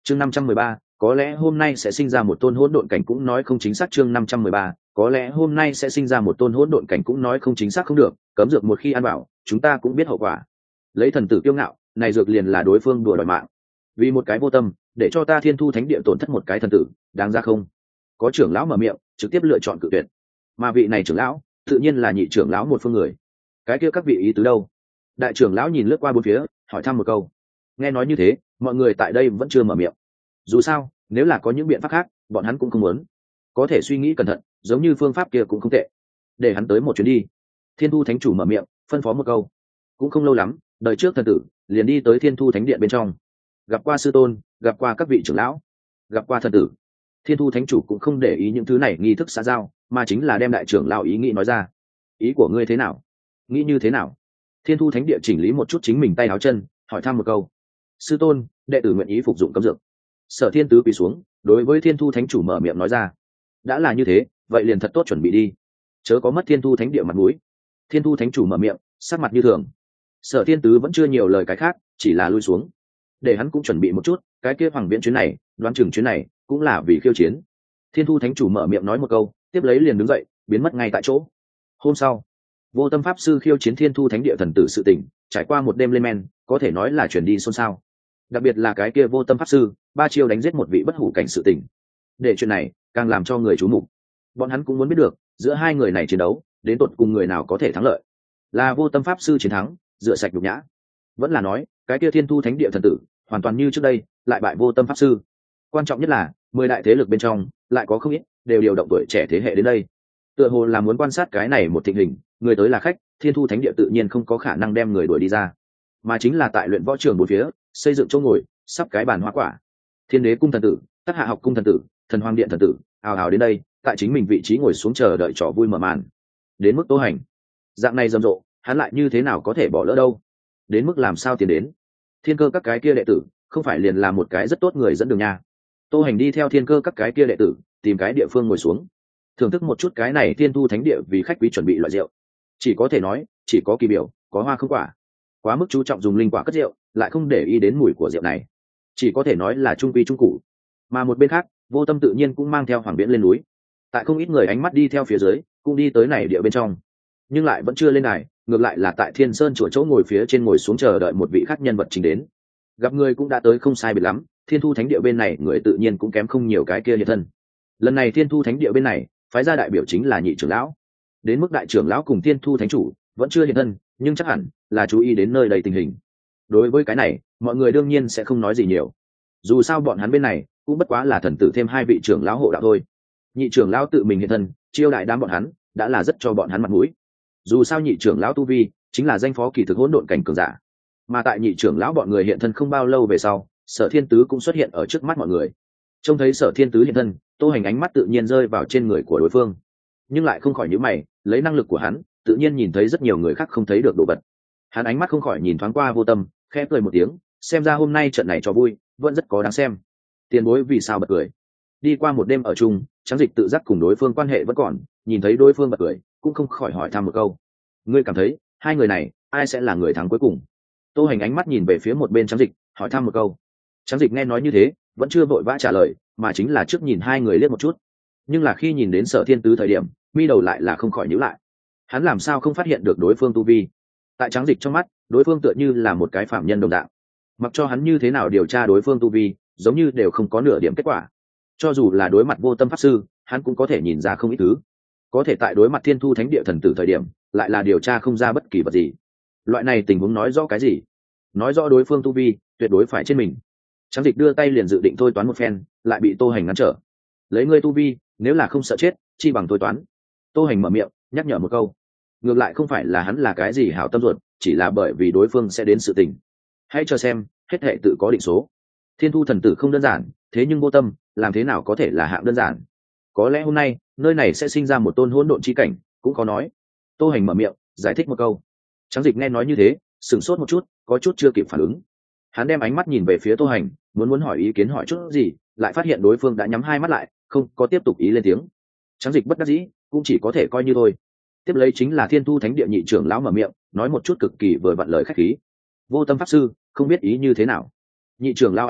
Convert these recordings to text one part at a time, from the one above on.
Chương 513, có lẽ hôm nay sẽ sinh ra một tôn hỗn độn cảnh cũng nói không chính xác. Chương 513, có lẽ hôm nay sẽ sinh ra một tôn hỗn độn cảnh cũng nói không chính xác. Không được, cấm dược một khi ăn vào, chúng ta cũng biết hậu quả. Lấy thần tử kiêu ngạo, này dược liền là đối phương đùa đòi mạng. Vì một cái vô tâm, để cho ta Thiên Thu Thánh Địa tổn thất một cái thần tử, đáng ra không? Có trưởng lão mở miệng, trực tiếp lựa chọn cự tuyệt. Mà vị này trưởng lão, tự nhiên là nhị trưởng lão một phương người. Cái kia các vị ý tứ đâu? Đại trưởng lão nhìn lướt qua bốn phía, hỏi thăm một câu. Nghe nói như thế, mọi người tại đây vẫn chưa mở miệng. Dù sao, nếu là có những biện pháp khác, bọn hắn cũng không muốn. Có thể suy nghĩ cẩn thận, giống như phương pháp kia cũng không tệ. Để hắn tới một chuyến đi. Thiên Thu Thánh chủ mở miệng, phân phó một câu. Cũng không lâu lắm, đời trước thần tử liền đi tới Thiên Thu Thánh Điện bên trong, gặp qua sư tôn, gặp qua các vị trưởng lão, gặp qua thần tử. Thiên Thu Thánh chủ cũng không để ý những thứ này nghi thức xã giao, mà chính là đem đại trưởng lão ý nghĩ nói ra. Ý của ngươi thế nào? Nghĩ như thế nào? Thiên Thu Thánh Địa chỉnh lý một chút chính mình tay áo chân, hỏi thăm một câu. Sư tôn, đệ tử nguyện ý phục dụng cấm dược. Sở Thiên Tứ quỳ xuống, đối với Thiên Thu Thánh chủ mở miệng nói ra. Đã là như thế, vậy liền thật tốt chuẩn bị đi, chớ có mất Thiên Thu Thánh Địa mặt mũi. Thiên Thu Thánh chủ mở miệng, sắc mặt như thường. Sở Thiên Tứ vẫn chưa nhiều lời cái khác, chỉ là lui xuống, để hắn cũng chuẩn bị một chút. Cái kia Hoàng Viễn chuyến này, đoán chừng chuyến này cũng là vì khiêu chiến. Thiên Thu Thánh chủ mở miệng nói một câu, tiếp lấy liền đứng dậy, biến mất ngay tại chỗ. Hôm sau, Vô Tâm pháp sư khiêu chiến Thiên Thu Thánh Địa thần tử sự tình, trải qua một đêm lên men, có thể nói là chuyển đi xôn xao. Đặc biệt là cái kia Vô Tâm pháp sư, 3 chiêu đánh giết một vị bất hủ cảnh sự tình. Để chuyện này càng làm cho người chú mục. Bọn hắn cũng muốn biết được, giữa hai người này chiến đấu, đến tột cùng người nào có thể thắng lợi. Là Vô Tâm pháp sư chiến thắng, rửa sạch nhục nhã, vẫn là nói cái kia Thiên Thu Thánh Địa thần tử hoàn toàn như trước đây, lại bại Vô Tâm pháp sư. Quan trọng nhất là 10 đại thế lực bên trong lại có không ít đều điều động tuổi trẻ thế hệ đến đây, tựa hồ là muốn quan sát cái này một tình hình. Người tới là khách, Thiên Thu Thánh Địa tự nhiên không có khả năng đem người đuổi đi ra, mà chính là tại luyện võ trường bốn phía xây dựng chỗ ngồi, sắp cái bàn hoa quả. Thiên Đế cung thần tử, Tắc Hạ học cung thần tử, Thần Hoàng điện thần tử ào ào đến đây, tại chính mình vị trí ngồi xuống chờ đợi trò vui mở màn. Đến mức Tô Hành, dạng này rầm rộ, hắn lại như thế nào có thể bỏ lỡ đâu? Đến mức làm sao tiến đến? Thiên Cơ các cái kia đệ tử không phải liền là một cái rất tốt người dẫn đường nha. Tô Hành đi theo Thiên Cơ các cái kia đệ tử, tìm cái địa phương ngồi xuống, thưởng thức một chút cái này Thiên Thu Thánh Địa vì khách quý chuẩn bị loại rượu. Chỉ có thể nói, chỉ có kỳ biểu, có hoa không quả. Quá mức chú trọng dùng linh quả cất rượu, lại không để ý đến mùi của rượu này, chỉ có thể nói là trung quy trung cụ. Mà một bên khác, Vô Tâm tự nhiên cũng mang theo Hoàng Viễn lên núi. Tại không ít người ánh mắt đi theo phía dưới, cũng đi tới này địa bên trong, nhưng lại vẫn chưa lên đài, ngược lại là tại Thiên Sơn chùa chỗ ngồi phía trên ngồi xuống chờ đợi một vị khác nhân vật chính đến. Gặp người cũng đã tới không sai biệt lắm, Thiên Thu Thánh Địa bên này người tự nhiên cũng kém không nhiều cái kia hiện thân. Lần này Thiên Thu Thánh Địa bên này phái ra đại biểu chính là nhị trưởng lão. Đến mức đại trưởng lão cùng Thiên Thu Thánh chủ vẫn chưa hiện thân, nhưng chắc hẳn là chú ý đến nơi đầy tình hình. Đối với cái này, mọi người đương nhiên sẽ không nói gì nhiều. Dù sao bọn hắn bên này cũng bất quá là thần tử thêm 2 vị trưởng lão hộ đạo thôi. Nhị trưởng lão tự mình hiện thân, chiêu đại đám bọn hắn, đã là rất cho bọn hắn mặt mũi. Dù sao nhị trưởng lão tu vi chính là danh phó kỳ thực hỗn độn cảnh cường giả, mà tại nhị trưởng lão bọn người hiện thân không bao lâu về sau, Sở Thiên Tứ cũng xuất hiện ở trước mắt mọi người. Trông thấy Sở Thiên Tứ hiện thân, Tô Hành ánh mắt tự nhiên rơi vào trên người của đối phương, nhưng lại không khỏi nhíu mày. Lấy năng lực của hắn, tự nhiên nhìn thấy rất nhiều người khác không thấy được đồ vật. Hắn ánh mắt không khỏi nhìn thoáng qua Vô Tâm, khẽ cười một tiếng, xem ra hôm nay trận này cho vui vẫn rất có đáng xem. Tiền bối vì sao bật cười? Đi qua một đêm ở chung, Tráng Dịch tự giác cùng đối phương quan hệ vẫn còn, nhìn thấy đối phương bật cười, cũng không khỏi hỏi thăm một câu. Ngươi cảm thấy hai người này ai sẽ là người thắng cuối cùng? Tô Hành ánh mắt nhìn về phía một bên Tráng Dịch, hỏi thăm một câu. Tráng Dịch nghe nói như thế, vẫn chưa vội vã trả lời, mà chính là trước nhìn hai người liếc một chút. Nhưng là khi nhìn đến Sở Thiên Tứ thời điểm, mi đầu lại là không khỏi nhíu lại. Hắn làm sao không phát hiện được đối phương tu vi? Tại Tráng Dịch trong mắt, đối phương tựa như là một cái phạm nhân đồng dạng, mặc cho hắn như thế nào điều tra đối phương tu vi, giống như đều không có nửa điểm kết quả. Cho dù là đối mặt Vô Tâm pháp sư, hắn cũng có thể nhìn ra không ít thứ, có thể tại đối mặt Thiên Thu Thánh Địa thần tử thời điểm, lại là điều tra không ra bất kỳ vật gì. Loại này tình huống nói rõ cái gì? Nói rõ đối phương tu vi tuyệt đối phải trên mình. Tráng Dịch đưa tay liền dự định thôi toán một phen, lại bị Tô Hành ngăn trở. Lấy ngươi tu vi, nếu là không sợ chết, chi bằng thôi toán. Tô Hành mở miệng nhắc nhở một câu. Ngược lại không phải là hắn là cái gì hảo tâm ruột, chỉ là bởi vì đối phương sẽ đến sự tình. Hãy cho xem, hết thệ tự có định số. Thiên Thu thần tử không đơn giản, thế nhưng Vô Tâm làm thế nào có thể là hạng đơn giản? Có lẽ hôm nay nơi này sẽ sinh ra một tôn hỗn độn chi cảnh, cũng có nói. Tô Hành mở miệng giải thích một câu. Tráng Dịch nghe nói như thế, sửng sốt một chút, có chút chưa kịp phản ứng. Hắn đem ánh mắt nhìn về phía Tô Hành, muốn hỏi ý kiến hỏi chút gì, lại phát hiện đối phương đã nhắm hai mắt lại, không có tiếp tục ý lên tiếng. Tráng Dịch bất đắc dĩ, cũng chỉ có thể coi như thôi. Tiếp lấy chính là Thiên Thu Thánh Địa nhị trưởng lão mở miệng, nói một chút cực kỳ vừa vặn lời khách khí. Vô Tâm pháp sư không biết ý như thế nào. Nhị trưởng lão ánh mắt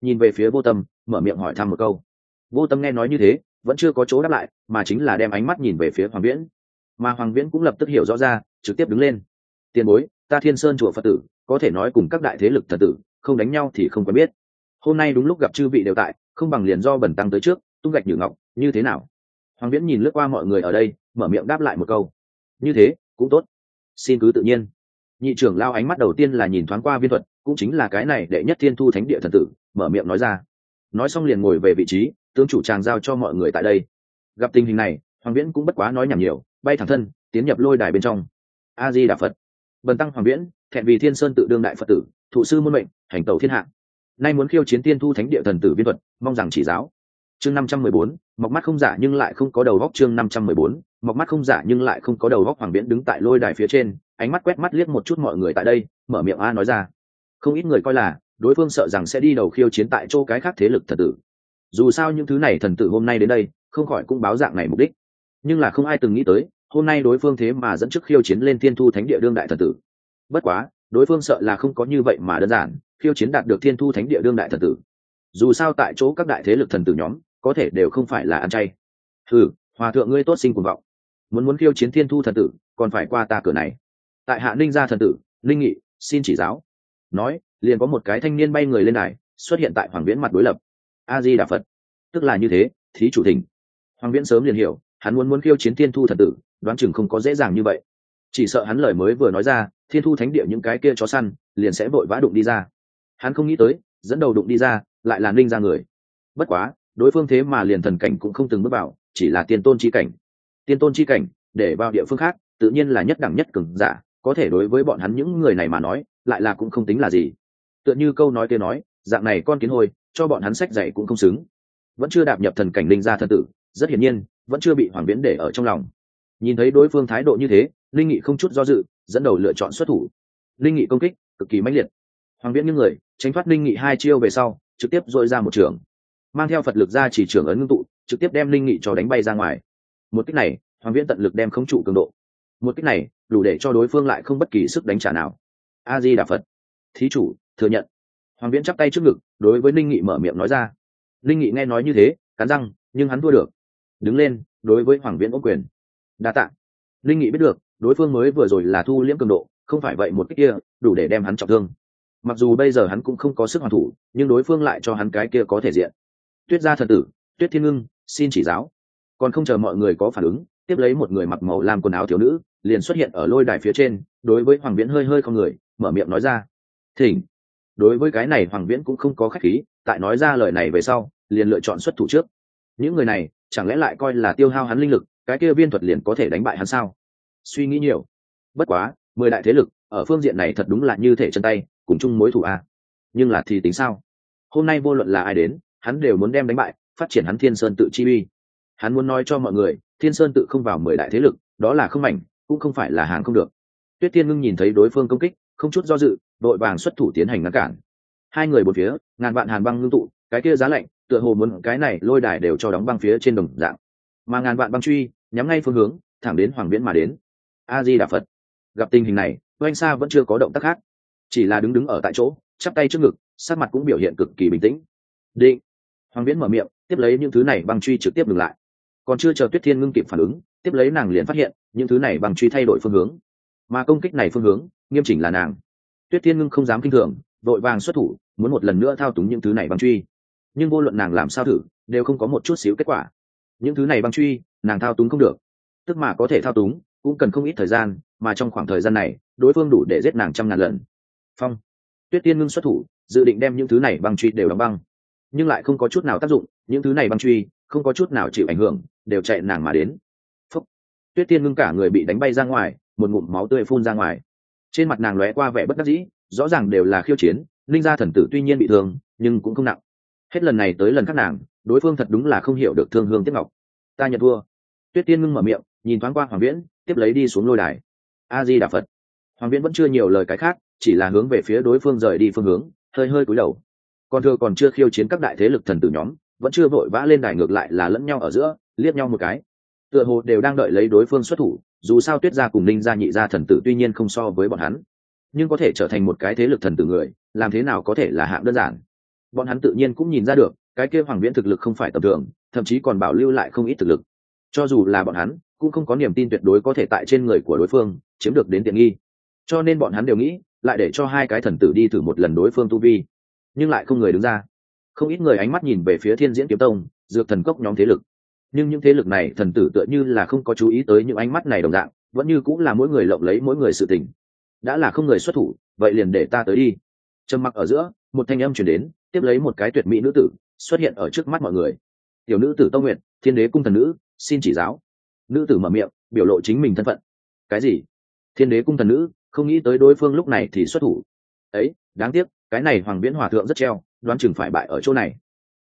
nhìn về phía Vô Tâm, mở miệng hỏi thăm một câu. Vô Tâm nghe nói như thế, vẫn chưa có chỗ đáp lại, mà chính là đem ánh mắt nhìn về phía Hoàng Viễn. Mà Hoàng Viễn cũng lập tức hiểu rõ ra, trực tiếp đứng lên. Tiền bối, ta Thiên Sơn chùa Phật tử, có thể nói cùng các đại thế lực thần tử, không đánh nhau thì không quen biết. Hôm nay đúng lúc gặp chư vị đều tại, không bằng liền do bẩn tăng tới trước, tung gạch nhử ngọc, như thế nào? Hoàng Viễn nhìn lướt qua mọi người ở đây, mở miệng đáp lại một câu. Như thế, cũng tốt. Xin cứ tự nhiên. Nhị trưởng lao ánh mắt đầu tiên là nhìn thoáng qua Viên Thuật, cũng chính là cái này đệ nhất Thiên Thu Thánh Địa thần tử, mở miệng nói ra. Nói xong liền ngồi về vị trí, tướng chủ tràng giao cho mọi người tại đây. Gặp tình hình này, Hoàng Viễn cũng bất quá nói nhảm nhiều, bay thẳng thân, tiến nhập lôi đài bên trong. A Di Đà Phật. Bần tăng Hoàng Viễn, thẹn vì Thiên Sơn tự đương đại Phật tử, thụ sư muôn mệnh, hành tẩu thiên hạ. Nay muốn khiêu chiến Thiên Thu Thánh Địa thần tử Viên Thuật, mong rằng chỉ giáo. Chương 514, mọc mắt không giả nhưng lại không có đầu góc. Chương 514, mọc mắt không giả nhưng lại không có đầu góc. Hoàng Viễn đứng tại lôi đài phía trên, ánh mắt quét mắt liếc một chút mọi người tại đây, mở miệng nói ra. Không ít người coi là đối phương sợ rằng sẽ đi đầu khiêu chiến tại chỗ cái khác thế lực thần tử. Dù sao những thứ này thần tử hôm nay đến đây, không khỏi cũng báo dạng này mục đích. Nhưng là không ai từng nghĩ tới, hôm nay đối phương thế mà dẫn trước khiêu chiến lên Thiên Thu Thánh Địa đương đại thần tử. Bất quá, đối phương sợ là không có như vậy mà đơn giản, khiêu chiến đạt được Thiên Thu Thánh Địa đương đại thần tử. Dù sao tại chỗ các đại thế lực thần tử nhóm, có thể đều không phải là ăn chay. Hòa thượng ngươi tốt sinh cuồng vọng, muốn khiêu chiến Thiên Thu thần tử, còn phải qua ta cửa này. Tại hạ Ninh gia thần tử, Ninh Nghị, xin chỉ giáo. Nói, liền có một cái thanh niên bay người lên đài, xuất hiện tại Hoàng Viễn mặt đối lập. A Di Đà Phật. Tức là như thế, thí chủ thỉnh. Hoàng Viễn sớm liền hiểu, hắn muốn khiêu chiến Thiên Thu thần tử, đoán chừng không có dễ dàng như vậy. Chỉ sợ hắn lời mới vừa nói ra, Thiên Thu Thánh Địa những cái kia chó săn, liền sẽ vội vã đụng đi ra. Hắn không nghĩ tới, dẫn đầu đụng đi ra, lại là Ninh gia người. Bất quá, đối phương thế mà liền thần cảnh cũng không từng bước vào, chỉ là tiên tôn chi cảnh. Tiên tôn chi cảnh, để vào địa phương khác, tự nhiên là nhất đẳng nhất cường giả, có thể đối với bọn hắn những người này mà nói, lại là cũng không tính là gì. Tựa như câu nói kia nói, dạng này con kiến hôi, cho bọn hắn sách dạy cũng không xứng. Vẫn chưa đạp nhập thần cảnh Ninh gia thần tử, rất hiển nhiên, vẫn chưa bị Hoàng Viễn để ở trong lòng. Nhìn thấy đối phương thái độ như thế, Linh Nghị không chút do dự, dẫn đầu lựa chọn xuất thủ. Linh Nghị công kích cực kỳ mãnh liệt. Hoàng Viễn những người tránh thoát Linh Nghị hai chiêu về sau, trực tiếp dội ra một trường, mang theo Phật lực ra chỉ trường ấn ngưng tụ, trực tiếp đem Linh Nghị cho đánh bay ra ngoài. Một kích này, Hoàng Viễn tận lực đem khống trụ cường độ. Một kích này, đủ để cho đối phương lại không bất kỳ sức đánh trả nào. A Di Đà Phật. Thí chủ thừa nhận. Hoàng Viễn chắp tay trước ngực, đối với Linh Nghị mở miệng nói ra. Linh Nghị nghe nói như thế, cắn răng, nhưng hắn thua được. Đứng lên, đối với Hoàng Viễn ôm quyền. Đa tạ. Linh Nghị biết được, đối phương mới vừa rồi là thu liễm cường độ, không phải vậy một kích kia, đủ để đem hắn trọng thương. Mặc dù bây giờ hắn cũng không có sức hoàn thủ, nhưng đối phương lại cho hắn cái kia có thể diện. Tuyết gia thần tử, Tuyết Thiên Ngưng, xin chỉ giáo. Còn không chờ mọi người có phản ứng, tiếp lấy một người mặc màu lam quần áo thiếu nữ, liền xuất hiện ở lôi đài phía trên, đối với Hoàng Viễn hơi hơi không người, mở miệng nói ra. Thỉnh. Đối với cái này Hoàng Viễn cũng không có khách khí, tại nói ra lời này về sau, liền lựa chọn xuất thủ trước. Những người này, chẳng lẽ lại coi là tiêu hao hắn linh lực, cái kia Viên Thuật liền có thể đánh bại hắn sao? Suy nghĩ nhiều. Bất quá, 10 đại thế lực, ở phương diện này thật đúng là như thể chân tay, cùng chung mối thù a. Nhưng là thì tính sao? Hôm nay vô luận là ai đến, hắn đều muốn đem đánh bại, phát triển hắn Thiên Sơn tự chi uy. Hắn muốn nói cho mọi người, Thiên Sơn tự không vào 10 đại thế lực, đó là không mảnh, cũng không phải là hàng không được. Tuyết Thiên Ngưng nhìn thấy đối phương công kích, không chút do dự, đội vàng xuất thủ tiến hành ngăn cản. Hai người bốn phía, ngàn vạn hàn băng ngưng tụ, cái kia giá lạnh, tựa hồ muốn cái này lôi đài đều cho đóng băng phía trên đồng dạng. Mà ngàn vạn băng truy, nhắm ngay phương hướng, thẳng đến Hoàng Viễn mà đến. A Di Đà Phật. Gặp tình hình này, Oanh Sa vẫn chưa có động tác khác, chỉ là đứng ở tại chỗ, chắp tay trước ngực, sắc mặt cũng biểu hiện cực kỳ bình tĩnh. Định. Hoàng Viễn mở miệng, tiếp lấy những thứ này băng truy trực tiếp dừng lại. Còn chưa chờ Tuyết Thiên Ngưng kịp phản ứng, tiếp lấy nàng liền phát hiện, những thứ này băng truy thay đổi phương hướng, mà công kích này phương hướng, nghiêm chỉnh là nàng. Tuyết Thiên Ngưng không dám kinh thường, vội vàng xuất thủ, muốn một lần nữa thao túng những thứ này băng truy. Nhưng vô luận nàng làm sao thử, đều không có một chút xíu kết quả. Những thứ này băng truy, nàng thao túng không được. Tức mà có thể thao túng, cũng cần không ít thời gian, mà trong khoảng thời gian này, đối phương đủ để giết nàng trăm ngàn lần. Phong. Tuyết Tiên Ngưng xuất thủ, dự định đem những thứ này băng truy đều đóng băng, nhưng lại không có chút nào tác dụng, những thứ này băng truy không có chút nào chịu ảnh hưởng, đều chạy nàng mà đến. Phúc. Tuyết Tiên Ngưng cả người bị đánh bay ra ngoài, một ngụm máu tươi phun ra ngoài. Trên mặt nàng lóe qua vẻ bất đắc dĩ, rõ ràng đều là khiêu chiến, Linh gia thần tử tuy nhiên bị thương, nhưng cũng không nặng. Hết lần này tới lần khác nàng, đối phương thật đúng là không hiểu được thương hương tiếc ngọc. Ta nhận thua. Tuyết Tiên Ngưng mở miệng, nhìn thoáng qua Hoàng Viễn, tiếp lấy đi xuống lôi đài. A Di Đà Phật. Hoàng Viễn vẫn chưa nhiều lời cái khác, chỉ là hướng về phía đối phương rời đi phương hướng, hơi hơi cúi đầu. Còn chưa khiêu chiến các đại thế lực thần tử nhóm, vẫn chưa vội vã lên đài, ngược lại là lẫn nhau ở giữa, liếc nhau một cái. Tựa hồ đều đang đợi lấy đối phương xuất thủ, dù sao Tuyết gia cùng Ninh gia nhị gia thần tử tuy nhiên không so với bọn hắn, nhưng có thể trở thành một cái thế lực thần tử người, làm thế nào có thể là hạng đơn giản. bọn hắn tự nhiên cũng nhìn ra được cái kia Hoàng Viễn thực lực không phải tầm thường, thậm chí còn bảo lưu lại không ít thực lực. Cho dù là bọn hắn cũng không có niềm tin tuyệt đối có thể tại trên người của đối phương chiếm được đến tiện nghi, cho nên bọn hắn đều nghĩ lại để cho hai cái thần tử đi thử một lần đối phương tu vi, nhưng lại không người đứng ra. Không ít người ánh mắt nhìn về phía Thiên Diễn Kiếm Tông, Dược Thần Cốc nhóm thế lực, nhưng những thế lực này thần tử tựa như là không có chú ý tới những ánh mắt này đồng dạng, vẫn như cũng là mỗi người lộng lấy mỗi người sự tình. Đã là không người xuất thủ, vậy liền để ta tới đi. Trầm mặc ở giữa, một thanh âm truyền đến, tiếp lấy một cái tuyệt mỹ nữ tử xuất hiện ở trước mắt mọi người. Tiểu nữ tử Tông Nguyệt, Thiên Đế cung thần nữ, xin chỉ giáo. Nữ tử mở miệng biểu lộ chính mình thân phận. Cái gì? Thiên Đế cung thần nữ? Không nghĩ tới đối phương lúc này thì xuất thủ. Ấy, đáng tiếc cái này Hoàng Viễn hòa thượng rất treo, đoán chừng phải bại ở chỗ này.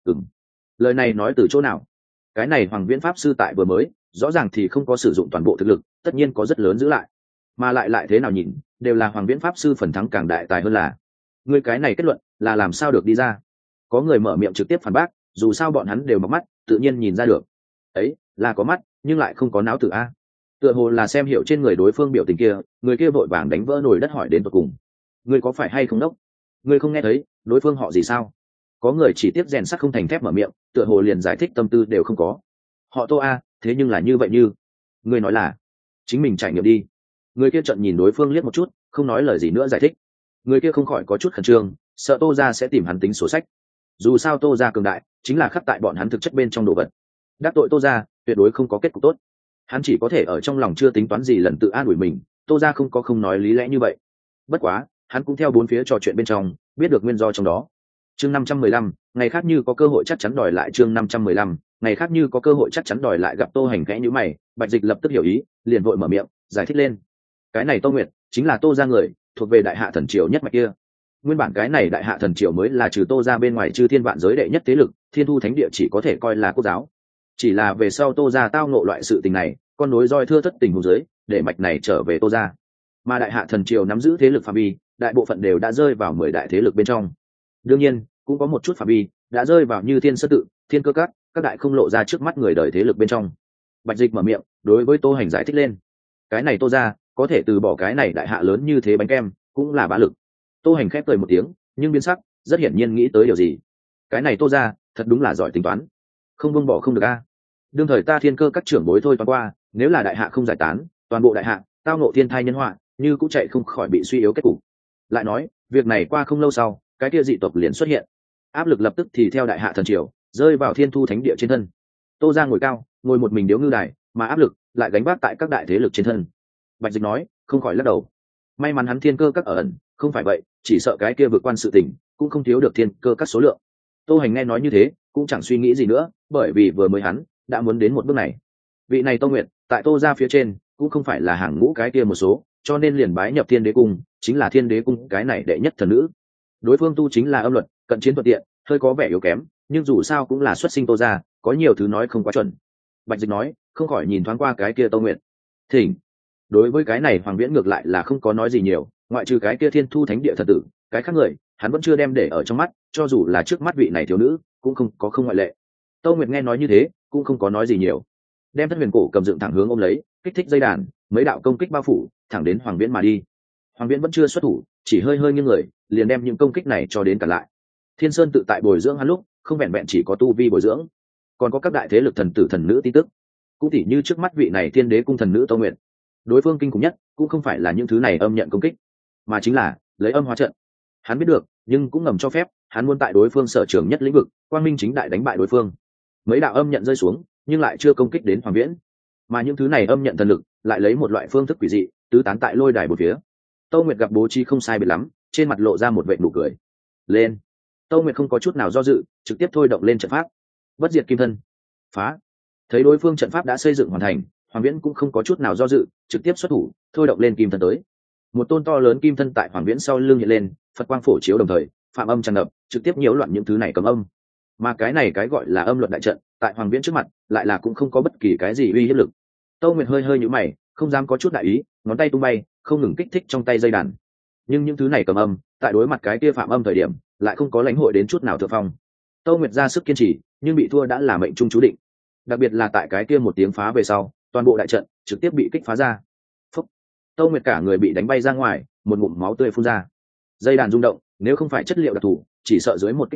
Lời này nói từ chỗ nào? Cái này Hoàng Viễn pháp sư tại vừa mới rõ ràng thì không có sử dụng toàn bộ thực lực, tất nhiên có rất lớn giữ lại, mà lại thế nào nhìn đều là Hoàng Viễn pháp sư phần thắng càng đại tài hơn là. Người cái này kết luận là làm sao được đi ra? Có người mở miệng trực tiếp phản bác, dù sao bọn hắn đều mặc mắt, tự nhiên nhìn ra được. Ấy là có mắt nhưng lại không có não tử a. Tựa hồ là xem hiểu trên người đối phương biểu tình kia, người kia vội vàng đánh vỡ nồi đất hỏi đến tận cùng. Ngươi có phải hay không đốc? Ngươi không nghe thấy đối phương họ gì sao? Có người chỉ tiếp rèn sắt không thành thép mở miệng, tựa hồ liền giải thích tâm tư đều không có. Họ Tô a, thế nhưng là như vậy như. Ngươi nói là chính mình trải nghiệm đi. Người kia trợn nhìn đối phương liếc một chút, không nói lời gì nữa giải thích. Người kia không khỏi có chút khẩn trương, sợ Tô gia sẽ tìm hắn tính sổ sách. Dù sao Tô gia cường đại, chính là khắc tại bọn hắn thực chất bên trong đồ vật. Đắc tội Tô gia, tuyệt đối không có kết cục tốt. Hắn chỉ có thể ở trong lòng chưa tính toán gì lần tự an ủi mình, Tô gia không có không nói lý lẽ như vậy. Bất quá, hắn cũng theo bốn phía trò chuyện bên trong, biết được nguyên do trong đó. Chương 515, ngày khác như có cơ hội chắc chắn đòi lại. Chương 515, ngày khác như có cơ hội chắc chắn đòi lại. Gặp Tô Hành khẽ nhíu mày, Bạch Dịch lập tức hiểu ý, liền vội mở miệng giải thích lên. Cái này Tô Nguyệt chính là Tô gia người, thuộc về đại hạ thần triều nhất mạch kia. Nguyên bản cái này đại hạ thần triều mới là trừ Tô gia bên ngoài chư thiên vạn giới đệ nhất thế lực, Thiên Thu Thánh Địa chỉ có thể coi là quốc giáo. Chỉ là về sau Tô gia tao ngộ loại sự tình này, con nối roi thưa thất tình huống dưới, để mạch này trở về Tô gia. Mà đại hạ thần triều nắm giữ thế lực phạm vi, đại bộ phận đều đã rơi vào 10 đại thế lực bên trong. Đương nhiên, cũng có một chút phạm vi đã rơi vào như Thiên Sơn Tự, Thiên Cơ Các, các đại không lộ ra trước mắt người đời thế lực bên trong. Bạch Dịch mở miệng, đối với Tô Hành giải thích lên. Cái này Tô gia có thể từ bỏ cái này đại hạ lớn như thế bánh kem, cũng là bá lực. Tô Hành khép cười một tiếng, nhưng biến sắc, rất hiển nhiên nghĩ tới điều gì. Cái này Tô gia thật đúng là giỏi tính toán, không buông bỏ không được a. Đương thời ta Thiên Cơ Các trưởng bối thôi toán qua, nếu là đại hạ không giải tán, toàn bộ đại hạ tao ngộ thiên thai nhân họa, như cũng chạy không khỏi bị suy yếu kết cục. Lại nói, việc này qua không lâu sau, cái kia dị tộc liền xuất hiện, áp lực lập tức thì theo đại hạ thần triều rơi vào Thiên Thu Thánh Địa trên thân. Tô gia ngồi cao, ngồi một mình điếu ngư đài, mà áp lực lại gánh vác tại các đại thế lực trên thân. Bạch Dịch nói, không khỏi lắc đầu. May mắn hắn Thiên Cơ Các ở ẩn, không phải vậy, chỉ sợ cái kia vượt quan sự tình, cũng không thiếu được Thiên Cơ Các số lượng. Tô Hành nghe nói như thế, cũng chẳng suy nghĩ gì nữa, bởi vì vừa mới hắn đã muốn đến một bước này. Vị này Tô Nguyệt, tại Tô gia phía trên, cũng không phải là hàng ngũ cái kia một số, cho nên liền bái nhập Thiên Đế cung, chính là Thiên Đế cung cái này đệ nhất thần nữ. Đối phương tu chính là âm luật, cận chiến thuận tiện, hơi có vẻ yếu kém, nhưng dù sao cũng là xuất sinh Tô gia, có nhiều thứ nói không quá chuẩn. Bạch Dịch nói, không khỏi nhìn thoáng qua cái kia Tô Nguyệt. Thỉnh. Đối với cái này Hoàng Viễn ngược lại là không có nói gì nhiều, ngoại trừ cái kia Thiên Thu Thánh Địa thần tử, cái khác người hắn vẫn chưa đem để ở trong mắt, cho dù là trước mắt vị này thiếu nữ cũng không có không ngoại lệ. Tô Nguyệt nghe nói như thế, cũng không có nói gì nhiều, đem Thất Huyền Cổ cầm dựng thẳng hướng ôm lấy, kích thích dây đàn, mấy đạo công kích bao phủ, thẳng đến Hoàng Viễn mà đi. Hoàng Viễn vẫn chưa xuất thủ, chỉ hơi hơi nghiêng người, liền đem những công kích này cho đến cả lại. Thiên Sơn tự tại bồi dưỡng hắn lúc, không vẹn vẹn chỉ có tu vi bồi dưỡng, còn có các đại thế lực thần tử thần nữ tin tức. Cũng tỉ như trước mắt vị này Thiên Đế cung thần nữ Tô Nguyệt, đối phương kinh khủng nhất cũng không phải là những thứ này âm nhận công kích, mà chính là lấy âm hóa trận. Hắn biết được, nhưng cũng ngầm cho phép, hắn muốn tại đối phương sở trường nhất lĩnh vực, quang minh chính đại đánh bại đối phương. Mấy đạo âm nhận rơi xuống, nhưng lại chưa công kích đến Hoàng Viễn, mà những thứ này âm nhận thần lực lại lấy một loại phương thức quỷ dị tứ tán tại lôi đài một phía. Tô Nguyệt gặp bố trí không sai biệt lắm, trên mặt lộ ra một vệt nụ cười. Lên. Tô Nguyệt không có chút nào do dự, trực tiếp thôi động lên trận pháp. Bất diệt kim thân. Phá. Thấy đối phương trận pháp đã xây dựng hoàn thành, Hoàng Viễn cũng không có chút nào do dự, trực tiếp xuất thủ, thôi động lên kim thân tới. Một tôn to lớn kim thân tại Hoàng Viễn sau lưng hiện lên, Phật quang phổ chiếu đồng thời, phạm âm tràn ngập, trực tiếp nhiễu loạn những thứ này cấm âm. Mà cái này cái gọi là âm luật đại trận, tại Hoàng Viễn trước mặt, lại là cũng không có bất kỳ cái gì uy hiếp lực. Tô Nguyệt hơi hơi nhíu mày, không dám có chút đại ý, ngón tay tung bay, không ngừng kích thích trong tay dây đàn. Nhưng những thứ này cấm âm, tại đối mặt cái kia phạm âm thời điểm, lại không có lãnh hội đến chút nào thượng phong. Tô Nguyệt ra sức kiên trì, nhưng bị thua đã là mệnh trung chú định. Đặc biệt là tại cái kia một tiếng phá về sau, toàn bộ đại trận trực tiếp bị kích phá ra. Phúc. Tô Nguyệt cả người bị đánh bay ra ngoài, một ngụm máu tươi phun ra. Dây đàn rung động, nếu không phải chất liệu đặc thù, chỉ sợ dưới một kích này,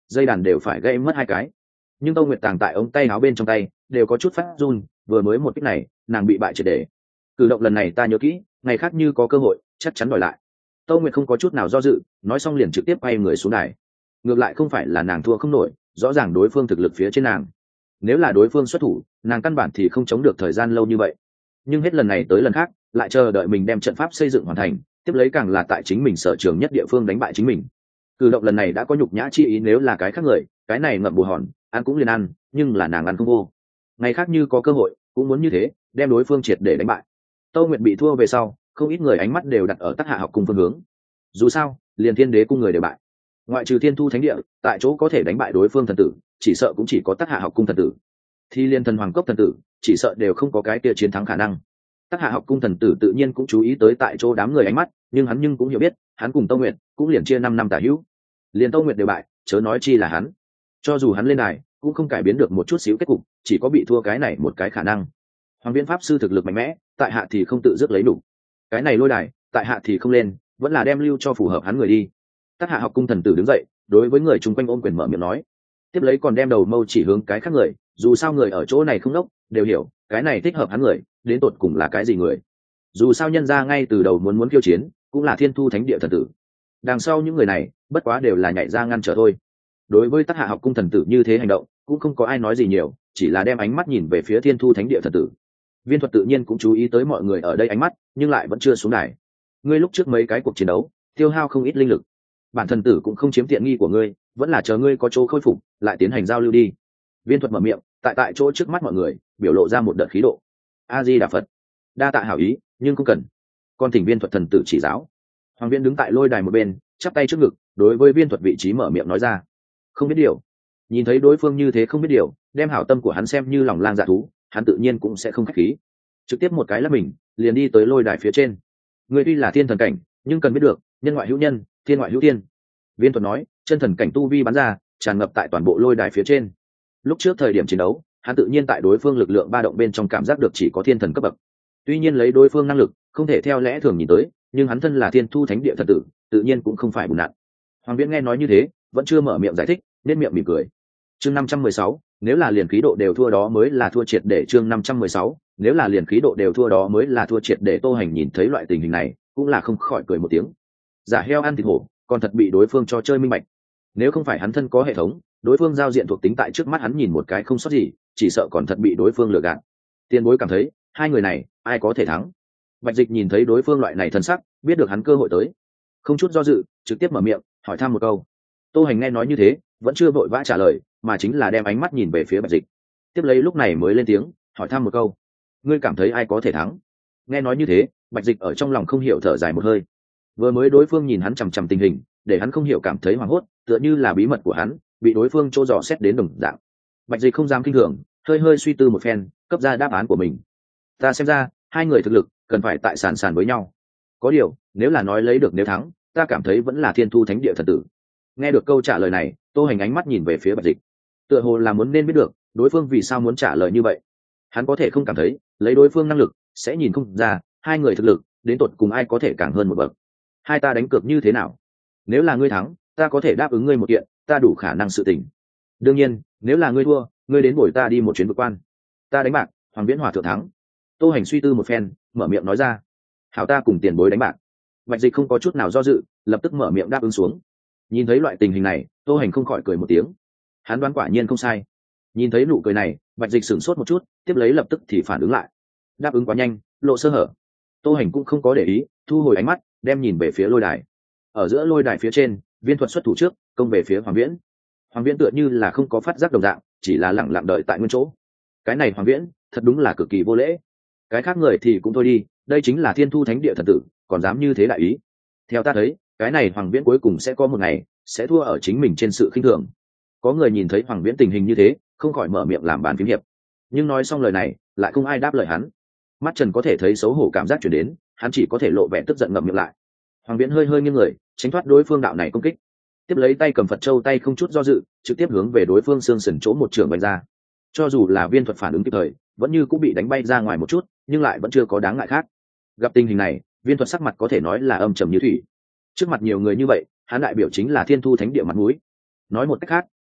dây đàn đều phải gây mất 2 cái. Nhưng Tô Nguyệt Tàng tại ống tay áo bên trong tay đều có chút phát run, vừa mới một kích này nàng bị bại triệt để. Cử động lần này ta nhớ kỹ, ngày khác như có cơ hội chắc chắn đòi lại. Tô Nguyệt không có chút nào do dự, nói xong liền trực tiếp quay người xuống đài. Ngược lại không phải là nàng thua không nổi, rõ ràng đối phương thực lực phía trên nàng. Nếu là đối phương xuất thủ, nàng căn bản thì không chống được thời gian lâu như vậy. Nhưng hết lần này tới lần khác, lại chờ đợi mình đem trận pháp xây dựng hoàn thành, tiếp lấy càng là tại chính mình sở trường nhất địa phương đánh bại chính mình. Cử động lần này đã có nhục nhã chi ý, nếu là cái khác người, cái này ngậm bù hòn, ăn cũng liền ăn, nhưng là nàng ăn không vô. Ngày khác như có cơ hội, cũng muốn như thế, đem đối phương triệt để đánh bại. Tô Nguyệt bị thua về sau, không ít người ánh mắt đều đặt ở Tắc Hạ học cung phương hướng. Dù sao, liền Thiên Đế cung người đều bại, ngoại trừ Thiên Thu Thánh Địa, tại chỗ có thể đánh bại đối phương thần tử, chỉ sợ cũng chỉ có Tắc Hạ học cung thần tử. Thì liên Thần Hoàng cốc thần tử, chỉ sợ đều không có cái kia chiến thắng khả năng. Tắc Hạ học cung thần tử tự nhiên cũng chú ý tới tại chỗ đám người ánh mắt, nhưng hắn cũng hiểu biết, hắn cùng Tô Nguyệt cũng liền chia 5 năm tả hữu. Liền Tô Nguyệt đều bại, chớ nói chi là hắn. Cho dù hắn lên đài, cũng không cải biến được một chút xíu kết cục, chỉ có bị thua cái này một cái khả năng. Hoàng Viễn pháp sư thực lực mạnh mẽ, tại hạ thì không tự dứt lấy đủ. Cái này lôi đài, tại hạ thì không lên, vẫn là đem lưu cho phù hợp hắn người đi. Tắc Hạ học cung thần tử đứng dậy, đối với người chung quanh ôm quyền mở miệng nói, tiếp lấy còn đem đầu mâu chỉ hướng cái khác người, dù sao người ở chỗ này không đốc, đều hiểu, cái này thích hợp hắn người, đến tột cùng là cái gì người. Dù sao nhân ra ngay từ đầu muốn khiêu chiến, cũng là Thiên Thu Thánh Địa thần tử. Đằng sau những người này, bất quá đều là nhảy ra ngăn trở thôi. Đối với Tắc Hạ học cung thần tử như thế hành động, cũng không có ai nói gì nhiều, chỉ là đem ánh mắt nhìn về phía Thiên Thu Thánh Địa thần tử. Viên Thuật tự nhiên cũng chú ý tới mọi người ở đây ánh mắt, nhưng lại vẫn chưa xuống đài. Ngươi lúc trước mấy cái cuộc chiến đấu, tiêu hao không ít linh lực, bản thần tử cũng không chiếm tiện nghi của ngươi, vẫn là chờ ngươi có chỗ khôi phục, lại tiến hành giao lưu đi. Viên Thuật mở miệng, tại chỗ trước mắt mọi người, biểu lộ ra một đợt khí độ. A Di Đà Phật, đa tạ hảo ý, nhưng không cần. Con thỉnh Viên Thuật thần tử chỉ giáo. Hoàng Viễn đứng tại lôi đài một bên, chắp tay trước ngực, đối với Viên Thuật vị trí mở miệng nói ra. Không biết điều. Nhìn thấy đối phương như thế không biết điều, đem hảo tâm của hắn xem như lòng lang dạ thú, hắn tự nhiên cũng sẽ không khách khí, trực tiếp một cái là mình liền đi tới lôi đài phía trên. Người tuy là thiên thần cảnh, nhưng cần biết được nhân ngoại hữu nhân, thiên ngoại hữu thiên. Viên Thuật nói, chân thần cảnh tu vi bắn ra, tràn ngập tại toàn bộ lôi đài phía trên. Lúc trước thời điểm chiến đấu, hắn tự nhiên tại đối phương lực lượng ba động bên trong cảm giác được chỉ có thiên thần cấp bậc. Tuy nhiên lấy đối phương năng lực, không thể theo lẽ thường nhìn tới, nhưng hắn thân là Thiên Thu Thánh Địa thần tử, tự nhiên cũng không phải bùn nặn. Hoàng Viễn nghe nói như thế, vẫn chưa mở miệng giải thích, nên miệng mỉm cười. Chương 516, nếu là liền khí độ đều thua đó mới là thua triệt để. Chương 516, nếu là liền khí độ đều thua đó mới là thua triệt để. Tô Hành nhìn thấy loại tình hình này, cũng là không khỏi cười một tiếng. Giả heo ăn thịt hổ, còn thật bị đối phương cho chơi minh bạch. Nếu không phải hắn thân có hệ thống, đối phương giao diện thuộc tính tại trước mắt hắn nhìn một cái không sót gì, chỉ sợ còn thật bị đối phương lừa gạt. Tiền bối cảm thấy, hai người này, ai có thể thắng? Bạch Dịch nhìn thấy đối phương loại này thân sắc, biết được hắn cơ hội tới, không chút do dự, trực tiếp mở miệng, hỏi thăm một câu. Tô Hành nghe nói như thế, vẫn chưa vội vã trả lời, mà chính là đem ánh mắt nhìn về phía Bạch Dịch. Tiếp lấy lúc này mới lên tiếng, hỏi thăm một câu. Ngươi cảm thấy ai có thể thắng? Nghe nói như thế, Bạch Dịch ở trong lòng không hiểu thở dài một hơi. Vừa mới đối phương nhìn hắn chằm chằm tình hình, để hắn không hiểu cảm thấy hoảng hốt, tựa như là bí mật của hắn bị đối phương trô dò xét đến đồng dạng. Bạch Dịch không dám kinh thường, hơi suy tư một phen, cấp ra đáp án của mình. Ta xem ra, hai người thực lực cần phải tại sàn sàn với nhau. Có điều, nếu là nói lấy được nếu thắng, ta cảm thấy vẫn là Thiên Thu Thánh Địa thần tử. Nghe được câu trả lời này, Tô Hành ánh mắt nhìn về phía Bạch Dịch, tựa hồ là muốn nên biết được đối phương vì sao muốn trả lời như vậy. Hắn có thể không cảm thấy lấy đối phương năng lực sẽ nhìn không ra hai người thực lực đến tột cùng ai có thể càng hơn một bậc. Hai ta đánh cược như thế nào? Nếu là ngươi thắng, ta có thể đáp ứng ngươi một kiện ta đủ khả năng sự tình. Đương nhiên, nếu là ngươi thua, ngươi đến bồi ta đi một chuyến vực quan. Ta đánh bạc, Hoàng Viễn Hòa thượng thắng. Tô Hành suy tư một phen, mở miệng nói ra. Hảo, ta cùng tiền bối đánh bạc. Bạch Dịch không có chút nào do dự, lập tức mở miệng đáp ứng xuống. Nhìn thấy loại tình hình này, Tô Hành không khỏi cười một tiếng. Hắn đoán quả nhiên không sai. Nhìn thấy nụ cười này, Bạch Dịch sửng sốt một chút, tiếp lấy lập tức thì phản ứng lại. Đáp ứng quá nhanh, lộ sơ hở. Tô Hành cũng không có để ý, thu hồi ánh mắt, đem nhìn về phía lôi đài. Ở giữa lôi đài phía trên, Viên Thuật xuất thủ trước, công về phía Hoàng Viễn. Hoàng Viễn tựa như là không có phát giác đồng dạng, chỉ là lẳng lặng đợi tại nguyên chỗ. Cái này Hoàng Viễn, thật đúng là cực kỳ vô lễ. Cái khác người thì cũng thôi đi, đây chính là Thiên Thu Thánh Địa thần tử, còn dám như thế đại ý. Theo ta thấy, cái này Hoàng Viễn cuối cùng sẽ có một ngày sẽ thua ở chính mình trên sự khinh thường. Có người nhìn thấy Hoàng Viễn tình hình như thế, không khỏi mở miệng làm bàn phím hiệp. Nhưng nói xong lời này, lại không ai đáp lời hắn. Mắt Trần có thể thấy xấu hổ cảm giác truyền đến, hắn chỉ có thể lộ vẻ tức giận ngậm miệng lại. Hoàng Viễn hơi nghiêng người, tránh thoát đối phương đạo này công kích. Tiếp lấy tay cầm Phật châu, tay không chút do dự, trực tiếp hướng về đối phương xương sườn chỗ một trường đánh ra. Cho dù là Viên Thuật phản ứng kịp thời, vẫn như cũng bị đánh bay ra ngoài một chút, nhưng lại vẫn chưa có đáng ngại khác. Gặp tình hình này, Viên Thuật sắc mặt có thể nói là âm trầm như thủy. Trước mặt nhiều người như vậy, hắn đại biểu chính là Thiên Thu Thánh Địa mặt mũi. Nói một cách khác,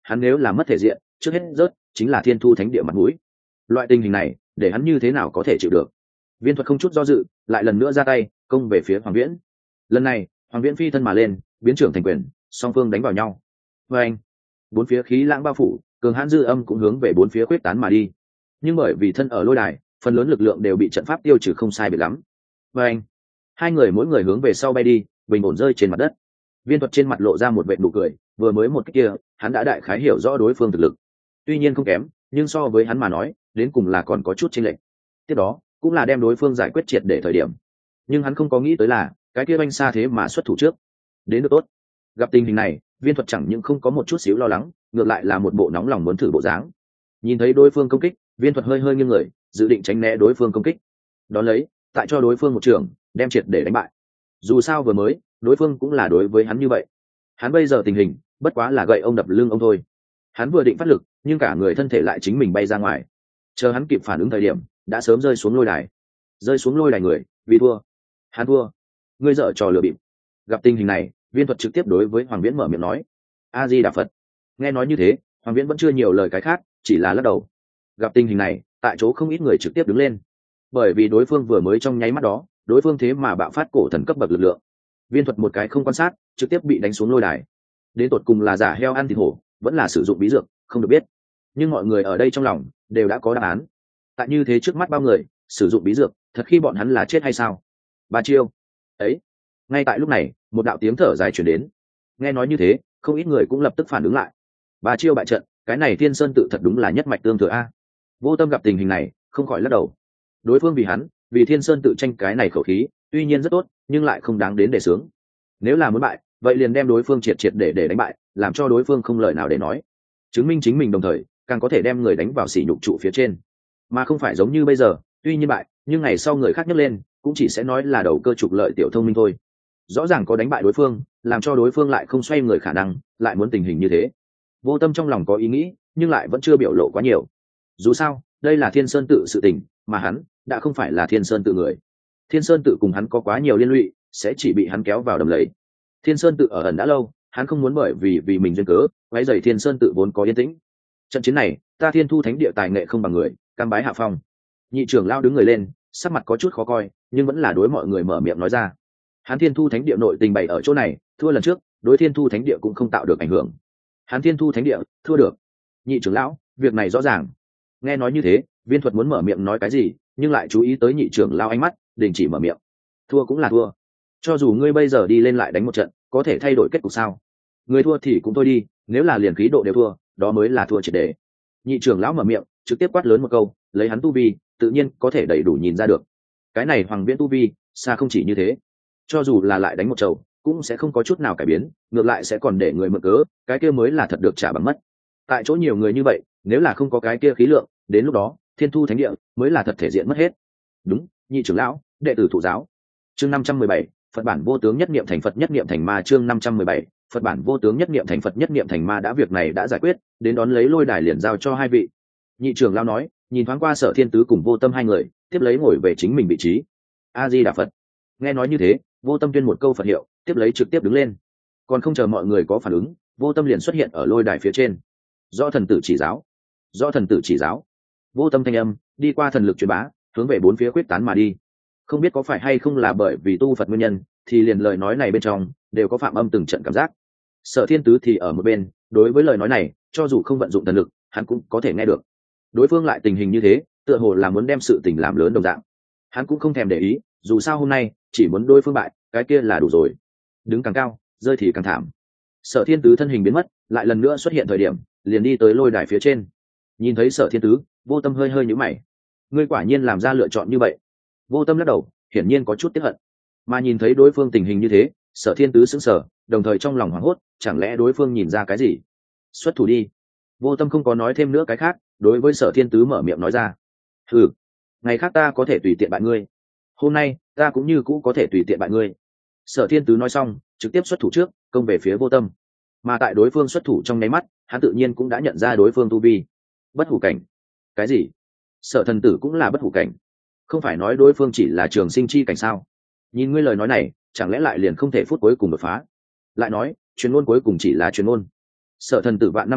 hắn nếu là mất thể diện trước hết rớt chính là thiên thu thánh địa mặt mũi. Loại tình hình này để hắn như thế nào có thể chịu được. Viên thuật không chút do dự lại lần nữa ra tay công về phía Hoàng Viễn. Lần này Hoàng Viễn phi thân mà lên, biến trưởng thành quyền, song phương đánh vào nhau. Và anh, bốn phía khí lãng bao phủ, cường hãn dư âm cũng hướng về bốn phía quyết tán mà đi. Nhưng bởi vì thân ở lôi đài, phần lớn lực lượng đều bị trận pháp tiêu trừ không sai biệt lắm. Và anh, hai người mỗi người hướng về sau bay đi, bình ổn rơi trên mặt đất. Viên thuật trên mặt lộ ra một vệt nụ cười, vừa mới một cái kia hắn đã đại khái hiểu rõ đối phương thực lực, tuy nhiên không kém, nhưng so với hắn mà nói đến cùng là còn có chút chênh lệch. Tiếp đó cũng là đem đối phương giải quyết triệt để thời điểm, nhưng hắn không có nghĩ tới là cái kia banh xa thế mà xuất thủ trước đến được tốt. Gặp tình hình này, Viên thuật chẳng những không có một chút xíu lo lắng, ngược lại là một bộ nóng lòng muốn thử bộ dáng. Nhìn thấy đối phương công kích, Viên thuật hơi hơi nghiêng người, dự định tránh né đối phương công kích, đón lấy tại cho đối phương một trường đem triệt để đánh bại. Dù sao vừa mới đối phương cũng là đối với hắn như vậy, hắn bây giờ tình hình bất quá là gậy ông đập lưng ông thôi. Hắn vừa định phát lực, nhưng cả người thân thể lại chính mình bay ra ngoài. Chờ hắn kịp phản ứng thời điểm, đã sớm rơi xuống lôi đài. Rơi xuống lôi đài người vì thua, hắn thua. Ngươi dở trò lừa bịp. Gặp tình hình này, Viên thuật trực tiếp đối với Hoàng Viễn mở miệng nói: A Di Đà Phật. Nghe nói như thế, Hoàng Viễn vẫn chưa nhiều lời cái khác, chỉ là lắc đầu. Gặp tình hình này, tại chỗ không ít người trực tiếp đứng lên, bởi vì đối phương vừa mới trong nháy mắt đó, đối phương thế mà bạo phát cổ thần cấp bậc lực lượng. Viên thuật một cái không quan sát, trực tiếp bị đánh xuống lôi đài. Đến tột cùng là giả heo ăn thịt hổ, vẫn là sử dụng bí dược, không được biết. Nhưng mọi người ở đây trong lòng đều đã có đáp án. Tại như thế trước mắt bao người sử dụng bí dược, thật khi bọn hắn là chết hay sao? Ba chiêu ấy. Ngay tại lúc này, một đạo tiếng thở dài chuyển đến. Nghe nói như thế, không ít người cũng lập tức phản ứng lại. Ba chiêu bại trận, cái này Thiên Sơn tự thật đúng là nhất mạch tương thừa a. Vô Tâm gặp tình hình này, không khỏi lắc đầu. Đối phương vì hắn, vì Thiên Sơn tự tranh cái này khẩu khí, tuy nhiên rất tốt, nhưng lại không đáng đến để sướng. Nếu là muốn bại, vậy liền đem đối phương triệt triệt để đánh bại, làm cho đối phương không lời nào để nói, chứng minh chính mình, đồng thời càng có thể đem người đánh vào sỉ nhục trụ phía trên, mà không phải giống như bây giờ, tuy nhiên bại, nhưng ngày sau người khác nhấc lên cũng chỉ sẽ nói là đầu cơ trục lợi tiểu thông minh thôi. Rõ ràng có đánh bại đối phương, làm cho đối phương lại không xoay người khả năng, lại muốn tình hình như thế. Vô Tâm trong lòng có ý nghĩ, nhưng lại vẫn chưa biểu lộ quá nhiều. Dù sao đây là Thiên Sơn tự sự tình, mà hắn đã không phải là Thiên Sơn tự người. Thiên Sơn tự cùng hắn có quá nhiều liên lụy, sẽ chỉ bị hắn kéo vào đầm lầy. Thiên Sơn tự ở ẩn đã lâu, hắn không muốn bởi vì mình duyên cớ quấy rầy Thiên Sơn tự vốn có yên tĩnh. Trận chiến này, ta Thiên Thu Thánh địa tài nghệ không bằng người, cam bái hạ phong. Nhị trưởng lao đứng người lên, sắc mặt có chút khó coi, nhưng vẫn là đối mọi người mở miệng nói ra. Hắn Thiên Thu Thánh địa nội tình bày ở chỗ này, thua lần trước, đối Thiên Thu Thánh địa cũng không tạo được ảnh hưởng. Hắn Thiên Thu Thánh địa thua được. Nhị trưởng lão, việc này rõ ràng. Nghe nói như thế, Viên thuật muốn mở miệng nói cái gì, nhưng lại chú ý tới nhị trưởng lao ánh mắt, đình chỉ mở miệng. Thua cũng là thua, cho dù ngươi bây giờ đi lên lại đánh một trận, có thể thay đổi kết cục sao? Người thua thì cũng thôi đi, nếu là liền khí độ đều thua, đó mới là thua triệt để. Nhị trưởng lão mở miệng, trực tiếp quát lớn một câu, lấy hắn tu vi, tự nhiên có thể đầy đủ nhìn ra được. Cái này Hoàng Viễn tu vi, xa không chỉ như thế. Cho dù là lại đánh một chầu, cũng sẽ không có chút nào cải biến, ngược lại sẽ còn để người mượn cớ, cái kia mới là thật được trả bằng mất. Tại chỗ nhiều người như vậy, nếu là không có cái kia khí lượng, đến lúc đó, Thiên Thu Thánh địa mới là thật thể diện mất hết. Đúng, nhị trưởng lão, đệ tử thụ giáo. Chương 517, Phật bản vô tướng nhất niệm thành Phật nhất niệm thành ma. Chương 517, Phật bản vô tướng nhất niệm thành Phật nhất niệm thành ma. Đã việc này đã giải quyết, đến đón lấy lôi đài liền giao cho hai vị. Nhị trưởng lão nói, nhìn thoáng qua Sở Thiên Tứ cùng Vô Tâm hai người, tiếp lấy ngồi về chính mình vị trí. A Di Đà Phật. Nghe nói như thế, Vô Tâm tuyên một câu Phật hiệu, tiếp lấy trực tiếp đứng lên. Còn không chờ mọi người có phản ứng, Vô Tâm liền xuất hiện ở lôi đài phía trên. Do thần tử chỉ giáo, do thần tử chỉ giáo. Vô Tâm thanh âm đi qua thần lực truyền bá, hướng về bốn phía quyết tán mà đi. Không biết có phải hay không là bởi vì tu Phật nguyên nhân, thì liền lời nói này bên trong đều có phạm âm từng trận cảm giác. Sở Thiên Tứ thì ở một bên, đối với lời nói này, cho dù không vận dụng thần lực, hắn cũng có thể nghe được. Đối phương lại tình hình như thế, tựa hồ là muốn đem sự tình làm lớn đồng dạng. Hắn cũng không thèm để ý, dù sao hôm nay chỉ muốn đối phương bại, cái kia là đủ rồi. Đứng càng cao, rơi thì càng thảm. Sở Thiên Tứ thân hình biến mất, lại lần nữa xuất hiện thời điểm, liền đi tới lôi đài phía trên. Nhìn thấy Sở Thiên Tứ, Vô Tâm hơi hơi nhíu mày. Ngươi quả nhiên làm ra lựa chọn như vậy. Vô Tâm lắc đầu, hiển nhiên có chút tiếc hận. Mà nhìn thấy đối phương tình hình như thế, Sở Thiên Tứ sững sờ, đồng thời trong lòng hoảng hốt, chẳng lẽ đối phương nhìn ra cái gì? Xuất thủ đi. Vô Tâm không có nói thêm nữa cái khác, đối với Sở Thiên Tứ mở miệng nói ra. Ừ, ngày khác ta có thể tùy tiện bại ngươi. Hôm nay, ta cũng như cũ có thể tùy tiện bại ngươi. Sở Thiên Tứ nói xong, trực tiếp xuất thủ trước, công về phía Vô Tâm. Mà tại đối phương xuất thủ trong nháy mắt, hắn tự nhiên cũng đã nhận ra đối phương tu vi. Bất hủ cảnh. Cái gì? Sở thần tử cũng là bất hủ cảnh? Không phải nói đối phương chỉ là trường sinh chi cảnh sao? Nhìn ngươi lời nói này, chẳng lẽ lại liền không thể phút cuối cùng đột phá? Lại nói, truyền ngôn cuối cùng chỉ là truyền ngôn. Sở thần tử vạn năm trước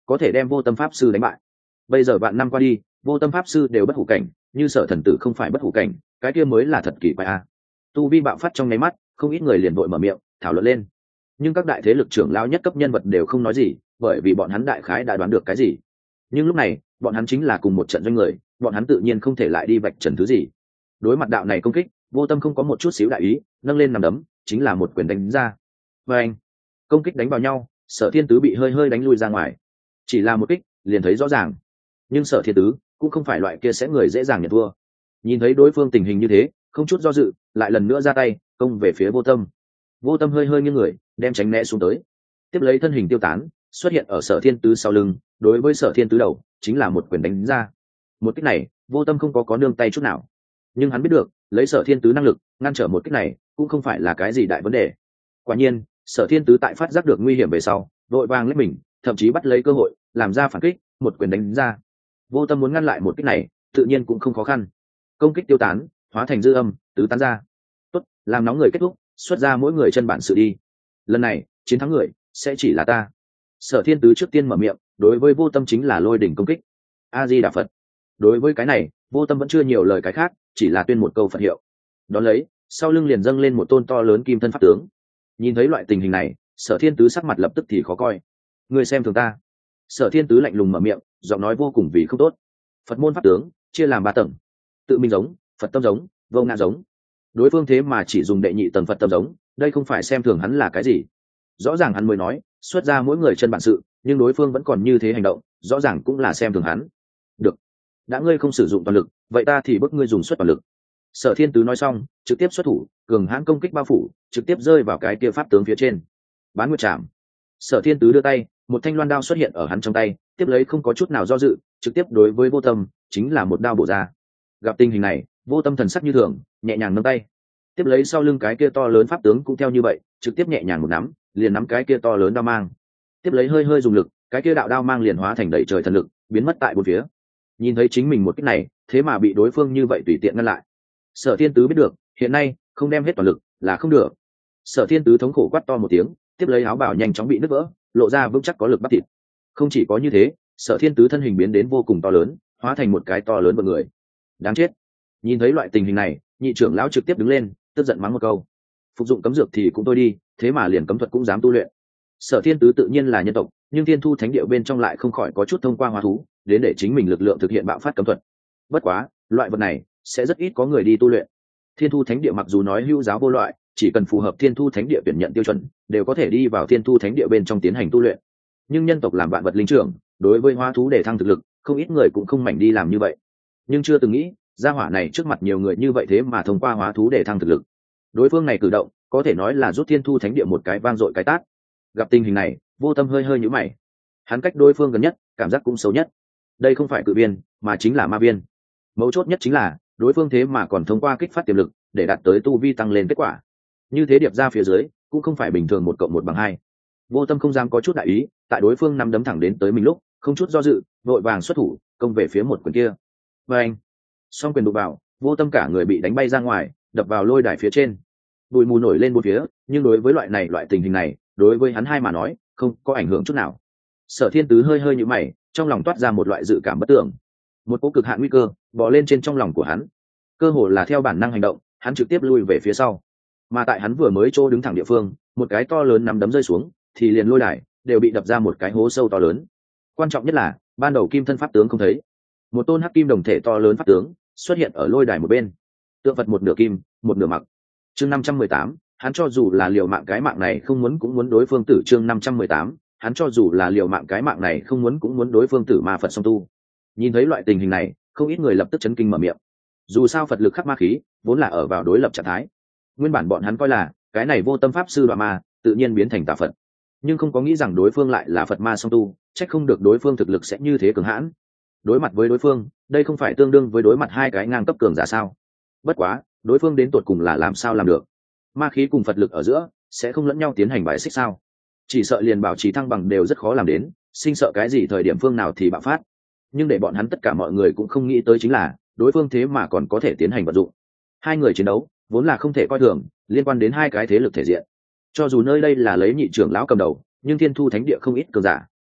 có thể đem vô tâm pháp sư đánh bại. Bây giờ vạn năm qua đi, vô tâm pháp sư đều bất hủ cảnh, như Sở thần tử không phải bất hủ cảnh, cái kia mới là thật kỳ quái a. Tu vi bạo phát trong nháy mắt, không ít người liền vội mở miệng thảo luận lên, nhưng các đại thế lực trưởng lão nhất cấp nhân vật đều không nói gì, bởi vì bọn hắn đại khái đã đoán được cái gì. Nhưng lúc này bọn hắn chính là cùng một trận doanh người, bọn hắn tự nhiên không thể lại đi vạch trần thứ gì. Đối mặt đạo này công kích, vô tâm không có một chút xíu đại ý, nâng lên nằm đấm chính là một quyền đánh ra. Và anh công kích đánh vào nhau, Sở thiên tứ bị hơi hơi đánh lui ra ngoài. Chỉ là một kích liền thấy rõ ràng, nhưng Sở thiên tứ cũng không phải loại kia sẽ người dễ dàng nhận thua. Nhìn thấy đối phương tình hình như thế, không chút do dự lại lần nữa ra tay công về phía vô tâm. Vô tâm hơi hơi nghiêng người đem tránh né xuống tới, tiếp lấy thân hình tiêu tán xuất hiện ở Sở thiên tứ sau lưng, đối với Sở thiên tứ đầu chính là một quyền đánh ra. Một kích này vô tâm không có nương tay chút nào, nhưng hắn biết được lấy Sở thiên tứ năng lực ngăn trở một kích này cũng không phải là cái gì đại vấn đề. Quả nhiên Sở thiên tứ tại phát giác được nguy hiểm về sau đội vàng lấy mình, thậm chí bắt lấy cơ hội làm ra phản kích, một quyền đánh ra. Vô tâm muốn ngăn lại một kích này tự nhiên cũng không khó khăn. Công kích tiêu tán hóa thành dư âm tứ tán ra. Tốt, làm nóng người kết thúc, xuất ra mỗi người chân bản sự đi. Lần này chiến thắng người sẽ chỉ là ta. Sở thiên tứ trước tiên mở miệng, đối với vô tâm chính là lôi đỉnh công kích. A Di Đà Phật. Đối với cái này vô tâm vẫn chưa nhiều lời cái khác, chỉ là tuyên một câu Phật hiệu. Đón lấy sau lưng liền dâng lên một tôn to lớn kim thân pháp tướng. Nhìn thấy loại tình hình này, Sở thiên tứ sắc mặt lập tức thì khó coi. Người xem thường ta. Sở thiên tứ lạnh lùng mở miệng, giọng nói vô cùng vì không tốt. Phật môn pháp tướng chia làm 3 tầng: tự minh giống, Phật tâm giống, vô ngã giống. Đối phương thế mà chỉ dùng đệ nhị tầng Phật tâm giống, đây không phải xem thường hắn là cái gì. Rõ ràng hắn mới nói xuất ra mỗi người chân bản sự, nhưng đối phương vẫn còn như thế hành động, rõ ràng cũng là xem thường hắn. Được, đã ngươi không sử dụng toàn lực, vậy ta thì bức ngươi dùng xuất toàn lực. Sở thiên tứ nói xong trực tiếp xuất thủ, cường hãn công kích bao phủ, trực tiếp rơi vào cái kia pháp tướng phía trên. Bán nguyệt trảm. Sở thiên tứ đưa tay, một thanh loan đao xuất hiện ở hắn trong tay, tiếp lấy không có chút nào do dự trực tiếp đối với vô tâm chính là một đao bổ ra. Gặp tình hình này, vô tâm thần sắc như thường, nhẹ nhàng nâng tay, tiếp lấy sau lưng cái kia to lớn pháp tướng cũng theo như vậy, trực tiếp nhẹ nhàng một nắm liền nắm cái kia to lớn đao mang, tiếp lấy hơi hơi dùng lực, cái kia đạo đao mang liền hóa thành đầy trời thần lực biến mất tại bốn phía. Nhìn thấy chính mình một kích này thế mà bị đối phương như vậy tùy tiện ngăn lại, Sở thiên tứ biết được hiện nay không đem hết toàn lực là không được. Sở thiên tứ thống khổ quát to một tiếng, tiếp lấy áo bào nhanh chóng bị nứt vỡ, lộ ra vững chắc có lực bắp thịt. Không chỉ có như thế, Sở thiên tứ thân hình biến đến vô cùng to lớn, hóa thành một cái to lớn một người. Đáng chết. Nhìn thấy loại tình hình này, nhị trưởng lão trực tiếp đứng lên tức giận mắng một câu. Phục dụng cấm dược thì cũng thôi đi, thế mà liền cấm thuật cũng dám tu luyện. Sở thiên tứ tự nhiên là nhân tộc, nhưng thiên thu thánh địa bên trong lại không khỏi có chút thông qua hóa thú đến để chính mình lực lượng thực hiện bạo phát cấm thuật. Bất quá loại vật này sẽ rất ít có người đi tu luyện. Thiên thu thánh địa mặc dù nói hữu giáo vô loại, chỉ cần phù hợp thiên thu thánh địa tuyển nhận tiêu chuẩn đều có thể đi vào thiên thu thánh địa bên trong tiến hành tu luyện. Nhưng nhân tộc làm vạn vật linh trưởng, đối với hóa thú để thăng thực lực, không ít người cũng không mảnh đi làm như vậy. Nhưng chưa từng nghĩ gia hỏa này trước mặt nhiều người như vậy thế mà thông qua hóa thú để thăng thực lực. Đối phương này cử động có thể nói là rút thiên thu thánh địa một cái vang dội cái tát. Gặp tình hình này, vô tâm hơi hơi nhíu mày. Hắn cách đối phương gần nhất, cảm giác cũng xấu nhất. Đây không phải cự viên mà chính là ma viên. Mấu chốt nhất chính là đối phương thế mà còn thông qua kích phát tiềm lực để đạt tới tu vi tăng lên kết quả. Như thế điệp ra phía dưới cũng không phải bình thường 1+1=2. Vô tâm không dám có chút đại ý, tại đối phương nắm đấm thẳng đến tới mình lúc không chút do dự vội vàng xuất thủ công về phía một quyền kia. Và anh song quyền đụng vào, vô tâm cả người bị đánh bay ra ngoài, đập vào lôi đài phía trên. Bụi mù nổi lên bốn phía, nhưng đối với loại tình hình này, đối với hắn hai mà nói không có ảnh hưởng chút nào. Sở thiên tứ hơi hơi nhíu mày, trong lòng toát ra một loại dự cảm bất tưởng. Một cỗ cực hạn nguy cơ bò lên trên trong lòng của hắn, cơ hồ là theo bản năng hành động, hắn trực tiếp lui về phía sau. Mà tại hắn vừa mới chỗ đứng thẳng địa phương, một cái to lớn nắm đấm rơi xuống, thì liền lôi đài đều bị đập ra một cái hố sâu to lớn. Quan trọng nhất là ban đầu kim thân pháp tướng không thấy, một tôn hắc kim đồng thể to lớn pháp tướng xuất hiện ở lôi đài một bên, tượng Phật một nửa kim một nửa mặc. Chương 518, hắn cho dù là liều mạng cái mạng này không muốn cũng muốn đối phương tử. Chương 518, hắn cho dù là liều mạng cái mạng này không muốn cũng muốn đối phương tử. Ma Phật song tu. Nhìn thấy loại tình hình này, không ít người lập tức chấn kinh mở miệng. Dù sao Phật lực khắc ma khí vốn là ở vào đối lập trạng thái, nguyên bản bọn hắn coi là cái này vô tâm pháp sư đoạ ma tự nhiên biến thành tà Phật, nhưng không có nghĩ rằng đối phương lại là Phật ma song tu, trách không được đối phương thực lực sẽ như thế cường hãn. Đối mặt với đối phương, đây không phải tương đương với đối mặt hai cái ngang cấp cường giả sao? Bất quá đối phương đến tột cùng là làm sao làm được? Ma khí cùng Phật lực ở giữa sẽ không lẫn nhau tiến hành bài xích sao? Chỉ sợ liền bảo trì thăng bằng đều rất khó làm đến, sinh sợ cái gì thời điểm phương nào thì bạo phát. Nhưng để bọn hắn tất cả mọi người cũng không nghĩ tới chính là đối phương thế mà còn có thể tiến hành vận dụng. Hai người chiến đấu vốn là không thể coi thường, liên quan đến hai cái thế lực thể diện. Cho dù nơi đây là lấy nhị trưởng lão cầm đầu, nhưng thiên thu thánh địa không ít cường giả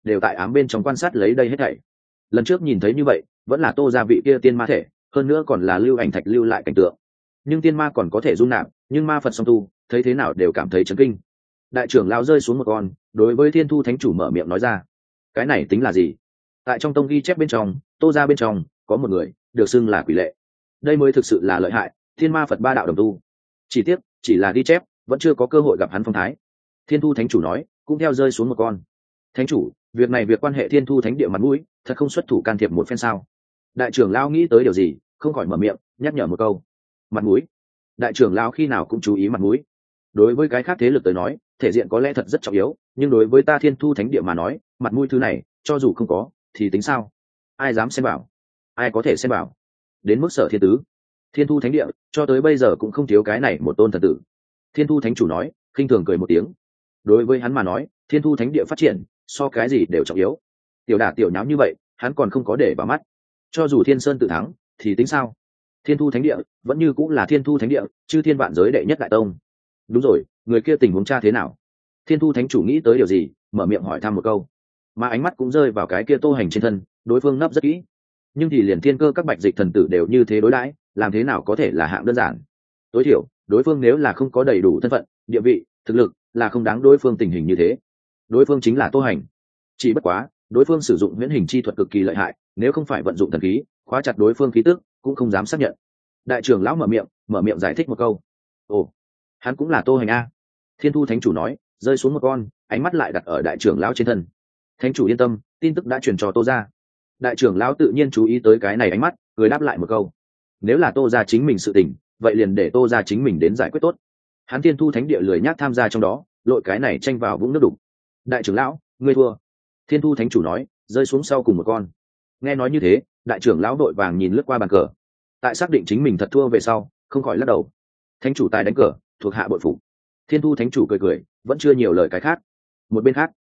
đều tại ám bên trong quan sát lấy đây hết thảy. Lần trước nhìn thấy như vậy vẫn là Tô gia vị kia tiên ma thể, hơn nữa còn là lưu ảnh thạch lưu lại cảnh tượng, nhưng tiên ma còn có thể dung nạp, nhưng ma Phật song tu thấy thế nào đều cảm thấy chấn kinh. Đại trưởng lão rơi xuống một con, đối với Thiên Thu Thánh chủ mở miệng nói ra: cái này tính là gì? Tại trong tông ghi chép bên trong, Tô gia bên trong có một người được xưng là quỷ lệ, đây mới thực sự là lợi hại, thiên ma Phật ba đạo đồng tu. Chỉ tiếc chỉ là ghi chép, vẫn chưa có cơ hội gặp hắn phong thái. Thiên Thu Thánh chủ nói, cũng theo rơi xuống một con. Thánh chủ, việc này việc quan hệ Thiên Thu Thánh địa mặt mũi, thật không xuất thủ can thiệp một phen sao? Đại trưởng lão nghĩ tới điều gì, không khỏi mở miệng nhắc nhở một câu. Mặt mũi? Đại trưởng lão khi nào cũng chú ý mặt mũi. Đối với cái khác thế lực tới nói, thể diện có lẽ thật rất trọng yếu, nhưng đối với ta Thiên Thu Thánh địa mà nói, mặt mũi thứ này cho dù không có thì tính sao? Ai dám xem bảo? Ai có thể xem bảo? Đến mức Sở Thiên tứ, Thiên Thu Thánh địa cho tới bây giờ cũng không thiếu cái này một tôn thần tử. Thiên Thu Thánh chủ nói, khinh thường cười một tiếng. Đối với hắn mà nói, Thiên Thu Thánh địa phát triển so cái gì đều trọng yếu. Tiểu đả tiểu nháo như vậy hắn còn không có để vào mắt. Cho dù Thiên Sơn tự thắng thì tính sao? Thiên Thu Thánh địa vẫn như cũng là Thiên Thu Thánh địa, chư thiên vạn giới đệ nhất đại tông. Đúng rồi, người kia tình huống cha thế nào? Thiên Thu Thánh chủ nghĩ tới điều gì, mở miệng hỏi thăm một câu, mà ánh mắt cũng rơi vào cái kia Tô Hành trên thân. Đối phương nấp rất kỹ, nhưng thì liền thiên cơ các bạch dịch thần tử đều như thế đối đãi, làm thế nào có thể là hạng đơn giản? Tối thiểu đối phương nếu là không có đầy đủ thân phận, địa vị, thực lực, là không đáng đối phương tình hình như thế. Đối phương chính là Tô Hành, chỉ bất quá đối phương sử dụng huyễn hình chi thuật cực kỳ lợi hại, nếu không phải vận dụng thần khí khóa chặt đối phương khí tức, cũng không dám xác nhận. Đại trưởng lão mở miệng giải thích một câu. Ồ, hắn cũng là Tô Hành a? Thiên Thu Thánh chủ nói, rơi xuống một con, ánh mắt lại đặt ở đại trưởng lão trên thân. Thánh chủ yên tâm, tin tức đã truyền cho Tô gia. Đại trưởng lão tự nhiên chú ý tới cái này ánh mắt, cười đáp lại một câu. Nếu là Tô gia chính mình sự tình, vậy liền để Tô gia chính mình đến giải quyết tốt. Hắn Thiên Thu Thánh địa lười nhác tham gia trong đó, lội cái này tranh vào vũng nước đục. Đại trưởng lão, ngươi thua. Thiên Thu Thánh chủ nói, rơi xuống sau cùng một con. Nghe nói như thế, đại trưởng lão đội vàng nhìn lướt qua bàn cờ, tại xác định chính mình thật thua về sau, không khỏi lắc đầu. Thánh chủ tài đánh cờ, thuộc hạ bội phục. Thiên Thu Thánh chủ cười cười, vẫn chưa nhiều lời cái khác. Một bên khác,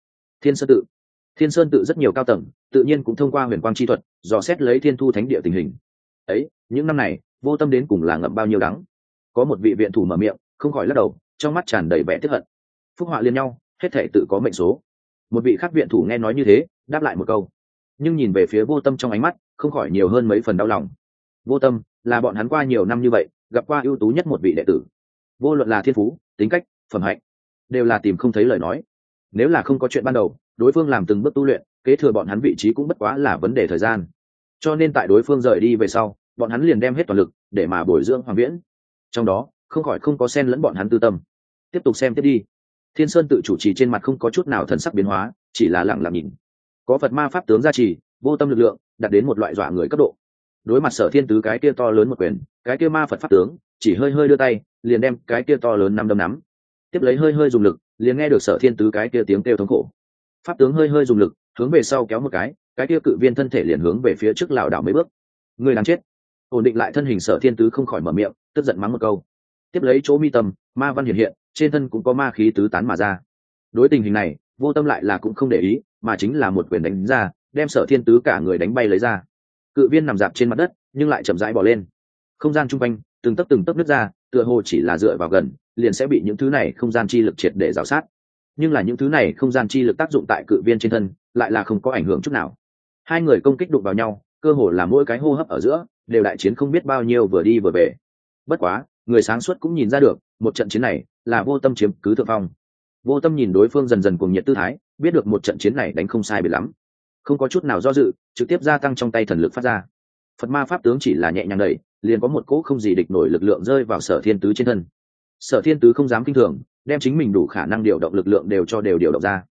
Thiên Sơn tự rất nhiều cao tầng, tự nhiên cũng thông qua huyền quang chi thuật dò xét lấy Thiên Thu Thánh địa tình hình. Ấy, những năm này Vô Tâm đến cùng là ngậm bao nhiêu đắng. Có một vị viện thủ mở miệng, không khỏi lắc đầu, trong mắt tràn đầy vẻ tiếc hận. Phúc họa liên nhau, hết thảy tự có mệnh số. Một vị khác viện thủ nghe nói như thế, đáp lại một câu, nhưng nhìn về phía Vô Tâm trong ánh mắt không khỏi nhiều hơn mấy phần đau lòng. Vô Tâm là bọn hắn qua nhiều năm như vậy gặp qua ưu tú nhất một vị đệ tử, vô luận là thiên phú, tính cách, phẩm hạnh, đều là tìm không thấy lời nói. Nếu là không có chuyện ban đầu, đối phương làm từng bước tu luyện, kế thừa bọn hắn vị trí cũng bất quá là vấn đề thời gian. Cho nên tại đối phương rời đi về sau, bọn hắn liền đem hết toàn lực để mà bồi dưỡng Hoàng Viễn. Trong đó không khỏi không có xen lẫn bọn hắn tư tâm. Tiếp tục xem tiếp đi. Thiên Sơn tự chủ trì trên mặt không có chút nào thần sắc biến hóa, chỉ là lặng lặng nhìn. Có Phật ma pháp tướng gia trì, Vô Tâm lực lượng đạt đến một loại dọa người cấp độ. Đối mặt Sở Thiên tứ cái kia to lớn một quyền, cái kia ma Phật pháp tướng chỉ hơi hơi đưa tay, liền đem cái kia to lớn nắm. Tiếp lấy hơi hơi dùng lực, liền nghe được Sở Thiên tứ cái kia tiếng kêu thống khổ. Pháp tướng hơi hơi dùng lực, hướng về sau kéo một cái kia cự viên thân thể liền hướng về phía trước lảo đảo mấy bước. Người đáng chết. Ổn định lại thân hình Sở Thiên tứ không khỏi mở miệng, tức giận mắng một câu. Tiếp lấy chỗ mi tâm, ma văn hiện, trên thân cũng có ma khí tứ tán mà ra. Đối tình hình này, Vô Tâm lại là cũng không để ý, mà chính là một quyền đánh ra, đem Sở Thiên tứ cả người đánh bay lấy ra. Cự viên nằm dạp trên mặt đất, nhưng lại chậm rãi bò lên. Không gian chung quanh từng tấc nứt ra, tựa hồ chỉ là dựa vào gần, liền sẽ bị những thứ này không gian chi lực triệt để rào sát. Nhưng là những thứ này không gian chi lực tác dụng tại cự viên trên thân, lại là không có ảnh hưởng chút nào. Hai người công kích đụng vào nhau, cơ hồ là mỗi cái hô hấp ở giữa đều đại chiến không biết bao nhiêu vừa đi vừa về. Bất quá, người sáng suốt cũng nhìn ra được, một trận chiến này là Vô Tâm chiếm cứ thượng phong. Vô Tâm nhìn đối phương dần dần cuồng nhiệt tư thái, biết được một trận chiến này đánh không sai biệt lắm, không có chút nào do dự, trực tiếp gia tăng trong tay thần lực phát ra. Phật ma pháp tướng chỉ là nhẹ nhàng đẩy, liền có một cỗ không gì địch nổi lực lượng rơi vào Sở Thiên tứ trên thân. Sở Thiên tứ không dám kinh thường, đem chính mình đủ khả năng điều động lực lượng đều điều động ra.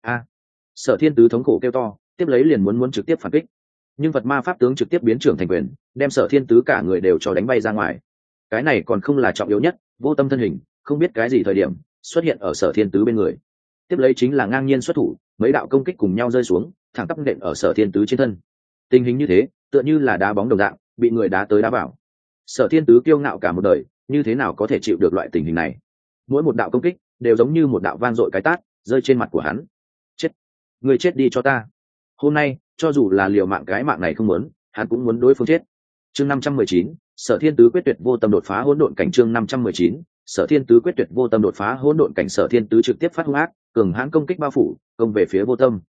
Sở Thiên tứ thống khổ kêu to, tiếp lấy liền muốn trực tiếp phản kích, nhưng Phật ma pháp tướng trực tiếp biến trưởng thành quyền, đem Sở Thiên tứ cả người đều cho đánh bay ra ngoài. Cái này còn không là trọng yếu nhất, Vô Tâm thân hình không biết cái gì thời điểm xuất hiện ở Sở Thiên tứ bên người, tiếp lấy chính là ngang nhiên xuất thủ, mấy đạo công kích cùng nhau rơi xuống, thẳng tắp nện ở Sở Thiên tứ trên thân. Tình hình như thế, tựa như là đá bóng đồng dạng, bị người đá tới đá vào. Sở Thiên tứ kiêu ngạo cả một đời, như thế nào có thể chịu được loại tình hình này? Mỗi một đạo công kích đều giống như một đạo vang dội cái tát rơi trên mặt của hắn. Chết, người chết đi cho ta. Hôm nay cho dù là liều mạng cái mạng này không muốn, hắn cũng muốn đối phương chết. Chương 519, Sở Thiên tứ quyết tuyệt vô tâm đột phá hỗn độn cảnh. Chương 519, Sở Thiên tứ quyết tuyệt vô tâm đột phá hỗn độn cảnh. Sở Thiên tứ trực tiếp phát hung ác, cường hãn công kích bao phủ, công về phía Vô Tâm.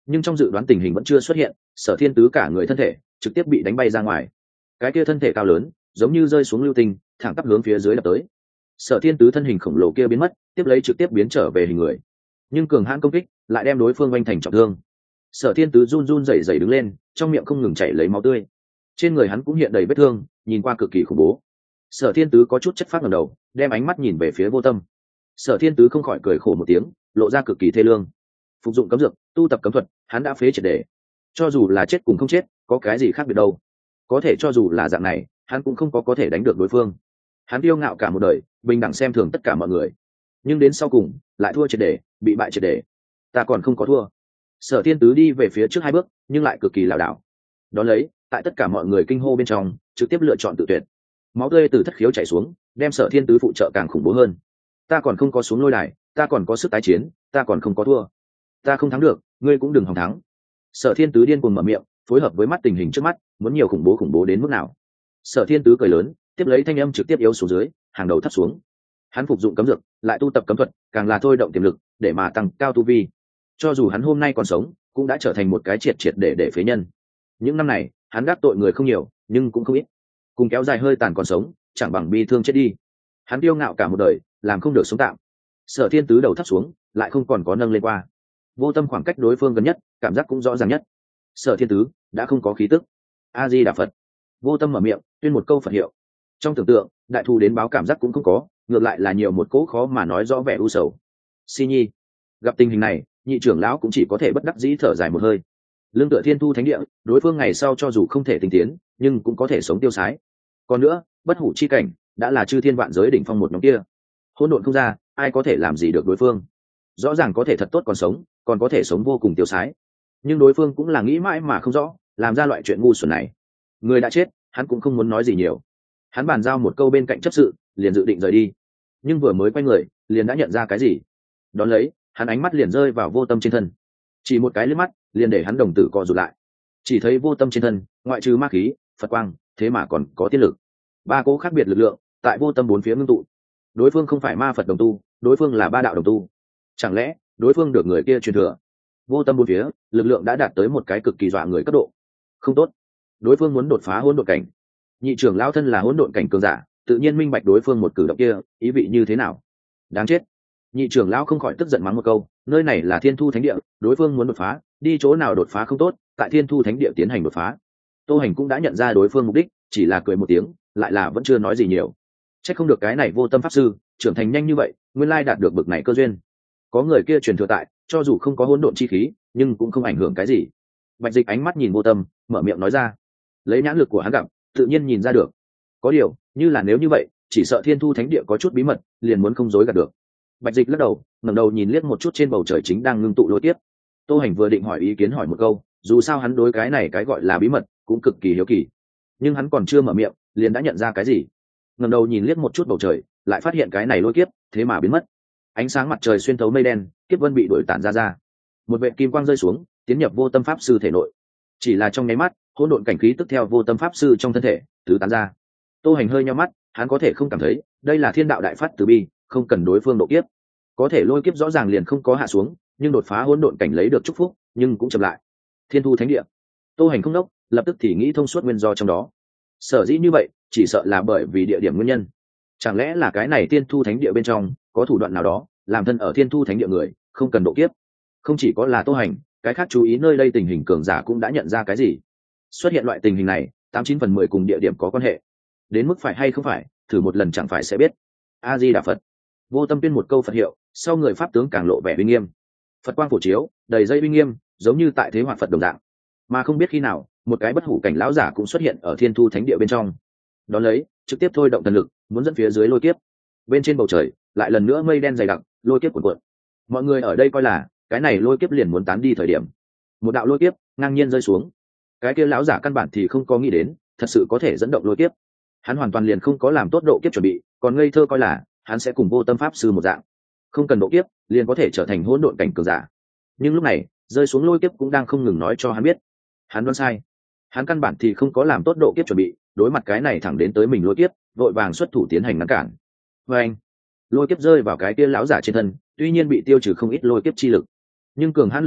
nhưng trong dự đoán tình hình vẫn chưa xuất hiện. Sở Thiên Tứ cả người thân thể trực tiếp bị đánh bay ra ngoài. Cái kia thân thể cao lớn giống như rơi xuống lưu tinh, thẳng tắp hướng phía dưới đập tới. Sở Thiên Tứ thân hình khổng lồ kia biến mất, tiếp lấy trực tiếp biến trở về hình người, nhưng cường hãn công kích lại đem đối phương oanh thành trọng thương. Sở Thiên Tứ run run rẩy rẩy đứng lên, trong miệng không ngừng chảy lấy máu tươi, trên người hắn cũng hiện đầy vết thương, nhìn qua cực kỳ khủng bố. Sở Thiên Tứ có chút chất phát ngẩng đầu, đem ánh mắt nhìn về phía Vô Tâm. Sở Thiên Tứ không khỏi cười khổ một tiếng, lộ ra cực kỳ thê lương. Phục dụng cấm dược, tu tập cấm thuật, hắn đã phế triệt để. Cho dù là chết cùng không chết, có cái gì khác biệt đâu. Có thể cho dù là dạng này, hắn cũng không có thể đánh được đối phương. Hắn kiêu ngạo cả một đời, bình đẳng xem thường tất cả mọi người, nhưng đến sau cùng lại thua triệt để, bị bại triệt để. Ta còn không có thua. Sở Thiên Tứ đi về phía trước 2 bước, nhưng lại cực kỳ lảo đảo. Đó lấy, tại tất cả mọi người kinh hô bên trong, trực tiếp lựa chọn tự tuyệt. Máu tươi từ thất khiếu chảy xuống, đem Sở Thiên Tứ phụ trợ càng khủng bố hơn. Ta còn không có xuống lôi đài, ta còn có sức tái chiến, ta còn không có thua. Ta không thắng được, ngươi cũng đừng hòng thắng. Sở Thiên Tứ điên cuồng mở miệng, phối hợp với mắt tình hình trước mắt, muốn nhiều khủng bố đến mức nào. Sở Thiên Tứ cười lớn, tiếp lấy thanh âm trực tiếp yếu xuống dưới, hàng đầu thấp xuống. Hắn phục dụng cấm dược, lại tu tập cấm thuật, càng là thôi động tiềm lực để mà tăng cao tu vi. Cho dù hắn hôm nay còn sống, cũng đã trở thành một cái triệt để phế nhân. Những năm này, hắn đắc tội người không nhiều, nhưng cũng không ít. Cùng kéo dài hơi tàn còn sống, chẳng bằng bi thương chết đi. Hắn kiêu ngạo cả một đời, làm không được sống tạm. Sở Thiên Tứ đầu thấp xuống, lại không còn có nâng lên qua. Vô Tâm khoảng cách đối phương gần nhất, cảm giác cũng rõ ràng nhất. Sở Thiên Tứ đã không có khí tức. A Di Đà Phật. Vô Tâm mở miệng, tuyên một câu Phật hiệu. Trong tưởng tượng, đại thù đến báo cảm giác cũng không có, ngược lại là nhiều một cỗ khó mà nói rõ vẻ u sầu. Si Nhi. Gặp tình hình này, nhị trưởng lão cũng chỉ có thể bất đắc dĩ thở dài một hơi. Lương tựa Thiên Thu Thánh Địa, đối phương ngày sau cho dù không thể tinh tiến, nhưng cũng có thể sống tiêu sái. Còn nữa, bất hủ chi cảnh đã là chư thiên vạn giới đỉnh phong một nhóm kia. Hỗn độn không ra, ai có thể làm gì được đối phương? Rõ ràng có thể thật tốt còn sống, còn có thể sống vô cùng tiêu sái. Nhưng đối phương cũng là nghĩ mãi mà không rõ, làm ra loại chuyện ngu xuẩn này. Người đã chết, hắn cũng không muốn nói gì nhiều. Hắn bàn giao một câu bên cạnh chấp sự, liền dự định rời đi. Nhưng vừa mới quay người, liền đã nhận ra cái gì. Đón lấy, hắn ánh mắt liền rơi vào Vô Tâm trên thân. Chỉ một cái liếc mắt, liền để hắn đồng tử co rụt lại. Chỉ thấy Vô Tâm trên thân, ngoại trừ ma khí, Phật quang, thế mà còn có tiên lực. 3 cỗ khác biệt lực lượng, tại Vô Tâm 4 phía ngưng tụ. Đối phương không phải ma Phật đồng tu, đối phương là 3 đạo đồng tu. Chẳng lẽ đối phương được người kia truyền thừa? Vô Tâm 4 phía, lực lượng đã đạt tới một cái cực kỳ dọa người cấp độ. Không tốt, đối phương muốn đột phá hỗn độn cảnh. Nhị trưởng lão thân là hỗn độn cảnh cường giả, tự nhiên minh bạch đối phương một cử động kia ý vị như thế nào. Đáng chết. Nhị trưởng lão không khỏi tức giận mắng một câu, nơi này là Thiên Thu Thánh Địa, đối phương muốn đột phá, đi chỗ nào đột phá không tốt, tại Thiên Thu Thánh Địa tiến hành đột phá. Tô Hành cũng đã nhận ra đối phương mục đích, chỉ là cười một tiếng, lại là vẫn chưa nói gì nhiều. Chắc không được cái này Vô Tâm pháp sư trưởng thành nhanh như vậy, nguyên lai đạt được bực này cơ duyên. Có người kia truyền thừa tại, cho dù không có hỗn độn chi khí, nhưng cũng không ảnh hưởng cái gì. Bạch Dịch ánh mắt nhìn Vô Tâm, mở miệng nói ra. Lấy nhãn lực của hắn gặp, tự nhiên nhìn ra được. Có điều, như là nếu như vậy, chỉ sợ Thiên Thu Thánh Địa có chút bí mật, liền muốn không dối gạt được. Bạch Dịch lắc đầu, ngẩng đầu nhìn liếc một chút trên bầu trời chính đang ngưng tụ lôi tiếp. Tô Hành vừa định hỏi ý kiến hỏi một câu, dù sao hắn đối cái này cái gọi là bí mật cũng cực kỳ hiếu kỳ. Nhưng hắn còn chưa mở miệng, liền đã nhận ra cái gì. Ngẩng đầu nhìn liếc một chút bầu trời, lại phát hiện cái này lôi kiếp, thế mà biến mất. Ánh sáng mặt trời xuyên thấu mây đen, kiếp vân bị đuổi tản ra. Một vệt kim quang rơi xuống, tiến nhập Vô Tâm pháp sư thể nội. Chỉ là trong nháy mắt, hỗn độn cảnh khí tức theo Vô Tâm pháp sư trong thân thể tứ tán ra. Tô Hành hơi nhíu mắt, hắn có thể không cảm thấy, đây là thiên đạo đại phát từ bi, không cần đối phương độ kiếp. Có thể lôi kiếp rõ ràng liền không có hạ xuống, nhưng đột phá hỗn độn cảnh lấy được chúc phúc, nhưng cũng chậm lại. Thiên Thu Thánh Địa. Tô Hành không đốc, lập tức thì nghĩ thông suốt nguyên do trong đó. Sở dĩ như vậy, chỉ sợ là bởi vì địa điểm nguyên nhân. Chẳng lẽ là cái này Thiên Thu Thánh Địa bên trong có thủ đoạn nào đó, làm thân ở Thiên Thu Thánh Địa người không cần độ kiếp? Không chỉ có là Tô Hành, cái khác chú ý nơi đây tình hình cường giả cũng đã nhận ra cái gì. Xuất hiện loại tình hình này, 89 phần 10 cùng địa điểm có quan hệ. Đến mức phải hay không phải, thử một lần chẳng phải sẽ biết. A Di Đà Phật. Vô Tâm tuyên một câu Phật hiệu, sau người pháp tướng càng lộ vẻ uy nghiêm. Phật quang phổ chiếu, đầy dây uy nghiêm, giống như tại thế hoạt Phật đồng dạng. Mà không biết khi nào, một cái bất hủ cảnh lão giả cũng xuất hiện ở Thiên Thu Thánh Địa bên trong. Đón lấy, trực tiếp thôi động thần lực, muốn dẫn phía dưới lôi kiếp. Bên trên bầu trời, lại lần nữa mây đen dày đặc, lôi kiếp cuộn cuộn. Mọi người ở đây coi là, cái này lôi kiếp liền muốn tán đi thời điểm. Một đạo lôi kiếp ngang nhiên rơi xuống. Cái kia lão giả căn bản thì không có nghĩ đến, thật sự có thể dẫn động lôi kiếp. Hắn hoàn toàn liền không có làm tốt độ kiếp chuẩn bị, còn ngây thơ coi là hắn sẽ cùng Vô Tâm pháp sư một dạng, không cần độ kiếp liền có thể trở thành hỗn độn cảnh cường giả. Nhưng lúc này, rơi xuống lôi kiếp cũng đang không ngừng nói cho hắn biết, hắn đoán sai. Hắn căn bản thì không có làm tốt độ kiếp chuẩn bị, đối mặt cái này thẳng đến tới mình lôi kiếp, vội vàng xuất thủ tiến hành ngăn cản. Và anh, lôi kiếp rơi vào cái kia lão giả trên thân, tuy nhiên bị tiêu trừ không ít lôi kiếp chi lực, nhưng cường hãn lực lượng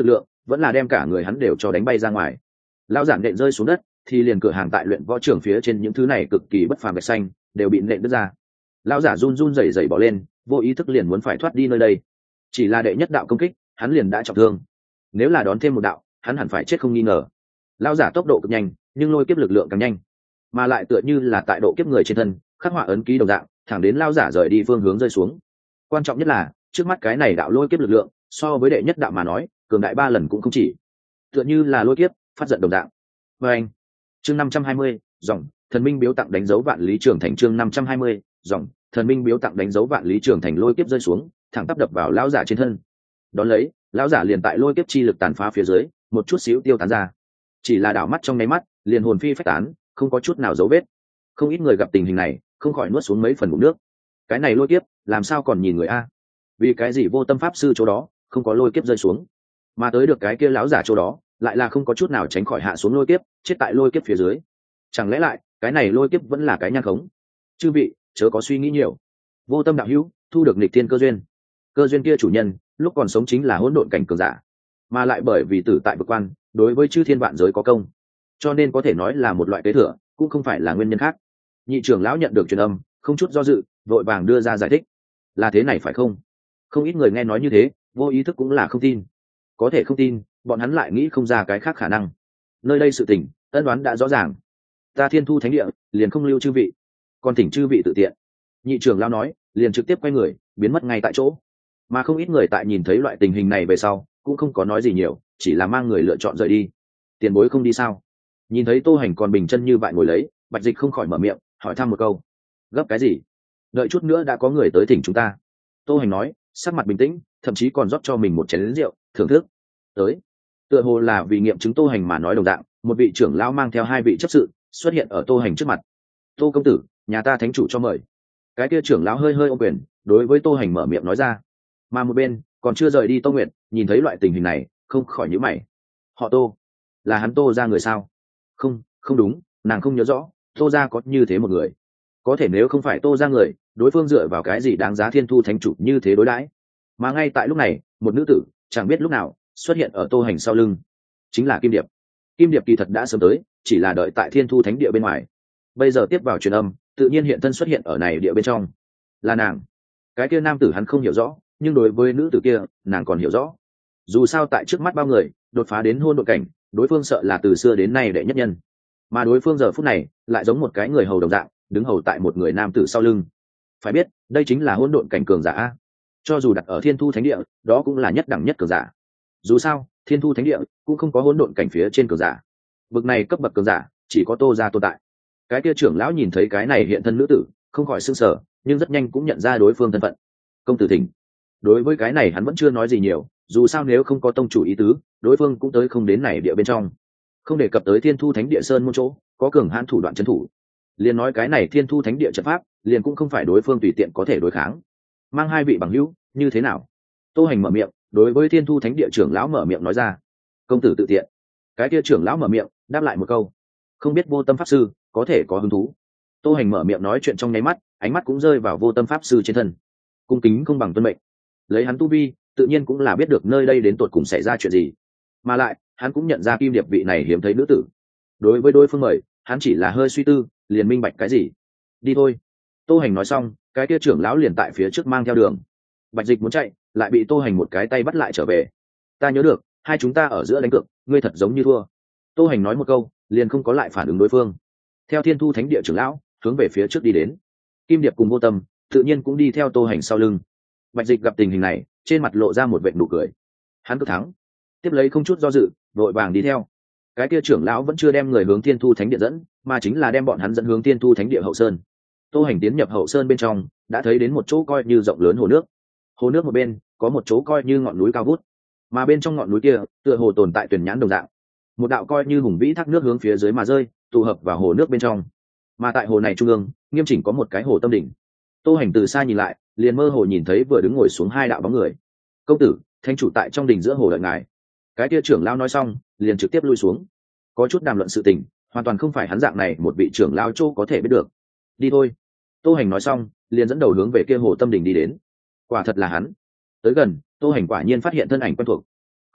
vẫn là đem cả người hắn đều cho đánh bay ra ngoài. Lão giản nện rơi xuống đất thì liền cửa hàng tại luyện võ trường phía trên những thứ này cực kỳ bất phàm gạch xanh đều bị nện đứt ra. Lão giả run run rẩy rẩy bỏ lên, vô ý thức liền muốn phải thoát đi nơi đây. Chỉ là đệ nhất đạo công kích hắn liền đã trọng thương, nếu là đón thêm một đạo hắn hẳn phải chết không nghi ngờ. Lão giả tốc độ cực nhanh nhưng lôi kiếp lực lượng càng nhanh, mà lại tựa như là tại độ kiếp người trên thân khắc họa ấn ký đồng dạng, thẳng đến lão giả rời đi phương hướng rơi xuống. Quan trọng nhất là trước mắt cái này đạo lôi kiếp lực lượng so với đệ nhất đạo mà nói cường đại 3 lần cũng không chỉ, tựa như là lôi kiếp phát giận đồng dạng. Và anh chương 520 dòng thần minh biếu tặng đánh dấu vạn lý trường thành. Chương 520 dòng thần minh biếu tặng đánh dấu vạn lý trường thành. Lôi kiếp rơi xuống thẳng tắp đập vào lão giả trên thân, đón lấy lão giả liền tại lôi kiếp chi lực tàn phá phía dưới một chút xíu tiêu tán ra, chỉ là đảo mắt trong nháy mắt liền hồn phi phách tán, không có chút nào dấu vết. Không ít người gặp tình hình này không khỏi nuốt xuống mấy phần ngụm nước. Cái này lôi kiếp làm sao còn nhìn người a? Vì cái gì vô tâm pháp sư chỗ đó không có lôi kiếp rơi xuống, mà tới được cái kia lão giả chỗ đó lại là không có chút nào tránh khỏi hạ xuống lôi kiếp, chết tại lôi kiếp phía dưới? Chẳng lẽ lại cái này lôi kiếp vẫn là cái nhan khống? Chư vị chớ có suy nghĩ nhiều. Vô tâm đạo hữu thu được nghịch thiên cơ duyên, cơ duyên kia chủ nhân lúc còn sống chính là hỗn độn cảnh cường giả, mà lại bởi vì tử tại vực quan đối với chư thiên vạn giới có công, cho nên có thể nói là một loại kế thừa, cũng không phải là nguyên nhân khác. Nhị trưởng lão nhận được truyền âm không chút do dự vội vàng đưa ra giải thích. Là thế này phải không? Không ít người nghe nói như thế vô ý thức cũng là không tin. Có thể không tin, bọn hắn lại nghĩ không ra cái khác khả năng. Nơi đây sự tình ân đoán đã rõ ràng, ta Thiên Thu Thánh Địa liền không lưu chư vị, còn thỉnh chư vị tự tiện. Nhị trưởng lão nói liền trực tiếp quay người biến mất ngay tại chỗ. Mà không ít người tại nhìn thấy loại tình hình này về sau cũng không có nói gì nhiều, chỉ là mang người lựa chọn rời đi. Tiền bối không đi sao? Nhìn thấy Tô Hành còn bình chân như vậy ngồi lấy, Bạch Dịch không khỏi mở miệng hỏi thăm một câu. Gấp cái gì? Đợi chút nữa đã có người tới thỉnh chúng ta. Tô Hành nói sắc mặt bình tĩnh, thậm chí còn rót cho mình một chén rượu thưởng thức. Tới, tựa hồ là vì nghiệm chứng Tô Hành mà nói đồng dạng, một vị trưởng lão mang theo 2 vị chấp sự xuất hiện ở Tô Hành trước mặt. Tô công tử, nhà ta thánh chủ cho mời. Cái kia trưởng lão hơi hơi ôm quyền đối với Tô Hành mở miệng nói ra. Mà một bên còn chưa rời đi Tô Nguyệt nhìn thấy loại tình hình này không khỏi nhíu mày. Họ Tô, là hắn Tô ra người sao? Không, không đúng, nàng không nhớ rõ Tô ra có như thế một người. Có thể nếu không phải Tô ra người, đối phương dựa vào cái gì đáng giá Thiên Thu Thánh chủ như thế đối đãi? Mà ngay tại lúc này một nữ tử chẳng biết lúc nào xuất hiện ở Tô Hành sau lưng, chính là Kim Điệp. Kim Điệp kỳ thật đã sớm tới, chỉ là đợi tại Thiên Thu Thánh địa bên ngoài, bây giờ tiếp vào truyền âm tự nhiên hiện thân xuất hiện ở này địa bên trong. Là nàng. Cái kia nam tử hắn không hiểu rõ, nhưng đối với nữ tử kia nàng còn hiểu rõ. Dù sao tại trước mắt bao người đột phá đến hôn độn cảnh, đối phương sợ là từ xưa đến nay đệ nhất nhân, mà đối phương giờ phút này lại giống một cái người hầu đồng dạng đứng hầu tại một người nam tử sau lưng. Phải biết đây chính là hôn độn cảnh cường giả, cho dù đặt ở Thiên Thu Thánh địa đó cũng là nhất đẳng nhất cường giả. Dù sao Thiên Thu Thánh địa cũng không có hôn độn cảnh phía trên cường giả, bậc này cấp bậc cường giả chỉ có Tô gia tồn tại. Cái kia trưởng lão nhìn thấy cái này hiện thân nữ tử không khỏi sửng sở, nhưng rất nhanh cũng nhận ra đối phương thân phận. Công tử thỉnh. Đối với cái này hắn vẫn chưa nói gì nhiều, dù sao nếu không có tông chủ ý tứ đối phương cũng tới không đến này địa bên trong. Không đề cập tới Thiên Thu Thánh địa sơn môn chỗ có cường hãn thủ đoạn trấn thủ, liền nói cái này Thiên Thu Thánh địa trận pháp liền cũng không phải đối phương tùy tiện có thể đối kháng. Mang 2 vị bằng hữu như thế nào? Tô Hành mở miệng đối với Thiên Thu Thánh địa trưởng lão mở miệng nói ra. Công tử tự tiện. Cái kia trưởng lão mở miệng đáp lại một câu. Không biết vô tâm pháp sư có thể có hứng thú. Tô Hành mở miệng nói chuyện trong nháy mắt ánh mắt cũng rơi vào vô tâm pháp sư trên thân, cung kính không bằng tuân mệnh. Lấy hắn tu vi tự nhiên cũng là biết được nơi đây đến tột cùng xảy ra chuyện gì, mà lại hắn cũng nhận ra Kim Điệp vị này hiếm thấy nữ tử. Đối với đối phương mời hắn chỉ là hơi suy tư liền minh bạch cái gì. Đi thôi. Tô Hành nói xong cái kia trưởng lão liền tại phía trước mang theo đường. Bạch Dịch muốn chạy lại bị Tô Hành một cái tay bắt lại trở về. Ta nhớ được hai chúng ta ở giữa đánh cược, ngươi thật giống như thua. Tô Hành nói một câu liền không có lại phản ứng đối phương, theo Thiên Thu Thánh địa trưởng lão hướng về phía trước đi đến. Kim Điệp cùng Vô Tâm tự nhiên cũng đi theo Tô Hành sau lưng. Bạch Dịch gặp tình hình này trên mặt lộ ra một vệt nụ cười. Hắn cứ thắng tiếp lấy không chút do dự vội vàng đi theo. Cái kia trưởng lão vẫn chưa đem người hướng Thiên Thu Thánh địa dẫn, mà chính là đem bọn hắn dẫn hướng Thiên Thu Thánh địa hậu sơn. Tô Hành tiến nhập hậu sơn bên trong đã thấy đến một chỗ coi như rộng lớn hồ nước. Hồ nước một bên có một chỗ coi như ngọn núi cao vút, mà bên trong ngọn núi kia tựa hồ tồn tại tuyển nhãn đồng dạng, một đạo coi như hùng vĩ thác nước hướng phía dưới mà rơi, tụ hợp vào hồ nước bên trong. Mà tại hồ này trung ương nghiêm chỉnh có một cái hồ tâm đỉnh. Tô Hành từ xa nhìn lại liền mơ hồ nhìn thấy vừa đứng ngồi xuống 2 đạo bóng người. Công tử, thánh chủ tại trong đỉnh giữa hồ đợi ngài. Cái kia trưởng lão nói xong liền trực tiếp lui xuống. Có chút đàm luận sự tình hoàn toàn không phải hắn dạng này một vị trưởng lão châu có thể biết được. Đi thôi. Tô Hành nói xong liền dẫn đầu hướng về kia hồ tâm đỉnh đi đến. Quả thật là hắn. Tới gần Tô Hành quả nhiên phát hiện thân ảnh quen thuộc.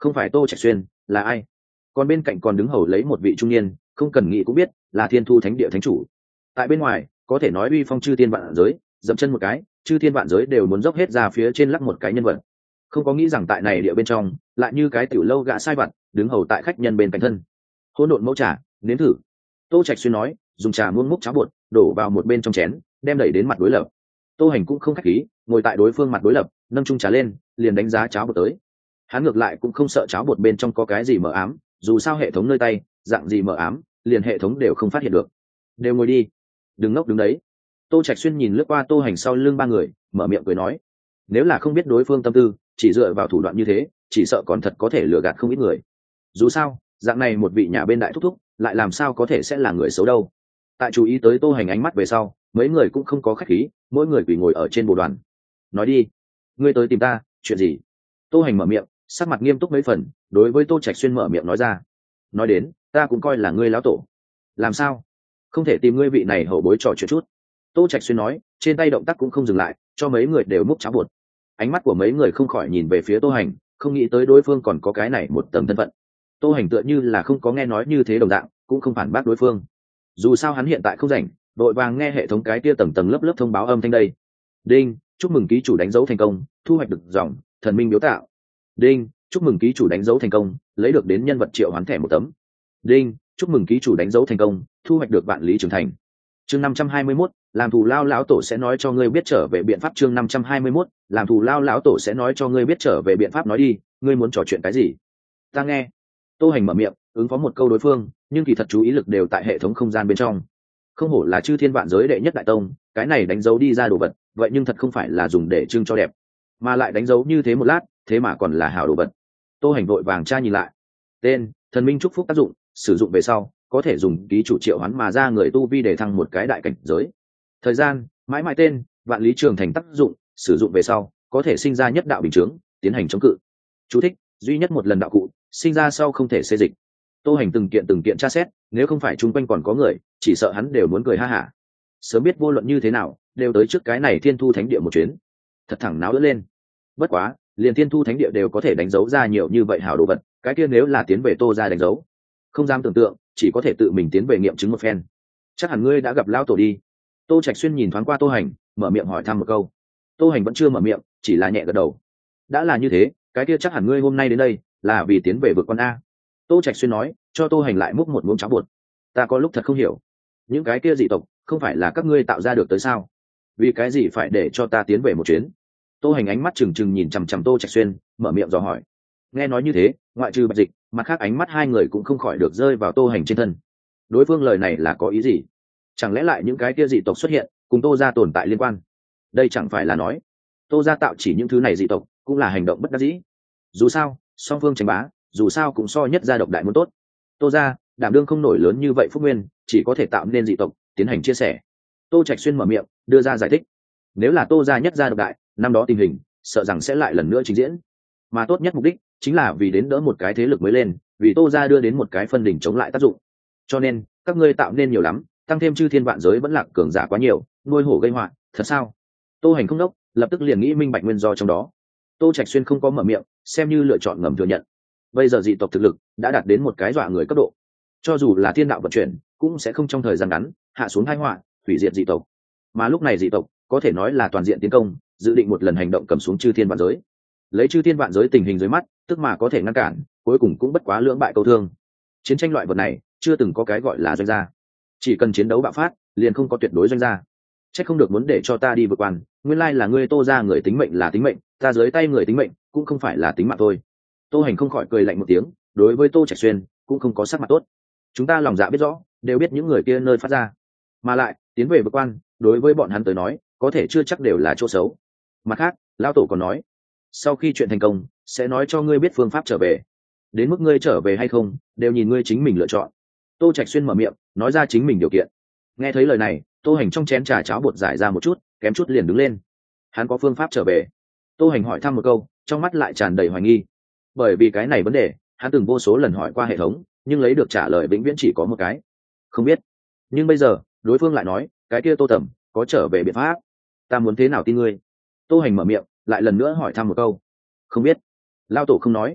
không phải Tô Trạch Xuyên là ai? Còn bên cạnh còn đứng hầu lấy một vị trung niên, không cần nghĩ cũng biết là Thiên Thu Thánh Địa thánh chủ. Tại bên ngoài có thể nói uy phong chư thiên vạn giới, dậm chân một cái chư thiên vạn giới đều muốn dốc hết ra phía trên lắc một cái nhân vật. Không có nghĩ rằng tại này địa bên trong lại như cái tiểu lâu gã sai vặt đứng hầu tại khách nhân bên cạnh thân. Hỗn độn mẫu trà, nếm thử. Tô Trạch Xuyên nói, dùng trà muỗng múc cháo bột đổ vào một bên trong chén, đem đẩy đến mặt đối lập. Tô Hành cũng không khách khí, ngồi tại đối phương mặt đối lập, nâng chung trà lên, liền đánh giá cháo bột tới. Hắn ngược lại cũng không sợ cháo bột bên trong có cái gì mờ ám, dù sao hệ thống nơi tay, dạng gì mờ ám, liền hệ thống đều không phát hiện được. Đều ngồi đi, đừng ngốc đứng đấy. Tô Trạch Xuyên nhìn lướt qua Tô Hành sau lưng ba người, mở miệng cười nói, nếu là không biết đối phương tâm tư, chỉ dựa vào thủ đoạn như thế, chỉ sợ còn thật có thể lừa gạt không ít người. Dù sao, dạng này một vị nhà bên đại thúc thúc, lại làm sao có thể sẽ là người xấu đâu. Tại chú ý tới Tô Hành ánh mắt về sau, mấy người cũng không có khách khí, mỗi người quỳ ngồi ở trên bộ đoàn. Nói đi, ngươi tới tìm ta, chuyện gì? Tô Hành mở miệng, sắc mặt nghiêm túc mấy phần, đối với Tô Trạch Xuyên mở miệng nói ra. Nói đến, ta cũng coi là ngươi lão tổ. Làm sao? Không thể tìm ngươi vị này hậu bối trò chuyện chút? Tô Trạch Xuyên nói, trên tay động tác cũng không dừng lại, cho mấy người đều múc cháo bột. Ánh mắt của mấy người không khỏi nhìn về phía Tô Hành, không nghĩ tới đối phương còn có cái này một tầng thân phận. Tô Hành tựa như là không có nghe nói như thế đồng dạng, cũng không phản bác đối phương. Dù sao hắn hiện tại không rảnh, đội vàng nghe hệ thống cái tia tầng tầng lớp lớp thông báo âm thanh đây. Đinh, chúc mừng ký chủ đánh dấu thành công, thu hoạch được dòng thần minh biếu tạo. Đinh, chúc mừng ký chủ đánh dấu thành công, lấy được đến nhân vật triệu hoán thẻ một tấm. Đinh, chúc mừng ký chủ đánh dấu thành công, thu hoạch được vạn lý trưởng thành. Chương 521, làm thù lao lão tổ sẽ nói cho ngươi biết trở về biện pháp. Chương 521, làm thù lao lão tổ sẽ nói cho ngươi biết trở về biện pháp. Nói đi, ngươi muốn trò chuyện cái gì? Ta nghe. Tô Hành mở miệng, ứng phó một câu đối phương, nhưng kỳ thật chú ý lực đều tại hệ thống không gian bên trong. Không hổ là chư thiên vạn giới đệ nhất đại tông, cái này đánh dấu đi ra đồ vật, vậy nhưng thật không phải là dùng để trưng cho đẹp, mà lại đánh dấu như thế một lát, thế mà còn là hảo đồ vật. Tô Hành vội vàng tra nhìn lại. Tên, thần minh chúc phúc tác dụng, sử dụng về sau có thể dùng ký chủ triệu hoán mà ra người tu vi để thăng một cái đại cảnh giới. Thời gian, mãi mãi. Tên, vạn lý trường thành tác dụng, sử dụng về sau có thể sinh ra nhất đạo bình chướng, tiến hành chống cự. Chú thích, duy nhất một lần đạo cụ, sinh ra sau không thể xê dịch. Tô Hành từng kiện tra xét, nếu không phải chung quanh còn có người, chỉ sợ hắn đều muốn cười ha hả. Sớm biết vô luận như thế nào, đều tới trước cái này Thiên Thu Thánh Địa một chuyến. Thật thẳng náo đỡ lên. Bất quá, liền Thiên Thu Thánh Địa đều có thể đánh dấu ra nhiều như vậy hảo đồ vật, cái kia nếu là tiến về Tô ra đánh dấu, không dám tưởng tượng, chỉ có thể tự mình tiến về nghiệm chứng một phen. Chắc hẳn ngươi đã gặp lão tổ đi. Tô Trạch Xuyên nhìn thoáng qua Tô Hành, mở miệng hỏi thăm một câu. Tô Hành vẫn chưa mở miệng, chỉ là nhẹ gật đầu. Đã là như thế, cái kia chắc hẳn ngươi hôm nay đến đây là vì tiến về vượt con a. Tô Trạch Xuyên nói, cho Tô Hành lại múc một muỗng cháo bột. Ta có lúc thật không hiểu, những cái kia dị tộc không phải là các ngươi tạo ra được tới sao? Vì cái gì phải để cho ta tiến về một chuyến? Tô Hành ánh mắt trừng trừng nhìn chằm chằm Tô Trạch Xuyên, mở miệng dò hỏi. Nghe nói như thế, ngoại trừ Bạch Dịch, mặt khác ánh mắt hai người cũng không khỏi được rơi vào Tô Hành trên thân. Đối phương lời này là có ý gì? Chẳng lẽ lại những cái kia dị tộc xuất hiện cùng Tô gia tồn tại liên quan? Đây chẳng phải là nói Tô gia tạo chỉ những thứ này dị tộc cũng là hành động bất đắc dĩ. Dù sao song phương tranh bá, dù sao cũng so nhất gia độc đại muốn tốt. Tô gia đảm đương không nổi lớn như vậy phúc nguyên, chỉ có thể tạo nên dị tộc tiến hành chia sẻ. Tô Trạch Xuyên mở miệng đưa ra giải thích. Nếu là Tô gia nhất gia độc đại, năm đó tình hình sợ rằng sẽ lại lần nữa trình diễn, mà tốt nhất mục đích chính là vì đến đỡ một cái thế lực mới lên, vì Tô gia đưa đến một cái phân đỉnh chống lại tác dụng. Cho nên các ngươi tạo nên nhiều lắm, tăng thêm chư thiên vạn giới vẫn lạc cường giả quá nhiều, nuôi hổ gây họa, thật sao? Tô Hành không đốc, lập tức liền nghĩ minh bạch nguyên do trong đó. Tô Trạch Xuyên không có mở miệng, xem như lựa chọn ngầm thừa nhận. Bây giờ dị tộc thực lực đã đạt đến một cái dọa người cấp độ, cho dù là thiên đạo vận chuyển cũng sẽ không trong thời gian ngắn hạ xuống tai họa hủy diệt dị tộc. Mà lúc này dị tộc có thể nói là toàn diện tiến công, dự định một lần hành động cầm xuống chư thiên vạn giới. Lấy chư thiên vạn giới tình hình dưới mắt, tức mà có thể ngăn cản, cuối cùng cũng bất quá lưỡng bại câu thương. Chiến tranh loại vật này chưa từng có cái gọi là doanh gia, chỉ cần chiến đấu bạo phát liền không có tuyệt đối doanh gia. Chắc không được muốn để cho ta đi vượt quan, nguyên lai là ngươi Tô gia người tính mệnh là tính mệnh, ta dưới tay người tính mệnh cũng không phải là tính mạng thôi. Tô Hành không khỏi cười lạnh một tiếng, đối với Tô Trạch Xuyên cũng không có sắc mặt tốt. Chúng ta lòng dạ biết rõ, đều biết những người kia nơi phát ra, mà lại tiến về vượt quan đối với bọn hắn tới nói có thể chưa chắc đều là chỗ xấu. Mặt khác lão tổ còn nói, sau khi chuyện thành công sẽ nói cho ngươi biết phương pháp trở về, đến mức ngươi trở về hay không đều nhìn ngươi chính mình lựa chọn. Tô Trạch Xuyên mở miệng nói ra chính mình điều kiện. Nghe thấy lời này, Tô Hành trong chén trà cháo bột giải ra một chút, kém chút liền đứng lên. Hắn có phương pháp trở về? Tô Hành hỏi thăm một câu, trong mắt lại tràn đầy hoài nghi. Bởi vì cái này vấn đề hắn từng vô số lần hỏi qua hệ thống, nhưng lấy được trả lời vĩnh viễn chỉ có một cái: không biết. Nhưng bây giờ đối phương lại nói cái kia Tô Tầm có trở về biện pháp. Ta muốn thế nào tin ngươi? Tô Hành mở miệng lại lần nữa hỏi thăm một câu. Không biết. Lao tổ không nói.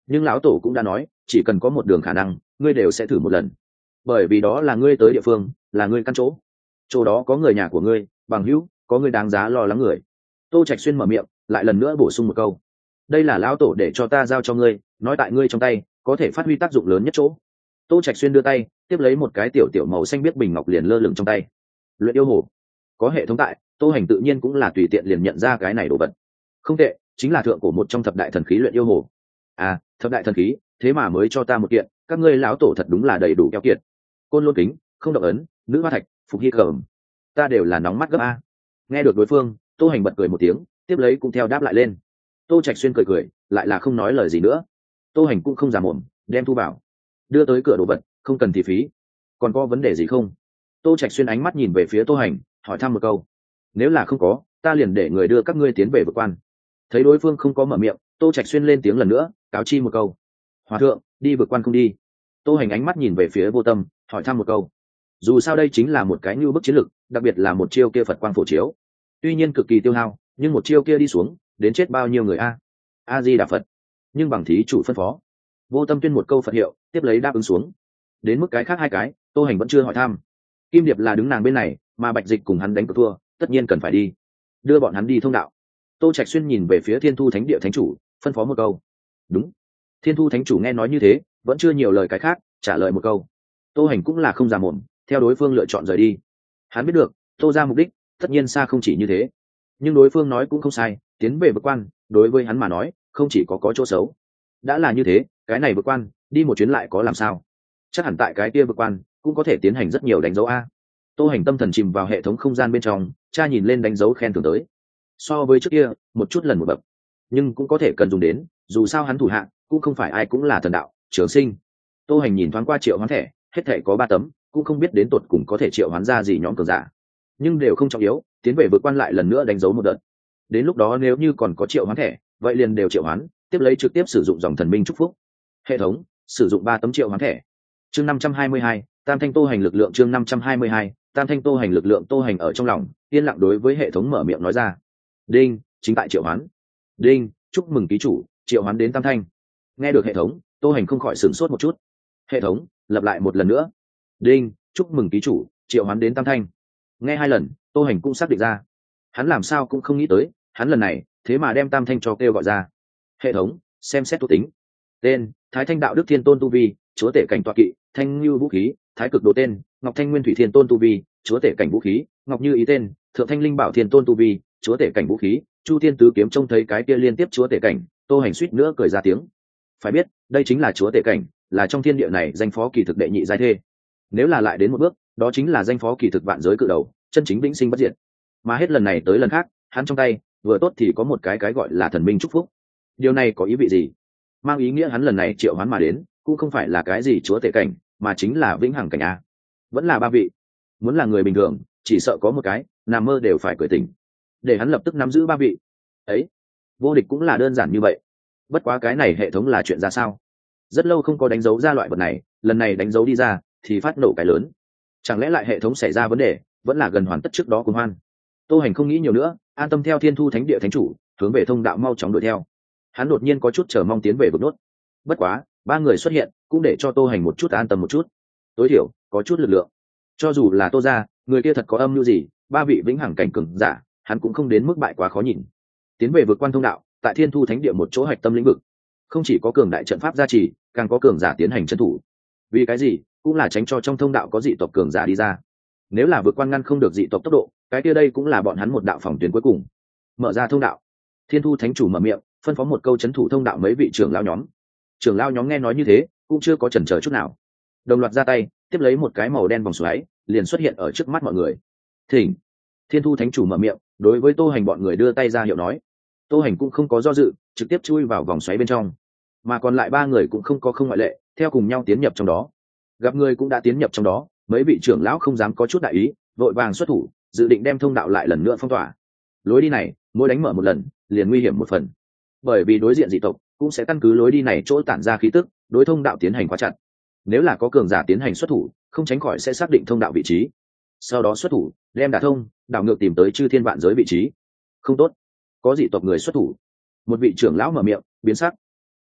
nhưng lão tổ cũng đã nói chỉ cần có một đường khả năng ngươi đều sẽ thử một lần, bởi vì đó là ngươi tới địa phương, là ngươi căn chỗ, chỗ đó có người nhà của ngươi, bằng hữu, có người đáng giá lo lắng người. Tô Trạch Xuyên mở miệng lại lần nữa bổ sung một câu, đây là lão tổ để cho ta giao cho ngươi, nói tại ngươi trong tay có thể phát huy tác dụng lớn nhất chỗ. Tô Trạch Xuyên đưa tay tiếp lấy một cái tiểu tiểu màu xanh biếc bình ngọc liền lơ lửng trong tay. Luyện yêu hồ có hệ thống tại, Tô Hành tự nhiên cũng là tùy tiện liền nhận ra cái này đồ vật. Không tệ, chính là thượng cổ một trong thập đại thần khí luyện yêu hồ. À, thập đại thần khí, thế mà mới cho ta một kiện, các ngươi lão tổ thật đúng là đầy đủ keo kiệt. Côn Lôn Kính, Không Động Ấn, Nữ Hoa Thạch, Phục Hy Cẩm, ta đều là nóng mắt gấp a. Nghe được đối phương, Tô Hành bật cười một tiếng, tiếp lấy cũng theo đáp lại lên. Tô Trạch Xuyên cười cười, lại là không nói lời gì nữa. Tô Hành cũng không giả mồm, đem thu vào, đưa tới cửa đồ vật, không cần thì phí. Còn có vấn đề gì không? Tô Trạch Xuyên ánh mắt nhìn về phía Tô Hành, hỏi thăm một câu. Nếu là không có, ta liền để người đưa các ngươi tiến về vực quan. Thấy đối phương không có mở miệng, Tô Trạch Xuyên lên tiếng lần nữa, cáo chi một câu. Hòa thượng, đi vực quan không đi? Tô Hành ánh mắt nhìn về phía Vô Tâm, hỏi thăm một câu. Dù sao đây chính là một cái nhu bức chiến lực, đặc biệt là một chiêu kia Phật quang phổ chiếu, tuy nhiên cực kỳ tiêu hao, nhưng một chiêu kia đi xuống, đến chết bao nhiêu người a di đà Phật. Nhưng bằng thí chủ phân phó. Vô Tâm tuyên một câu Phật hiệu, tiếp lấy đáp ứng xuống. Đến mức cái khác hai cái, Tô Hành vẫn chưa hỏi thăm. Kim Điệp là đứng nàng bên này, mà Bạch Dịch cùng hắn đánh cược thua, tất nhiên cần phải đi, đưa bọn hắn đi thông đạo. Tô Trạch Xuyên nhìn về phía Thiên Thu Thánh Địa thánh chủ, phân phó một câu. Đúng. Thiên Thu thánh chủ nghe nói như thế, vẫn chưa nhiều lời cái khác, trả lời một câu. Tô Hành cũng là không giả mồm, theo đối phương lựa chọn rời đi. Hắn biết được Tô ra mục đích tất nhiên xa không chỉ như thế, nhưng đối phương nói cũng không sai, tiến về vực quan đối với hắn mà nói không chỉ có chỗ xấu. Đã là như thế, cái này vực quan đi một chuyến lại có làm sao, chắc hẳn tại cái kia vực quan cũng có thể tiến hành rất nhiều đánh dấu a. Tô Hành tâm thần chìm vào hệ thống không gian bên trong, cha nhìn lên đánh dấu khen thưởng tới, so với trước kia một chút lần một bậc, nhưng cũng có thể cần dùng đến, dù sao hắn thủ hạng cũng không phải ai cũng là thần đạo trường sinh. Tô Hành nhìn thoáng qua triệu hoán thẻ, hết thẻ có 3 tấm, cũng không biết đến tột cùng có thể triệu hoán ra gì nhóm cường giả, nhưng đều không trọng yếu, tiến về vượt quan lại lần nữa đánh dấu một đợt. Đến lúc đó nếu như còn có triệu hoán thẻ, vậy liền đều triệu hoán, tiếp lấy trực tiếp sử dụng dòng thần minh chúc phúc. Hệ thống sử dụng 3 tấm triệu hoán thẻ. Chương 522, Tam Thanh Tô Hành lực lượng. Chương 522, Tam Thanh Tô Hành lực lượng. Tô Hành ở trong lòng yên lặng đối với hệ thống mở miệng nói ra. Đinh, chính tại triệu hoán. Đinh, chúc mừng ký chủ triệu hoán đến Tam Thanh. Nghe được hệ thống, Tô Hành không khỏi sửng sốt một chút. Hệ thống lặp lại một lần nữa. Đinh, chúc mừng ký chủ triệu hoán đến Tam Thanh. Nghe 2 lần, Tô Hành cũng xác định ra. Hắn làm sao cũng không nghĩ tới, hắn lần này thế mà đem Tam Thanh cho kêu gọi ra. Hệ thống xem xét thuộc tính. Tên: Thái Thanh Đạo Đức Thiên Tôn tu vi, chúa tể cảnh tọa kỵ, Thanh Như vũ khí, Thái Cực Đồ tên: Ngọc Thanh Nguyên Thủy Thiên Tôn tu vi, chúa tể cảnh vũ khí, Ngọc Như ý tên: Thượng Thanh Linh Bảo Thiên Tôn tu vi, chúa tể cảnh vũ khí. Chu Thiên Tứ Kiếm trông thấy cái kia liên tiếp chúa tể cảnh, Tô Hành suýt nữa cười ra tiếng. Phải biết, đây chính là chúa tể cảnh, là trong thiên địa này danh phó kỳ thực đệ nhị giai thê. Nếu là lại đến một bước, đó chính là danh phó kỳ thực vạn giới cự đầu, chân chính vĩnh sinh bất diệt. Mà hết lần này tới lần khác, hắn trong tay vừa tốt thì có một cái gọi là thần minh chúc phúc. Điều này có ý vị gì? Mang ý nghĩa hắn lần này triệu hoán mà đến cũng không phải là cái gì chúa tể cảnh, mà chính là vĩnh hằng cảnh a. Vẫn là 3 vị. Muốn là người bình thường, chỉ sợ có một cái nằm mơ đều phải cười tỉnh. Để hắn lập tức nắm giữ 3 vị ấy, vô địch cũng là đơn giản như vậy. Bất quá cái này hệ thống là chuyện ra sao? Rất lâu không có đánh dấu ra loại vật này, lần này đánh dấu đi ra thì phát nổ cái lớn. Chẳng lẽ lại hệ thống xảy ra vấn đề, vẫn là gần hoàn tất trước đó cuồng hoan. Tô Hành không nghĩ nhiều nữa, an tâm theo Thiên Thu Thánh Địa thánh chủ hướng về thông đạo mau chóng đuổi theo. Hắn đột nhiên có chút chờ mong tiến về vực nốt. Bất quá 3 người xuất hiện cũng để cho Tô Hành một chút an tâm một chút, tối thiểu có chút lực lượng. Cho dù là Tô gia người kia thật có âm mưu gì, 3 vị vĩnh hằng cảnh cường giả hắn cũng không đến mức bại quá khó nhìn. Tiến về vực quan thông đạo, tại Thiên Thu Thánh Địa một chỗ hạch tâm lĩnh vực, không chỉ có cường đại trận pháp gia trì, càng có cường giả tiến hành trấn thủ. Vì cái gì? Cũng là tránh cho trong thông đạo có dị tộc cường giả đi ra. Nếu là vượt quan ngăn không được dị tộc tốc độ, cái kia đây cũng là bọn hắn một đạo phòng tuyến cuối cùng. Mở ra thông đạo. Thiên Thu thánh chủ mở miệng, phân phó một câu trấn thủ thông đạo mấy vị trưởng lão nhóm. Trưởng lão nhóm nghe nói như thế, cũng chưa có chần chờ chút nào, đồng loạt ra tay, tiếp lấy một cái màu đen vòng xoáy liền xuất hiện ở trước mắt mọi người. Thỉnh. Thiên Thu thánh chủ mở miệng, đối với Tô Hành bọn người đưa tay ra hiệu nói. Tô Hành cũng không có do dự, trực tiếp chui vào vòng xoáy bên trong, mà còn lại 3 người cũng không có không ngoại lệ, theo cùng nhau tiến nhập trong đó. Gặp người cũng đã tiến nhập trong đó, mấy vị trưởng lão không dám có chút đại ý, vội vàng xuất thủ, dự định đem thông đạo lại lần nữa phong tỏa. Lối đi này mỗi đánh mở một lần liền nguy hiểm một phần, bởi vì đối diện dị tộc cũng sẽ căn cứ lối đi này chỗ tản ra khí tức, đối thông đạo tiến hành khóa chặt. Nếu là có cường giả tiến hành xuất thủ, không tránh khỏi sẽ xác định thông đạo vị trí, sau đó xuất thủ đem đả thông, đảo ngược tìm tới chư thiên vạn giới vị trí. Không tốt, có dị tộc người xuất thủ. Một vị trưởng lão mở miệng, biến sắc.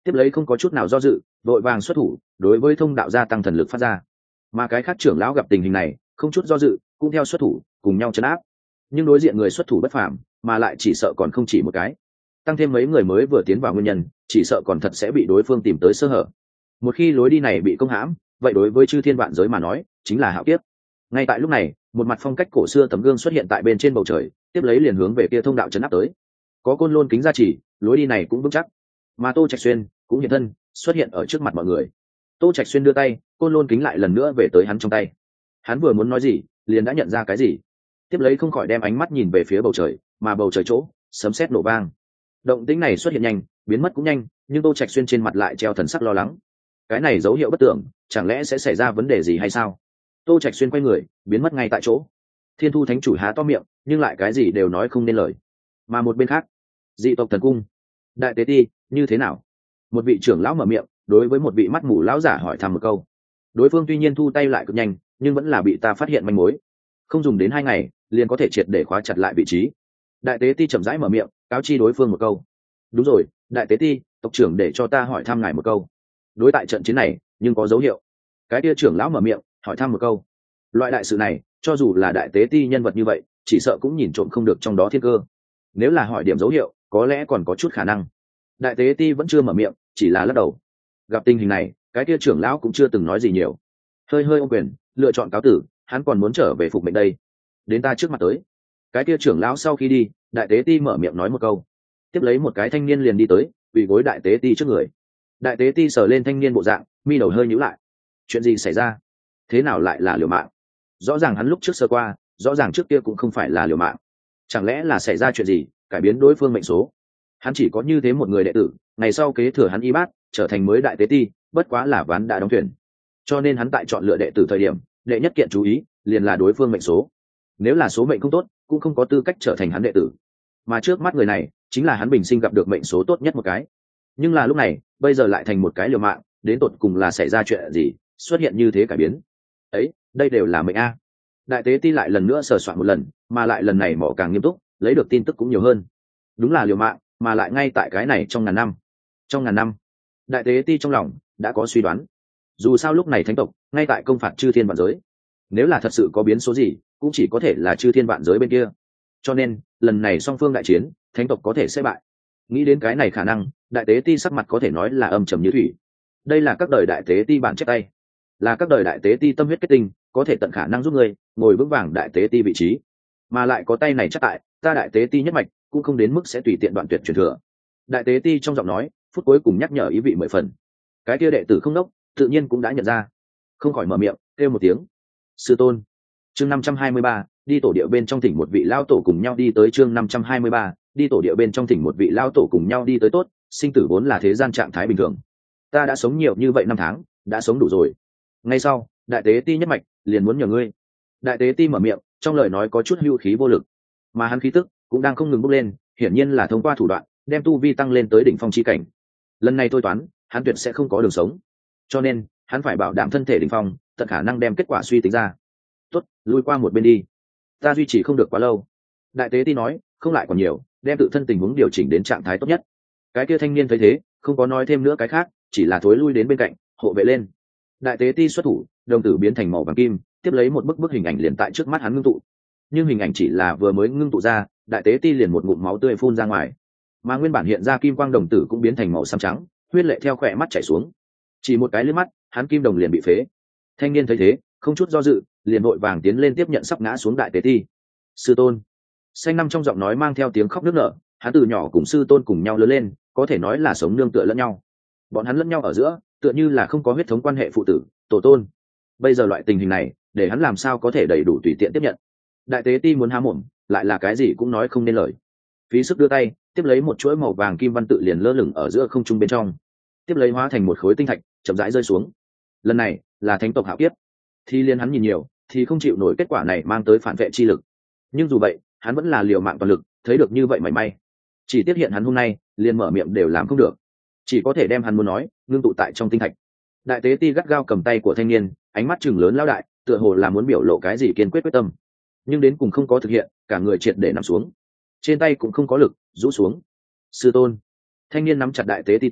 tiếp lấy không có chút nào do dự vội vàng xuất thủ đối với thông đạo gia tăng thần lực phát ra, mà cái khác trưởng lão gặp tình hình này không chút do dự cũng theo xuất thủ cùng nhau chấn áp. Nhưng đối diện người xuất thủ bất phàm, mà lại chỉ sợ còn không chỉ một cái, tăng thêm mấy người mới vừa tiến vào nguyên nhân, chỉ sợ còn thật sẽ bị đối phương tìm tới sơ hở. Một khi lối đi này bị công hãm, vậy đối với chư thiên vạn giới mà nói chính là hạo kiếp. Ngay tại lúc này, một mặt phong cách cổ xưa tấm gương xuất hiện tại bên trên bầu trời, tiếp lấy liền hướng về kia thông đạo chấn áp tới. Có côn lôn kính gia trì, lối đi này cũng vững chắc. Mà Tô Trạch Xuyên cũng hiện thân, xuất hiện ở trước mặt mọi người. Tô Trạch Xuyên đưa tay, côn lôn kính lại lần nữa về tới hắn trong tay. Hắn vừa muốn nói gì, liền đã nhận ra cái gì. Tiếp lấy không khỏi đem ánh mắt nhìn về phía bầu trời, mà bầu trời chỗ, sấm sét nổ vang. Động tĩnh này xuất hiện nhanh, biến mất cũng nhanh, nhưng Tô Trạch Xuyên trên mặt lại treo thần sắc lo lắng. Cái này dấu hiệu bất tưởng, chẳng lẽ sẽ xảy ra vấn đề gì hay sao? Tô Trạch Xuyên quay người, biến mất ngay tại chỗ. Thiên Thu Thánh chủ há to miệng, nhưng lại cái gì đều nói không nên lời. Mà một bên khác, dị tộc thần cung, đại tế ti, như thế nào? Một vị trưởng lão mở miệng, đối với một vị mắt mù lão giả hỏi thăm một câu. Đối phương tuy nhiên thu tay lại cực nhanh, nhưng vẫn là bị ta phát hiện manh mối. Không dùng đến 2 ngày, liền có thể triệt để khóa chặt lại vị trí. Đại tế ti chậm rãi mở miệng, cáo chi đối phương một câu. Đúng rồi, đại tế ti, tộc trưởng để cho ta hỏi thăm ngài một câu. Đối tại trận chiến này, nhưng có dấu hiệu. Cái kia trưởng lão mở miệng, hỏi thăm một câu. Loại đại sự này, cho dù là đại tế ti nhân vật như vậy, chỉ sợ cũng nhìn trộm không được trong đó thiên cơ. Nếu là hỏi điểm dấu hiệu, có lẽ còn có chút khả năng. Đại tế ti vẫn chưa mở miệng, chỉ là lắc đầu. Gặp tình hình này, cái kia trưởng lão cũng chưa từng nói gì nhiều, hơi hơi ôm quyền, lựa chọn cáo tử. Hắn còn muốn trở về phục mệnh đây. Đến ta trước mặt tới. Cái kia trưởng lão sau khi đi, đại tế ti mở miệng nói một câu, tiếp lấy một cái thanh niên liền đi tới, quỳ gối đại tế ti trước người. Đại tế ti sờ lên thanh niên bộ dạng, mi đầu hơi nhíu lại. Chuyện gì xảy ra? Thế nào lại là liều mạng? Rõ ràng hắn lúc trước sơ qua, rõ ràng trước kia cũng không phải là liều mạng. Chẳng lẽ là xảy ra chuyện gì, cải biến đối phương mệnh số? Hắn chỉ có như thế một người đệ tử, ngày sau kế thừa hắn y bát, trở thành mới đại tế ti, bất quá là ván đã đóng thuyền. Cho nên hắn tại chọn lựa đệ tử thời điểm, đệ nhất kiện chú ý liền là đối phương mệnh số. Nếu là số mệnh không tốt, cũng không có tư cách trở thành hắn đệ tử. Mà trước mắt người này, chính là hắn bình sinh gặp được mệnh số tốt nhất một cái. Nhưng là lúc này, bây giờ lại thành một cái liều mạng, đến tột cùng là xảy ra chuyện gì, xuất hiện như thế cải biến. Ấy, đây đều là mệnh a. Đại tế ti lại lần nữa sờ soạn một lần, mà lại lần này mỏ càng nghiêm túc, lấy được tin tức cũng nhiều hơn. Đúng là liều mạng, mà lại ngay tại cái này trong ngàn năm. Trong ngàn năm, đại tế ti trong lòng đã có suy đoán. Dù sao lúc này thánh tộc ngay tại công phạt chư thiên vạn giới, nếu là thật sự có biến số gì, cũng chỉ có thể là chư thiên vạn giới bên kia. Cho nên lần này song phương đại chiến, thánh tộc có thể sẽ bại. Nghĩ đến cái này khả năng, đại tế ti sắc mặt có thể nói là âm trầm như thủy. Đây là các đời đại tế ti bản chép tay, là các đời đại tế ti tâm huyết kết tinh, có thể tận khả năng giúp ngươi ngồi vững vàng đại tế ti vị trí. Mà lại có tay này chắc tại, ta đại tế ti nhất mạch cũng không đến mức sẽ tùy tiện đoạn tuyệt truyền thừa. Đại tế ti trong giọng nói phút cuối cùng nhắc nhở ý vị 10 phần. Cái kia đệ tử không đốc tự nhiên cũng đã nhận ra, không khỏi mở miệng kêu một tiếng sư tôn. Chương 523, đi tổ địa bên trong thỉnh một vị lao tổ cùng nhau đi tới. Chương 523, đi tổ địa bên trong thỉnh một vị lao tổ cùng nhau đi tới. Tốt, sinh tử vốn là thế gian trạng thái bình thường, ta đã sống nhiều như vậy năm tháng, đã sống đủ rồi. Ngay sau, đại tế ti nhất mạch liền muốn nhờ ngươi. Đại tế ti mở miệng, trong lời nói có chút hưu khí vô lực, mà hắn khí tức cũng đang không ngừng bốc lên, hiển nhiên là thông qua thủ đoạn đem tu vi tăng lên tới đỉnh phong chi cảnh. Lần này thôi toán, hắn tuyệt sẽ không có đường sống, cho nên hắn phải bảo đảm thân thể đỉnh phong, tận khả năng đem kết quả suy tính ra. Tốt, lui qua một bên đi, ta duy trì không được quá lâu. Đại tế ti nói, không lại còn nhiều, đem tự thân tình huống điều chỉnh đến trạng thái tốt nhất. Cái kia thanh niên thấy thế, không có nói thêm nữa cái khác, chỉ là thối lui đến bên cạnh, hộ vệ lên. Đại tế ti xuất thủ, đồng tử biến thành màu vàng kim, tiếp lấy một bức hình ảnh liền tại trước mắt hắn ngưng tụ. Nhưng hình ảnh chỉ là vừa mới ngưng tụ ra, đại tế ti liền một ngụm máu tươi phun ra ngoài, mà nguyên bản hiện ra kim quang đồng tử cũng biến thành màu xám trắng, huyết lệ theo khỏe mắt chảy xuống. Chỉ một cái liếc mắt, hắn kim đồng liền bị phế. Thanh niên thấy thế, không chút do dự, liền vội vàng tiến lên tiếp nhận sắp ngã xuống đại tế ti. Sư tôn. Xanh năm trong giọng nói mang theo tiếng khóc nức nở, hắn từ nhỏ cùng sư tôn cùng nhau lớn lên, có thể nói là sống nương tựa lẫn nhau. Bọn hắn lẫn nhau ở giữa, tựa như là không có huyết thống quan hệ phụ tử, tổ tôn. Bây giờ loại tình hình này, để hắn làm sao có thể đầy đủ tùy tiện tiếp nhận. Đại tế ti muốn há mồm, lại là cái gì cũng nói không nên lời. Phí sức đưa tay, tiếp lấy một chuỗi màu vàng kim văn tự liền lơ lửng ở giữa không trung bên trong, tiếp lấy hóa thành một khối tinh thạch, chậm rãi rơi xuống. Lần này là thánh tộc hạo kiếp, thì liên hắn nhìn nhiều, thì không chịu nổi kết quả này mang tới phản vệ chi lực. Nhưng dù vậy, hắn vẫn là liều mạng toàn lực, thấy được như vậy mảy may. Chỉ tiếc hiện hắn hôm nay, liền mở miệng đều làm không được, chỉ có thể đem hắn muốn nói ngưng tụ tại trong tinh thạch. Đại tế ti gắt gao cầm tay của thanh niên, ánh mắt chừng lớn lao đại, tựa hồ là muốn biểu lộ cái gì kiên quyết quyết tâm, nhưng đến cùng không có thực hiện, cả người triệt để nằm xuống, trên tay cũng không có lực, rũ xuống. Sư tôn. Thanh niên nắm chặt đại tế ti tay,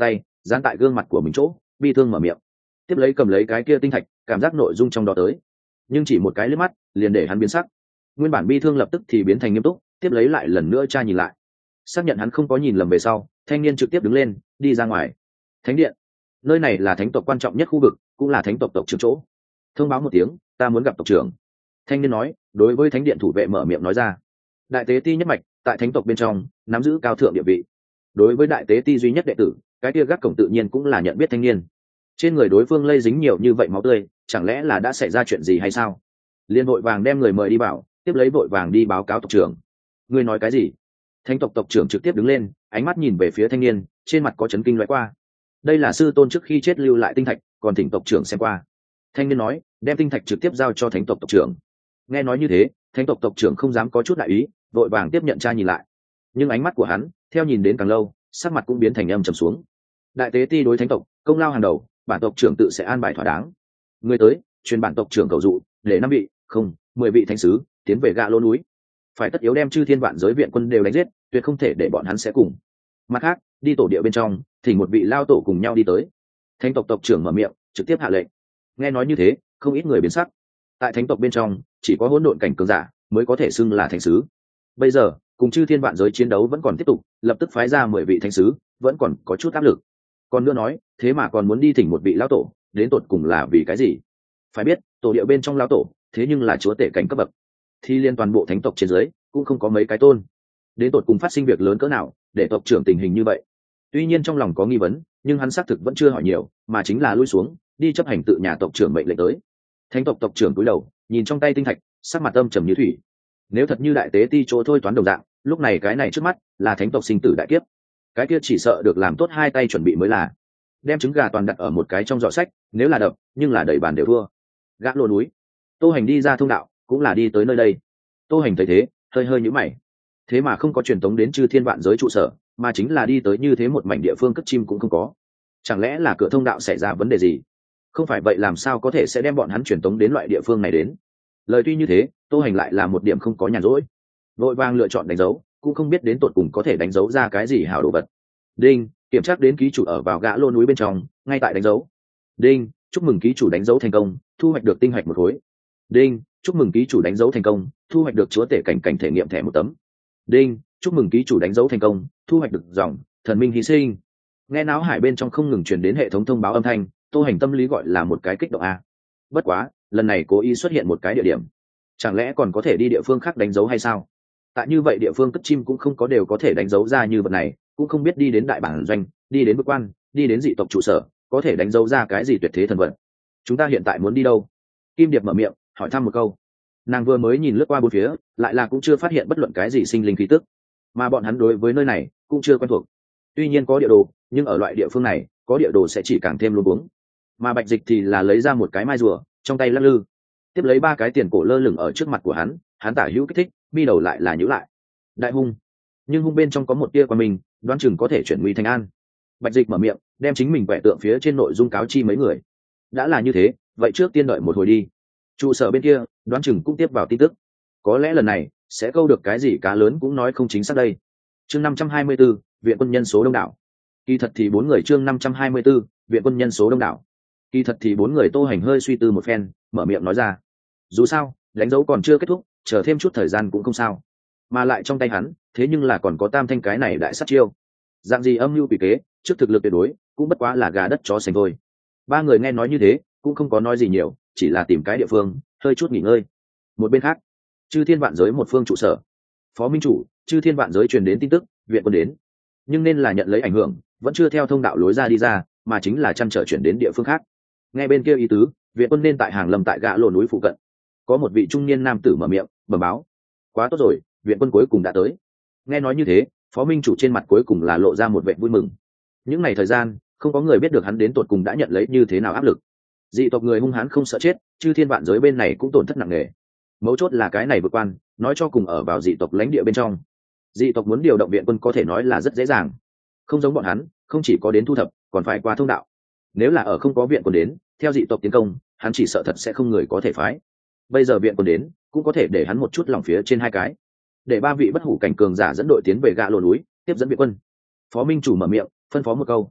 dán tại gương mặt của mình chỗ, bi thương mở miệng. Tiếp lấy cầm lấy cái kia tinh thạch, cảm giác nội dung trong đó tới, nhưng chỉ một cái liếc mắt liền để hắn biến sắc. Nguyên bản bi thương lập tức thì biến thành nghiêm túc, tiếp lấy lại lần nữa tra nhìn lại, xác nhận hắn không có nhìn lầm về sau, thanh niên trực tiếp đứng lên đi ra ngoài. Thánh điện, nơi này là thánh tộc quan trọng nhất khu vực, cũng là thánh tộc tộc trưởng chỗ. Thông báo một tiếng, ta muốn gặp tộc trưởng. Thanh niên nói, đối với thánh điện thủ vệ mở miệng nói ra. Đại tế ti nhất mạch tại thánh tộc bên trong nắm giữ cao thượng địa vị, đối với đại tế ti duy nhất đệ tử, cái kia gác cổng tự nhiên cũng là nhận biết thanh niên. Trên người đối phương lây dính nhiều như vậy máu tươi, chẳng lẽ là đã xảy ra chuyện gì hay sao? Liên vội vàng đem người mời đi bảo, tiếp lấy vội vàng đi báo cáo tộc trưởng. Ngươi nói cái gì? Thánh tộc tộc trưởng trực tiếp đứng lên, ánh mắt nhìn về phía thanh niên, trên mặt có chấn kinh loại qua. Đây là sư tôn trước khi chết lưu lại tinh thạch, còn thỉnh tộc trưởng xem qua. Thanh niên nói, đem tinh thạch trực tiếp giao cho thánh tộc tộc trưởng. Nghe nói như thế, thánh tộc tộc trưởng không dám có chút đại ý, vội vàng tiếp nhận tra nhìn lại. Nhưng ánh mắt của hắn theo nhìn đến càng lâu, sắc mặt cũng biến thành âm trầm xuống. Đại tế ti đối thánh tộc công lao hàng đầu, bản tộc trưởng tự sẽ an bài thỏa đáng. Người tới truyền bản tộc trưởng cầu dụ, để 5 vị, không 10 vị thánh sứ tiến về Gạ Lô núi, phải tất yếu đem chư thiên vạn giới viện quân đều đánh giết, tuyệt không thể để bọn hắn sẽ cùng. Mặt khác, đi tổ địa bên trong thì một vị lao tổ cùng nhau đi tới. Thánh tộc tộc trưởng mở miệng trực tiếp hạ lệnh. Nghe nói như thế, không ít người biến sắc. Tại thánh tộc bên trong chỉ có hỗn độn cảnh cường giả mới có thể xưng là thánh sứ. Bây giờ cùng chư thiên vạn giới chiến đấu vẫn còn tiếp tục, lập tức phái ra 10 vị thánh sứ vẫn còn có chút áp lực. Còn nữa nói, thế mà còn muốn đi thỉnh một vị lao tổ, đến tột cùng là vì cái gì? Phải biết, tổ địa bên trong lao tổ thế nhưng là chúa tể cảnh cấp bậc, thì liên toàn bộ thánh tộc trên dưới cũng không có mấy cái tôn, đến tột cùng phát sinh việc lớn cỡ nào để tộc trưởng tình hình như vậy. Tuy nhiên trong lòng có nghi vấn, nhưng hắn xác thực vẫn chưa hỏi nhiều, mà chính là lui xuống đi chấp hành tự nhà tộc trưởng mệnh lệnh tới. Thánh tộc tộc trưởng cúi đầu nhìn trong tay tinh thạch, sắc mặt âm trầm như thủy. Nếu thật như đại tế ti chỗ thôi toán đồng dạng, lúc này cái này trước mắt là thánh tộc sinh tử đại kiếp, cái kia chỉ sợ được làm tốt 2 tay chuẩn bị mới là. Đem trứng gà toàn đặt ở một cái trong giỏ sách, nếu là đập nhưng là đẩy bàn đều thua. Gã Lô núi, Tô Hành đi ra thông đạo cũng là đi tới nơi đây. Tô Hành thấy thế hơi hơi nhíu mày, thế mà không có truyền tống đến chư thiên vạn giới trụ sở, mà chính là đi tới như thế một mảnh địa phương cất chim cũng không có. Chẳng lẽ là cửa thông đạo xảy ra vấn đề gì? Không phải vậy làm sao có thể sẽ đem bọn hắn truyền tống đến loại địa phương này đến? Lời tuy như thế, Tô Hành lại là một điểm không có nhàn rỗi, vội vàng lựa chọn đánh dấu, cũng không biết đến tột cùng có thể đánh dấu ra cái gì hảo đồ vật. Đinh, kiểm tra đến ký chủ ở vào Gã Lô núi bên trong, ngay tại đánh dấu. Đinh, chúc mừng ký chủ đánh dấu thành công, thu hoạch được tinh hạch 1 khối. Đinh, chúc mừng ký chủ đánh dấu thành công, thu hoạch được chúa tể cảnh thể nghiệm thẻ 1 tấm. Đinh, chúc mừng ký chủ đánh dấu thành công, thu hoạch được dòng thần minh hy sinh. Nghe náo hải bên trong không ngừng truyền đến hệ thống thông báo âm thanh, Tô Hành tâm lý gọi là một cái kích động a. Bất quá, lần này cố ý xuất hiện một cái địa điểm, chẳng lẽ còn có thể đi địa phương khác đánh dấu hay sao? Tại như vậy địa phương cất chim cũng không có đều có thể đánh dấu ra như vật này, cũng không biết đi đến đại bản doanh, đi đến bức quan, đi đến dị tộc trụ sở, có thể đánh dấu ra cái gì tuyệt thế thần vật. Chúng ta hiện tại muốn đi đâu? Kim Điệp mở miệng hỏi thăm một câu. Nàng vừa mới nhìn lướt qua bốn phía, lại là cũng chưa phát hiện bất luận cái gì sinh linh khí tức, mà bọn hắn đối với nơi này cũng chưa quen thuộc. Tuy nhiên có địa đồ, nhưng ở loại địa phương này có địa đồ sẽ chỉ càng thêm luống cuống. Mà Bạch Dịch thì là lấy ra một cái mai rùa trong tay lắc lư, tiếp lấy 3 cái tiền cổ lơ lửng ở trước mặt của hắn tả hữu kích thích, mi đầu lại là nhíu lại. Đại hung, nhưng hung bên trong có một tia qua mình, đoán chừng có thể chuyển nguy thành an. Bạch Dịch mở miệng đem chính mình quẻ tượng phía trên nội dung cáo chi mấy người. Đã là như thế, vậy trước tiên đợi một hồi đi. Trụ sở bên kia đoán chừng cũng tiếp vào tin tức, có lẽ lần này sẽ câu được cái gì cá lớn cũng nói không chính xác đây. Chương 524, viện quân nhân số đông đảo. Kỳ thật thì 4 người. Chương 524, viện quân nhân số đông đảo. Kỳ thật thì 4 người. Tô Hành hơi suy tư một phen, mở miệng nói ra. Dù sao, đánh dấu còn chưa kết thúc, chờ thêm chút thời gian cũng không sao. Mà lại trong tay hắn, thế nhưng là còn có tam thanh cái này đại sát chiêu. Dạng gì âm mưu quỷ kế, trước thực lực tuyệt đối, cũng bất quá là gà đất chó sành thôi. 3 người nghe nói như thế, cũng không có nói gì nhiều, chỉ là tìm cái địa phương, hơi chút nghỉ ngơi. Một bên khác, chư thiên vạn giới một phương trụ sở. Phó minh chủ, chư thiên vạn giới truyền đến tin tức, viện quân đến. Nhưng nên là nhận lấy ảnh hưởng, vẫn chưa theo thông đạo lối ra đi ra, mà chính là chăn trở chuyển đến địa phương khác. Nghe bên kia ý tứ, viện quân nên tại hàng lâm tại Gã Lô núi phụ cận. Có một vị trung niên nam tử mở miệng bẩm báo. Quá tốt rồi, viện quân cuối cùng đã tới. Nghe nói như thế, phó minh chủ trên mặt cuối cùng là lộ ra một vẻ vui mừng. Những ngày thời gian, không có người biết được hắn đến tột cùng đã nhận lấy như thế nào áp lực. Dị tộc người hung hãn không sợ chết, chư thiên vạn giới bên này cũng tổn thất nặng nề. Mấu chốt là cái này vượt quan, nói cho cùng ở vào dị tộc lãnh địa bên trong. Dị tộc muốn điều động viện quân có thể nói là rất dễ dàng, không giống bọn hắn, không chỉ có đến thu thập, còn phải qua thông đạo. Nếu là ở không có viện quân đến, theo dị tộc tiến công, hắn chỉ sợ thật sẽ không người có thể phái. Bây giờ viện quân đến, cũng có thể để hắn một chút lòng phía trên 2 cái, để 3 vị bất hủ cảnh cường giả dẫn đội tiến về Gã Lô núi, tiếp dẫn viện quân. Phó minh chủ mở miệng phân phó một câu.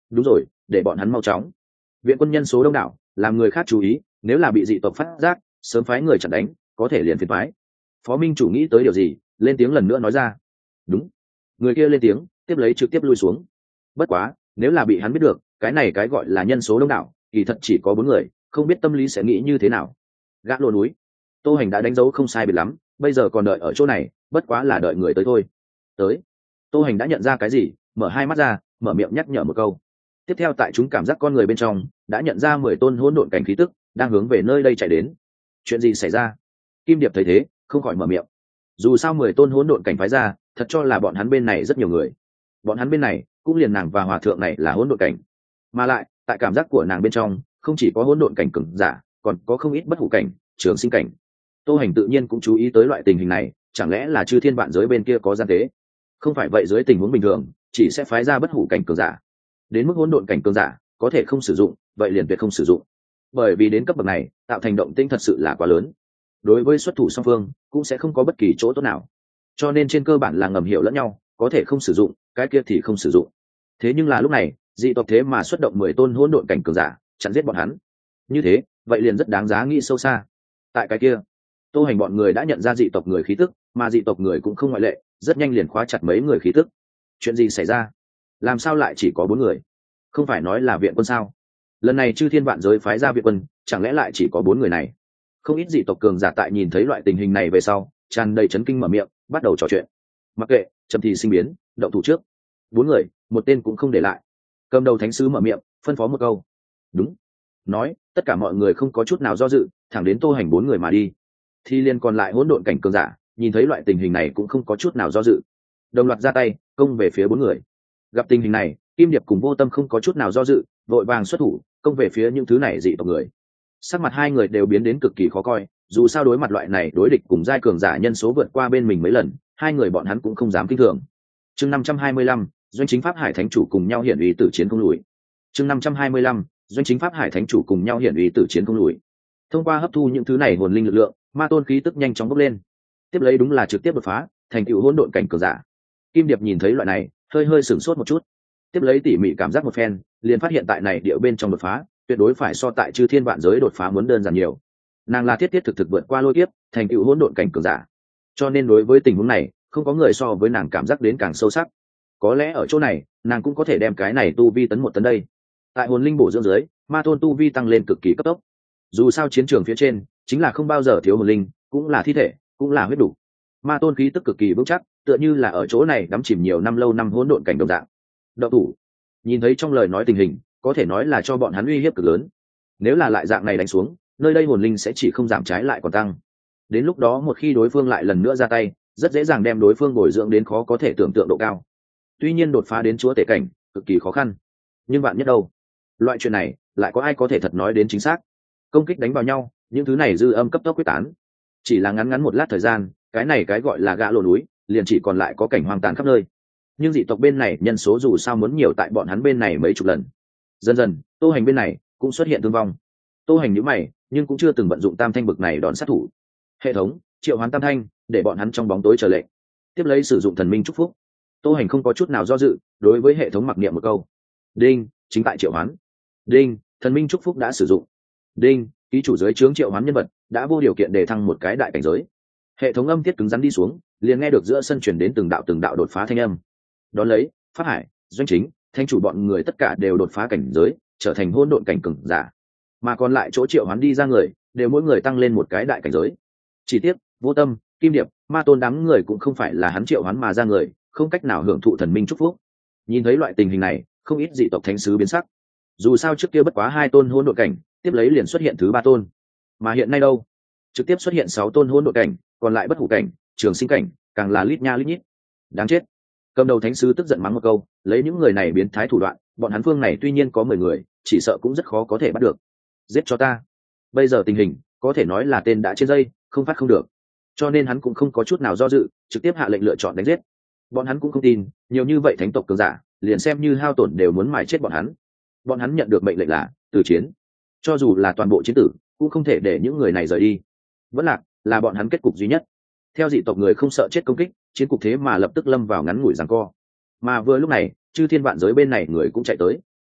đúng rồi, để bọn hắn mau chóng. Viện quân nhân số đông đảo, làm người khác chú ý, nếu là bị dị tộc phát giác, sớm phái người chặn đánh, có thể liền phiền phái. Phó minh chủ nghĩ tới điều gì, lên tiếng lần nữa nói ra. Đúng. Người kia lên tiếng, tiếp lấy trực tiếp lui xuống. Bất quá, nếu là bị hắn biết được, cái này cái gọi là nhân số đông đảo, kỳ thật chỉ có 4 người, không biết tâm lý sẽ nghĩ như thế nào. Gã lô núi, Tô Hành đã đánh dấu không sai biệt lắm, bây giờ còn đợi ở chỗ này, bất quá là đợi người tới thôi. Tới. Tô Hành đã nhận ra cái gì, mở hai mắt ra, mở miệng nhắc nhở một câu. Tiếp theo tại chúng cảm giác con người bên trong đã nhận ra 10 tôn hỗn độn cảnh khí tức đang hướng về nơi đây chạy đến. Chuyện gì xảy ra? Kim Điệp thấy thế không khỏi mở miệng. Dù sao 10 tôn hỗn độn cảnh phái ra, thật cho là bọn hắn bên này rất nhiều người. Bọn hắn bên này cũng liền nàng và hòa thượng này là hỗn độn cảnh, mà lại tại cảm giác của nàng bên trong không chỉ có hỗn độn cảnh cường giả, còn có không ít bất hủ cảnh, trường sinh cảnh. Tô Hành tự nhiên cũng chú ý tới loại tình hình này, chẳng lẽ là chư thiên vạn giới bên kia có gian tế? Không phải vậy, dưới tình huống bình thường chỉ sẽ phái ra bất hủ cảnh cường giả. Đến mức hỗn độn cảnh cường giả có thể không sử dụng, vậy liền tuyệt không sử dụng, bởi vì đến cấp bậc này tạo thành động tĩnh thật sự là quá lớn, đối với xuất thủ song phương cũng sẽ không có bất kỳ chỗ tốt nào, cho nên trên cơ bản là ngầm hiểu lẫn nhau, có thể không sử dụng cái kia thì không sử dụng. Thế nhưng là lúc này dị tộc thế mà xuất động 10 tôn hỗn độn cảnh cường giả chặn giết bọn hắn, như thế vậy liền rất đáng giá nghĩ sâu xa. Tại cái kia, Tô Hành bọn người đã nhận ra dị tộc người khí tức, mà dị tộc người cũng không ngoại lệ, rất nhanh liền khóa chặt mấy người khí tức. Chuyện gì xảy ra? Làm sao lại chỉ có 4 người? Không phải nói là viện quân sao? Lần này chư thiên vạn giới phái ra viện quân, chẳng lẽ lại chỉ có 4 người này? Không ít dị tộc cường giả tại nhìn thấy loại tình hình này về sau tràn đầy chấn kinh, mở miệng bắt đầu trò chuyện. Mặc kệ, chậm thì sinh biến, động thủ trước. 4 người, một tên cũng không để lại. Cầm đầu thánh sứ mở miệng phân phó một câu. Đúng. Nói tất cả mọi người không có chút nào do dự, thẳng đến Tô Hành 4 người mà đi. Thì liên còn lại hỗn độn cảnh cường giả nhìn thấy loại tình hình này cũng không có chút nào do dự, đồng loạt ra tay công về phía 4 người. Gặp tình hình này, Kim Điệp cùng Vô Tâm không có chút nào do dự, vội vàng xuất thủ công về phía những thứ này dị tộc người. Sắc mặt hai người đều biến đến cực kỳ khó coi, dù sao đối mặt loại này đối địch cùng giai cường giả nhân số vượt qua bên mình mấy lần, hai người bọn hắn cũng không dám kinh thường. Chương 525, doanh chính pháp hải thánh chủ cùng nhau hiển uy tử chiến không lùi. Chương 525, doanh chính pháp hải thánh chủ cùng nhau hiển uy tử chiến không lùi. Thông qua hấp thu những thứ này hồn linh lực lượng, ma tôn khí tức nhanh chóng bốc lên, tiếp lấy đúng là trực tiếp đột phá thành tựu hỗn độn cảnh cường giả. Kim Điệp nhìn thấy loại này hơi hơi sửng sốt một chút, tiếp lấy tỉ mỉ cảm giác một phen, liền phát hiện tại này địa bên trong đột phá tuyệt đối phải so tại chư thiên vạn giới đột phá muốn đơn giản nhiều. Nàng là thiết thiết thực thực vượt qua lôi kiếp thành tựu hỗn độn cảnh cường giả, cho nên đối với tình huống này không có người so với nàng cảm giác đến càng sâu sắc. Có lẽ ở chỗ này nàng cũng có thể đem cái này tu vi tấn một tấn đây. Tại hồn linh bổ dưỡng dưới, ma tôn tu vi tăng lên cực kỳ cấp tốc. Dù sao chiến trường phía trên chính là không bao giờ thiếu hồn linh, cũng là thi thể, cũng là huyết đủ. Ma tôn khí tức cực kỳ vững chắc, tựa như là ở chỗ này đắm chìm nhiều năm lâu năm hỗn độn cảnh đồng dạng. Động thủ. Nhìn thấy trong lời nói tình hình, có thể nói là cho bọn hắn uy hiếp cực lớn. Nếu là lại dạng này đánh xuống, nơi đây hồn linh sẽ chỉ không giảm trái lại còn tăng. Đến lúc đó một khi đối phương lại lần nữa ra tay, rất dễ dàng đem đối phương bồi dưỡng đến khó có thể tưởng tượng độ cao. Tuy nhiên đột phá đến chúa tể cảnh cực kỳ khó khăn, nhưng bạn nhất đâu, loại chuyện này lại có ai có thể thật nói đến chính xác. Công kích đánh vào nhau, những thứ này dư âm cấp tốc quyết tán. Chỉ là ngắn ngắn một lát thời gian, cái này cái gọi là gã lồ núi liền chỉ còn lại có cảnh hoang tàn khắp nơi. Nhưng dị tộc bên này nhân số dù sao muốn nhiều tại bọn hắn bên này mấy chục lần. Dần dần Tô Hành bên này cũng xuất hiện thương vong. Tô Hành nhíu mày, nhưng cũng chưa từng vận dụng tam thanh bực này đón sát thủ. Hệ thống triệu hoán tam thanh, để bọn hắn trong bóng tối chờ lệnh. Tiếp lấy sử dụng thần minh chúc phúc. Tô Hành không có chút nào do dự, đối với hệ thống mặc niệm một câu. Đinh, chính tại triệu hoán. Đinh, thần minh chúc phúc đã sử dụng. Đinh, ký chủ giới trướng triệu hoán nhân vật đã vô điều kiện đề thăng một cái đại cảnh giới. Hệ thống âm tiết cứng rắn đi xuống, liền nghe được giữa sân truyền đến từng đạo đột phá thanh âm. Đón lấy, Pháp Hải, Doanh Chính, thanh chủ bọn người tất cả đều đột phá cảnh giới, trở thành hỗn độn cảnh cường giả. Mà còn lại chỗ triệu hoán đi ra người, đều mỗi người tăng lên một cái đại cảnh giới. Chỉ tiếc, Vô Tâm, Kim Điệp, Ma Tôn đám người cũng không phải là hắn triệu hoán mà ra người, không cách nào hưởng thụ thần minh chúc phúc. Nhìn thấy loại tình hình này, không ít dị tộc thánh sứ biến sắc. Dù sao trước kia bất quá 2 tôn hỗn độn cảnh, tiếp lấy liền xuất hiện thứ 3 tôn. Mà hiện nay đâu? Trực tiếp xuất hiện 6 tôn hỗn độn cảnh, còn lại bất hủ cảnh, trường sinh cảnh, càng là lít nha lít nhít. Đáng chết. Cầm đầu thánh sứ tức giận mắng một câu, lấy những người này biến thái thủ đoạn, bọn hắn phương này tuy nhiên có 10 người, chỉ sợ cũng rất khó có thể bắt được. Giết cho ta. Bây giờ tình hình có thể nói là tên đã trên dây, không phát không được, cho nên hắn cũng không có chút nào do dự, trực tiếp hạ lệnh lựa chọn đánh giết. Bọn hắn cũng không tin nhiều như vậy thánh tộc cường giả liền xem như hao tổn đều muốn mài chết bọn hắn. Bọn hắn nhận được mệnh lệnh là từ chiến, cho dù là toàn bộ chiến tử cũng không thể để những người này rời đi. Vẫn là bọn hắn kết cục duy nhất. Theo dị tộc người không sợ chết công kích, chiến cục thế mà lập tức lâm vào ngắn ngủi giằng co. Mà vừa lúc này chư thiên vạn giới bên này người cũng chạy tới.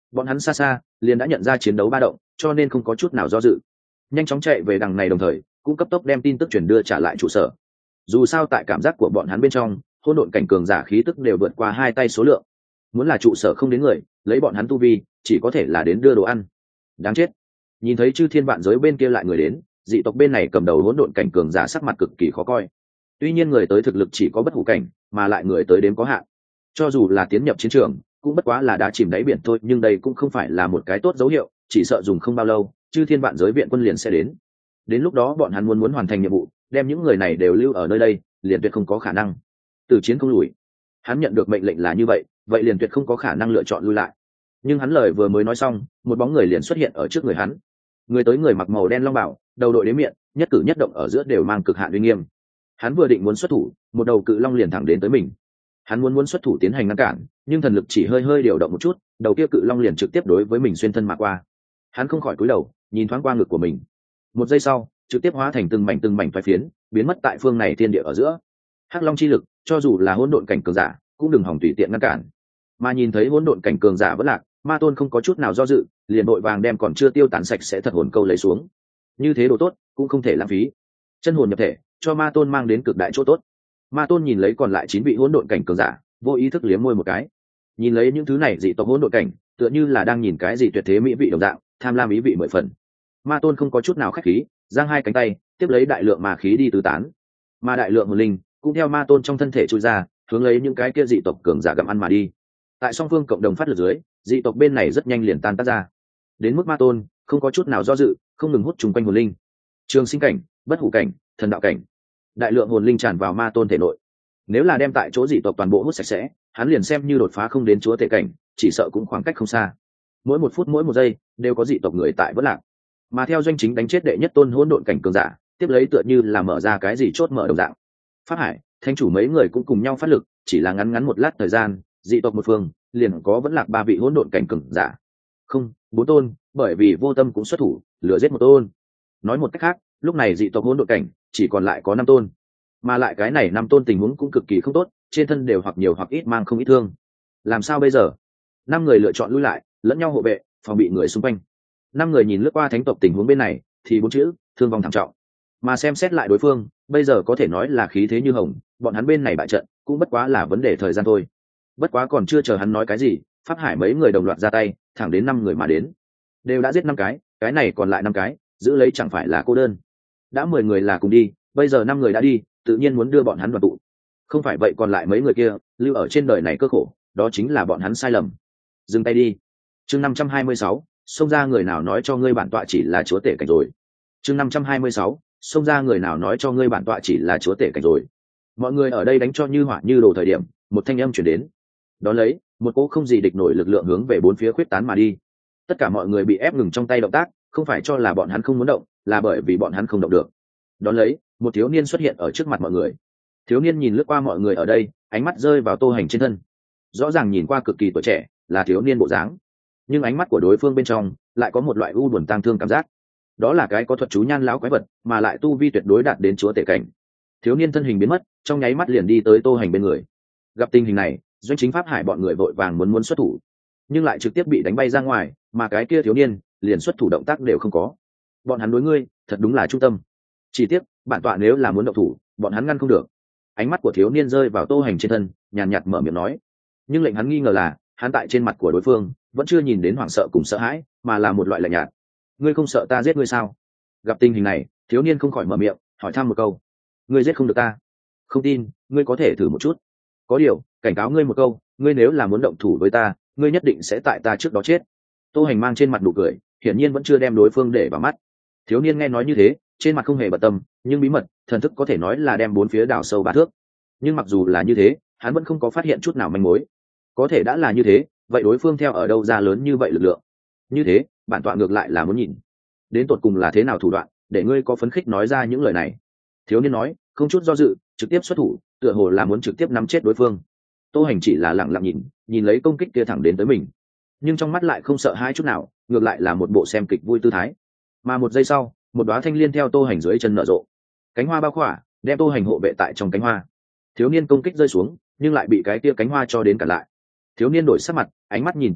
bọn hắn xa xa liền đã nhận ra chiến đấu ba động, cho nên không có chút nào do dự, nhanh chóng chạy về đằng này, đồng thời cũng cấp tốc đem tin tức chuyển đưa trả lại trụ sở. Dù sao tại cảm giác của bọn hắn bên trong, hỗn độn cảnh cường giả khí tức đều vượt qua 2 tay số lượng, muốn là trụ sở không đến người, lấy bọn hắn tu vi chỉ có thể là đến đưa đồ ăn. Đáng chết. Nhìn thấy chư thiên vạn giới bên kia lại người đến, dị tộc bên này cầm đầu hỗn độn cảnh cường giả sắc mặt cực kỳ khó coi. Tuy nhiên người tới thực lực chỉ có bất hủ cảnh, mà lại người tới đến có hạn, cho dù là tiến nhập chiến trường cũng bất quá là đá chìm đáy biển thôi, nhưng đây cũng không phải là một cái tốt dấu hiệu, chỉ sợ dùng không bao lâu chư thiên vạn giới viện quân liền sẽ đến lúc đó bọn hắn muốn hoàn thành nhiệm vụ, đem những người này đều lưu ở nơi đây, liền tuyệt không có khả năng từ chiến không lùi. Hắn nhận được mệnh lệnh là như vậy, vậy liền tuyệt không có khả năng lựa chọn lui lại. Nhưng hắn lời vừa mới nói xong, một bóng người liền xuất hiện ở trước người hắn. Người tới người mặc màu đen long bào, đầu đội đế miệng, nhất cử nhất động ở giữa đều mang cực hạn uy nghiêm. Hắn vừa định muốn xuất thủ, một đầu cự long liền thẳng đến tới mình. Hắn muốn xuất thủ tiến hành ngăn cản, nhưng thần lực chỉ hơi hơi điều động một chút, đầu kia cự long liền trực tiếp đối với mình xuyên thân mà qua. Hắn không khỏi cúi đầu nhìn thoáng qua ngực của mình, một giây sau trực tiếp hóa thành từng mảnh toái phiến, biến mất tại phương này thiên địa ở giữa. Hắc long chi lực, cho dù là hỗn độn cảnh cường giả cũng đừng hòng tùy tiện ngăn cản. Mà nhìn thấy hỗn độn cảnh cường giả vẫn lạc, Ma Tôn không có chút nào do dự, liền vội vàng đem còn chưa tiêu tán sạch sẽ thật hồn câu lấy xuống. Như thế đồ tốt cũng không thể lãng phí. Chân hồn nhập thể, cho Ma Tôn mang đến cực đại chỗ tốt. Ma Tôn nhìn lấy còn lại 9 vị hỗn độn cảnh cường giả, vô ý thức liếm môi một cái. Nhìn lấy những thứ này dị tộc hỗn độn cảnh, tựa như là đang nhìn cái gì tuyệt thế mỹ vị đồng dạng, tham lam ý vị 10 phần. Ma Tôn không có chút nào khách khí, giang hai cánh tay, tiếp lấy đại lượng ma khí đi tứ tán. Mà đại lượng hồn linh cũng theo Ma Tôn trong thân thể chui ra, hướng lấy những cái kia dị tộc cường giả gặm ăn mà đi. Tại song phương cộng đồng phát lực dưới, dị tộc bên này rất nhanh liền tan tác ra. Đến mức Ma Tôn không có chút nào do dự, không ngừng hút trùng quanh hồn linh. Trường sinh cảnh, bất hủ cảnh, thần đạo cảnh, đại lượng hồn linh tràn vào Ma Tôn thể nội. Nếu là đem tại chỗ dị tộc toàn bộ hút sạch sẽ, hắn liền xem như đột phá không đến chúa tể cảnh, chỉ sợ cũng khoảng cách không xa. Mỗi một phút mỗi một giây đều có dị tộc người tại vỡ lạc. Mà theo doanh chính đánh chết đệ nhất tôn hỗn độn cảnh cường giả, tiếp lấy tựa như là mở ra cái gì chốt mở đồng dạng. Pháp Hải, Thánh chủ mấy người cũng cùng nhau phát lực, chỉ là ngắn một lát thời gian, dị tộc một phương liền có vẫn lạc 3 vị hỗn độn cảnh cường giả. Không, 4 tôn, bởi vì Vô Tâm cũng xuất thủ, lừa giết một tôn. Nói một cách khác, lúc này dị tộc hỗn độn cảnh chỉ còn lại có 5 tôn. Mà lại cái này 5 tôn tình huống cũng cực kỳ không tốt, trên thân đều hoặc nhiều hoặc ít mang không ít thương. Làm sao bây giờ? 5 người lựa chọn lui lại, lẫn nhau hộ vệ, phòng bị người xung quanh. 5 người nhìn lướt qua thánh tộc tình huống bên này, thì 4 chữ, thương vong thảm trọng. Mà xem xét lại đối phương, bây giờ có thể nói là khí thế như hồng, bọn hắn bên này bại trận, cũng bất quá là vấn đề thời gian thôi. Bất quá còn chưa chờ hắn nói cái gì, Pháp Hải mấy người đồng loạt ra tay, thẳng đến 5 người mà đến. Đều đã giết 5 cái này còn lại 5 cái, giữ lấy chẳng phải là cô đơn. Đã 10 người là cùng đi, bây giờ 5 người đã đi, tự nhiên muốn đưa bọn hắn đoàn tụ. Không phải vậy còn lại mấy người kia, lưu ở trên đời này cơ khổ, đó chính là bọn hắn sai lầm. Dừng tay đi. Chương 526, xông ra người nào nói cho ngươi bản tọa chỉ là chúa tể cảnh rồi. Chương 526, xông ra người nào nói cho ngươi bản tọa chỉ là chúa tể cảnh rồi. Mọi người ở đây đánh cho như hỏa như đồ thời điểm, một thanh âm truyền đến. Đó lấy, một cỗ không gì địch nổi lực lượng hướng về bốn phía khuyết tán mà đi. Tất cả mọi người bị ép ngừng trong tay động tác, không phải cho là bọn hắn không muốn động, là bởi vì bọn hắn không động được. Đó lấy, một thiếu niên xuất hiện ở trước mặt mọi người. Thiếu niên nhìn lướt qua mọi người ở đây, ánh mắt rơi vào Tô Hành trên thân. Rõ ràng nhìn qua cực kỳ tuổi trẻ, là thiếu niên bộ dáng, nhưng ánh mắt của đối phương bên trong lại có một loại u buồn tang thương cảm giác. Đó là cái có thuật chú nhan lão quái vật, mà lại tu vi tuyệt đối đạt đến chúa tể cảnh. Thiếu niên thân hình biến mất, trong nháy mắt liền đi tới Tô Hành bên người. Gặp tình hình này, doanh chính Pháp Hải bọn người vội vàng muốn xuất thủ, nhưng lại trực tiếp bị đánh bay ra ngoài, mà cái kia thiếu niên liền xuất thủ động tác đều không có. Bọn hắn đối ngươi thật đúng là trung tâm, chỉ tiếc bản tọa nếu là muốn động thủ, bọn hắn ngăn không được. Ánh mắt của thiếu niên rơi vào Tô Hành trên thân, nhàn nhạt mở miệng nói. Nhưng lệnh hắn nghi ngờ là, hắn tại trên mặt của đối phương vẫn chưa nhìn đến hoảng sợ cùng sợ hãi, mà là một loại lạnh nhạt. Ngươi không sợ ta giết ngươi sao? Gặp tình hình này, thiếu niên không khỏi mở miệng hỏi thăm một câu. Ngươi giết không được ta? Không tin, ngươi có thể thử một chút. Có điều, cảnh cáo ngươi một câu, ngươi nếu là muốn động thủ với ta, ngươi nhất định sẽ tại ta trước đó chết. Tô Hành mang trên mặt nụ cười, hiển nhiên vẫn chưa đem đối phương để vào mắt. Thiếu niên nghe nói như thế, trên mặt không hề bận tâm, nhưng bí mật thần thức có thể nói là đem bốn phía đào sâu 3 thước. Nhưng mặc dù là như thế, hắn vẫn không có phát hiện chút nào manh mối. Có thể đã là như thế, vậy đối phương theo ở đâu ra lớn như vậy lực lượng? Như thế, bản tọa ngược lại là muốn nhìn, đến tột cùng là thế nào thủ đoạn, để ngươi có phấn khích nói ra những lời này. Thiếu niên nói, không chút do dự, trực tiếp xuất thủ, tựa hồ là muốn trực tiếp nắm chết đối phương. Tô Hành chỉ là lặng lặng nhìn lấy công kích kia thẳng đến tới mình, nhưng trong mắt lại không sợ hãi chút nào, ngược lại là một bộ xem kịch vui tư thái. Mà một giây sau, một đóa thanh liên theo Tô Hành dưới chân nở rộ, cánh hoa bao khỏa, đem Tô Hành hộ vệ tại trong cánh hoa. Thiếu niên công kích rơi xuống, nhưng lại bị cái kia cánh hoa cho đến cả lại. Thiếu niên đổi sắc mặt, ánh mắt nhìn Tô Hành,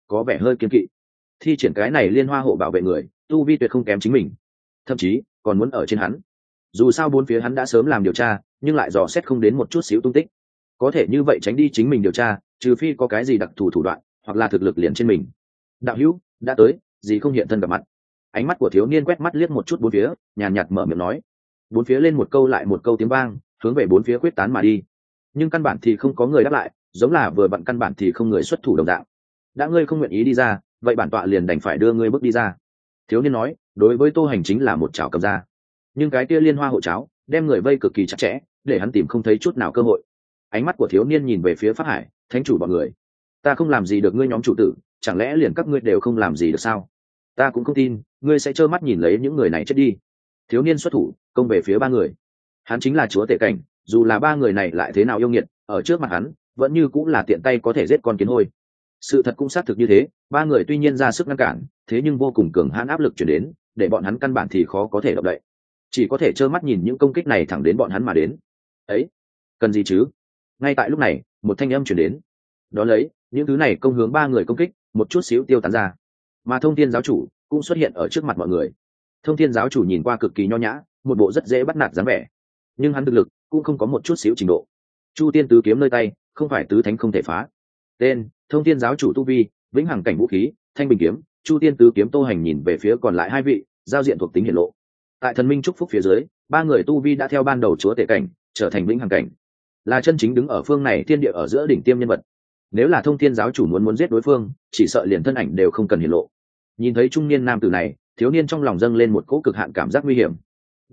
có vẻ hơi kiên kỵ. Thi triển cái này liên hoa hộ bảo vệ người, tu vi tuyệt không kém chính mình, thậm chí còn muốn ở trên hắn. Dù sao bốn phía hắn đã sớm làm điều tra, nhưng lại dò xét không đến một chút xíu tung tích. Có thể như vậy tránh đi chính mình điều tra, trừ phi có cái gì đặc thù thủ đoạn, hoặc là thực lực liền trên mình. Đạo hữu đã tới, gì không hiện thân gặp mặt. Ánh mắt của thiếu niên quét mắt liếc một chút bốn phía, nhàn nhạt mở miệng nói. Bốn phía lên một câu lại một câu tiếng vang, hướng về bốn phía quyết tán mà đi. Nhưng căn bản thì không có người đáp lại, giống là vừa bận căn bản thì không người xuất thủ đồng dạng. Đã ngươi không nguyện ý đi ra, vậy bản tọa liền đành phải đưa ngươi bước đi ra. Thiếu niên nói, đối với Tô Hành chính là một chảo cầm ra. Nhưng cái kia liên hoa hộ cháo đem người vây cực kỳ chặt chẽ, để hắn tìm không thấy chút nào cơ hội. Ánh mắt của thiếu niên nhìn về phía Pháp Hải, thánh chủ bọn người. Ta không làm gì được ngươi nhóm chủ tử, chẳng lẽ liền các ngươi đều không làm gì được sao? Ta cũng không tin ngươi sẽ trơ mắt nhìn lấy những người này chết đi. Thiếu niên xuất thủ công về phía ba người. Hắn chính là chúa tể cảnh, dù là ba người này lại thế nào yêu nghiệt, ở trước mặt hắn vẫn như cũng là tiện tay có thể giết con kiến hôi. Sự thật cũng xác thực như thế, ba người tuy nhiên ra sức ngăn cản, thế nhưng vô cùng cường hãn áp lực chuyển đến, để bọn hắn căn bản thì khó có thể động đậy, chỉ có thể trơ mắt nhìn những công kích này thẳng đến bọn hắn mà đến. Ấy, cần gì chứ? Ngay tại lúc này, một thanh âm chuyển đến. Đó lấy, những thứ này công hướng ba người công kích, một chút xíu tiêu tán ra. Mà Thông Thiên giáo chủ cũng xuất hiện ở trước mặt mọi người. Thông Thiên giáo chủ nhìn qua cực kỳ nho nhã, một bộ rất dễ bắt nạt dáng vẻ, nhưng hắn thực lực cũng không có một chút xíu trình độ. Chu Tiên tứ kiếm nơi tay, không phải tứ thánh không thể phá. Tên: Thông Thiên giáo chủ tu vi, vĩnh hằng cảnh vũ khí, Thanh Bình kiếm. Chu Tiên tứ kiếm. Tô Hành nhìn về phía còn lại hai vị, giao diện thuộc tính hiển lộ. Tại thần minh chúc phúc phía dưới, ba người tu vi đã theo ban đầu chúa tể cảnh trở thành vĩnh hằng cảnh, là chân chính đứng ở phương này thiên địa ở giữa đỉnh tiêm nhân vật. Nếu là Thông Thiên giáo chủ muốn giết đối phương, chỉ sợ liền thân ảnh đều không cần hiển lộ. Nhìn thấy trung niên nam tử này, thiếu niên trong lòng dâng lên một cỗ cực hạn cảm giác nguy hiểm.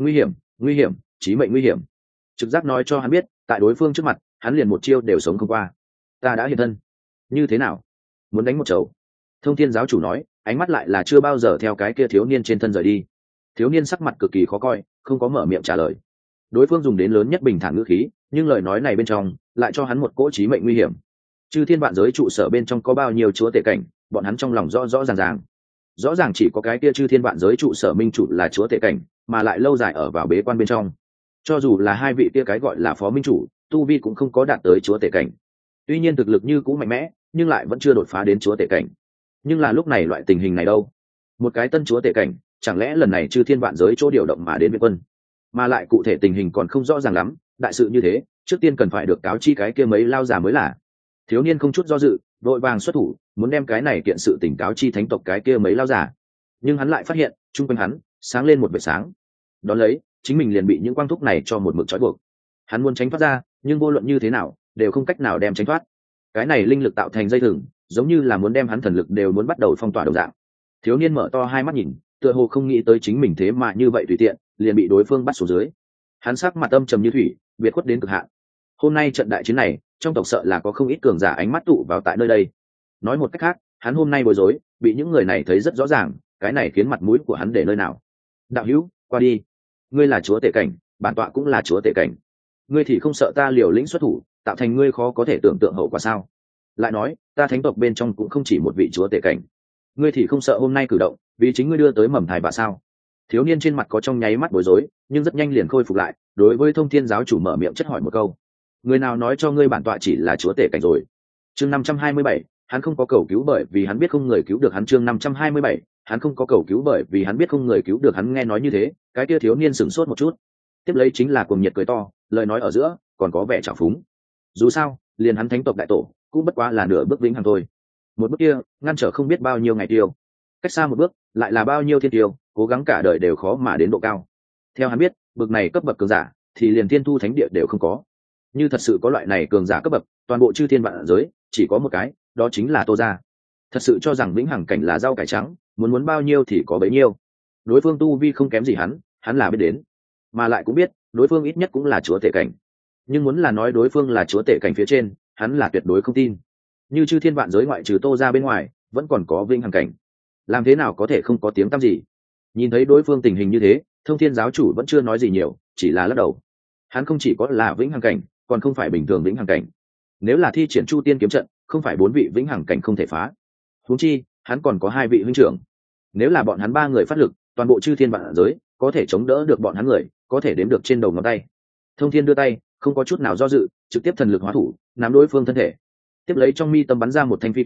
Nguy hiểm, chí mệnh nguy hiểm. Trực giác nói cho hắn biết, tại đối phương trước mặt, hắn liền một chiêu đều sống không qua. Ta đã hiện thân, như thế nào? Muốn đánh một chầu? Thông Thiên giáo chủ nói, ánh mắt lại là chưa bao giờ theo cái kia thiếu niên trên thân rời đi. Thiếu niên sắc mặt cực kỳ khó coi, không có mở miệng trả lời. Đối phương dùng đến lớn nhất bình thản ngữ khí, nhưng lời nói này bên trong lại cho hắn một cỗ chí mệnh nguy hiểm. Chư thiên vạn giới trụ sở bên trong có bao nhiêu chúa tể cảnh, bọn hắn trong lòng rõ ràng. Rõ ràng chỉ có cái kia chư thiên vạn giới trụ sở minh chủ là chúa tể cảnh, mà lại lâu dài ở vào bế quan bên trong. Cho dù là hai vị kia cái gọi là phó minh chủ, tu vi cũng không có đạt tới chúa tể cảnh. Tuy nhiên thực lực như cũ mạnh mẽ, nhưng lại vẫn chưa đột phá đến chúa tể cảnh. Nhưng là lúc này loại tình hình này đâu? Một cái tân chúa tể cảnh, chẳng lẽ lần này chư thiên vạn giới chỗ điều động mà đến viện quân? Mà lại cụ thể tình hình còn không rõ ràng lắm, đại sự như thế, trước tiên cần phải được cáo chi cái kia mấy lao già mới là. Thiếu niên không chút do dự, vội vàng xuất thủ, muốn đem cái này kiện sự tình cáo chi thánh tộc cái kia mấy lao già. Nhưng hắn lại phát hiện, chung quanh hắn sáng lên một vệt sáng. Đón lấy, chính mình liền bị những quang thúc này cho một mực trói buộc. Hắn muốn tránh thoát ra, nhưng vô luận như thế nào, đều không cách nào đem tránh thoát. Cái này linh lực tạo thành dây thừng, giống như là muốn đem hắn thần lực đều muốn bắt đầu phong tỏa đồng dạng. Thiếu niên mở to hai mắt nhìn, tựa hồ không nghĩ tới chính mình thế mà như vậy tùy tiện, liền bị đối phương bắt xuống dưới. Hắn sắc mặt âm trầm như thủy, biệt khuất đến cực hạn. Hôm nay trận đại chiến này, trong tộc sợ là có không ít cường giả ánh mắt tụ vào tại nơi đây. Nói một cách khác, hắn hôm nay bối rối, bị những người này thấy rất rõ ràng, cái này khiến mặt mũi của hắn để nơi nào. Đạo hữu, qua đi. Ngươi là chúa tể cảnh, bản tọa cũng là chúa tể cảnh. Ngươi thì không sợ ta liều lĩnh xuất thủ, tạo thành ngươi khó có thể tưởng tượng hậu quả sao? Lại nói, ta thánh tộc bên trong cũng không chỉ một vị chúa tể cảnh. Ngươi thì không sợ hôm nay cử động, vì chính ngươi đưa tới mầm thai bà sao? Thiếu niên trên mặt có trong nháy mắt bối rối, nhưng rất nhanh liền khôi phục lại, đối với Thông Thiên giáo chủ mở miệng chất hỏi một câu. Người nào nói cho ngươi bản tọa chỉ là chúa tể cảnh rồi? Chương 527, hắn không có cầu cứu bởi vì hắn biết không người cứu được hắn. Chương 527, hắn không có cầu cứu bởi vì hắn biết không người cứu được hắn. Nghe nói như thế, cái kia thiếu niên sửng sốt một chút. Tiếp lấy chính là cuồng nhiệt cười to, lời nói ở giữa còn có vẻ trào phúng. Dù sao, liền hắn thánh tộc đại tổ cũng bất quá là nửa bước vĩnh hằng thôi. Một bước kia, ngăn trở không biết bao nhiêu ngày tiêu. Cách xa một bước, lại là bao nhiêu thiên tiêu, cố gắng cả đời đều khó mà đến độ cao. Theo hắn biết, bậc này cấp bậc cường giả, thì liền thiên thu thánh địa đều không có. Như thật sự có loại này cường giả cấp bậc, toàn bộ chư thiên vạn giới chỉ có một cái, đó chính là Tô gia. Thật sự cho rằng vĩnh hằng cảnh là rau cải trắng, muốn bao nhiêu thì có bấy nhiêu. Đối phương tu vi không kém gì hắn là biết đến, mà lại cũng biết đối phương ít nhất cũng là chúa tể cảnh. Nhưng muốn là nói đối phương là chúa tể cảnh phía trên, hắn là tuyệt đối không tin. Như chư thiên vạn giới ngoại trừ Tô gia bên ngoài, vẫn còn có vĩnh hằng cảnh, làm thế nào có thể không có tiếng tăm gì? Nhìn thấy đối phương tình hình như thế, Thông Thiên giáo chủ vẫn chưa nói gì nhiều, chỉ là lắc đầu. Hắn không chỉ có là vĩnh hằng cảnh, còn không phải bình thường vĩnh hằng cảnh. Nếu là thi triển Chu Tiên kiếm trận, không phải 4 vị vĩnh hằng cảnh không thể phá. Huống chi, hắn còn có 2 vị huynh trưởng. Nếu là bọn hắn 3 người phát lực, toàn bộ chư thiên vạn giới có thể chống đỡ được bọn hắn người, có thể đếm được trên đầu ngón tay. Thông Thiên đưa tay, không có chút nào do dự, trực tiếp thần lực hóa thủ, nắm đối phương thân thể. Tiếp lấy trong mi tâm bắn ra một thanh phi kiếm,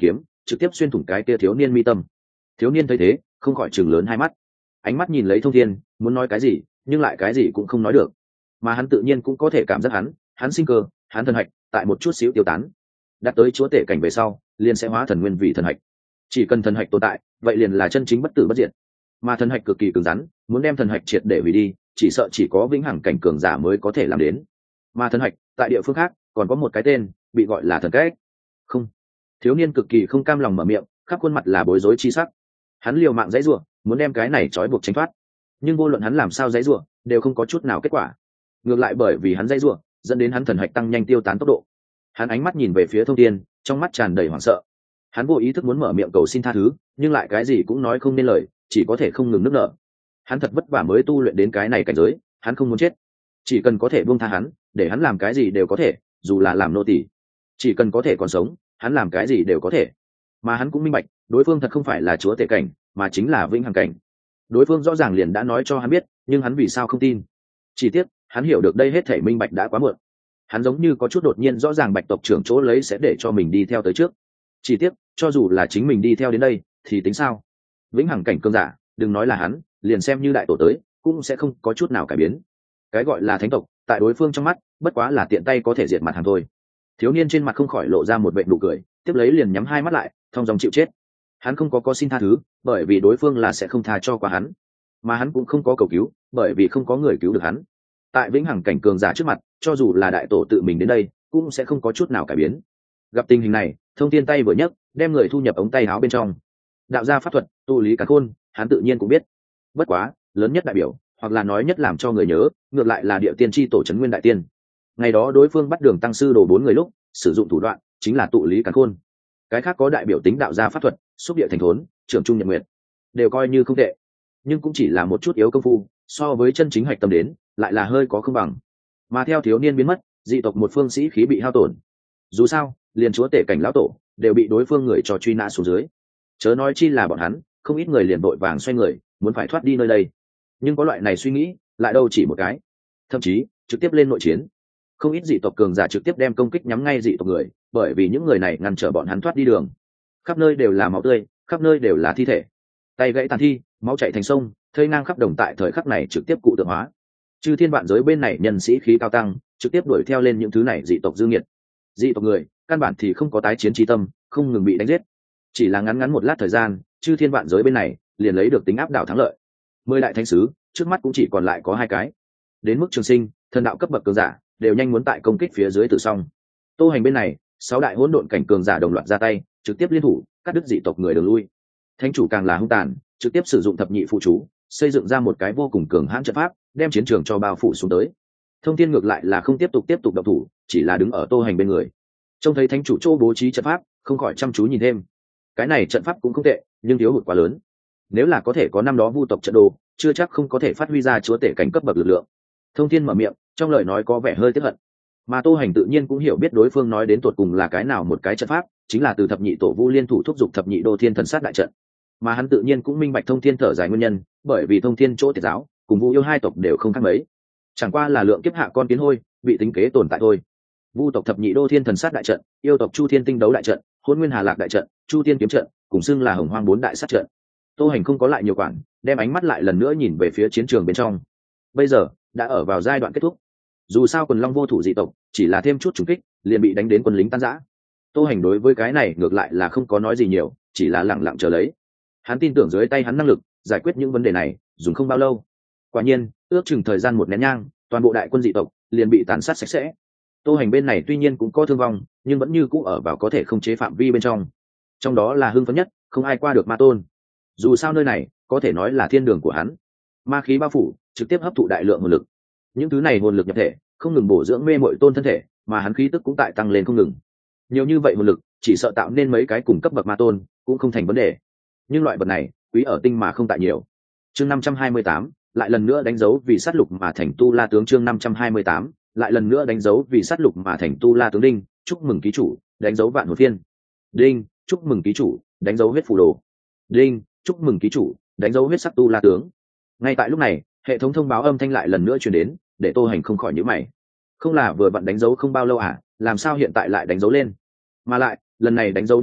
trực tiếp xuyên thủng cái kia thiếu niên mi tâm. Thiếu niên thấy thế không khỏi chừng lớn hai mắt, ánh mắt nhìn lấy Thông Thiên, muốn nói cái gì nhưng lại cái gì cũng không nói được. Mà hắn tự nhiên cũng có thể cảm giác hắn sinh cơ, hắn thần hạch tại một chút xíu tiêu tán. Đạt tới chúa tể cảnh về sau liền sẽ hóa thần nguyên vì thần hạch, chỉ cần thần hạch tồn tại vậy liền là chân chính bất tử bất diệt. Mà thần hạch cực kỳ cứng rắn, muốn đem thần hạch triệt để hủy đi chỉ sợ chỉ có vĩnh hằng cảnh cường giả mới có thể làm đến. Mà thần hạch tại địa phương khác còn có một cái tên, bị gọi là thần cách. Không. Thiếu niên cực kỳ không cam lòng mở miệng, khắp khuôn mặt là bối rối chi sắc. Hắn liều mạng dãy rủa, muốn đem cái này trói buộc tránh thoát, nhưng vô luận hắn làm sao dãy rủa đều không có chút nào kết quả. Ngược lại bởi vì hắn dãy rủa dẫn đến hắn thần hạch tăng nhanh tiêu tán tốc độ. Hắn ánh mắt nhìn về phía Thông Thiên, trong mắt tràn đầy hoảng sợ. Hắn vô ý thức muốn mở miệng cầu xin tha thứ, nhưng lại cái gì cũng nói không nên lời, chỉ có thể không ngừng nức nở. Hắn thật vất vả mới tu luyện đến cái này cảnh giới, hắn không muốn chết, chỉ cần có thể buông tha hắn, để hắn làm cái gì đều có thể, dù là làm nô tỳ, chỉ cần có thể còn sống hắn làm cái gì đều có thể. Mà hắn cũng minh bạch đối phương thật không phải là chúa tể cảnh mà chính là vĩnh hằng cảnh. Đối phương rõ ràng liền đã nói cho hắn biết, nhưng hắn vì sao không tin? Chỉ tiếc hắn hiểu được đây hết thảy minh bạch đã quá muộn. Hắn giống như có chút đột nhiên rõ ràng Bạch tộc trưởng chỗ lấy sẽ để cho mình đi theo tới trước. Chỉ tiếc cho dù là chính mình đi theo đến đây thì tính sao? Vĩnh hằng cảnh cường giả, đừng nói là hắn, liền xem như đại tổ tới cũng sẽ không có chút nào cải biến. Cái gọi là thánh tộc tại đối phương trong mắt bất quá là tiện tay có thể diệt mặt hàng thôi. Thiếu niên trên mặt không khỏi lộ ra một vệt nụ cười, tiếp lấy liền nhắm hai mắt lại thong dong chịu chết. Hắn không có xin tha thứ bởi vì đối phương là sẽ không tha cho qua hắn, mà hắn cũng không có cầu cứu bởi vì không có người cứu được hắn. Tại vĩnh hằng cảnh cường giả trước mặt, cho dù là đại tổ tự mình đến đây cũng sẽ không có chút nào cải biến. Gặp tình hình này, Thông Thiên tay vừa nhấc đem người thu nhập ống tay áo bên trong. Đạo gia pháp thuật tu lý càn khôn hắn tự nhiên cũng biết, bất quá lớn nhất đại biểu hoặc là nói nhất làm cho người nhớ ngược lại là địa tiên tri tổ trấn nguyên đại tiên. Ngày đó đối phương bắt Đường tăng sư đồ 4 người lúc sử dụng thủ đoạn chính là tụ lý càn khôn. Cái khác có đại biểu tính đạo gia pháp thuật, xúc địa thành thốn, trưởng trung nhật nguyệt, đều coi như không tệ, nhưng cũng chỉ là một chút yếu công phu, so với chân chính hạch tâm đến lại là hơi có không bằng. Mà theo thiếu niên biến mất, dị tộc một phương sĩ khí bị hao tổn. Dù sao liền chúa tể cảnh lão tổ đều bị đối phương người cho truy nã xuống dưới, chớ nói chi là bọn hắn, không ít người liền vội vàng xoay người muốn phải thoát đi nơi đây. Nhưng có loại này suy nghĩ lại đâu chỉ một cái, thậm chí trực tiếp lên nội chiến. Không ít dị tộc cường giả trực tiếp đem công kích nhắm ngay dị tộc người, bởi vì những người này ngăn trở bọn hắn thoát đi đường. Khắp nơi đều là máu tươi, khắp nơi đều là thi thể, tay gãy tàn thi, máu chảy thành sông, thây ngang khắp đồng. Tại thời khắc này trực tiếp cụ tượng hóa. Chư thiên vạn giới bên này nhân sĩ khí cao tăng, trực tiếp đuổi theo lên những thứ này dị tộc dư nghiệt. Dị tộc người căn bản thì không có tái chiến trí tâm, không ngừng bị đánh giết. Chỉ là ngắn ngắn một lát thời gian, chư thiên vạn giới bên này liền lấy được tính áp đảo thắng lợi. 10 đại thánh sứ trước mắt cũng chỉ còn lại có 2 cái. Đến mức trường sinh thần đạo cấp bậc cường giả đều nhanh muốn tại công kích phía dưới tử xong. Tô Hành bên này 6 đại hỗn độn cảnh cường giả đồng loạt ra tay, trực tiếp liên thủ cắt đứt dị tộc người đường lui. Thánh chủ càng là hung tàn, trực tiếp sử dụng thập nhị phụ chú xây dựng ra một cái vô cùng cường hãn trận pháp, đem chiến trường cho bao phủ xuống tới. Thông Thiên ngược lại là không tiếp tục động thủ, chỉ là đứng ở Tô Hành bên người, trông thấy thánh chủ chỗ bố trí trận pháp không khỏi chăm chú nhìn thêm. Cái này trận pháp cũng không tệ, nhưng thiếu hụt quá lớn. Nếu là có thể có năm đó vu tộc trận đồ, chưa chắc không có thể phát huy ra chúa tể cảnh cấp bậc lực lượng. Thông Thiên mở miệng, trong lời nói có vẻ hơi tiếc hận. Mà Tô Hành tự nhiên cũng hiểu biết đối phương nói đến tột cùng là cái nào một cái trận pháp, chính là từ thập nhị tổ vu liên thủ thúc giục thập nhị đô thiên thần sát đại trận. Mà hắn tự nhiên cũng minh bạch Thông Thiên thở dài nguyên nhân, bởi vì Thông Thiên chỗ Tiệt giáo cùng Vu yêu 2 tộc đều không khác mấy, chẳng qua là lượng kiếp hạ con kiến hôi, bị tính kế tồn tại thôi. Vu tộc thập nhị đô thiên thần sát đại trận, yêu tộc Chu Thiên tinh đấu đại trận, Hỗn Nguyên Hà Lạc đại trận, Chu Tiên kiếm trận, cùng xưng là Hồng Hoang 4 đại sát trận. Tô Hành không có lại nhiều quản, đem ánh mắt lại lần nữa nhìn về phía chiến trường bên trong. Bây giờ đã ở vào giai đoạn kết thúc. Dù sao quần long vô thủ dị tộc chỉ là thêm chút trùng kích liền bị đánh đến quân lính tan rã. Tô Hành đối với cái này ngược lại là không có nói gì nhiều, chỉ là lặng lặng chờ lấy. Hắn tin tưởng dưới tay hắn năng lực giải quyết những vấn đề này dùng không bao lâu. Quả nhiên ước chừng thời gian một nén nhang, toàn bộ đại quân dị tộc liền bị tàn sát sạch sẽ. Tô Hành bên này tuy nhiên cũng có thương vong, nhưng vẫn như cũ ở vào có thể không chế phạm vi bên trong. Trong đó là hưng phấn nhất, không ai qua được Ma Tôn. Dù sao nơi này có thể nói là thiên đường của hắn, ma khí bao phủ, trực tiếp hấp thụ đại lượng nguồn lực. Những thứ này nguồn lực nhập thể, không ngừng bổ dưỡng mê muội tôn thân thể, mà hắn khí tức cũng tại tăng lên không ngừng. Nhiều như vậy nguồn lực, chỉ sợ tạo nên mấy cái cùng cấp bậc ma tôn cũng không thành vấn đề. Nhưng loại vật này, quý ở tinh mà không tại nhiều. Chương 528, lại lần nữa đánh dấu vì sát lục mà thành Tu La tướng. Chương 528, lại lần nữa đánh dấu vì sát lục mà thành Tu La tướng. Đinh, chúc mừng ký chủ, đánh dấu vạn hồn phiên. Đinh, chúc mừng ký chủ, đánh dấu huyết phù đồ. Đinh, chúc mừng ký chủ, đánh dấu huyết sắc Tu La tướng. Ngay tại lúc này, hệ thống thông báo âm thanh lại lần nữa truyền đến, để Tô Hành không khỏi nhíu mày. Không là vừa vặn đánh dấu không bao lâu à, làm sao hiện tại lại đánh dấu lên? Mà lại lần này đánh dấu đi ra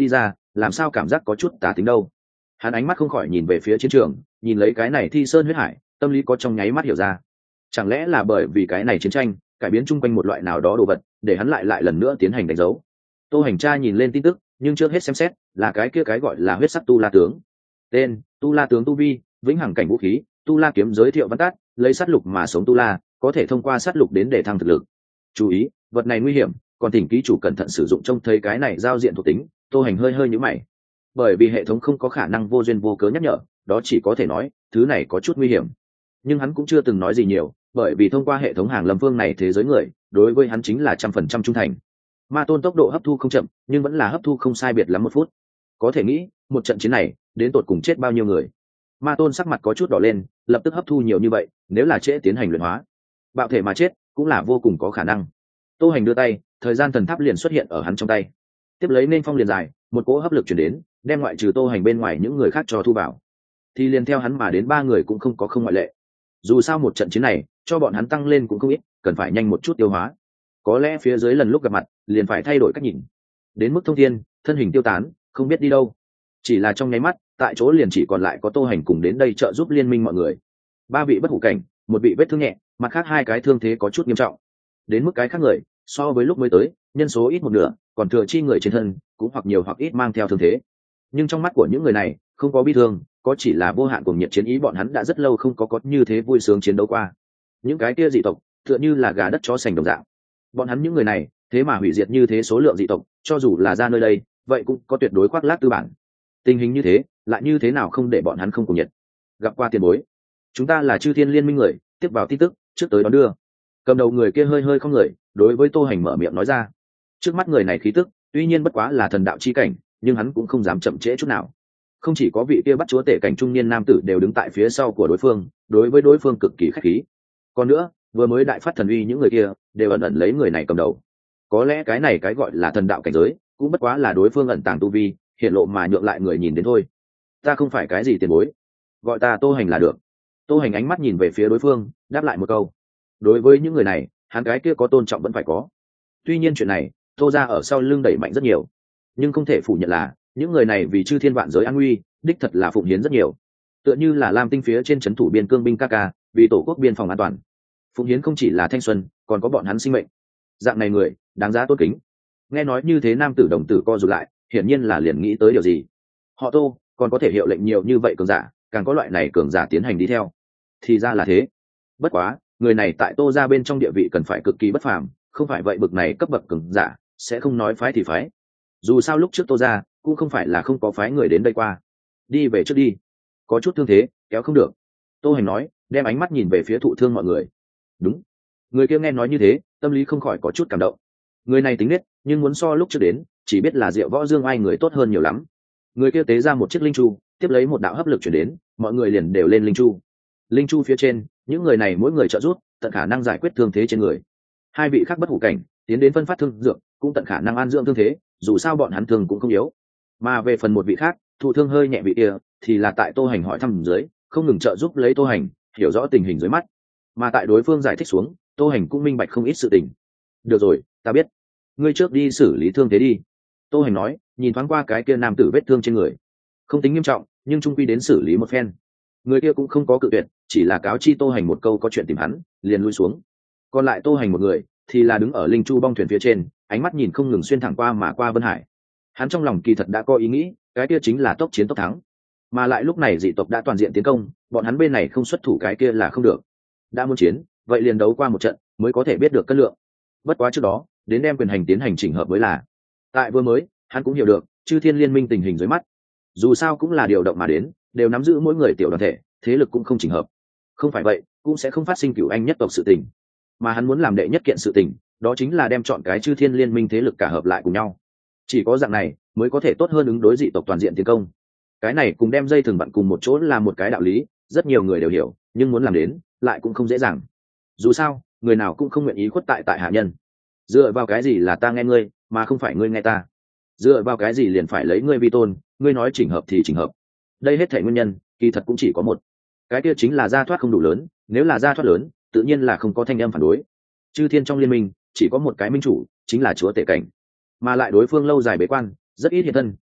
làm sao cảm giác có chút tà tính đâu. Hắn ánh mắt không khỏi nhìn về phía chiến trường, nhìn lấy cái này thi sơn huyết hải, tâm lý có trong nháy mắt hiểu ra. Chẳng lẽ là bởi vì cái này chiến tranh cải biến chung quanh một loại nào đó đồ vật, để hắn lại lần nữa tiến hành đánh dấu. Tô Hành Tra nhìn lên tin tức, nhưng trước hết xem xét là cái kia cái gọi là huyết sắc tu la tướng. Tên: Tu La tướng tu vi, vĩnh hằng cảnh vũ khí, tu la kiếm giới thiệu văn tát, lấy sát lục mà sống tu la, có thể thông qua sát lục đến để thăng thực lực. Chú ý, vật này nguy hiểm, còn thỉnh ký chủ cẩn thận sử dụng. Trông thấy cái này giao diện thuộc tính, Tô Hành hơi nhíu mày. Bởi vì hệ thống không có khả năng vô duyên vô cớ nhắc nhở, đó chỉ có thể nói thứ này có chút nguy hiểm. Nhưng hắn cũng chưa từng nói gì nhiều, bởi vì thông qua hệ thống hàng lâm phương này thế giới người, đối với hắn chính là 100% trung thành. Ma tôn tốc độ hấp thu không chậm, nhưng vẫn là hấp thu không sai biệt lắm 1 phút. Có thể nghĩ, một trận chiến này, đến tột cùng chết bao nhiêu người. Ma tôn sắc mặt có chút đỏ lên, lập tức hấp thu nhiều như vậy, nếu là trễ tiến hành luyện hóa, bạo thể mà chết, cũng là vô cùng có khả năng. Tô Hành đưa tay, thời gian thần tháp liền xuất hiện ở hắn trong tay. Tiếp lấy nên phong liền dài, một cỗ hấp lực chuyển đến, đem ngoại trừ Tô Hành bên ngoài những người khác cho thu vào. Thì liền theo hắn mà đến 3 người cũng không có không ngoại lệ. Dù sao một trận chiến này, cho bọn hắn tăng lên cũng không ít, cần phải nhanh một chút tiêu hóa. Có lẽ phía dưới lần lúc gặp mặt, liền phải thay đổi cách nhìn. Đến mức thông thiên, thân hình tiêu tán, không biết đi đâu. Chỉ là trong nháy mắt, tại chỗ liền chỉ còn lại có Tô Hành cùng đến đây trợ giúp liên minh mọi người. 3 vị bất hủ cảnh, 1 vị vết thương nhẹ, mặt khác 2 cái thương thế có chút nghiêm trọng. Đến mức cái khác người, so với lúc mới tới, nhân số ít 1/2, còn thừa chi người trên thân, cũng hoặc nhiều hoặc ít mang theo thương thế. Nhưng trong mắt của những người này, không có bi thương, có chỉ là vô hạn cuồng nhiệt chiến ý. Bọn hắn đã rất lâu không có như thế vui sướng chiến đấu qua. Những cái kia dị tộc, tựa như là gà đất chó sành đồng dạng. Bọn hắn những người này, thế mà hủy diệt như thế số lượng dị tộc, cho dù là ra nơi đây, vậy cũng có tuyệt đối khoác lác tư bản. Tình hình như thế, lại như thế nào không để bọn hắn không cuồng nhiệt. Gặp qua tiền bối, chúng ta là Chư Thiên Liên Minh người, tiếp vào tin tức, trước tới đón đưa. Cầm đầu người kia hơi không người, đối với Tô Hành mở miệng nói ra. Trước mắt người này khí tức, tuy nhiên bất quá là thần đạo chi cảnh, nhưng hắn cũng không dám chậm trễ chút nào. Không chỉ có vị kia bắt chúa tể cảnh trung niên nam tử đều đứng tại phía sau của đối phương, đối với đối phương cực kỳ khách khí. Còn nữa, vừa mới đại phát thần uy những người kia, đều ẩn lấy người này cầm đầu. Có lẽ cái này cái gọi là thần đạo cảnh giới, cũng bất quá là đối phương ẩn tàng tu vi, hiện lộ mà nhượng lại người nhìn đến thôi. Ta không phải cái gì tiền bối, gọi ta Tô Hành là được. Tô Hành ánh mắt nhìn về phía đối phương, đáp lại một câu. Đối với những người này, hắn cái kia có tôn trọng vẫn phải có. Tuy nhiên chuyện này, Tô ra ở sau lưng đẩy mạnh rất nhiều, nhưng không thể phủ nhận là những người này vì chư thiên vạn giới an nguy, đích thật là phụng hiến rất nhiều. Tựa như là Lam Tinh phía trên trấn thủ biên cương binh Kaka, vì tổ quốc biên phòng an toàn, phụng hiến không chỉ là thanh xuân, còn có bọn hắn sinh mệnh. Dạng này người, đáng giá tôn kính. Nghe nói như thế, nam tử đồng tử co rụt lại, hiển nhiên là liền nghĩ tới điều gì. Họ Tô, còn có thể hiệu lệnh nhiều như vậy cường giả, càng có loại này cường giả tiến hành đi theo. Thì ra là thế. Bất quá, người này tại Tô ra bên trong địa vị cần phải cực kỳ bất phàm, không phải vậy bực này cấp bậc cường giả sẽ không nói phái thì phái. Dù sao lúc trước Tô ra cũng không phải là không có phái người đến đây qua. Đi về trước đi, có chút thương thế, kéo không được. Tô Hành nói, đem ánh mắt nhìn về phía thụ thương mọi người. Đúng. Người kia nghe nói như thế, tâm lý không khỏi có chút cảm động. Người này tính nết, nhưng muốn so lúc trước đến, chỉ biết là Diệu Võ Dương Ai người tốt hơn nhiều lắm. Người kia tế ra một chiếc linh chu, tiếp lấy một đạo hấp lực chuyển đến, mọi người liền đều lên linh chu. Linh chu phía trên, những người này mỗi người trợ giúp, tận khả năng giải quyết thương thế trên người. 2 vị khác bất hủ cảnh tiến đến phân phát thương dược, cũng tận khả năng an dưỡng thương thế, dù sao bọn hắn thương cũng không yếu. Mà về phần một vị khác, thụ thương hơi nhẹ vị kia, thì là tại Tô Hành hỏi thăm dưới, không ngừng trợ giúp lấy Tô Hành hiểu rõ tình hình dưới mắt. Mà tại đối phương giải thích xuống, Tô Hành cũng minh bạch không ít sự tình. Được rồi, ta biết. Ngươi trước đi xử lý thương thế đi. Tô Hành nói, nhìn thoáng qua cái kia nam tử vết thương trên người, không tính nghiêm trọng, nhưng trung quy đến xử lý một phen. Người kia cũng không có cự tuyệt, chỉ là cáo chi Tô Hành một câu có chuyện tìm hắn, liền lui xuống. Còn lại Tô Hành một người, thì là đứng ở linh chu bong thuyền phía trên, ánh mắt nhìn không ngừng xuyên thẳng qua mà qua Vân Hải. Hắn trong lòng kỳ thật đã có ý nghĩ, cái kia chính là tốc chiến tốc thắng. Mà lại lúc này dị tộc đã toàn diện tiến công, bọn hắn bên này không xuất thủ cái kia là không được. Đã muốn chiến, vậy liền đấu qua một trận, mới có thể biết được cân lượng. Bất quá trước đó, đến đem quyền hành tiến hành chỉnh hợp mới là. Tại vừa mới, hắn cũng hiểu được Chư Thiên Liên Minh tình hình dưới mắt. Dù sao cũng là điều động mà đến, đều nắm giữ mỗi người tiểu đoàn thể, thế lực cũng không chỉnh hợp. Không phải vậy, cũng sẽ không phát sinh cửu anh nhất tộc sự tình. Mà hắn muốn làm đệ nhất kiện sự tình, đó chính là đem chọn cái Chư Thiên Liên Minh thế lực cả hợp lại cùng nhau. Chỉ có dạng này, mới có thể tốt hơn ứng đối dị tộc toàn diện tiến công. Cái này cùng đem dây thừng vặn cùng một chỗ là một cái đạo lý, rất nhiều người đều hiểu, nhưng muốn làm đến, lại cũng không dễ dàng. Dù sao, người nào cũng không nguyện ý khuất tại hạ nhân. Dựa vào cái gì là ta nghe ngươi, mà không phải ngươi nghe ta? Dựa vào cái gì liền phải lấy ngươi vi tôn, ngươi nói chỉnh hợp thì chỉnh hợp? Đây hết thảy nguyên nhân, kỳ thật cũng chỉ có một. Cái kia chính là gia thoát không đủ lớn, nếu là gia thoát lớn, tự nhiên là không có thanh âm phản đối. Chư Thiên trong liên minh, chỉ có một cái minh chủ, chính là chúa tể cảnh. Mà lại đối phương lâu dài bế quan, rất ít hiện thân,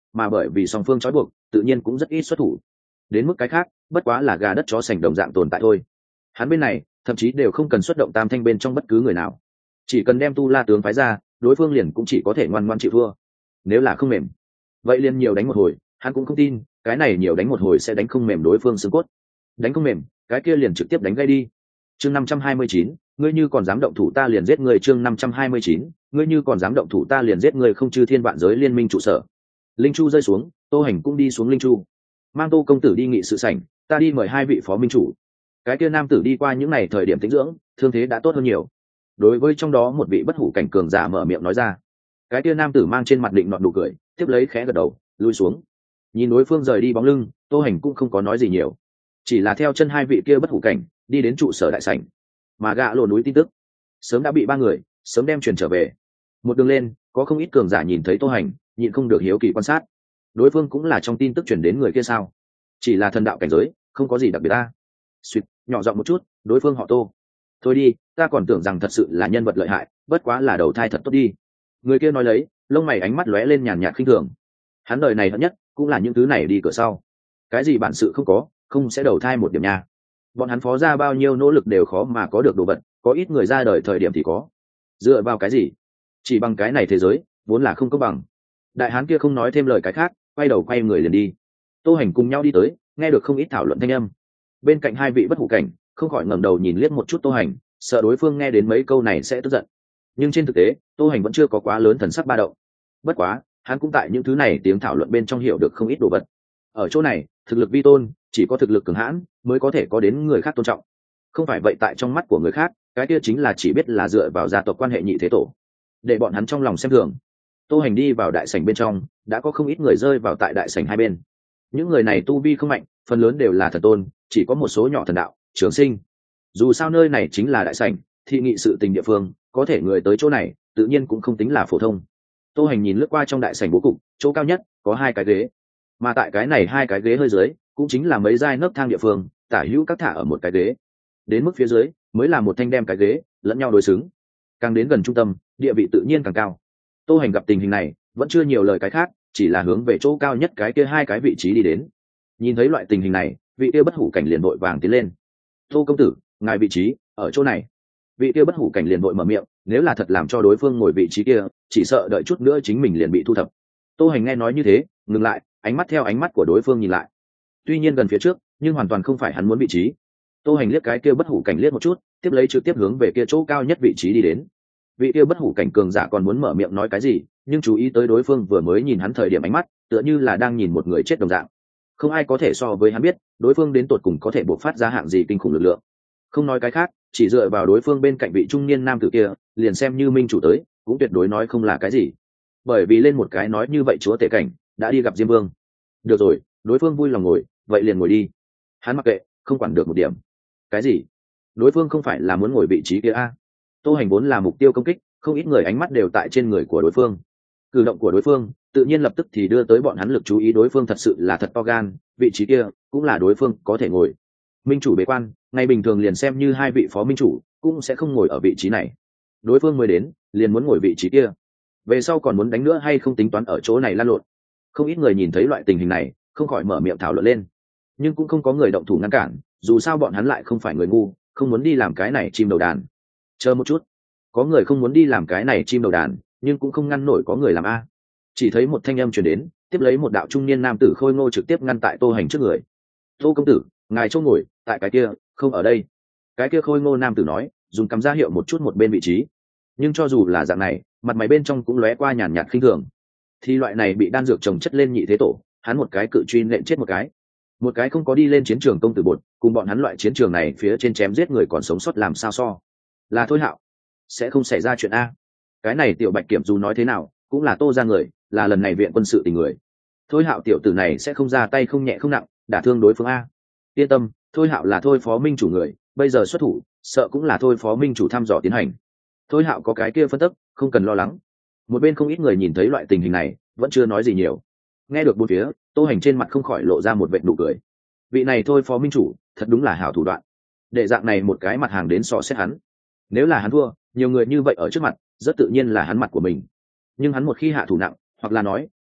mà bởi vì song phương trói buộc tự nhiên cũng rất ít xuất thủ. Đến mức cái khác bất quá là gà đất chó sành đồng dạng tồn tại thôi. Hắn bên này thậm chí đều không cần xuất động tam thanh bên trong bất cứ người nào, chỉ cần đem tu la tướng phái ra, đối phương liền cũng chỉ có thể ngoan ngoan chịu thua. Nếu là không mềm vậy liền nhiều đánh một hồi, hắn cũng không tin cái này nhiều đánh một hồi sẽ đánh không mềm đối phương xương cốt. Đánh không mềm cái kia liền trực tiếp đánh gây đi. Chương 529, ngươi như còn dám động thủ ta liền giết ngươi. Chương 529, ngươi như còn dám động thủ ta liền giết ngươi. Không chư thiên vạn giới liên minh trụ sở, linh chu rơi xuống, Tô Hành cũng đi xuống linh chu, mang Tô công tử đi nghị sự sảnh, ta đi mời hai vị phó minh chủ. Cái kia nam tử đi qua những ngày thời điểm tĩnh dưỡng, thương thế đã tốt hơn nhiều. Đối với trong đó một vị bất hủ cảnh cường giả mở miệng nói ra. Cái kia nam tử mang trên mặt định nọt nụ cười, tiếp lấy khẽ gật đầu lui xuống. Nhìn đối phương rời đi bóng lưng, Tô Hành cũng không có nói gì nhiều, chỉ là theo chân hai vị kia bất hủ cảnh đi đến trụ sở đại sảnh. Mà gạ lộ núi tin tức sớm đã bị ba người sớm đem truyền trở về. Một đường lên có không ít cường giả nhìn thấy Tô Hành, nhịn không được hiếu kỳ quan sát. Đối phương cũng là trong tin tức truyền đến người kia sao? Chỉ là thần đạo cảnh giới, không có gì đặc biệt ta. Suýt, nhỏ giọng một chút, đối phương họ Tô. Thôi đi, ta còn tưởng rằng thật sự là nhân vật lợi hại, bất quá là đầu thai thật tốt đi. Người kia nói lấy, lông mày ánh mắt lóe lên nhàn nhạt khinh thường. Hắn đời này hận nhất cũng là những thứ này đi cửa sau. Cái gì bản sự không có, không sẽ đầu thai một điểm nha. Bọn hắn phó ra bao nhiêu nỗ lực đều khó mà có được đồ vật, có ít người ra đời thời điểm thì có. Dựa vào cái gì? Chỉ bằng cái này thế giới vốn là không có bằng. Đại hán kia không nói thêm lời cái khác, quay đầu quay người liền đi. Tô Hành cùng nhau đi tới, nghe được không ít thảo luận thanh âm. Bên cạnh hai vị bất hủ cảnh không khỏi ngẩng đầu nhìn liếc một chút Tô Hành, sợ đối phương nghe đến mấy câu này sẽ tức giận. Nhưng trên thực tế Tô Hành vẫn chưa có quá lớn thần sắc ba động. Bất quá hắn cũng tại những thứ này tiếng thảo luận bên trong hiểu được không ít đồ vật. Ở chỗ này thực lực vi tôn, chỉ có thực lực cường hãn mới có thể có đến người khác tôn trọng. Không phải vậy tại trong mắt của người khác, cái kia chính là chỉ biết là dựa vào gia tộc quan hệ nhị thế tổ, để bọn hắn trong lòng xem thường. Tô Hành đi vào đại sảnh bên trong, đã có không ít người rơi vào tại đại sảnh hai bên. Những người này tu vi không mạnh, phần lớn đều là thần tôn, chỉ có một số nhỏ thần đạo, trường sinh. Dù sao nơi này chính là đại sảnh, thị nghị sự tình địa phương, có thể người tới chỗ này, tự nhiên cũng không tính là phổ thông. Tô Hành nhìn lướt qua trong đại sảnh bố cục, chỗ cao nhất có hai cái ghế, mà tại cái này hai cái ghế hơi dưới, cũng chính là mấy giai nấc thang địa phương, tả hữu các thả ở một cái ghế. Đến mức phía dưới mới là một thanh đem cái ghế lẫn nhau đối xứng. Càng đến gần trung tâm, địa vị tự nhiên càng cao. Tô Hành gặp tình hình này, vẫn chưa nhiều lời cái khác, chỉ là hướng về chỗ cao nhất cái kia hai cái vị trí đi đến. Nhìn thấy loại tình hình này, vị kia bất hủ cảnh liền vội vàng tiến lên. Tô công tử, ngài vị trí ở chỗ này. Vị kia bất hủ cảnh liền vội mở miệng, nếu là thật làm cho đối phương ngồi vị trí kia, chỉ sợ đợi chút nữa chính mình liền bị thu thập. Tô Hành nghe nói như thế, ngừng lại, ánh mắt theo ánh mắt của đối phương nhìn lại. Tuy nhiên gần phía trước, nhưng hoàn toàn không phải hắn muốn vị trí. Tô Hành liếc cái kia bất hủ cảnh liếc một chút, tiếp lấy trực tiếp hướng về kia chỗ cao nhất vị trí đi đến. Vị kia bất hủ cảnh cường giả còn muốn mở miệng nói cái gì, nhưng chú ý tới đối phương vừa mới nhìn hắn thời điểm ánh mắt, tựa như là đang nhìn một người chết đồng dạng. Không ai có thể so với hắn biết, đối phương đến tột cùng có thể bộc phát ra hạng gì kinh khủng lực lượng. Không nói cái khác, chỉ dựa vào đối phương bên cạnh vị trung niên nam tử kia, liền xem như minh chủ tới, cũng tuyệt đối nói không là cái gì. Bởi vì lên một cái nói như vậy chúa tể cảnh đã đi gặp Diêm Vương. Được rồi, đối phương vui lòng ngồi, vậy liền ngồi đi. Hắn mặc kệ, không quản được một điểm. Cái gì? Đối phương không phải là muốn ngồi vị trí kia a? Tô Hành vốn là mục tiêu công kích, không ít người ánh mắt đều tại trên người của đối phương. Cử động của đối phương tự nhiên lập tức thì đưa tới bọn hắn lực chú ý. Đối phương thật sự là thật to gan, vị trí kia cũng là đối phương có thể ngồi. Minh chủ bế quan, ngày bình thường liền xem như hai vị phó minh chủ cũng sẽ không ngồi ở vị trí này. Đối phương mới đến liền muốn ngồi vị trí kia, về sau còn muốn đánh nữa hay không tính toán ở chỗ này lan lộn. Không ít người nhìn thấy loại tình hình này, không khỏi mở miệng thảo luận lên, nhưng cũng không có người động thủ ngăn cản. Dù sao bọn hắn lại không phải người ngu, không muốn đi làm cái này chim đầu đàn. Chờ một chút, có người không muốn đi làm cái này chim đầu đàn, nhưng cũng không ngăn nổi có người làm a. Chỉ thấy một thanh âm truyền đến, tiếp lấy một đạo trung niên nam tử khôi ngô trực tiếp ngăn tại Tô Hành trước người. Tô công tử, ngài chỗ ngồi tại cái kia, không ở đây. Cái kia khôi ngô nam tử nói, dùng cằm ra hiệu một chút một bên vị trí. Nhưng cho dù là dạng này, mặt mày bên trong cũng lóe qua nhàn nhạt khinh thường. Thì loại này bị đan dược chồng chất lên nhị thế tổ, hắn một cái cự truy nện chết một cái không có đi lên chiến trường công tử bột, cùng bọn hắn loại chiến trường này phía trên chém giết người còn sống sót làm sao so. Là Thôi Hạo, sẽ không xảy ra chuyện a. Cái này tiểu Bạch Kiểm dù nói thế nào cũng là Tô ra người, là lần này viện quân sự tình người. Thôi Hạo tiểu tử này sẽ không ra tay không nhẹ không nặng đả thương đối phương a. Yên tâm, Thôi Hạo là Thôi phó minh chủ người, bây giờ xuất thủ sợ cũng là Thôi phó minh chủ thăm dò tiến hành. Thôi Hạo có cái kia phân tức, không cần lo lắng. Một bên không ít người nhìn thấy loại tình hình này, vẫn chưa nói gì nhiều. Nghe được bốn phía, Tô Hành trên mặt không khỏi lộ ra một vệt nụ cười. Vị này Thôi phó minh chủ thật đúng là hảo thủ đoạn, để dạng này một cái mặt hàng đến so xét hắn. Nếu là hắn thua, nhiều người như vậy ở trước mặt, rất tự nhiên là hắn mặt của mình. Nhưng hắn một khi hạ thủ nặng, hoặc là nói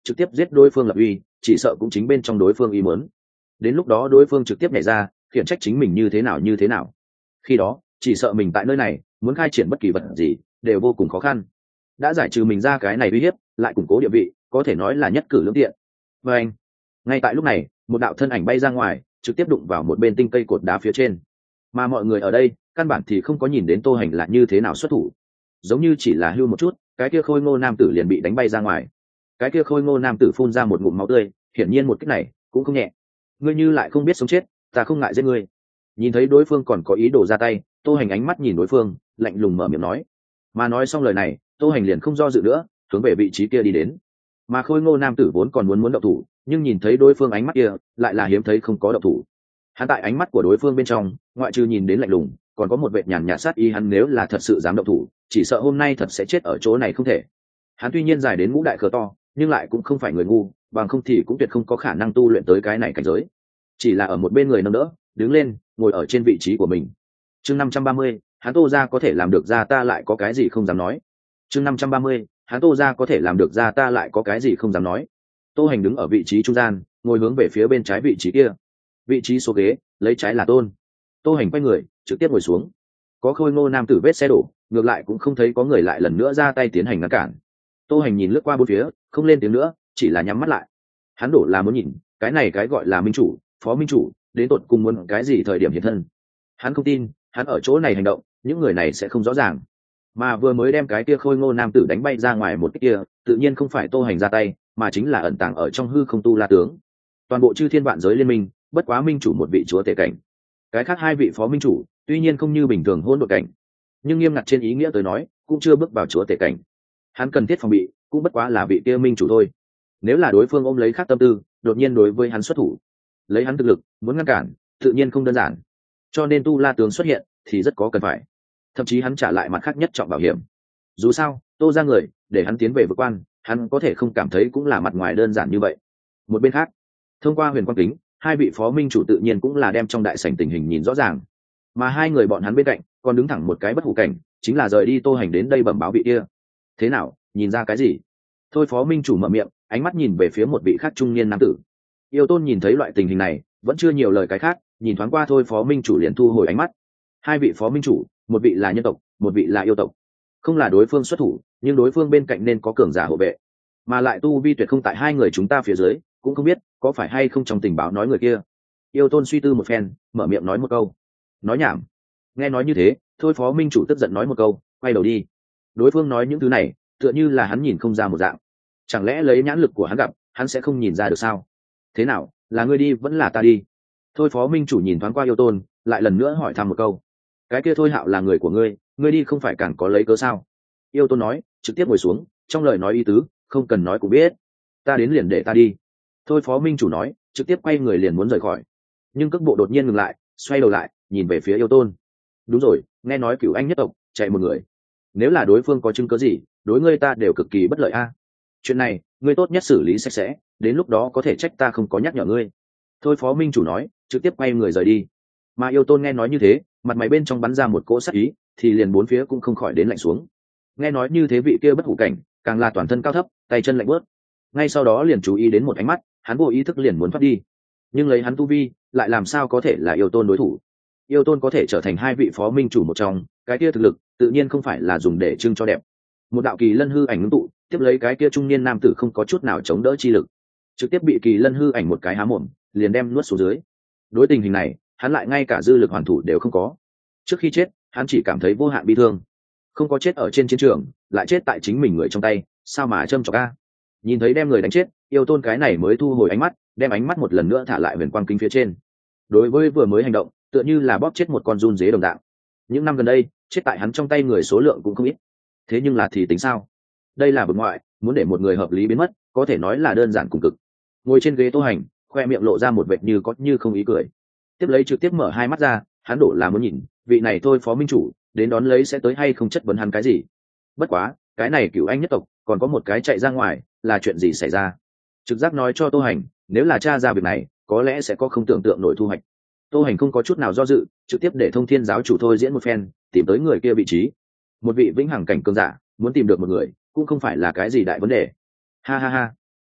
trực tiếp giết đối phương lập uy, chỉ sợ cũng chính bên trong đối phương ý muốn. Đến lúc đó đối phương trực tiếp nhảy ra khiển trách chính mình như thế nào, khi đó chỉ sợ mình tại nơi này muốn khai triển bất kỳ vật gì đều vô cùng khó khăn. Đã giải trừ mình ra cái này uy hiếp, lại củng cố địa vị, có thể nói là nhất cử lưỡng tiện. Và anh, ngay tại lúc này một đạo thân ảnh bay ra ngoài, trực tiếp đụng vào một bên tinh cây cột đá phía trên, mà mọi người ở đây căn bản thì không có nhìn đến Tô Hành là như thế nào xuất thủ, giống như chỉ là hưu một chút, cái kia khôi ngô nam tử liền bị đánh bay ra ngoài. Cái kia khôi ngô nam tử phun ra một ngụm máu tươi, hiển nhiên một kích này cũng không nhẹ. Ngươi như lại không biết sống chết, ta không ngại giết ngươi. Nhìn thấy đối phương còn có ý đồ ra tay, Tô Hành ánh mắt nhìn đối phương, lạnh lùng mở miệng nói. Mà nói xong lời này, Tô Hành liền không do dự nữa, hướng về vị trí kia đi đến. Mà khôi ngô nam tử vốn còn muốn động thủ, nhưng nhìn thấy đối phương ánh mắt kia, lại là hiếm thấy không có động thủ. Hắn tại ánh mắt của đối phương bên trong, ngoại trừ nhìn đến lạnh lùng, còn có một vệt nhàn nhạt sát ý, hắn nếu là thật sự dám động thủ, chỉ sợ hôm nay thật sẽ chết ở chỗ này không thể. Hắn tuy nhiên dài đến ngũ đại cờ to, nhưng lại cũng không phải người ngu, bằng không thì cũng tuyệt không có khả năng tu luyện tới cái này cảnh giới. Chỉ là ở một bên người nâng đỡ, đứng lên, ngồi ở trên vị trí của mình. Chương 530, hắn Tô gia có thể làm được ra, ta lại có cái gì không dám nói. Chương 530, hắn Tô gia có thể làm được ra, ta lại có cái gì không dám nói. Tô Hành đứng ở vị trí trung gian, ngồi hướng về phía bên trái vị trí kia. Vị trí số ghế, lấy trái là Tôn. Tô Hành quay người, trực tiếp ngồi xuống. Có khôi ngô nam tử vết xe đổ, ngược lại cũng không thấy có người lại lần nữa ra tay tiến hành ngăn cản. Tô Hành nhìn lướt qua bốn phía, không lên tiếng nữa, chỉ là nhắm mắt lại. Hắn đổ là muốn nhìn, cái này cái gọi là minh chủ, phó minh chủ, đến tột cùng muốn cái gì thời điểm hiện thân. Hắn không tin, hắn ở chỗ này hành động, những người này sẽ không rõ ràng. Mà vừa mới đem cái kia khôi ngô nam tử đánh bay ra ngoài một cái kia, tự nhiên không phải Tô Hành ra tay, mà chính là ẩn tàng ở trong hư không Tu La tướng. Toàn bộ chư thiên vạn giới liên minh, bất quá minh chủ một vị chúa tể cảnh. Cái khác hai vị phó minh chủ, tuy nhiên không như bình thường hôn đội cảnh, nhưng nghiêm ngặt trên ý nghĩa tới nói, cũng chưa bước vào chúa tể cảnh. Hắn cần thiết phòng bị, cũng bất quá là vị kia minh chủ thôi. Nếu là đối phương ôm lấy khác tâm tư, đột nhiên đối với hắn xuất thủ, lấy hắn thực lực muốn ngăn cản, tự nhiên không đơn giản. Cho nên Tu La tướng xuất hiện thì rất có cần phải. Thậm chí hắn trả lại mặt khác nhất trọng bảo hiểm. Dù sao, Tô ra người để hắn tiến về vực quan, hắn có thể không cảm thấy cũng là mặt ngoài đơn giản như vậy. Một bên khác, thông qua huyền quang kính, hai vị phó minh chủ tự nhiên cũng là đem trong đại sảnh tình hình nhìn rõ ràng. Mà hai người bọn hắn bên cạnh còn đứng thẳng một cái bất hủ cảnh, chính là rời đi Tô Hành đến đây bẩm báo vị kia. Thế nào, nhìn ra cái gì? Thôi phó minh chủ mở miệng, ánh mắt nhìn về phía một vị khác trung niên nam tử. Yêu Tôn nhìn thấy loại tình hình này, vẫn chưa nhiều lời cái khác, nhìn thoáng qua thôi phó minh chủ liền thu hồi ánh mắt. Hai vị phó minh chủ, một vị là nhân tộc, một vị là yêu tộc. Không là đối phương xuất thủ, nhưng đối phương bên cạnh nên có cường giả hộ vệ, mà lại tu vi tuyệt không tại hai người chúng ta phía dưới, cũng không biết có phải hay không trong tình báo nói người kia. Yêu Tôn suy tư một phen, mở miệng nói một câu. Nói nhảm. Nghe nói như thế, thôi phó minh chủ tức giận nói một câu, quay đầu đi. Đối phương nói những thứ này, tựa như là hắn nhìn không ra một dạng. Chẳng lẽ lấy nhãn lực của hắn gặp, hắn sẽ không nhìn ra được sao? Thế nào, là ngươi đi vẫn là ta đi? Thôi phó minh chủ nhìn thoáng qua Yêu Tôn, lại lần nữa hỏi thăm một câu. Cái kia Thôi Hạo là người của ngươi, ngươi đi không phải càng có lấy cớ sao? Yêu Tôn nói, trực tiếp ngồi xuống, trong lời nói ý tứ, không cần nói cũng biết. Ta đến liền để ta đi. Thôi phó minh chủ nói, trực tiếp quay người liền muốn rời khỏi. Nhưng cước bộ đột nhiên ngừng lại, xoay đầu lại, nhìn về phía Yêu Tôn. Đúng rồi, nghe nói Cửu Anh nhất tộc chạy một người. Nếu là đối phương có chứng cớ gì, đối ngươi ta đều cực kỳ bất lợi a. Chuyện này, ngươi tốt nhất xử lý sạch sẽ, đến lúc đó có thể trách ta không có nhắc nhở ngươi. Thôi phó minh chủ nói, trực tiếp quay người rời đi. Mà Yêu Tôn nghe nói như thế, mặt mày bên trong bắn ra một cỗ sát ý, thì liền bốn phía cũng không khỏi đến lạnh xuống. Nghe nói như thế vị kia bất hủ cảnh, càng là toàn thân cao thấp, tay chân lạnh bớt. Ngay sau đó liền chú ý đến một ánh mắt, hắn vô ý thức liền muốn thoát đi. Nhưng lấy hắn tu vi, lại làm sao có thể là Yêu Tôn đối thủ? Yêu Tôn có thể trở thành hai vị phó minh chủ một trong, cái kia thực lực tự nhiên không phải là dùng để trưng cho đẹp. Một đạo kỳ lân hư ảnh ngưng tụ, tiếp lấy cái kia trung niên nam tử không có chút nào chống đỡ chi lực, trực tiếp bị kỳ lân hư ảnh một cái há mồm, liền đem nuốt xuống dưới. Đối tình hình này, hắn lại ngay cả dư lực hoàn thủ đều không có. Trước khi chết, hắn chỉ cảm thấy vô hạn bi thương. Không có chết ở trên chiến trường, lại chết tại chính mình người trong tay, sao mà châm chọc a. Nhìn thấy đem người đánh chết, Yêu Tôn cái này mới thu hồi ánh mắt, đem ánh mắt một lần nữa thả lại huyền quang kính phía trên. Đối với vừa mới hành động, tựa như là bóp chết một con giun dế đồng dạng. Những năm gần đây, chết tại hắn trong tay người số lượng cũng không ít. Thế nhưng là thì tính sao? Đây là vực ngoại, muốn để một người hợp lý biến mất, có thể nói là đơn giản cùng cực. Ngồi trên ghế Tô Hành, khoe miệng lộ ra một vệt như có như không ý cười. Tiếp lấy trực tiếp mở hai mắt ra, hắn đổ là muốn nhìn, vị này thôi phó minh chủ, đến đón lấy sẽ tới hay không chất vấn hắn cái gì. Bất quá, cái này Cửu Anh nhất tộc, còn có một cái chạy ra ngoài, là chuyện gì xảy ra? Trực giác nói cho Tô Hành, nếu là tra ra việc này, có lẽ sẽ có không tưởng tượng nổi thu hoạch. Tô Hành không có chút nào do dự, trực tiếp để Thông Thiên giáo chủ thôi diễn một phen, tìm tới người kia vị trí. Một vị vĩnh hằng cảnh cường giả, muốn tìm được một người, cũng không phải là cái gì đại vấn đề. Ha ha ha.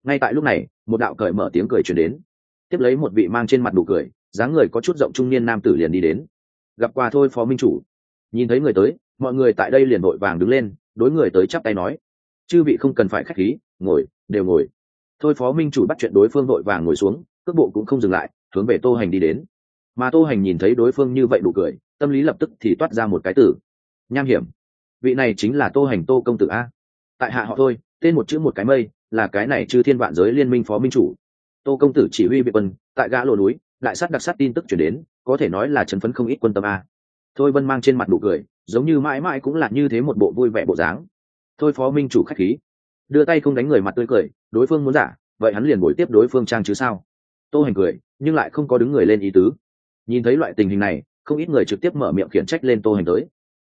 Ngay tại lúc này một đạo cởi mở tiếng cười truyền đến, tiếp lấy một vị mang trên mặt nụ cười, dáng người có chút rộng trung niên nam tử liền đi đến. Gặp qua thôi phó minh chủ. Nhìn thấy người tới, mọi người tại đây liền vội vàng đứng lên, đối người tới chắp tay nói: chư vị không cần phải khách khí, ngồi, đều ngồi. Thôi phó minh chủ bắt chuyện đối phương vội vàng ngồi xuống, cước bộ cũng không dừng lại, hướng về Tô Hành đi đến. Mà Tô Hành nhìn thấy đối phương như vậy nụ cười, tâm lý lập tức thì toát ra một cái từ: nham hiểm. Vị này chính là Tô Hành, Tô công tử a. Tại hạ họ Thôi, tên một chữ một cái mây, là cái này chư thiên vạn giới liên minh phó minh chủ. Tô công tử chỉ huy biệt quân tại gã lồ núi, đại sát đặc sát tin tức chuyển đến, có thể nói là chấn phấn không ít quân tâm a. Thôi Vân mang trên mặt nụ cười, giống như mãi mãi cũng là như thế một bộ vui vẻ bộ dáng. Thôi phó minh chủ khách khí, đưa tay không đánh người mặt tươi cười, đối phương muốn giả, vậy hắn liền bồi tiếp đối phương trang chứ sao. Tô Hành cười, nhưng lại không có đứng người lên ý tứ. Nhìn thấy loại tình hình này, không ít người trực tiếp mở miệng khiển trách lên Tô Hành tới.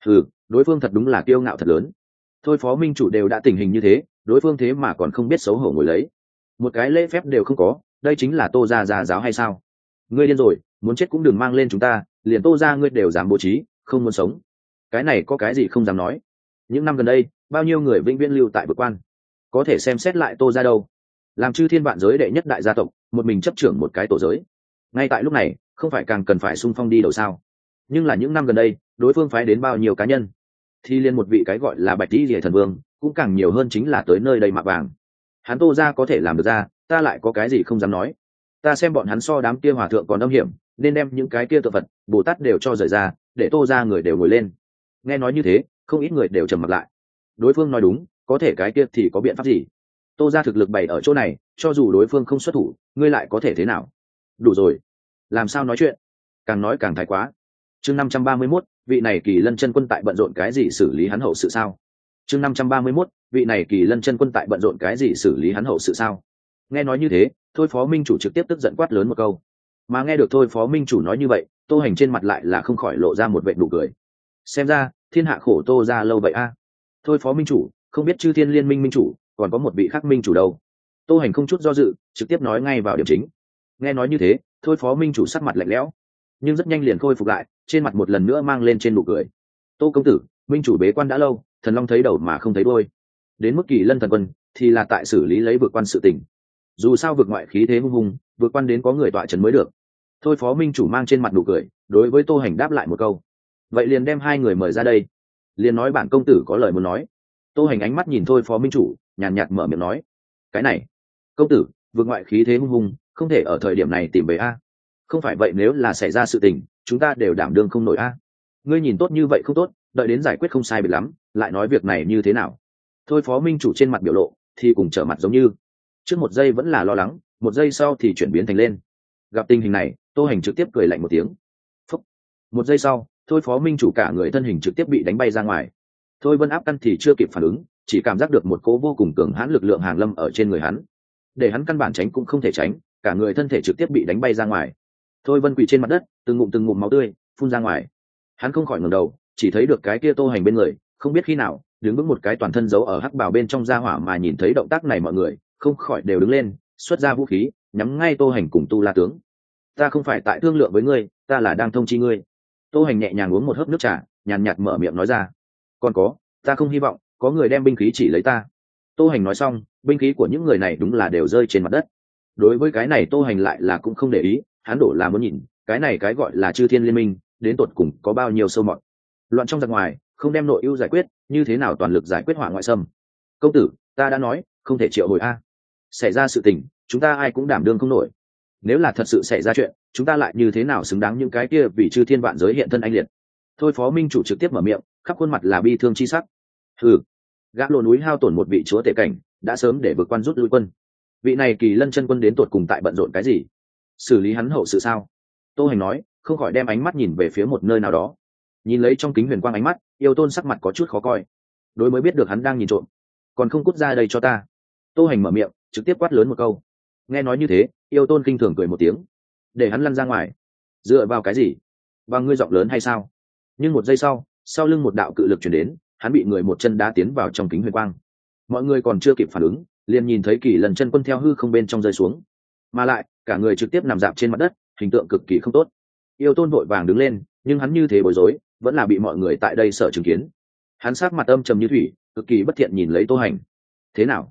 Đối phương thật đúng là kiêu ngạo thật lớn. Thôi phó minh chủ đều đã tình hình như thế, đối phương thế mà còn không biết xấu hổ ngồi lấy, một cái lễ phép đều không có, đây chính là Tô gia gia giáo hay sao? Ngươi điên rồi, muốn chết cũng đừng mang lên chúng ta, liền Tô gia ngươi đều dám bố trí, không muốn sống. Cái này có cái gì không dám nói? Những năm gần đây, bao nhiêu người vĩnh viễn lưu tại Vực Quan, có thể xem xét lại Tô gia đâu? Làm chư thiên vạn giới đệ nhất đại gia tộc, một mình chấp trưởng một cái tổ giới. Ngay tại lúc này, không phải càng cần phải xung phong đi đầu sao? Nhưng là những năm gần đây, đối phương phái đến bao nhiêu cá nhân, thì liên một vị cái gọi là Bạch Tỷ Liễu thần vương, cũng càng nhiều hơn chính là tới nơi đây mạ vàng. Hắn Tô gia có thể làm được ra, ta lại có cái gì không dám nói. Ta xem bọn hắn so đám kia hòa thượng còn âm hiểm, nên đem những cái kia tự vật Bồ Tát đều cho rời ra, để Tô gia người đều ngồi lên. Nghe nói như thế, không ít người đều trầm mặt lại. Đối phương nói đúng, có thể cái kia thì có biện pháp gì? Tô gia thực lực bày ở chỗ này, cho dù đối phương không xuất thủ, ngươi lại có thể thế nào? Đủ rồi, làm sao nói chuyện? Càng nói càng thái quá. Chương 531, vị này Kỳ Lân chân quân tại bận rộn cái gì xử lý hắn hậu sự sao? Chương 531, vị này Kỳ Lân chân quân tại bận rộn cái gì xử lý hắn hậu sự sao? Nghe nói như thế, Thôi phó minh chủ trực tiếp tức giận quát lớn một câu. Mà nghe được Thôi phó minh chủ nói như vậy, Tô Hành trên mặt lại là không khỏi lộ ra một vệt nụ cười. Xem ra, thiên hạ khổ Tô gia lâu vậy a. Thôi phó minh chủ, không biết chư thiên liên minh minh chủ, còn có một vị khác minh chủ đâu? Tô Hành không chút do dự, trực tiếp nói ngay vào điểm chính. Nghe nói như thế, Thôi phó minh chủ sắc mặt lạnh lẽo, nhưng rất nhanh liền khôi phục lại, trên mặt một lần nữa mang lên trên nụ cười. Tô công tử, minh chủ bế quan đã lâu, thần long thấy đầu mà không thấy đuôi. Đến mức Kỳ Lân thần quân thì là tại xử lý lấy vượt quan sự tình. Dù sao vượt ngoại khí thế hung hùng, vượt quan đến có người tọa trấn mới được. Thôi phó minh chủ mang trên mặt nụ cười, đối với Tô Hành đáp lại một câu. Vậy liền đem hai người mời ra đây. Liền nói bản công tử có lời muốn nói. Tô Hành ánh mắt nhìn Thôi phó minh chủ, nhàn nhạt mở miệng nói. Cái này, công tử, vượt ngoại khí thế hung hùng, không thể ở thời điểm này tìm về a. Không phải vậy nếu là xảy ra sự tình, chúng ta đều đảm đương không nổi a. Ngươi nhìn tốt như vậy không tốt, đợi đến giải quyết không sai biệt lắm, lại nói việc này như thế nào? Thôi phó minh chủ trên mặt biểu lộ thì cùng trở mặt giống như trước một giây vẫn là lo lắng, một giây sau thì chuyển biến thành lên. Gặp tình hình này, Tô Hành trực tiếp cười lạnh một tiếng. Phúc. Một giây sau, Thôi phó minh chủ cả người thân hình trực tiếp bị đánh bay ra ngoài. Thôi Vân áp căn thì chưa kịp phản ứng, chỉ cảm giác được một cỗ vô cùng cường hãn lực lượng hàng lâm ở trên người hắn, để hắn căn bản tránh cũng không thể tránh, cả người thân thể trực tiếp bị đánh bay ra ngoài. Thôi Vân quỳ trên mặt đất, từng ngụm máu tươi phun ra ngoài. Hắn không khỏi ngẩng đầu, chỉ thấy được cái kia Tô Hành bên người, không biết khi nào đứng vững một cái toàn thân giấu ở hắc bào bên trong gia hỏa, mà nhìn thấy động tác này mọi người không khỏi đều đứng lên, xuất ra vũ khí nhắm ngay Tô Hành cùng Tu La tướng. Ta không phải tại thương lượng với ngươi, ta là đang thông chi ngươi. Tô Hành nhẹ nhàng uống một hớp nước trà, nhàn nhạt mở miệng nói ra. Còn có, ta không hy vọng có người đem binh khí chỉ lấy ta. Tô Hành nói xong, binh khí của những người này đúng là đều rơi trên mặt đất. Đối với cái này Tô Hành lại là cũng không để ý, hắn đổ là muốn nhìn cái này cái gọi là chư thiên liên minh đến tột cùng có bao nhiêu sâu mọt. Loạn trong giặc ngoài, không đem nội ưu giải quyết, như thế nào toàn lực giải quyết hỏa ngoại xâm? Công tử, ta đã nói không thể triệu hồi a. Xảy ra sự tình, chúng ta ai cũng đảm đương không nổi. Nếu là thật sự xảy ra chuyện, chúng ta lại như thế nào xứng đáng những cái kia vì chư thiên vạn giới hiện thân anh liệt? Thôi phó minh chủ trực tiếp mở miệng, khắp khuôn mặt là bi thương chi sắc. Gã lồ núi hao tổn một vị chúa tể cảnh, đã sớm để vượt quan rút lui quân. Vị này Kỳ Lân chân quân đến tột cùng tại bận rộn cái gì? Xử lý hắn hậu sự sao? Tô Hành nói, không khỏi đem ánh mắt nhìn về phía một nơi nào đó. Nhìn lấy trong kính huyền quang ánh mắt, Yêu Tôn sắc mặt có chút khó coi. Đối mới biết được hắn đang nhìn trộm, còn không cút ra đây cho ta. Tô Hành mở miệng, trực tiếp quát lớn một câu. Nghe nói như thế, Yêu Tôn kinh thường cười một tiếng, để hắn lăn ra ngoài. Dựa vào cái gì? Bằng ngươi giọng lớn hay sao? Nhưng một giây sau, sau lưng một đạo cự lực chuyển đến, hắn bị người một chân đá tiến vào trong kính huyền quang. Mọi người còn chưa kịp phản ứng, liền nhìn thấy Kỳ Lân chân quân theo hư không bên trong rơi xuống, mà lại cả người trực tiếp nằm dạp trên mặt đất, hình tượng cực kỳ không tốt. Yêu Tôn vội vàng đứng lên, nhưng hắn như thế bối rối, vẫn là bị mọi người tại đây sợ chứng kiến. Hắn sắc mặt âm trầm như thủy, cực kỳ bất thiện nhìn lấy Tô Hành. Thế nào?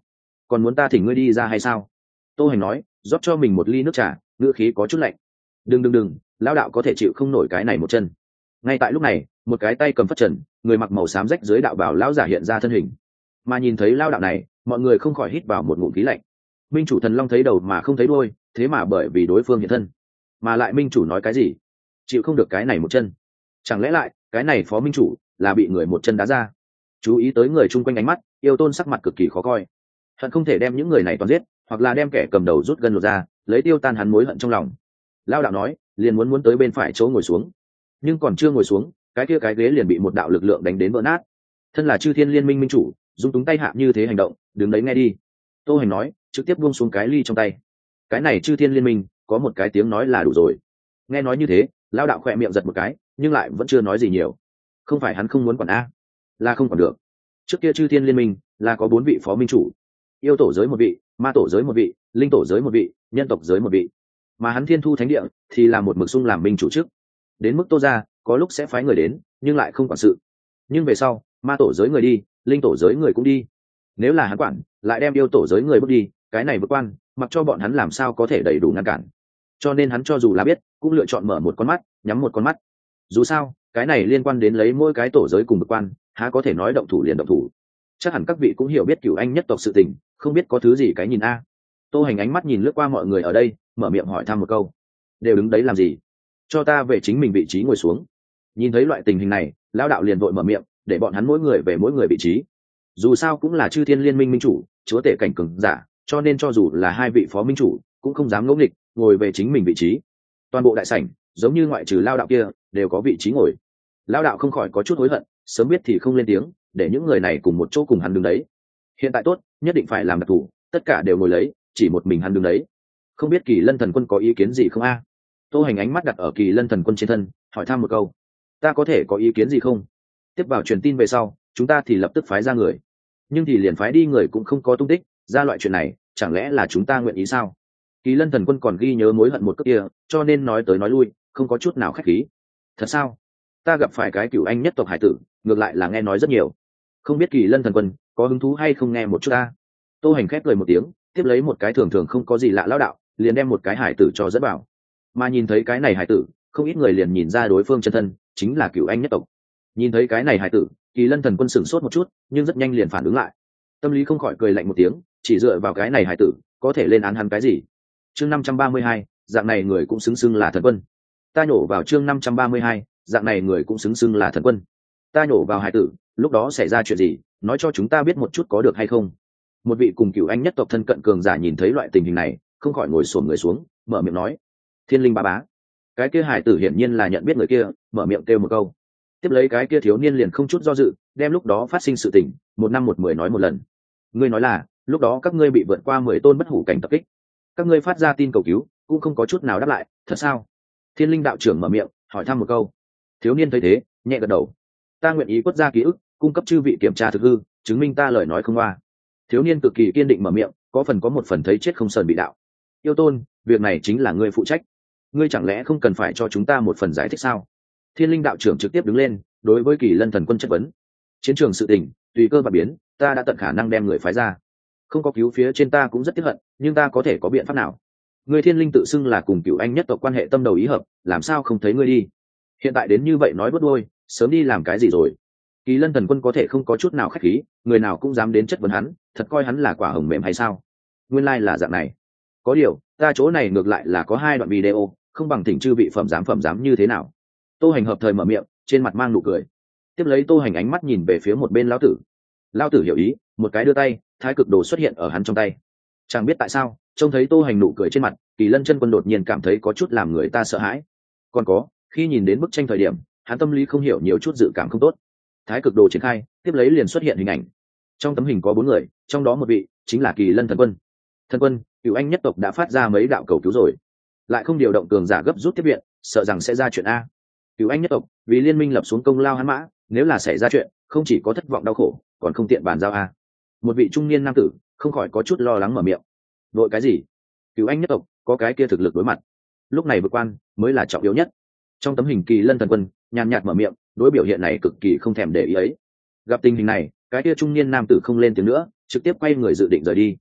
còn muốn ta thỉnh ngươi đi ra hay sao? Tô Hành nói, rót cho mình một ly nước trà, ngữ khí có chút lạnh. Đừng, lão đạo có thể chịu không nổi cái này một chân. Ngay tại lúc này, một cái tay cầm phất trần, người mặc màu xám rách dưới đạo bào lão giả hiện ra thân hình. Mà nhìn thấy lão đạo này, mọi người không khỏi hít vào một ngụm khí lạnh. Minh chủ thần long thấy đầu mà không thấy đuôi, thế mà bởi vì đối phương hiện thân, mà lại minh chủ nói cái gì? Chịu không được cái này một chân. Chẳng lẽ lại, cái này phó minh chủ là bị người một chân đá ra? Chú ý tới người chung quanh ánh mắt, Yêu Tôn sắc mặt cực kỳ khó coi. Hận không thể đem những người này toàn giết, hoặc là đem kẻ cầm đầu rút gân lột ra, lấy tiêu tan hắn mối hận trong lòng. Lao đạo nói, liền muốn tới bên phải chỗ ngồi xuống, nhưng còn chưa ngồi xuống, cái kia cái ghế liền bị một đạo lực lượng đánh đến vỡ nát. Thân là Chư Thiên Liên Minh minh chủ, dung túng tay hạ như thế hành động, đứng đấy nghe đi. Tô Hành nói, trực tiếp buông xuống cái ly trong tay. Cái này Chư Thiên Liên Minh có một cái tiếng nói là đủ rồi. Nghe nói như thế, Lao đạo khỏe miệng giật một cái, nhưng lại vẫn chưa nói gì nhiều. Không phải hắn không muốn quản a, là không quản được. Trước kia Chư Thiên Liên Minh là có 4 vị phó minh chủ, yêu tổ giới một vị, ma tổ giới một vị, linh tổ giới một vị, nhân tộc giới một vị, mà hắn Thiên Thu Thánh Địa thì là một mực sung làm minh chủ trước. Đến mức Tô gia có lúc sẽ phái người đến, nhưng lại không quản sự. Nhưng về sau, ma tổ giới người đi, linh tổ giới người cũng đi. Nếu là hắn quản, lại đem yêu tổ giới người bước đi, cái này vượt quan, mặc cho bọn hắn làm sao có thể đầy đủ ngăn cản. Cho nên hắn cho dù là biết, cũng lựa chọn mở một con mắt, nhắm một con mắt. Dù sao, cái này liên quan đến lấy mỗi cái tổ giới cùng vượt quan, há có thể nói động thủ liền động thủ. Chắc hẳn các vị cũng hiểu biết Cửu Anh nhất tộc sự tình, không biết có thứ gì cái nhìn a. Tô Hành ánh mắt nhìn lướt qua mọi người ở đây, mở miệng hỏi thăm một câu. Đều đứng đấy làm gì? Cho ta về chính mình vị trí ngồi xuống. Nhìn thấy loại tình hình này, lão đạo liền vội mở miệng, để bọn hắn mỗi người về mỗi người vị trí. Dù sao cũng là Chư Thiên Liên Minh minh chủ, chúa tể cảnh cường giả, cho nên cho dù là 2 vị phó minh chủ, cũng không dám ngỗ nghịch, ngồi về chính mình vị trí. Toàn bộ đại sảnh, giống như ngoại trừ lão đạo kia, đều có vị trí ngồi. Lão đạo không khỏi có chút hối hận, sớm biết thì không lên tiếng, để những người này cùng một chỗ cùng hắn đứng đấy. Hiện tại tốt, nhất định phải làm đặc thủ, tất cả đều ngồi lấy, chỉ một mình hắn đứng đấy. Không biết Kỳ Lân Thần Quân có ý kiến gì không a? Tô Hành ánh mắt đặt ở Kỳ Lân Thần Quân trên thân, hỏi thăm một câu. Ta có thể có ý kiến gì không? Tiếp vào truyền tin về sau, chúng ta thì lập tức phái ra người. Nhưng thì liền phái đi người cũng không có tung tích, ra loại chuyện này, chẳng lẽ là chúng ta nguyện ý sao? Kỳ Lân Thần Quân còn ghi nhớ mối hận một cước kia, cho nên nói tới nói lui, không có chút nào khách khí. Thật sao? Ta gặp phải cái Cửu Anh nhất tộc hải tử, ngược lại là nghe nói rất nhiều. Không biết Kỳ Lân Thần Quân có hứng thú hay không nghe một chút ta? Tô Hành khép cười một tiếng, tiếp lấy một cái thường thường không có gì lạ lão đạo, liền đem một cái hải tử cho dẫn vào. Mà nhìn thấy cái này hải tử, không ít người liền nhìn ra đối phương chân thân chính là Cửu Anh nhất tộc. Nhìn thấy cái này hải tử, Kỳ Lân Thần Quân sửng sốt một chút, nhưng rất nhanh liền phản ứng lại. Tâm lý không khỏi cười lạnh một tiếng, chỉ dựa vào cái này hải tử, có thể lên án hắn cái gì? Chương 532, dạng này người cũng xứng xưng là thần quân. Ta nhổ vào chương 532, dạng này người cũng xứng xưng là thần quân. Ta nhổ vào hải tử, lúc đó xảy ra chuyện gì, nói cho chúng ta biết một chút có được hay không? Một vị cùng Cửu Anh nhất tộc thân cận cường giả nhìn thấy loại tình hình này, không khỏi ngồi xổm người xuống, mở miệng nói. Thiên linh bá bá. Cái kia hải tử hiển nhiên là nhận biết người kia, mở miệng kêu một câu. Tiếp lấy cái kia thiếu niên liền không chút do dự, đem lúc đó phát sinh sự tình, 1 năm 1 10 nói một lần. Ngươi nói là, lúc đó các ngươi bị vượt qua 10 tôn bất hủ cảnh tập kích. Các ngươi phát ra tin cầu cứu, cũng không có chút nào đáp lại, thật sao? Thiên linh đạo trưởng mở miệng, hỏi thăm một câu. Thiếu niên thấy thế, nhẹ gật đầu. Ta nguyện ý quất ra ký ức, cung cấp chư vị kiểm tra thực hư, chứng minh ta lời nói không hoa. Thiếu niên cực kỳ kiên định mở miệng, có phần có một phần thấy chết không sờn bị đạo. Yêu Tôn, việc này chính là ngươi phụ trách, ngươi chẳng lẽ không cần phải cho chúng ta một phần giải thích sao? Thiên linh đạo trưởng trực tiếp đứng lên, đối với Kỳ Lân Thần Quân chất vấn. Chiến trường sự tình tùy cơ và biến, ta đã tận khả năng đem người phái ra, không có cứu phía trên ta cũng rất tiếc hận, nhưng ta có thể có biện pháp nào? Ngươi Thiên linh tự xưng là cùng Cửu Anh nhất tộc quan hệ tâm đầu ý hợp, làm sao không thấy ngươi đi? Hiện tại đến như vậy nói bớt đuôi, sớm đi làm cái gì rồi? Kỳ Lân Thần Quân có thể không có chút nào khách khí, người nào cũng dám đến chất vấn hắn, thật coi hắn là quả hồng mềm hay sao? Nguyên lai là dạng này. Có điều, ta chỗ này ngược lại là có 2 đoạn video, không bằng thỉnh chư vị phẩm giám như thế nào? Tô Hành hợp thời mở miệng, trên mặt mang nụ cười. Tiếp lấy Tô Hành ánh mắt nhìn về phía một bên lão tử. Lão tử hiểu ý, một cái đưa tay, thái cực đồ xuất hiện ở hắn trong tay. Chẳng biết tại sao, trông thấy Tô Hành nụ cười trên mặt, Kỳ Lân Chân Quân đột nhiên cảm thấy có chút làm người ta sợ hãi. Còn có, khi nhìn đến bức tranh thời điểm, hắn tâm lý không hiểu nhiều chút dự cảm không tốt. Thái cực đồ triển khai, tiếp lấy liền xuất hiện hình ảnh. Trong tấm hình có 4 người, trong đó một vị chính là Kỳ Lân Thần Quân. Thần Quân, Cửu Anh nhất tộc đã phát ra mấy đạo cầu cứu rồi, lại không điều động cường giả gấp rút tiếp viện, sợ rằng sẽ ra chuyện a. Cửu Anh nhất tộc vì liên minh lập xuống công lao hắn mã, nếu là xảy ra chuyện, không chỉ có thất vọng đau khổ, còn không tiện bàn giao a. Một vị trung niên nam tử không khỏi có chút lo lắng mở miệng. Đội cái gì? Cửu Anh nhất tộc có cái kia thực lực đối mặt, lúc này vượt quan mới là trọng yếu nhất. Trong tấm hình Kỳ Lân Thần Quân nhàn nhạt mở miệng, đối biểu hiện này cực kỳ không thèm để ý ấy. Gặp tình hình này, cái kia trung niên nam tử không lên tiếng nữa, trực tiếp quay người dự định rời đi.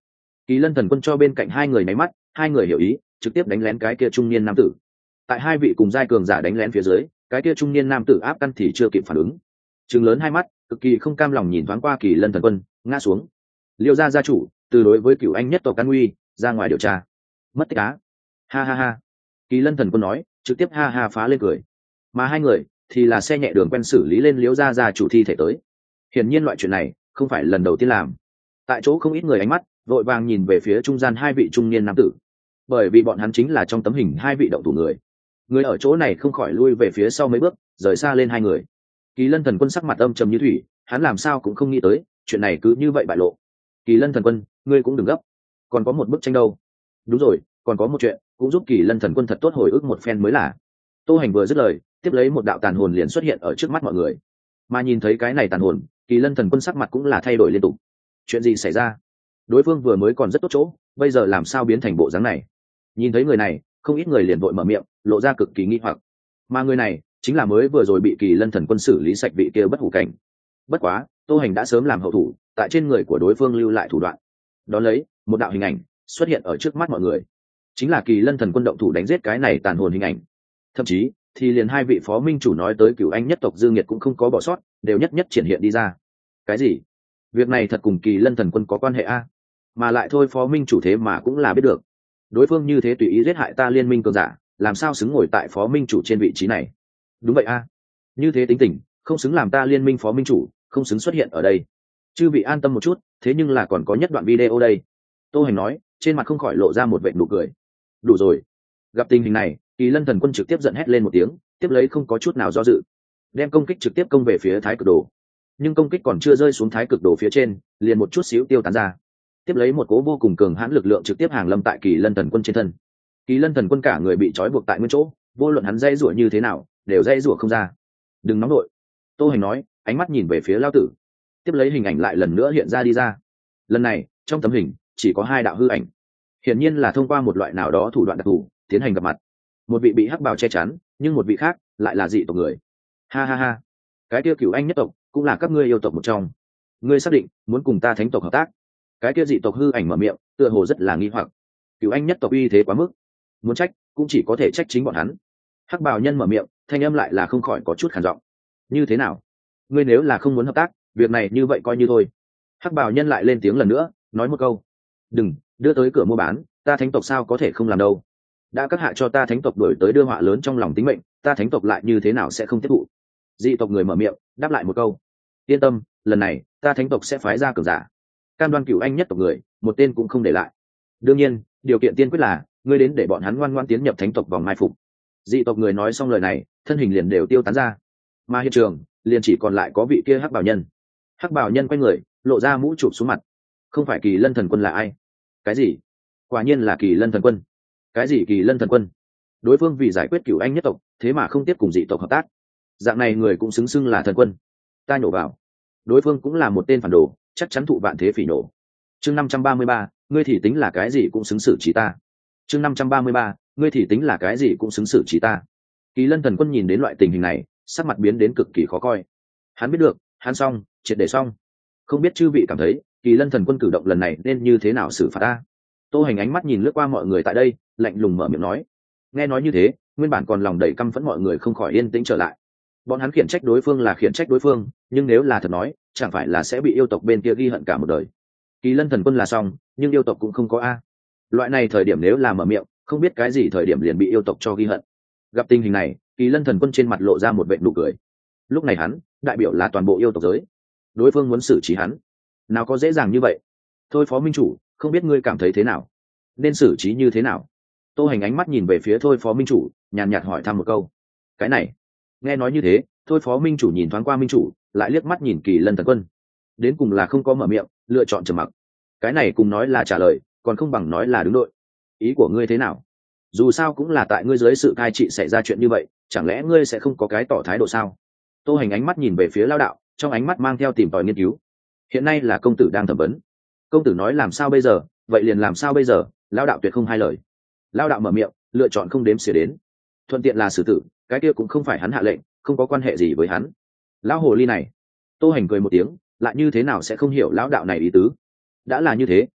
Kỳ Lân Thần Quân cho bên cạnh hai người nháy mắt, hai người hiểu ý, trực tiếp đánh lén cái kia trung niên nam tử. Tại hai vị cùng giai cường giả đánh lén phía dưới, cái kia trung niên nam tử áp căn thì chưa kịp phản ứng, trừng lớn hai mắt, cực kỳ không cam lòng nhìn thoáng qua Kỳ Lân Thần Quân, ngã xuống. Liêu gia gia chủ, từ đối với Cửu Anh nhất tộc Can Nguy, ra ngoài điều tra. Mất tích á. Ha ha ha. Kỳ Lân Thần Quân nói, trực tiếp ha ha phá lên cười. Mà hai người thì là xe nhẹ đường quen xử lý lên Liêu gia gia chủ thi thể tới. Hiển nhiên loại chuyện này không phải lần đầu tiên làm. Tại chỗ không ít người ánh mắt vội vàng nhìn về phía trung gian hai vị trung niên nam tử, bởi vì bọn hắn chính là trong tấm hình hai vị động thủ người. Người ở chỗ này không khỏi lui về phía sau mấy bước, rời xa lên hai người. Kỳ Lân Thần Quân sắc mặt âm trầm như thủy, hắn làm sao cũng không nghĩ tới chuyện này cứ như vậy bại lộ. Kỳ Lân Thần Quân, ngươi cũng đừng gấp, còn có một bức tranh đâu. Đúng rồi, còn có một chuyện cũng giúp Kỳ Lân Thần Quân thật tốt hồi ức một phen mới là. Tô Hành vừa dứt lời, tiếp lấy một đạo tàn hồn liền xuất hiện ở trước mắt mọi người. Mà nhìn thấy cái này tàn hồn, Kỳ Lân Thần Quân sắc mặt cũng là thay đổi liên tục. Chuyện gì xảy ra? Đối phương vừa mới còn rất tốt chỗ, bây giờ làm sao biến thành bộ dáng này? Nhìn thấy người này, không ít người liền vội mở miệng, lộ ra cực kỳ nghi hoặc. Mà người này chính là mới vừa rồi bị Kỳ Lân Thần Quân xử lý sạch vị kia bất hủ cảnh. Bất quá, Tô Hành đã sớm làm hậu thủ, tại trên người của đối phương lưu lại thủ đoạn. Đón lấy, một đạo hình ảnh xuất hiện ở trước mắt mọi người, chính là Kỳ Lân Thần Quân động thủ đánh giết cái này tàn hồn hình ảnh. Thậm chí, thì liền hai vị phó minh chủ nói tới Cửu Anh nhất tộc Dương Nghiệt cũng không có bỏ sót, đều nhất nhất triển hiện đi ra. Cái gì? Việc này thật cùng Kỳ Lân Thần Quân có quan hệ a? Mà lại thôi phó minh chủ thế mà cũng là biết được. Đối phương như thế tùy ý giết hại ta liên minh cường giả, làm sao xứng ngồi tại phó minh chủ trên vị trí này? Đúng vậy a, như thế tính tình không xứng làm ta liên minh phó minh chủ, không xứng xuất hiện ở đây. Chư vị an tâm một chút, thế nhưng là còn có nhất đoạn video đây. Tô Hành nói, trên mặt không khỏi lộ ra một vệt nụ cười. Đủ rồi. Gặp tình hình này, Kỳ Lân Thần Quân trực tiếp giận hét lên một tiếng, tiếp lấy không có chút nào do dự, đem công kích trực tiếp công về phía Thái Cực Đồ. Nhưng công kích còn chưa rơi xuống Thái Cực Đồ phía trên, liền một chút xíu tiêu tán ra. Tiếp lấy một cỗ vô cùng cường hãn lực lượng trực tiếp hàng lâm tại Kỳ Lân Thần Quân trên thân. Kỳ Lân Thần Quân cả người bị trói buộc tại nguyên chỗ, vô luận hắn dây rủa như thế nào, đều dây rủa không ra. Đừng nóng đội. Tô Hành nói, ánh mắt nhìn về phía Lão Tử. Tiếp lấy hình ảnh lại lần nữa hiện ra đi ra. Lần này, trong tấm hình chỉ có hai đạo hư ảnh. Hiển nhiên là thông qua một loại nào đó thủ đoạn đặc thù tiến hành gặp mặt. Một vị bị hắc bào che chắn, nhưng một vị khác lại là dị tộc người. Ha ha ha, cái kia Cửu Anh nhất tộc cũng là các ngươi yêu tộc một trong. Ngươi xác định muốn cùng ta Thánh tộc hợp tác? Cái kia dị tộc hư ảnh mở miệng, tựa hồ rất là nghi hoặc. Cửu Anh nhất tộc uy thế quá mức, muốn trách cũng chỉ có thể trách chính bọn hắn. Hắc bào nhân mở miệng, thanh âm lại là không khỏi có chút khàn giọng. Như thế nào? Ngươi nếu là không muốn hợp tác, việc này như vậy coi như thôi. Hắc bào nhân lại lên tiếng lần nữa, nói một câu. Đừng đưa tới cửa mua bán, ta Thánh tộc sao có thể không làm đâu. Đã các hạ cho ta Thánh tộc đổi tới đưa họa lớn trong lòng tính mệnh, ta Thánh tộc lại như thế nào sẽ không tiếp thụ? Dị tộc người mở miệng, đáp lại một câu. Yên tâm, lần này ta Thánh tộc sẽ phái ra cường giả, cam đoan Cửu Anh nhất tộc người một tên cũng không để lại. Đương nhiên, điều kiện tiên quyết là ngươi đến để bọn hắn ngoan ngoãn tiến nhập Thánh tộc vòng mai phục. Dị tộc người nói xong lời này, thân hình liền đều tiêu tán ra, mà hiện trường liền chỉ còn lại có vị kia hắc bào nhân. Hắc bào nhân quay người, lộ ra mũ chụp xuống mặt. Không phải Kỳ Lân Thần Quân là ai? Cái gì? Quả nhiên là Kỳ Lân Thần Quân. Cái gì Kỳ Lân Thần Quân? Đối phương vì giải quyết Cửu Anh nhất tộc, thế mà không tiếp cùng dị tộc hợp tác. Dạng này người cũng xứng xưng là thần quân. Ta nhổ vào, đối phương cũng là một tên phản đồ, chắc chắn thụ vạn thế phỉ nổ. Chương 533, ngươi thì tính là cái gì cũng xứng xử trí ta. Chương 533, ngươi thì tính là cái gì cũng xứng xử trí ta. Kỳ Lân Thần Quân nhìn đến loại tình hình này, sắc mặt biến đến cực kỳ khó coi. Hắn biết được, hắn xong, triệt để xong. Không biết chư vị cảm thấy, Kỳ Lân Thần Quân cử động lần này nên như thế nào xử phạt ta? Tô Hành ánh mắt nhìn lướt qua mọi người tại đây, lạnh lùng mở miệng nói. Nghe nói như thế, nguyên bản còn lòng đầy căm phẫn mọi người không khỏi yên tĩnh trở lại. Bọn hắn khiển trách đối phương là khiển trách đối phương, nhưng nếu là thật nói, chẳng phải là sẽ bị yêu tộc bên kia ghi hận cả một đời. Kỳ Lân Thần Quân là xong, nhưng yêu tộc cũng không có a. Loại này thời điểm nếu là mở miệng, không biết cái gì thời điểm liền bị yêu tộc cho ghi hận. Gặp tình hình này, Kỳ Lân Thần Quân trên mặt lộ ra một vệt nụ cười. Lúc này hắn đại biểu là toàn bộ yêu tộc giới, đối phương muốn xử trí hắn, nào có dễ dàng như vậy. Thôi phó minh chủ, không biết ngươi cảm thấy thế nào, nên xử trí như thế nào? Tô Hành ánh mắt nhìn về phía thôi phó minh chủ, nhàn nhạt hỏi thăm một câu. Cái này, nghe nói như thế, thôi phó minh chủ nhìn thoáng qua minh chủ, lại liếc mắt nhìn Kỳ Lân Thần Quân, đến cùng là không có mở miệng, lựa chọn trầm mặc. Cái này cùng nói là trả lời, còn không bằng nói là đứng đội. Ý của ngươi thế nào? Dù sao cũng là tại ngươi dưới sự cai trị xảy ra chuyện như vậy, chẳng lẽ ngươi sẽ không có cái tỏ thái độ sao? Tô Hành ánh mắt nhìn về phía Lão đạo, trong ánh mắt mang theo tìm tòi nghiên cứu. Hiện nay là công tử đang thẩm vấn, công tử nói làm sao bây giờ, vậy liền làm sao bây giờ. Lão đạo tuyệt không hai lời. Lão đạo mở miệng, lựa chọn không đếm xỉa đến, thuận tiện là xử tử, cái kia cũng không phải hắn hạ lệnh, không có quan hệ gì với hắn. Lão hồ ly này. Tô Hành cười một tiếng, lại như thế nào sẽ không hiểu lão đạo này ý tứ. Đã là như thế,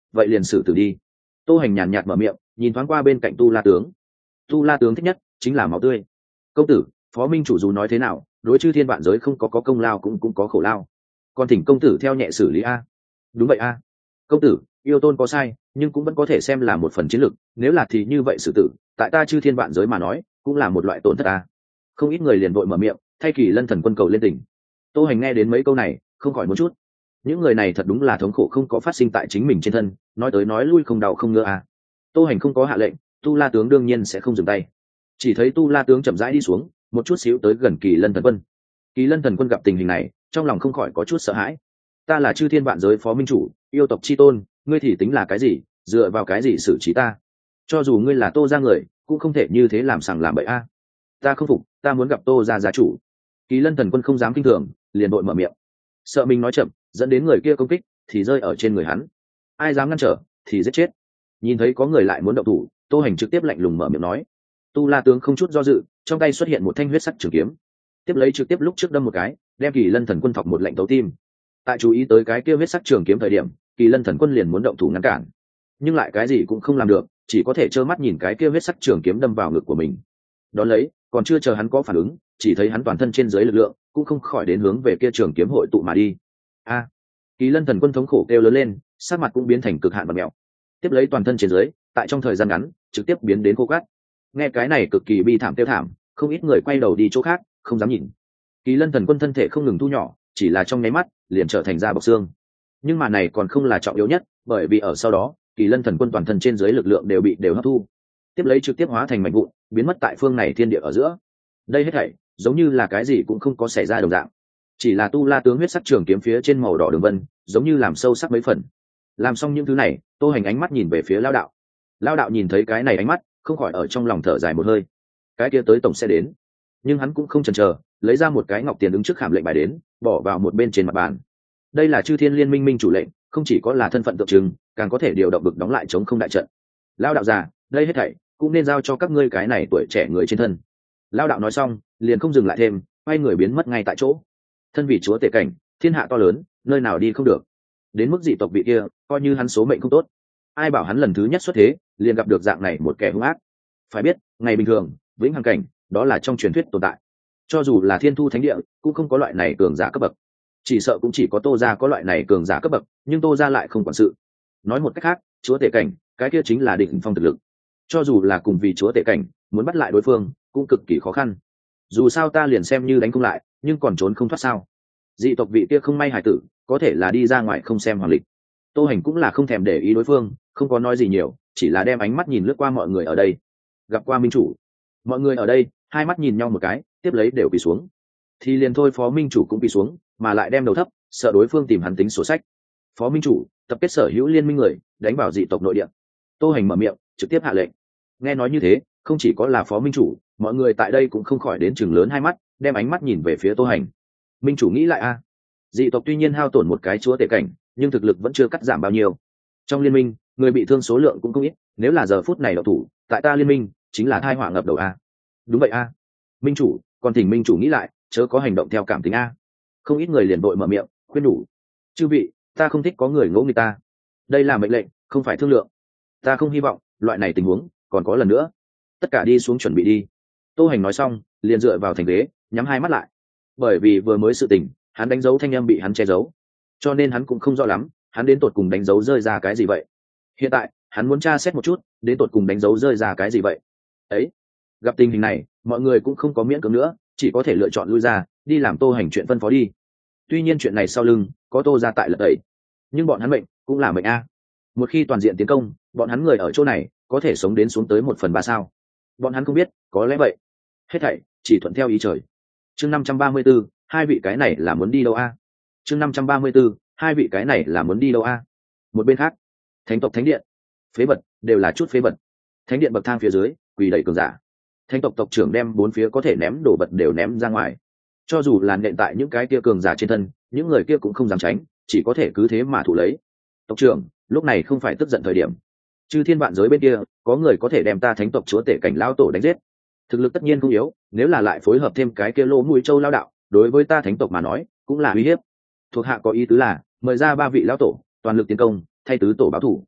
vậy liền xử tử đi. Tô Hành nhàn nhạt mở miệng, nhìn thoáng qua bên cạnh Tu La tướng. Tu La tướng thích nhất chính là máu tươi. Công tử, phó minh chủ dù nói thế nào, đối chư thiên vạn giới không có công lao cũng có khổ lao, còn thỉnh công tử theo nhẹ xử lý a. Đúng vậy a. Công tử, yêu tôn có sai nhưng cũng vẫn có thể xem là một phần chiến lược, nếu là thì như vậy xử tử tại ta chư thiên vạn giới mà nói cũng là một loại tổn thất a. Không ít người liền vội mở miệng thay Kỳ Lân Thần Quân cầu lên tình. Tô Hành nghe đến mấy câu này không khỏi một chút, những người này thật đúng là thống khổ không có phát sinh tại chính mình trên thân, nói tới nói lui không đau không ngứa a. Tô Hành không có hạ lệnh, Tu La tướng đương nhiên sẽ không dừng tay. Chỉ thấy Tu La tướng chậm rãi đi xuống một chút xíu tới gần Kỳ Lân Thần Quân. Kỳ Lân Thần Quân gặp tình hình này trong lòng không khỏi có chút sợ hãi. Ta là chư thiên vạn giới phó minh chủ, yêu tộc chi tôn, ngươi thì tính là cái gì, dựa vào cái gì xử trí ta? Cho dù ngươi là Tô gia người cũng không thể như thế làm sằng làm bậy a. Ta không phục, ta muốn gặp Tô gia gia chủ. Kỳ Lân Thần Quân không dám kinh thường, liền đội mở miệng, sợ mình nói chậm dẫn đến người kia công kích thì rơi ở trên người hắn, ai dám ngăn trở thì giết chết. Nhìn thấy có người lại muốn động thủ, Tô Hành trực tiếp lạnh lùng mở miệng nói. Tu La tướng không chút do dự, trong tay xuất hiện một thanh huyết sắc trường kiếm, tiếp lấy trực tiếp lúc trước đâm một cái, đem Kỳ Lân Thần Quân thọc một lệnh tấu tim. Tại chú ý tới cái kia huyết sắc trường kiếm thời điểm, Kỳ Lân Thần Quân liền muốn động thủ ngăn cản, nhưng lại cái gì cũng không làm được, chỉ có thể trơ mắt nhìn cái kia huyết sắc trường kiếm đâm vào ngực của mình. Đón lấy, còn chưa chờ hắn có phản ứng, chỉ thấy hắn toàn thân trên dưới lực lượng cũng không khỏi đến hướng về kia trường kiếm hội tụ mà đi. A! Kỳ Lân Thần Quân thống khổ kêu lớn lên, sắc mặt cũng biến thành cực hạn bặm mèo. Tiếp lấy toàn thân trên dưới, tại trong thời gian ngắn, trực tiếp biến đến khô cát. Nghe cái này cực kỳ bi thảm kêu thảm, không ít người quay đầu đi chỗ khác, không dám nhìn. Kỳ Lân Thần Quân thân thể không ngừng thu nhỏ, chỉ là trong nháy mắt liền trở thành da bọc xương. Nhưng mà này còn không là trọng yếu nhất, bởi vì ở sau đó, Kỳ Lân Thần Quân toàn thân trên dưới lực lượng đều hấp thu, tiếp lấy trực tiếp hóa thành mảnh vụn, biến mất tại phương này thiên địa ở giữa. Đây hết thảy giống như là cái gì cũng không có xảy ra đồng dạng, chỉ là Tu La tướng huyết sắc trường kiếm phía trên màu đỏ đường vân giống như làm sâu sắc mấy phần. Làm xong những thứ này, Tô Hành ánh mắt nhìn về phía Lão đạo. Lão đạo nhìn thấy cái này ánh mắt không khỏi ở trong lòng thở dài một hơi. Cái kia tới tổng sẽ đến, nhưng hắn cũng không chần chờ, lấy ra một cái ngọc tiền ứng trước khảm lệnh bài đến, bỏ vào một bên trên mặt bàn. Đây là chư thiên liên minh minh chủ lệnh, không chỉ có là thân phận tượng trưng, càng có thể điều động vực đóng lại chống không đại trận. Lão đạo già, đây hết thảy cũng nên giao cho các ngươi cái này tuổi trẻ người trên thân. Lão đạo nói xong liền không dừng lại thêm, quay người biến mất ngay tại chỗ. Thân vị chúa tể cảnh, thiên hạ to lớn, nơi nào đi không được. Đến mức dị tộc vị kia coi như hắn số mệnh không tốt, ai bảo hắn lần thứ nhất xuất thế liền gặp được dạng này một kẻ hung ác. Phải biết ngày bình thường vĩnh hằng cảnh đó là trong truyền thuyết tồn tại, cho dù là thiên thu thánh địa cũng không có loại này cường giả cấp bậc, chỉ sợ cũng chỉ có Tô gia có loại này cường giả cấp bậc, nhưng Tô gia lại không quản sự. Nói một cách khác, chúa tể cảnh cái kia chính là đỉnh phong thực lực, cho dù là cùng vì chúa tể cảnh muốn bắt lại đối phương cũng cực kỳ khó khăn. Dù sao ta liền xem như đánh không lại nhưng còn trốn không thoát sao. Dị tộc vị kia không may hải tử có thể là đi ra ngoài không xem hoàng lịch. Tô Hành cũng là không thèm để ý đối phương, không có nói gì nhiều, chỉ là đem ánh mắt nhìn lướt qua mọi người ở đây. Gặp qua minh chủ, mọi người ở đây hai mắt nhìn nhau một cái, tiếp lấy đều quỳ xuống. Thì liền thôi phó minh chủ cũng quỳ xuống, mà lại đem đầu thấp, sợ đối phương tìm hắn tính sổ sách. Phó minh chủ tập kết sở hữu liên minh người đánh vào dị tộc nội địa. Tô Hành mở miệng trực tiếp hạ lệnh. Nghe nói như thế, không chỉ có là phó minh chủ, mọi người tại đây cũng không khỏi đến chừng lớn hai mắt, đem ánh mắt nhìn về phía Tô Hành. Minh chủ nghĩ lại a, dị tộc tuy nhiên hao tổn một cái chúa tể cảnh nhưng thực lực vẫn chưa cắt giảm bao nhiêu. Trong liên minh người bị thương số lượng cũng không ít, nếu là giờ phút này đậu thủ tại ta liên minh chính là tai họa ngập đầu a. Đúng vậy a. Minh chủ, còn thỉnh minh chủ nghĩ lại, chớ có hành động theo cảm tính a. Không ít người liền vội mở miệng khuyên nhủ. Chư vị, ta không thích có người ngỗ nghịch ta, đây là mệnh lệnh không phải thương lượng, ta không hy vọng loại này tình huống còn có lần nữa. Tất cả đi xuống chuẩn bị đi. Tô Hành nói xong liền dựa vào thành ghế nhắm hai mắt lại, bởi vì vừa mới sự tình hắn đánh dấu thanh âm bị hắn che giấu, cho nên hắn cũng không rõ lắm hắn đến tột cùng đánh dấu rơi ra cái gì vậy. Hiện tại hắn muốn tra xét một chút đến tột cùng đánh dấu rơi ra cái gì vậy ấy. Gặp tình hình này mọi người cũng không có miễn cưỡng nữa, chỉ có thể lựa chọn lui ra đi làm Tô Hành chuyện phân phó đi. Tuy nhiên chuyện này sau lưng có Tô gia tại lật đẩy, nhưng bọn hắn mệnh cũng là mệnh a. Một khi toàn diện tiến công, bọn hắn người ở chỗ này có thể sống đến xuống tới 1/3 sao? Bọn hắn không biết, có lẽ vậy. Hết thảy chỉ thuận theo ý trời. Chương 534, hai vị cái này là muốn đi đâu a? Chương 534, hai vị cái này là muốn đi đâu a? Một bên khác, thánh tộc thánh điện, phế vật đều là chút phế vật. Thánh điện bậc thang phía dưới, quỳ đầy cường giả. Thánh tộc tộc trưởng đem bốn phía có thể ném đồ vật đều ném ra ngoài. Cho dù là nện tại những cái kia cường giả trên thân, những người kia cũng không dám tránh, chỉ có thể cứ thế mà thủ lấy. Tộc trưởng, lúc này không phải tức giận thời điểm. Chư thiên vạn giới bên kia, có người có thể đem ta thánh tộc chúa tể cảnh lão tổ đánh giết. Thực lực tất nhiên không yếu, nếu là lại phối hợp thêm cái kia lỗ mũi châu lao đạo, đối với ta thánh tộc mà nói cũng là uy hiếp. Thuộc hạ có ý tứ là mời ra 3 vị lão tổ toàn lực tiến công, thay tứ tổ báo thủ.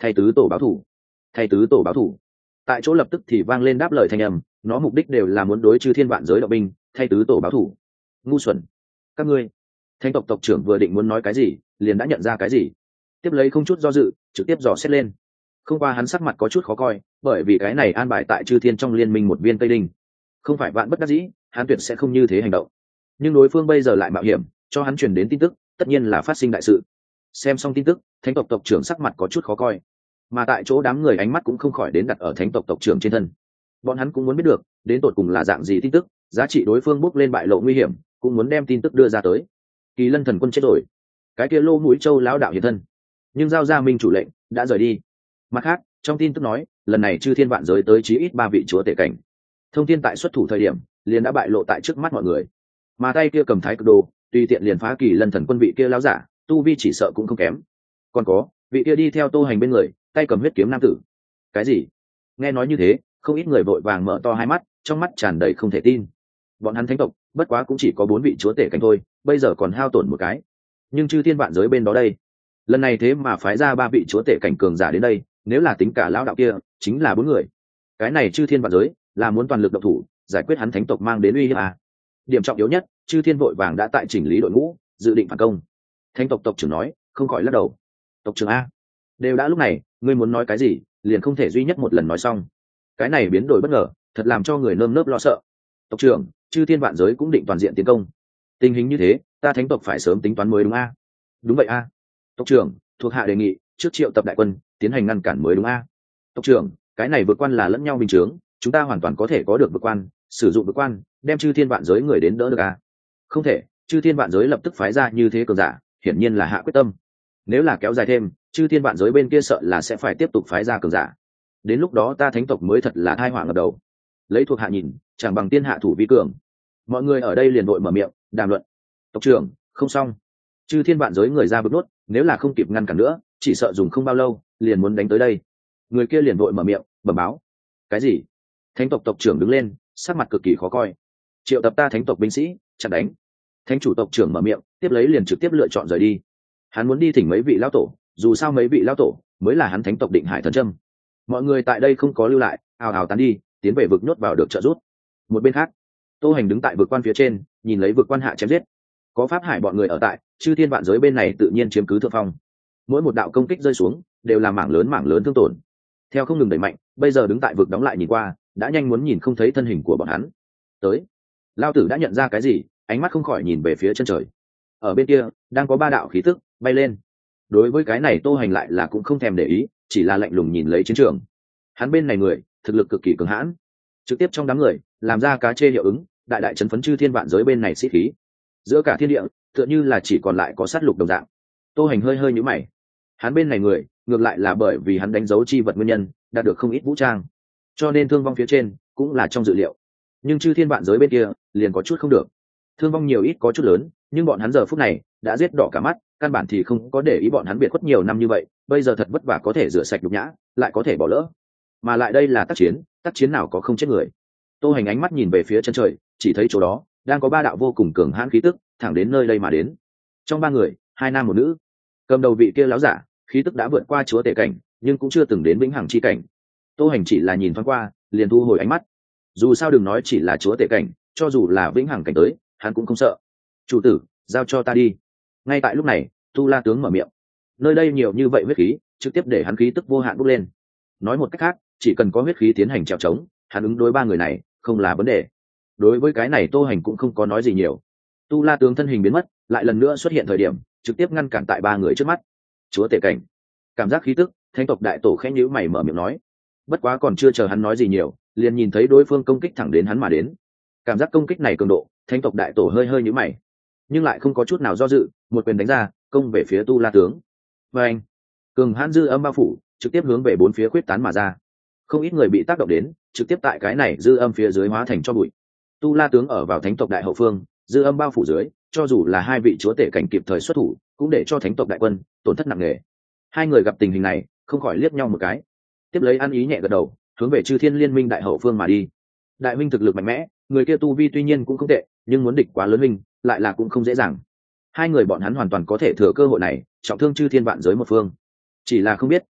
thay tứ tổ báo thủ, thay tứ tổ báo thủ. Tại chỗ lập tức thì vang lên đáp lời thanh âm, nó mục đích đều là muốn đối chư thiên vạn giới động binh, thay tứ tổ báo thủ. Ngu xuẩn, các ngươi. Thánh tộc tộc trưởng vừa định muốn nói cái gì, liền đã nhận ra cái gì, tiếp lấy không chút do dự trực tiếp dò xét lên. Không qua hắn sắc mặt có chút khó coi, bởi vì cái này an bài tại chư thiên trong liên minh một viên tây đinh, không phải vạn bất đắc dĩ hắn tuyệt sẽ không như thế hành động, nhưng đối phương bây giờ lại mạo hiểm cho hắn truyền đến tin tức, tất nhiên là phát sinh đại sự. Xem xong tin tức, thánh tộc tộc trưởng sắc mặt có chút khó coi, mà tại chỗ đám người ánh mắt cũng không khỏi đến đặt ở thánh tộc tộc trưởng trên thân. Bọn hắn cũng muốn biết được đến tột cùng là dạng gì tin tức, giá trị đối phương bước lên bại lộ nguy hiểm, cũng muốn đem tin tức đưa ra tới. Kỳ Lân thần quân chết rồi, cái kia lô mũi châu lão đạo hiện thân, nhưng giao ra minh chủ lệnh đã rời đi. Mặt khác, trong tin tức nói lần này chư thiên vạn giới tới chí ít 3 vị chúa tể cảnh, thông thiên tại xuất thủ thời điểm liền đã bại lộ tại trước mắt mọi người, mà tay kia cầm thái cực đồ tùy tiện liền phá Kỳ Lân thần quân vị kia lão giả, tu vi chỉ sợ cũng không kém. Còn có vị kia đi theo Tô Hành bên người, tay cầm huyết kiếm nam tử. Cái gì? Nghe nói như thế, không ít người vội vàng mở to hai mắt, trong mắt tràn đầy không thể tin. Bọn hắn thánh tộc bất quá cũng chỉ có 4 vị chúa tể cảnh thôi, bây giờ còn hao tổn một cái, nhưng chư thiên vạn giới bên đó đây, lần này thế mà phái ra 3 vị chúa tể cảnh cường giả đến đây, nếu là tính cả lão đạo kia chính là 4 người. Cái này chư thiên vạn giới là muốn toàn lực động thủ giải quyết hắn thánh tộc mang đến uy hiếp à. Điểm trọng yếu nhất, chư thiên vội vàng đã tại chỉnh lý đội ngũ, dự định phản công. Thánh tộc tộc trưởng nói, không khỏi lắc đầu. Tộc trưởng a, đều đã lúc này, ngươi muốn nói cái gì liền không thể duy nhất một lần nói xong. Cái này biến đổi bất ngờ thật làm cho người nơm nớp lo sợ. Tộc trưởng, chư thiên vạn giới cũng định toàn diện tiến công, tình hình như thế ta thánh tộc phải sớm tính toán mới đúng a. Đúng vậy a. Tộc trưởng, thuộc hạ đề nghị trước triệu tập đại quân tiến hành ngăn cản mới đúng a. Tộc trưởng, cái này vượt quan là lẫn nhau bình chướng, chúng ta hoàn toàn có thể có được vượt quan, sử dụng vượt quan đem chư thiên vạn giới người đến đỡ được a. Không thể, chư thiên vạn giới lập tức phái ra như thế cường giả, hiển nhiên là hạ quyết tâm. Nếu là kéo dài thêm, chư thiên vạn giới bên kia sợ là sẽ phải tiếp tục phái ra cường giả, đến lúc đó ta thánh tộc mới thật là tai họa ngập đầu. Lấy thuộc hạ nhìn, chẳng bằng tiên hạ thủ vi cường. Mọi người ở đây liền vội mở miệng đàm luận. Tộc trưởng, không xong, chư thiên vạn giới người ra bực nuốt, nếu là không kịp ngăn cản nữa chỉ sợ dùng không bao lâu liền muốn đánh tới đây. Người kia liền vội mở miệng bẩm báo. Cái gì? Thánh tộc tộc trưởng đứng lên, sắc mặt cực kỳ khó coi. Triệu tập ta thánh tộc binh sĩ chặn đánh. Thánh chủ tộc trưởng mở miệng, tiếp lấy liền trực tiếp lựa chọn rời đi. Hắn muốn đi thỉnh mấy vị lão tổ, dù sao mấy vị lão tổ mới là hắn thánh tộc định hải thần châm. Mọi người tại đây không có lưu lại, ào ào tán đi, tiến về vực nhốt vào được trợ rút. Một bên khác, Tô Hành đứng tại vực quan phía trên, nhìn lấy vực quan hạ chém giết. Có pháp hải bọn người ở tại, chư thiên vạn giới bên này tự nhiên chiếm cứ thượng phong. Mỗi một đạo công kích rơi xuống đều là mảng lớn thương tổn. Theo không ngừng đẩy mạnh, bây giờ đứng tại vực đóng lại nhìn qua, đã nhanh muốn nhìn không thấy thân hình của bọn hắn. Tới, Lao Tử đã nhận ra cái gì, ánh mắt không khỏi nhìn về phía chân trời. Ở bên kia đang có 3 đạo khí tức bay lên. Đối với cái này Tô Hành lại là cũng không thèm để ý, chỉ là lạnh lùng nhìn lấy chiến trường. Hắn bên này người thực lực cực kỳ cường hãn, trực tiếp trong đám người làm ra cá chê hiệu ứng, đại đại chấn phấn chư thiên vạn giới bên này sĩ khí. Giữa cả thiên địa tựa như là chỉ còn lại có sát lục đồng dạng. Tô Hành hơi hơi nhíu mày. Hắn bên này người ngược lại là bởi vì hắn đánh dấu chi vật nguyên nhân đạt được không ít vũ trang, cho nên thương vong phía trên cũng là trong dự liệu. Nhưng chư thiên vạn giới bên kia liền có chút không được, thương vong nhiều ít có chút lớn, nhưng bọn hắn giờ phút này đã giết đỏ cả mắt, căn bản thì không có để ý bọn hắn biệt khuất nhiều năm như vậy, bây giờ thật vất vả có thể rửa sạch nhục nhã, lại có thể bỏ lỡ. Mà lại đây là tác chiến nào có không chết người. Tô Hành ánh mắt nhìn về phía chân trời, chỉ thấy chỗ đó đang có 3 đạo vô cùng cường hãn khí tức thẳng đến nơi đây mà đến. Trong 3 người, 2 nam 1 nữ. Cầm đầu vị kia láo giả khí tức đã vượt qua chúa tể cảnh, nhưng cũng chưa từng đến vĩnh hằng chi cảnh. Tô Hành chỉ là nhìn thoáng qua liền thu hồi ánh mắt. Dù sao đừng nói chỉ là chúa tể cảnh, cho dù là vĩnh hằng cảnh tới hắn cũng không sợ. Chủ tử, giao cho ta đi. Ngay tại lúc này, Tu La tướng mở miệng. Nơi đây nhiều như vậy huyết khí, trực tiếp để hắn khí tức vô hạn bốc lên. Nói một cách khác, chỉ cần có huyết khí tiến hành trèo trống, hắn ứng đối 3 người này không là vấn đề. Đối với cái này Tô Hành cũng không có nói gì nhiều. Tu La tướng thân hình biến mất, lại lần nữa xuất hiện thời điểm trực tiếp ngăn cản tại 3 người trước mắt. Chúa tể cảnh, cảm giác khí tức, thánh tộc đại tổ khẽ nhíu mày mở miệng nói. Bất quá còn chưa chờ hắn nói gì nhiều, liền nhìn thấy đối phương công kích thẳng đến hắn mà đến. Cảm giác công kích này cường độ, thánh tộc đại tổ hơi hơi nhíu mày, nhưng lại không có chút nào do dự, một quyền đánh ra, công về phía Tu La tướng. Và anh, cường hãn dư âm bao phủ, trực tiếp hướng về 4 phía khuyết tán mà ra. Không ít người bị tác động đến, trực tiếp tại cái này dư âm phía dưới hóa thành cho bụi. Tu La tướng ở vào thánh tộc đại hậu phương, dư âm bao phủ dưới, cho dù là 2 vị chúa tể cảnh kịp thời xuất thủ, cũng để cho thánh tộc đại quân tổn thất nặng nề. 2 người gặp tình hình này, không khỏi liếc nhau một cái, tiếp lấy ăn ý nhẹ gật đầu, hướng về chư thiên liên minh đại hậu phương mà đi. Đại minh thực lực mạnh mẽ, người kia tu vi tuy nhiên cũng không tệ, nhưng muốn địch quá lớn minh lại là cũng không dễ dàng. 2 người bọn hắn hoàn toàn có thể thừa cơ hội này trọng thương chư thiên vạn giới một phương, chỉ là không biết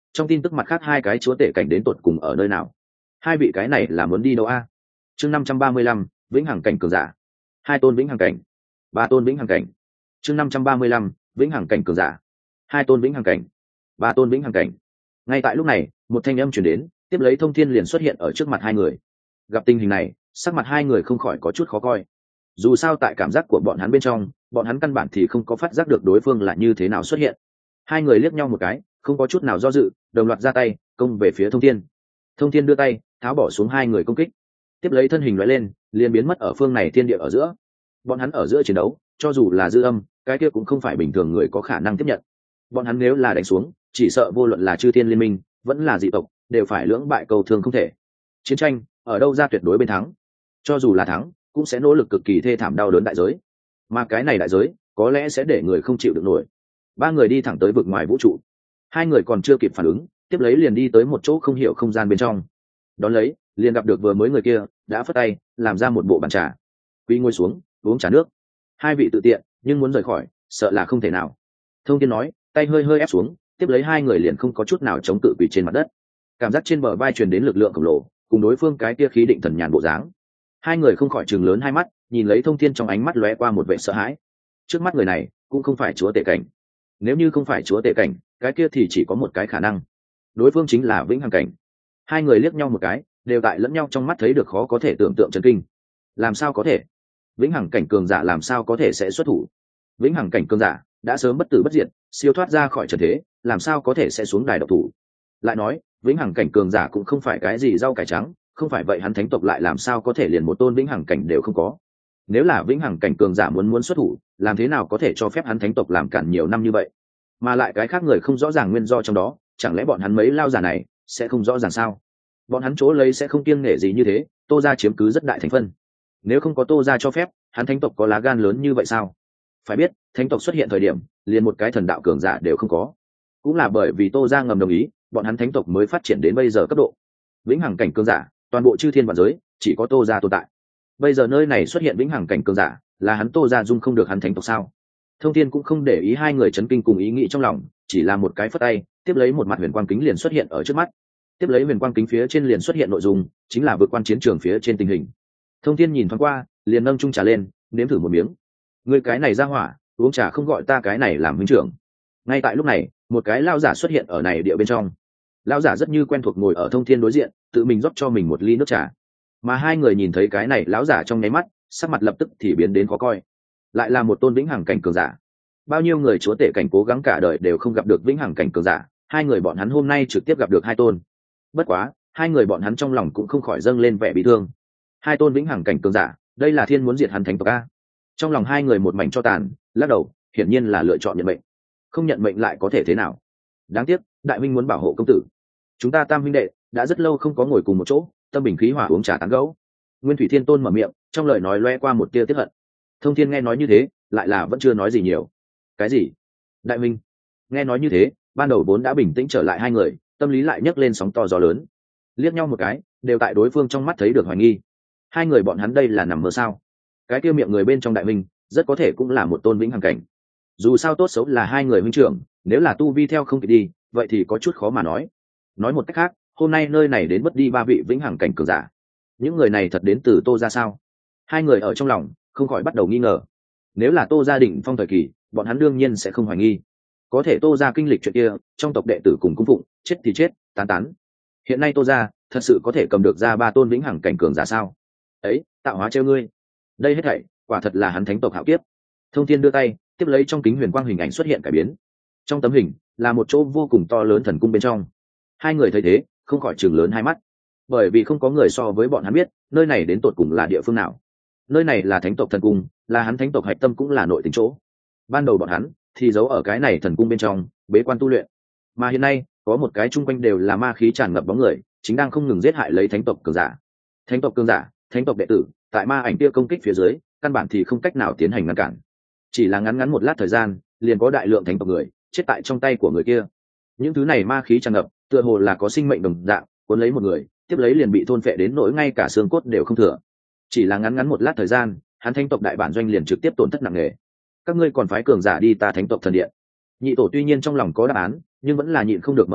trong tin tức mặt khác hai cái chúa tể cảnh đến tột cùng ở nơi nào? Hai vị cái này là muốn đi đâu a? Chương 535, vĩnh hằng cảnh cường giả. Hai tôn vĩnh hằng cảnh, ba tôn vĩnh hằng cảnh. Chương 535, vĩnh hằng cảnh cường giả. Hai tôn vĩnh hằng cảnh, ba tôn vĩnh hằng cảnh. Ngay tại lúc này, một thanh âm truyền đến, tiếp lấy Thông Thiên liền xuất hiện ở trước mặt hai người. Gặp tình hình này, sắc mặt hai người không khỏi có chút khó coi. Dù sao tại cảm giác của bọn hắn bên trong, bọn hắn căn bản thì không có phát giác được đối phương là như thế nào xuất hiện. Hai người liếc nhau một cái, không có chút nào do dự, đồng loạt ra tay công về phía Thông Thiên. Thông Thiên đưa tay tháo bỏ xuống hai người công kích, tiếp lấy thân hình lóe lên liền biến mất ở phương này thiên địa ở giữa. Bọn hắn ở giữa chiến đấu cho dù là dư âm, cái kia cũng không phải bình thường người có khả năng tiếp nhận. Bọn hắn nếu là đánh xuống, chỉ sợ vô luận là chư thiên liên minh vẫn là dị tộc đều phải lưỡng bại cầu thương không thể. Chiến tranh ở đâu ra tuyệt đối bên thắng, cho dù là thắng cũng sẽ nỗ lực cực kỳ thê thảm đau đớn đại giới, mà cái này đại giới có lẽ sẽ để người không chịu được nổi. Ba người đi thẳng tới vực ngoài vũ trụ, hai người còn chưa kịp phản ứng, tiếp lấy liền đi tới một chỗ không hiểu không gian bên trong. Đón lấy liền gặp được vừa mới người kia đã phất tay làm ra một bộ bàn trà, quy ngồi xuống uống trà nước. Hai vị tự tiện nhưng muốn rời khỏi sợ là không thể nào. Thông Thiên nói, tay hơi hơi ép xuống, tiếp lấy hai người liền không có chút nào chống cự quỳ trên mặt đất. Cảm giác trên bờ vai truyền đến lực lượng khổng lồ, cùng đối phương cái kia khí định thần nhàn bộ dáng, hai người không khỏi trừng lớn hai mắt, nhìn lấy Thông Thiên trong ánh mắt lóe qua một vẻ sợ hãi. Trước mắt người này cũng không phải chúa tể cảnh, nếu như không phải chúa tể cảnh, cái kia thì chỉ có một cái khả năng, đối phương chính là vĩnh hằng cảnh. Hai người liếc nhau một cái, đều tại lẫn nhau trong mắt thấy được khó có thể tưởng tượng chấn kinh. Làm sao có thể? Vĩnh hằng cảnh cường giả làm sao có thể sẽ xuất thủ? Vĩnh hằng cảnh cường giả đã sớm bất tử bất diệt, siêu thoát ra khỏi trần thế, làm sao có thể sẽ xuống đài độc thủ? Lại nói, vĩnh hằng cảnh cường giả cũng không phải cái gì rau cải trắng, không phải vậy hắn thánh tộc lại làm sao có thể liền một tôn vĩnh hằng cảnh đều không có? Nếu là vĩnh hằng cảnh cường giả muốn xuất thủ, làm thế nào có thể cho phép hắn thánh tộc làm cản nhiều năm như vậy? Mà lại cái khác người không rõ ràng nguyên do trong đó, chẳng lẽ bọn hắn mấy lao giả này sẽ không rõ ràng sao? Bọn hắn chỗ lấy sẽ không kiêng nể gì như thế, Tô gia chiếm cứ rất đại thành phân. Nếu không có Tô gia cho phép, hắn thánh tộc có lá gan lớn như vậy sao? Phải biết, thánh tộc xuất hiện thời điểm, liền một cái thần đạo cường giả đều không có. Cũng là bởi vì Tô gia ngầm đồng ý, bọn hắn thánh tộc mới phát triển đến bây giờ cấp độ vĩnh hằng cảnh cường giả, toàn bộ chư thiên vạn giới chỉ có Tô gia tồn tại. Bây giờ nơi này xuất hiện vĩnh hằng cảnh cường giả, là hắn Tô gia dung không được hắn thánh tộc sao? Thông Thiên cũng không để ý hai người chấn kinh cùng ý nghĩ trong lòng, chỉ là một cái phất tay, tiếp lấy một mặt huyền quang kính liền xuất hiện ở trước mắt. Tiếp lấy huyền quang kính phía trên liền xuất hiện nội dung, chính là vượt quan chiến trường phía trên tình hình. Thông Thiên nhìn thoáng qua, liền nâng chung trà lên, nếm thử một miếng. Người cái này ra hỏa, uống trà không gọi ta cái này làm huynh trưởng. Ngay tại lúc này, một cái lão giả xuất hiện ở này địa bên trong. Lão giả rất như quen thuộc ngồi ở Thông Thiên đối diện, tự mình rót cho mình một ly nước trà. Mà hai người nhìn thấy cái này lão giả trong nháy mắt, sắc mặt lập tức thì biến đến khó coi. Lại là một tôn vĩnh hằng cảnh cường giả. Bao nhiêu người chúa tể cảnh cố gắng cả đời đều không gặp được vĩnh hằng cảnh cường giả, hai người bọn hắn hôm nay trực tiếp gặp được hai tôn. Bất quá, hai người bọn hắn trong lòng cũng không khỏi dâng lên vẻ bị thương. Hai tôn vĩnh hằng cảnh cường giả, đây là thiên muốn diệt hắn thánh tộc a. Trong lòng hai người một mảnh cho tàn, lắc đầu, hiển nhiên là lựa chọn nhận mệnh. Không nhận mệnh lại có thể thế nào? Đáng tiếc, đại minh muốn bảo hộ công tử. Chúng ta tam huynh đệ đã rất lâu không có ngồi cùng một chỗ, tâm bình khí hòa uống trà tán gẫu. Nguyên Thủy Thiên Tôn mở miệng, trong lời nói loe qua một tia tiếc hận. Thông Thiên nghe nói như thế, lại là vẫn chưa nói gì nhiều. Cái gì? Đại minh? Nghe nói như thế, ban đầu vốn đã bình tĩnh trở lại hai người, tâm lý lại nhấc lên sóng to gió lớn. Liếc nhau một cái, đều tại đối phương trong mắt thấy được hoài nghi. Hai người bọn hắn đây là nằm mơ sao? Cái kia miệng người bên trong đại minh, rất có thể cũng là một tôn vĩnh hằng cảnh. Dù sao tốt xấu là hai người huynh trưởng, nếu là tu vi theo không kịp đi, vậy thì có chút khó mà nói. Nói một cách khác, hôm nay nơi này đến mất đi ba vị vĩnh hằng cảnh cường giả. Những người này thật đến từ Tô gia sao? Hai người ở trong lòng không khỏi bắt đầu nghi ngờ. Nếu là Tô gia đỉnh phong thời kỳ, bọn hắn đương nhiên sẽ không hoài nghi. Có thể Tô gia kinh lịch chuyện kia, trong tộc đệ tử cùng cung phụng, chết thì chết, tán tán. Hiện nay Tô gia thật sự có thể cầm được ra ba tôn vĩnh hằng cảnh cường giả sao? Ấy, tạo hóa trêu ngươi. Đây hết thảy, quả thật là hắn thánh tộc hạo kiếp. Thông Thiên đưa tay, tiếp lấy trong kính huyền quang hình ảnh xuất hiện cải biến. Trong tấm hình là một chỗ vô cùng to lớn thần cung bên trong. Hai người thấy thế, không khỏi trừng lớn hai mắt, bởi vì không có người so với bọn hắn biết nơi này đến tột cùng là địa phương nào. Nơi này là thánh tộc thần cung, là hắn thánh tộc hạch tâm, cũng là nội tình chỗ. Ban đầu bọn hắn thì giấu ở cái này thần cung bên trong bế quan tu luyện, mà hiện nay có một cái chung quanh đều là ma khí tràn ngập bóng người, chính đang không ngừng giết hại lấy thánh tộc cường giả. Thánh tộc cường giả, thánh tộc đệ tử, tại ma ảnh kia công kích phía dưới, căn bản thì không cách nào tiến hành ngăn cản. Chỉ là ngắn ngắn một lát thời gian, liền có đại lượng thánh tộc người chết tại trong tay của người kia. Những thứ này ma khí tràn ngập, tựa hồ là có sinh mệnh đồng dạng, cuốn lấy một người, tiếp lấy liền bị thôn phệ đến nỗi ngay cả xương cốt đều không thừa. Chỉ là ngắn ngắn một lát thời gian, hắn thánh tộc đại bản doanh liền trực tiếp tổn thất nặng nề. Các ngươi còn phái cường giả đi ta thánh tộc thần điện. Nhị tổ tuy nhiên trong lòng có đáp án, nhưng vẫn là nhịn không được mở miệng,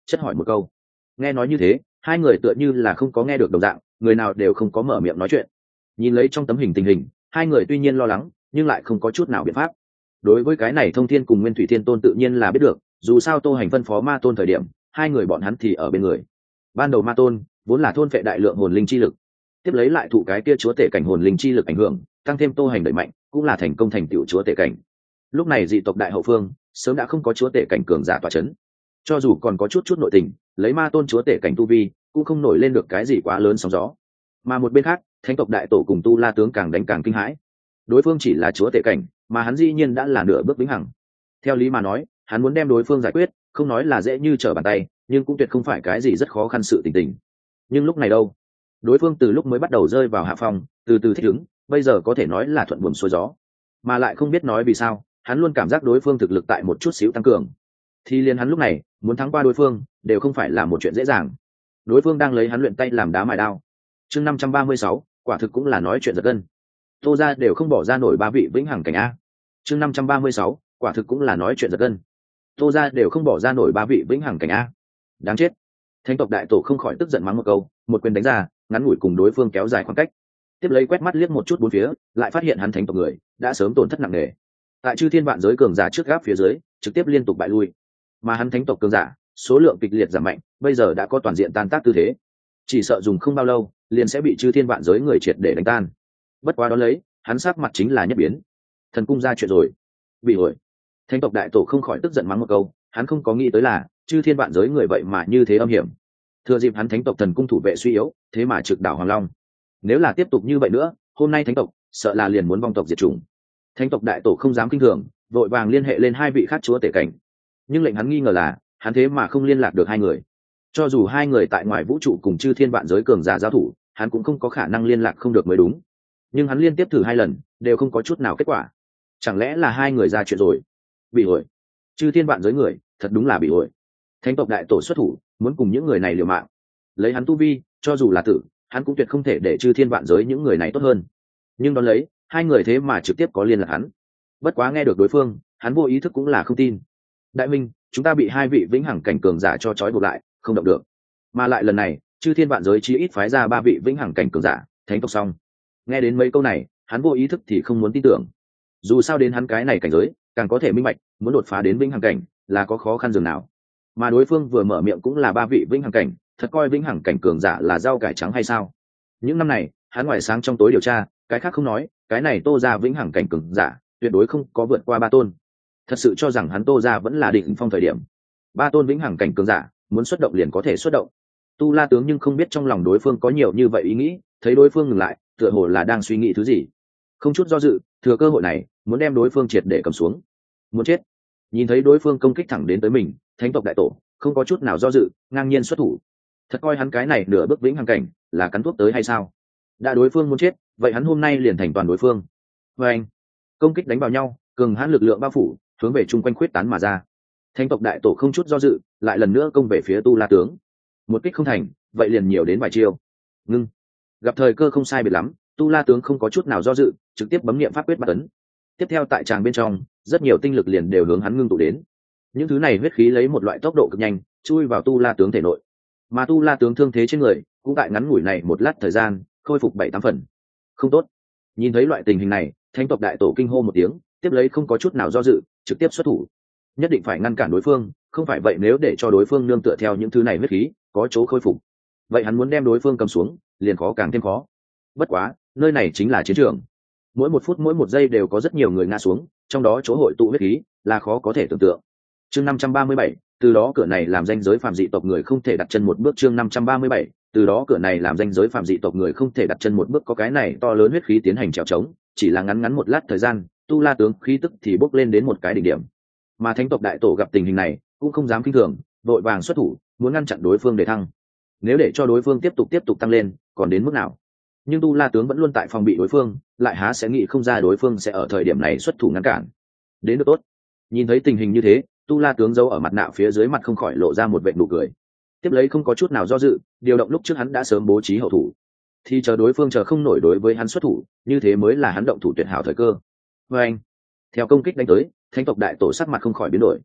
chất hỏi một câu. Nghe nói như thế, hai người tựa như là không có nghe được đồng dạng, người nào đều không có mở miệng nói chuyện. Nhìn lấy trong tấm hình tình hình, hai người tuy nhiên lo lắng nhưng lại không có chút nào biện pháp. Đối với cái này Thông Thiên cùng Nguyên Thủy Thiên Tôn tự nhiên là biết được, dù sao Tô Hành phân phó Ma Tôn thời điểm, hai người bọn hắn thì ở bên người. Ban đầu Ma Tôn vốn là thôn phệ đại lượng hồn linh chi lực, tiếp lấy lại thụ cái kia chúa tể cảnh hồn linh chi lực ảnh hưởng, tăng thêm Tô Hành đẩy mạnh, cũng là thành công thành tựu chúa tể cảnh. Lúc này dị tộc đại hậu phương sớm đã không có chúa tể cảnh cường giả tọa chấn, cho dù còn có chút nội tình, lấy Ma Tôn chúa tể cảnh tu vi cũng không nổi lên được cái gì quá lớn sóng gió. Mà một bên khác, Thánh tộc đại tổ cùng Tu La tướng càng đánh càng kinh hãi. Đối phương chỉ là chúa tể cảnh, mà hắn dĩ nhiên đã là nửa bước vĩnh hằng. Theo lý mà nói, hắn muốn đem đối phương giải quyết, không nói là dễ như trở bàn tay, nhưng cũng tuyệt không phải cái gì rất khó khăn sự tình tình. Nhưng lúc này đâu, đối phương từ lúc mới bắt đầu rơi vào hạ phong, từ từ thích ứng, bây giờ có thể nói là thuận buồm xuôi gió, mà lại không biết nói vì sao, hắn luôn cảm giác đối phương thực lực tại một chút xíu tăng cường. Thì liền hắn lúc này muốn thắng qua đối phương, đều không phải là một chuyện dễ dàng. Đối phương đang lấy hắn luyện tay làm đá mài đao. Chương 536, quả thực cũng là nói chuyện giật gân. Tô ra đều không bỏ ra nổi ba vị vĩnh hằng cảnh a. Chương 536, quả thực cũng là nói chuyện giật gân. Tô ra đều không bỏ ra nổi ba vị vĩnh hằng cảnh a. Đáng chết. Thánh tộc đại tổ không khỏi tức giận mắng một câu, một quyền đánh ra, ngắn ngủi cùng đối phương kéo dài khoảng cách. Tiếp lấy quét mắt liếc một chút bốn phía, lại phát hiện hắn thánh tộc người đã sớm tổn thất nặng nề. Tại chư thiên vạn giới cường giả trước gáp phía dưới, trực tiếp liên tục bại lui. Mà hắn thánh tộc cường giả, số lượng kịch liệt giảm mạnh, bây giờ đã có toàn diện tan tác tư thế. Chỉ sợ dùng không bao lâu, liền sẽ bị chư thiên vạn giới người triệt để đánh tan. Bất quá đó lấy, hắn sắc mặt chính là nhất biến. Thần cung ra chuyện rồi. Bị ổi. Thánh tộc đại tổ không khỏi tức giận mắng một câu, hắn không có nghĩ tới là chư thiên vạn giới người vậy mà như thế âm hiểm. Thừa dịp hắn thánh tộc thần cung thủ vệ suy yếu, thế mà trực đảo Hoàng Long. Nếu là tiếp tục như vậy nữa, hôm nay thánh tộc sợ là liền muốn vong tộc diệt chủng. Thánh tộc đại tổ không dám kinh thường, vội vàng liên hệ lên hai vị khác chúa tể cảnh. Nhưng lệnh hắn nghi ngờ là, hắn thế mà không liên lạc được hai người. Cho dù hai người tại ngoài vũ trụ cùng chư thiên vạn giới cường giả giao thủ, hắn cũng không có khả năng liên lạc không được mới đúng. Nhưng hắn liên tiếp thử hai lần, đều không có chút nào kết quả. Chẳng lẽ là hai người ra chuyện rồi? Bị ổi. Chư thiên vạn giới người, thật đúng là bị ổi. Thánh tộc đại tổ xuất thủ, muốn cùng những người này liều mạng. Lấy hắn tu vi, cho dù là tử, hắn cũng tuyệt không thể để chư thiên vạn giới những người này tốt hơn. Nhưng đón lấy, hai người thế mà trực tiếp có liên lạc hắn. Bất quá nghe được đối phương, hắn vô ý thức cũng là không tin. Đại minh, chúng ta bị hai vị vĩnh hằng cảnh cường giả cho trói buộc lại, không động được. Mà lại lần này, chư thiên vạn giới chí ít phái ra ba vị vĩnh hằng cảnh cường giả, thánh tộc xong. Nghe đến mấy câu này, hắn vô ý thức thì không muốn tin tưởng. Dù sao đến hắn cái này cảnh giới, càng có thể minh bạch, muốn đột phá đến vĩnh hằng cảnh là có khó khăn dường nào. Mà đối phương vừa mở miệng cũng là ba vị vĩnh hằng cảnh, thật coi vĩnh hằng cảnh cường giả là rau cải trắng hay sao? Những năm này, hắn ngoài sáng trong tối điều tra, cái khác không nói, cái này Tô ra vĩnh hằng cảnh cường giả, tuyệt đối không có vượt qua ba tôn. Thật sự cho rằng hắn Tô ra vẫn là định phong thời điểm. Ba tôn vĩnh hằng cảnh cường giả, muốn xuất động liền có thể xuất động. Tu La tướng nhưng không biết trong lòng đối phương có nhiều như vậy ý nghĩ, thấy đối phương ngừng lại, tựa hồ là đang suy nghĩ thứ gì. Không chút do dự, thừa cơ hội này, muốn đem đối phương triệt để cầm xuống. Muốn chết. Nhìn thấy đối phương công kích thẳng đến tới mình, thánh tộc đại tổ không có chút nào do dự, ngang nhiên xuất thủ. Thật coi hắn cái này nửa bước vĩnh hằng cảnh là cắn thuốc tới hay sao? Đã đối phương muốn chết, vậy hắn hôm nay liền thành toàn đối phương. Và anh, công kích đánh vào nhau, cường hãn lực lượng bao phủ, hướng về chung quanh khuyết tán mà ra. Thánh tộc đại tổ không chút do dự, lại lần nữa công về phía Tu La tướng. Một kích không thành, vậy liền nhiều đến vài chiêu. Ngưng. Gặp thời cơ không sai biệt lắm, Tu La tướng không có chút nào do dự, trực tiếp bấm niệm pháp quyết bắt ấn. Tiếp theo tại tràng bên trong, rất nhiều tinh lực liền đều hướng hắn ngưng tụ đến. Những thứ này huyết khí lấy một loại tốc độ cực nhanh, chui vào Tu La tướng thể nội. Mà Tu La tướng thương thế trên người, cũng tại ngắn ngủi này một lát thời gian, khôi phục 7-8 phần. Không tốt. Nhìn thấy loại tình hình này, Thánh tộc đại tổ kinh hô một tiếng, tiếp lấy không có chút nào do dự, trực tiếp xuất thủ. Nhất định phải ngăn cản đối phương, không phải vậy nếu để cho đối phương nương tựa theo những thứ này huyết khí, có chỗ khôi phục. Vậy hắn muốn đem đối phương cầm xuống, liền khó càng thêm khó. Bất quá, nơi này chính là chiến trường. Mỗi một phút mỗi một giây đều có rất nhiều người ngã xuống, trong đó chỗ hội tụ huyết khí là khó có thể tưởng tượng. Chương 537, từ đó cửa này làm danh giới phàm dị tộc người không thể đặt chân một bước. Chương 537, từ đó cửa này làm danh giới phàm dị tộc người không thể đặt chân một bước. Có cái này to lớn huyết khí tiến hành trèo trống, chỉ là ngắn ngắn một lát thời gian, Tu La tướng khí tức thì bốc lên đến một cái đỉnh điểm. Mà Thánh tộc đại tổ gặp tình hình này, cũng không dám kinh thường, vội vàng xuất thủ, muốn ngăn chặn đối phương để thăng. Nếu để cho đối phương tiếp tục tăng lên, còn đến mức nào? Nhưng Tu La tướng vẫn luôn tại phòng bị đối phương, lại há sẽ nghĩ không ra đối phương sẽ ở thời điểm này xuất thủ ngăn cản. Đến được tốt. Nhìn thấy tình hình như thế, Tu La tướng giấu ở mặt nạ phía dưới mặt không khỏi lộ ra một vệt nụ cười. Tiếp lấy không có chút nào do dự, điều động lúc trước hắn đã sớm bố trí hậu thủ. Thì chờ đối phương chờ không nổi đối với hắn xuất thủ, như thế mới là hắn động thủ tuyệt hảo thời cơ. Và anh, theo công kích đánh tới, Thánh tộc đại tổ sắc mặt không khỏi biến đổi.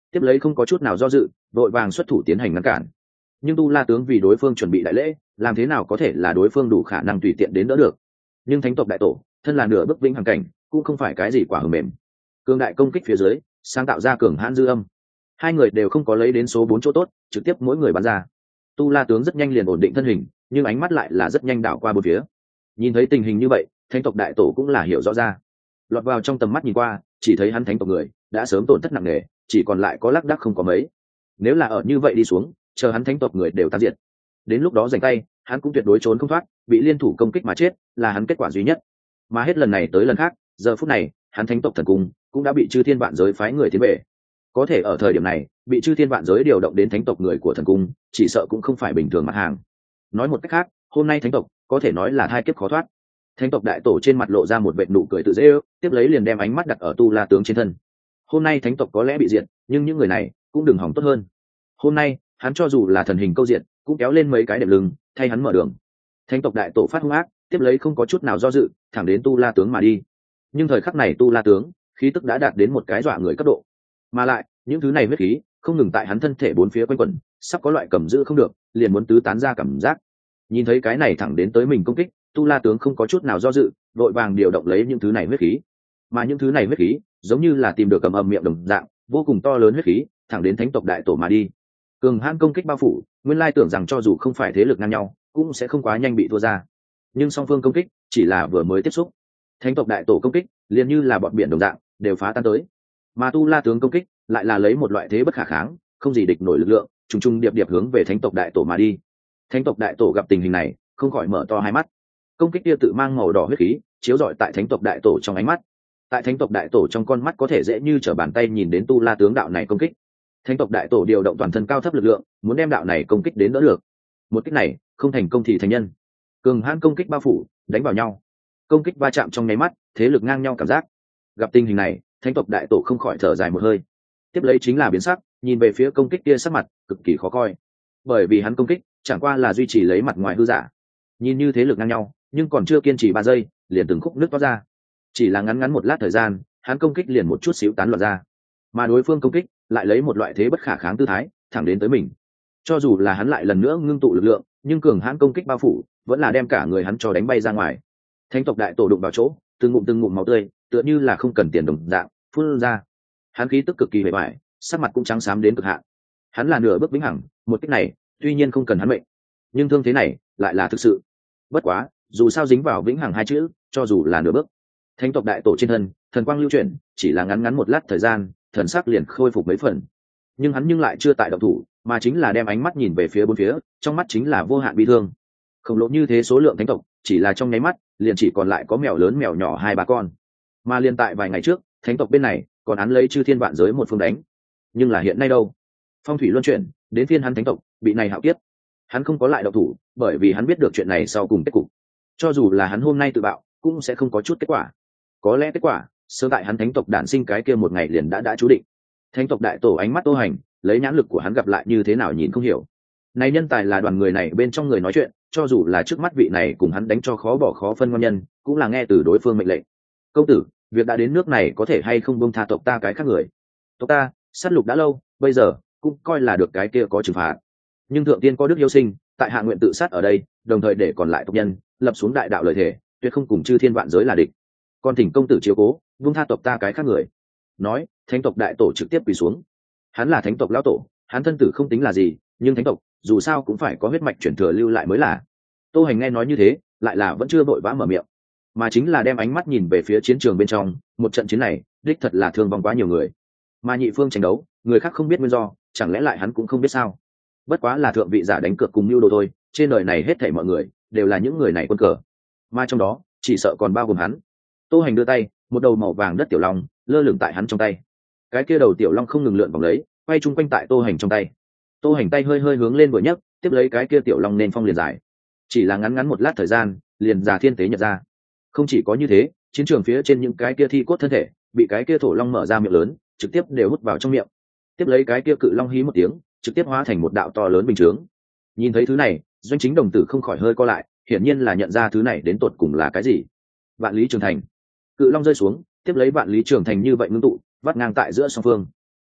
tiếp lấy không có chút nào do dự vội vàng xuất thủ tiến hành ngăn cản. Nhưng tu la tướng vì đối phương chuẩn bị đại lễ, làm thế nào có thể là đối phương đủ khả năng tùy tiện đến đỡ được. Nhưng thánh tộc đại tổ thân là nửa bước vĩnh hằng cảnh, cũng không phải cái gì quả hờ mềm. Cường đại công kích phía dưới sáng tạo ra cường hãn dư âm, hai người đều không có lấy đến số 4 chỗ tốt, trực tiếp mỗi người bắn ra. Tu la tướng rất nhanh liền ổn định thân hình, nhưng ánh mắt lại là rất nhanh đảo qua bốn phía. Nhìn thấy tình hình như vậy, thánh tộc đại tổ cũng là hiểu rõ ra. Lọt vào trong tầm mắt nhìn qua, chỉ thấy hắn thánh tộc người đã sớm tổn thất nặng nề, chỉ còn lại có lác đác không có mấy. Nếu là ở như vậy đi xuống, chờ hắn thánh tộc người đều tan diệt, đến lúc đó giành tay hắn cũng tuyệt đối trốn không thoát, bị liên thủ công kích mà chết là hắn kết quả duy nhất. Mà hết lần này tới lần khác, giờ phút này hắn thánh tộc thần cung cũng đã bị chư thiên vạn giới phái người tiến về. Có thể ở thời điểm này bị chư thiên vạn giới điều động đến thánh tộc người của thần cung, chỉ sợ cũng không phải bình thường mặt hàng. Nói một cách khác, hôm nay thánh tộc có thể nói là hai kiếp khó thoát. Thánh tộc đại tổ trên mặt lộ ra một vệt nụ cười tự dễ ước, tiếp lấy liền đem ánh mắt đặt ở tu la tướng trên thân. Hôm nay thánh tộc có lẽ bị diệt, nhưng những người này cũng đừng hỏng tốt hơn. Hôm nay hắn cho dù là thần hình câu diện cũng kéo lên mấy cái đệm lưng thay hắn mở đường. Thánh tộc đại tổ phát hung ác, tiếp lấy không có chút nào do dự thẳng đến tu la tướng mà đi. Nhưng thời khắc này tu la tướng khí tức đã đạt đến một cái dọa người cấp độ, mà lại những thứ này huyết khí không ngừng tại hắn thân thể bốn phía quanh quẩn, sắp có loại cầm giữ không được liền muốn tứ tán ra cảm giác. Nhìn thấy cái này thẳng đến tới mình công kích, tu la tướng không có chút nào do dự vội vàng điều động lấy những thứ này huyết khí. Mà những thứ này huyết khí giống như là tìm được cầm ầm miệng đồng dạng, vô cùng to lớn huyết khí thẳng đến thánh tộc đại tổ mà đi. Cường hãn công kích bao phủ, nguyên lai tưởng rằng cho dù không phải thế lực ngang nhau cũng sẽ không quá nhanh bị thua ra, nhưng song phương công kích chỉ là vừa mới tiếp xúc, thánh tộc đại tổ công kích liền như là bọn biển đồng dạng đều phá tan tới. Mà tu la tướng công kích lại là lấy một loại thế bất khả kháng, không gì địch nổi lực lượng trùng trùng điệp điệp hướng về thánh tộc đại tổ mà đi. Thánh tộc đại tổ gặp tình hình này không khỏi mở to hai mắt. Công kích kia tự mang màu đỏ huyết khí chiếu rọi tại thánh tộc đại tổ trong ánh mắt. Tại thánh tộc đại tổ trong con mắt có thể dễ như trở bàn tay nhìn đến tu la tướng đạo này công kích. Thánh tộc đại tổ điều động toàn thân cao thấp lực lượng muốn đem đạo này công kích đến đỡ được. Một kích này không thành công thì thành nhân. Cường hãn công kích bao phủ đánh vào nhau, công kích va chạm trong nháy mắt, thế lực ngang nhau cảm giác. Gặp tình hình này, thánh tộc đại tổ không khỏi thở dài một hơi. Tiếp lấy chính là biến sắc, nhìn về phía công kích kia sắc mặt cực kỳ khó coi, bởi vì hắn công kích chẳng qua là duy trì lấy mặt ngoài hư giả. Nhìn như thế lực ngang nhau, nhưng còn chưa kiên trì 3 giây liền từng khúc nứt toát ra. Chỉ là ngắn ngắn một lát thời gian, hắn công kích liền một chút xíu tán loạn ra, mà đối phương công kích lại lấy một loại thế bất khả kháng tư thái thẳng đến tới mình. Cho dù là hắn lại lần nữa ngưng tụ lực lượng, nhưng cường hãn công kích bao phủ vẫn là đem cả người hắn cho đánh bay ra ngoài. Thánh tộc đại tổ đụng vào chỗ, từng ngụm máu tươi tựa như là không cần tiền đồng dạng phun ra. Hắn khí tức cực kỳ bề bại, sắc mặt cũng trắng xám đến cực hạn. Hắn là nửa bước vĩnh hằng, một kích này tuy nhiên không cần hắn mệnh, nhưng thương thế này lại là thực sự. Bất quá dù sao dính vào vĩnh hằng hai chữ, cho dù là nửa bước, thánh tộc đại tổ trên thân thần quang lưu chuyển, chỉ là ngắn ngắn một lát thời gian thần sắc liền khôi phục mấy phần. Nhưng hắn lại chưa tại động thủ, mà chính là đem ánh mắt nhìn về phía bốn phía, trong mắt chính là vô hạn bi thương. Khổng lồ như thế số lượng thánh tộc, chỉ là trong nháy mắt liền chỉ còn lại có mèo lớn mèo nhỏ 2-3 con. Mà liên tại vài ngày trước, thánh tộc bên này còn án lấy chư thiên vạn giới một phương đánh. Nhưng là hiện nay đâu? Phong thủy luân chuyển, đến phiên hắn thánh tộc bị này hạo kiếp. Hắn không có lại động thủ, bởi vì hắn biết được chuyện này sau cùng kết cục. Cho dù là hắn hôm nay tự bạo, cũng sẽ không có chút kết quả. Có lẽ kết quả sớm tại hắn thánh tộc đản sinh cái kia một ngày liền đã chú định. Thánh tộc đại tổ ánh mắt Tô Hành, lấy nhãn lực của hắn gặp lại như thế nào nhìn không hiểu. Này nhân tài là đoàn người này bên trong người nói chuyện, cho dù là trước mắt vị này cùng hắn đánh cho khó bỏ khó phân ngon nhân, cũng là nghe từ đối phương mệnh lệnh. Công tử, việc đã đến nước này có thể hay không buông tha tộc ta cái khác người? Tộc ta sát lục đã lâu, bây giờ cũng coi là được cái kia có trừng phạt. Nhưng thượng tiên có đức yêu sinh, tại hạ nguyện tự sát ở đây, đồng thời để còn lại tộc nhân lập xuống đại đạo lời thể, tuyệt không cùng chư thiên vạn giới là địch. Còn thỉnh công tử chiếu cố, buông tha tộc ta cái khác người. Nói, thánh tộc đại tổ trực tiếp quỳ xuống. Hắn là thánh tộc lão tổ, hắn thân tử không tính là gì, nhưng thánh tộc dù sao cũng phải có huyết mạch chuyển thừa lưu lại mới là. Tô Hành nghe nói như thế, lại là vẫn chưa vội vã mở miệng, mà chính là đem ánh mắt nhìn về phía chiến trường bên trong. Một trận chiến này đích thật là thương vong quá nhiều người, mà nhị phương tranh đấu người khác không biết nguyên do, chẳng lẽ lại hắn cũng không biết sao? Bất quá là thượng vị giả đánh cược cùng mưu đồ thôi, trên đời này hết thảy mọi người đều là những người này quân cờ, mà trong đó chỉ sợ còn bao gồm hắn. Tô Hành đưa tay, một đầu màu vàng đất tiểu long lơ lửng tại hắn trong tay. Cái kia đầu tiểu long không ngừng lượn vòng lấy, quay chung quanh tại Tô Hành trong tay. Tô Hành tay hơi hơi hướng lên vừa nhấc, tiếp lấy cái kia tiểu long nên phong liền dài. Chỉ là ngắn ngắn một lát thời gian, liền già thiên tế nhật ra. Không chỉ có như thế, chiến trường phía trên những cái kia thi cốt thân thể bị cái kia thổ long mở ra miệng lớn, trực tiếp đều hút vào trong miệng. Tiếp lấy cái kia cự long hí một tiếng, trực tiếp hóa thành một đạo to lớn bình chướng. Nhìn thấy thứ này, Doanh Chính đồng tử không khỏi hơi co lại, hiển nhiên là nhận ra thứ này đến tột cùng là cái gì. Vạn Lý Trường Thành. Cự long rơi xuống, tiếp lấy Vạn Lý Trường Thành như vậy ngưng tụ, vắt ngang tại giữa song phương.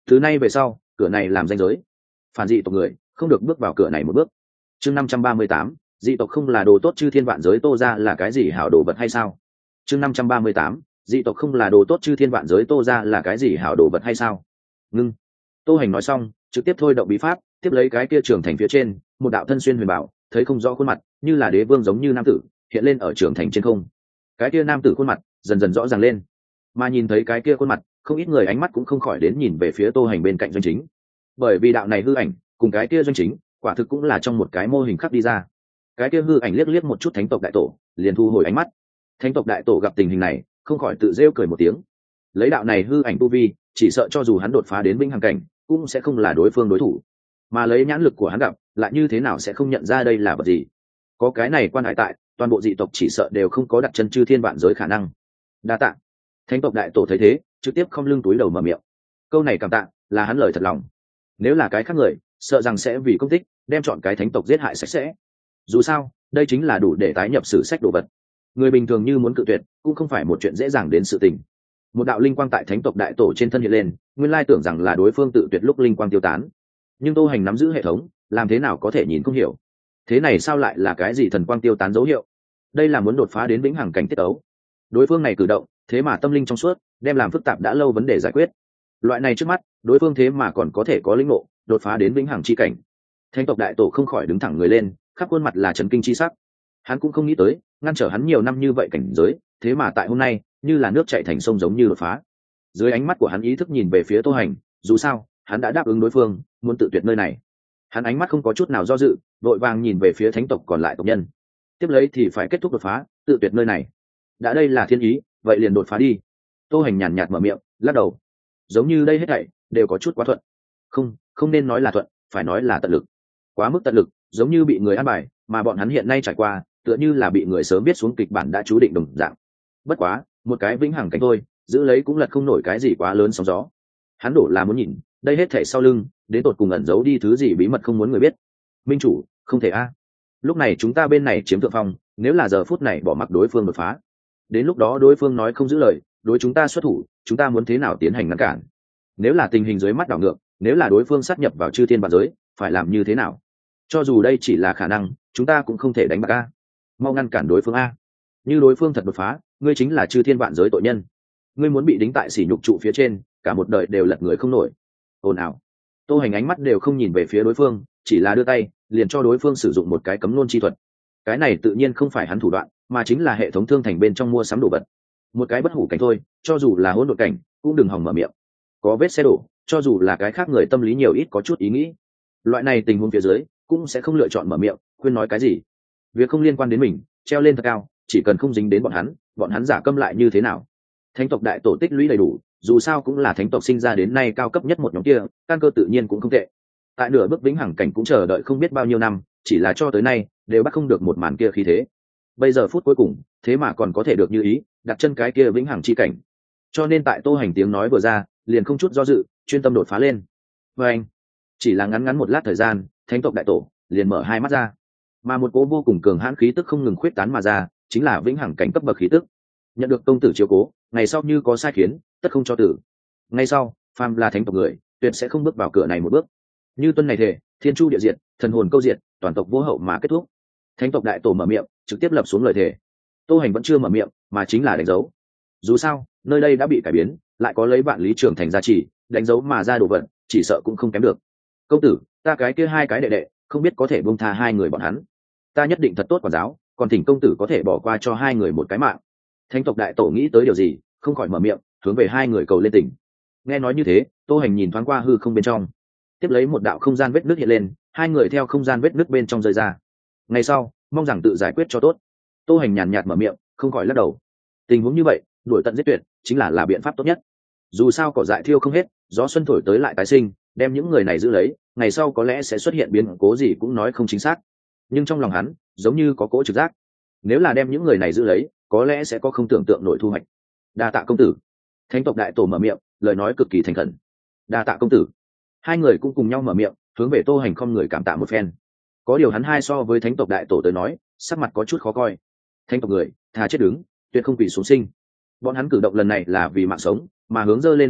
Từ nay về sau cửa này làm ranh giới, phản dị tộc người không được bước vào cửa này một bước. Chương 538, dị tộc không là đồ tốt chư thiên vạn giới Tô ra là cái gì hảo đồ vật hay sao? Chương 538, dị tộc không là đồ tốt chư thiên vạn giới Tô ra là cái gì hảo đồ vật hay sao? Ngưng. Tô Hành nói xong trực tiếp thôi động bí pháp, tiếp lấy cái kia trường thành phía trên một đạo thân xuyên huyền bảo, thấy không rõ khuôn mặt, như là đế vương giống như nam tử hiện lên ở trường thành trên không. Cái kia nam tử khuôn mặt dần dần rõ ràng lên, mà nhìn thấy cái kia khuôn mặt, không ít người ánh mắt cũng không khỏi đến nhìn về phía Tô Hành bên cạnh doanh chính, bởi vì đạo này hư ảnh cùng cái kia doanh chính quả thực cũng là trong một cái mô hình khắc đi ra. Cái kia hư ảnh liếc liếc một chút thánh tộc đại tổ, liền thu hồi ánh mắt. Thánh tộc đại tổ gặp tình hình này không khỏi tự rêu cười một tiếng. Lấy đạo này hư ảnh tu vi, chỉ sợ cho dù hắn đột phá đến vĩnh hằng cảnh cũng sẽ không là đối phương đối thủ, mà lấy nhãn lực của hắn gặp lại như thế nào sẽ không nhận ra đây là vật gì. Có cái này quan hải tại, toàn bộ dị tộc chỉ sợ đều không có đặt chân chư thiên vạn giới khả năng. Đa tạ. Thánh tộc đại tổ thấy thế trực tiếp không lưng túi đầu mở miệng. Câu này cảm tạ là hắn lời thật lòng, nếu là cái khác người sợ rằng sẽ vì công tích đem chọn cái thánh tộc giết hại sạch sẽ. Dù sao đây chính là đủ để tái nhập sử sách đồ vật, người bình thường như muốn cự tuyệt cũng không phải một chuyện dễ dàng đến sự tình. Một đạo linh quang tại thánh tộc đại tổ trên thân hiện lên, nguyên lai tưởng rằng là đối phương tự tuyệt lúc linh quang tiêu tán, nhưng Tô Hành nắm giữ hệ thống, làm thế nào có thể nhìn không hiểu. Thế này sao lại là cái gì thần quang tiêu tán dấu hiệu? Đây là muốn đột phá đến vĩnh hằng cảnh tiết ấu. Đối phương này cử động thế mà tâm linh trong suốt, đem làm phức tạp đã lâu vấn đề giải quyết. Loại này trước mắt đối phương thế mà còn có thể có lĩnh ngộ, đột phá đến vĩnh hằng chi cảnh. Thánh tộc đại tổ không khỏi đứng thẳng người lên, khắp khuôn mặt là chấn kinh chi sắc. Hắn cũng không nghĩ tới ngăn trở hắn nhiều năm như vậy cảnh giới, thế mà tại hôm nay như là nước chảy thành sông giống như đột phá. Dưới ánh mắt của hắn ý thức nhìn về phía Tô Hành, dù sao hắn đã đáp ứng đối phương muốn tự tuyệt nơi này. Hắn ánh mắt không có chút nào do dự, vội vàng nhìn về phía thánh tộc còn lại tộc nhân. Tiếp lấy thì phải kết thúc đột phá, tự tuyệt nơi này. Đã đây là thiên ý, vậy liền đột phá đi. Tô Hành nhàn nhạt mở miệng, lắc đầu. Giống như đây hết thảy đều có chút quá thuận. Không nên nói là thuận, phải nói là tận lực. Quá mức tận lực, giống như bị người ăn bài, mà bọn hắn hiện nay trải qua, tựa như là bị người sớm biết xuống kịch bản đã chú định đồng dạng. Bất quá, một cái vĩnh hằng cảnh thôi, giữ lấy cũng lật không nổi cái gì quá lớn sóng gió. Hắn đổ là muốn nhìn, đây hết thảy sau lưng, đến tột cùng ẩn giấu đi thứ gì bí mật không muốn người biết. Minh chủ, không thể a. Lúc này chúng ta bên này chiếm thượng phong, nếu là giờ phút này bỏ mặc đối phương đột phá, đến lúc đó đối phương nói không giữ lời, đối chúng ta xuất thủ, chúng ta muốn thế nào tiến hành ngăn cản? Nếu là tình hình dưới mắt đảo ngược, nếu là đối phương sát nhập vào chư thiên vạn giới, phải làm như thế nào? Cho dù đây chỉ là khả năng, chúng ta cũng không thể đánh bạc a. Mau ngăn cản đối phương a. Như đối phương thật đột phá, ngươi chính là chư thiên vạn giới tội nhân. Ngươi muốn bị đính tại sỉ nhục trụ phía trên, cả một đời đều lật người không nổi. Ồn ào. Tô Hành ánh mắt đều không nhìn về phía đối phương, chỉ là đưa tay liền cho đối phương sử dụng một cái cấm nôn chi thuật. Cái này tự nhiên không phải hắn thủ đoạn, mà chính là hệ thống thương thành bên trong mua sắm đồ vật. Một cái bất hủ cảnh thôi, cho dù là hỗn độn cảnh cũng đừng hòng mở miệng. Có vết xe đổ, cho dù là cái khác người tâm lý nhiều ít có chút ý nghĩ, loại này tình huống phía dưới cũng sẽ không lựa chọn mở miệng khuyên nói cái gì. Việc không liên quan đến mình, treo lên thật cao, chỉ cần không dính đến bọn hắn giả câm lại như thế nào. Thánh tộc đại tổ tích lũy đầy đủ, dù sao cũng là thánh tộc sinh ra đến nay cao cấp nhất một nhóm kia, căn cơ tự nhiên cũng không tệ. Tại nửa bước vĩnh hằng cảnh cũng chờ đợi không biết bao nhiêu năm, chỉ là cho tới nay đều bắt không được một màn kia khí thế. Bây giờ phút cuối cùng, thế mà còn có thể được như ý, đặt chân cái kia vĩnh hằng chi cảnh. Cho nên tại Tô Hành tiếng nói vừa ra, liền không chút do dự, chuyên tâm đột phá lên. Và anh, chỉ là ngắn một lát thời gian, thánh tộc đại tổ liền mở hai mắt ra, mà một cỗ vô cùng cường hãn khí tức không ngừng khuyết tán mà ra, chính là vĩnh hằng cảnh cấp bậc khí tức. Nhận được công tử chiếu cố, ngày sau như có sai khiến, tất không cho tử. Ngay sau, phàm là thánh tộc người, tuyệt sẽ không bước vào cửa này một bước. Như tuân này thể, thiên chu địa diệt, thần hồn câu diệt, toàn tộc vô hậu mà kết thúc. Thánh tộc đại tổ mở miệng, trực tiếp lập xuống lời thề. Tô Hành vẫn chưa mở miệng, mà chính là đánh dấu. Dù sao, nơi đây đã bị cải biến, lại có lấy vạn lý trưởng thành gia trì, đánh dấu mà ra đồ vật, chỉ sợ cũng không kém được. Công tử, ta cái kia hai cái đệ đệ, không biết có thể buông tha hai người bọn hắn. Ta nhất định thật tốt quản giáo, còn thỉnh công tử có thể bỏ qua cho hai người một cái mạng. Thánh tộc đại tổ nghĩ tới điều gì, không khỏi mở miệng, hướng về hai người cầu lên tình. Nghe nói như thế, Tô Hành nhìn thoáng qua hư không bên trong, tiếp lấy một đạo không gian vết nứt hiện lên, hai người theo không gian vết nứt bên trong rơi ra. Ngày sau, mong rằng tự giải quyết cho tốt. Tô Hành nhàn nhạt mở miệng, không khỏi lắc đầu. Tình huống như vậy, đuổi tận giết tuyệt chính là biện pháp tốt nhất. Dù sao cỏ dại thiêu không hết, gió xuân thổi tới lại tái sinh, đem những người này giữ lấy, ngày sau có lẽ sẽ xuất hiện biến cố gì cũng nói không chính xác. Nhưng trong lòng hắn, giống như có cỗ trực giác, nếu là đem những người này giữ lấy, có lẽ sẽ có không tưởng tượng nổi thu hoạch. Đa tạ công tử. Thánh tộc đại tổ mở miệng, lời nói cực kỳ thành khẩn. Đa tạ công tử. Hai người cũng cùng nhau mở miệng, hướng về Tô Hành không người cảm tạ một phen. Có điều hắn hai so với thánh tộc đại tổ tới nói, sắc mặt có chút khó coi. Thánh tộc người, thà chết đứng, tuyệt không quỳ xuống sinh. Bọn hắn cử động lần này là vì mạng sống, mà hướng dơ lên đồ đao,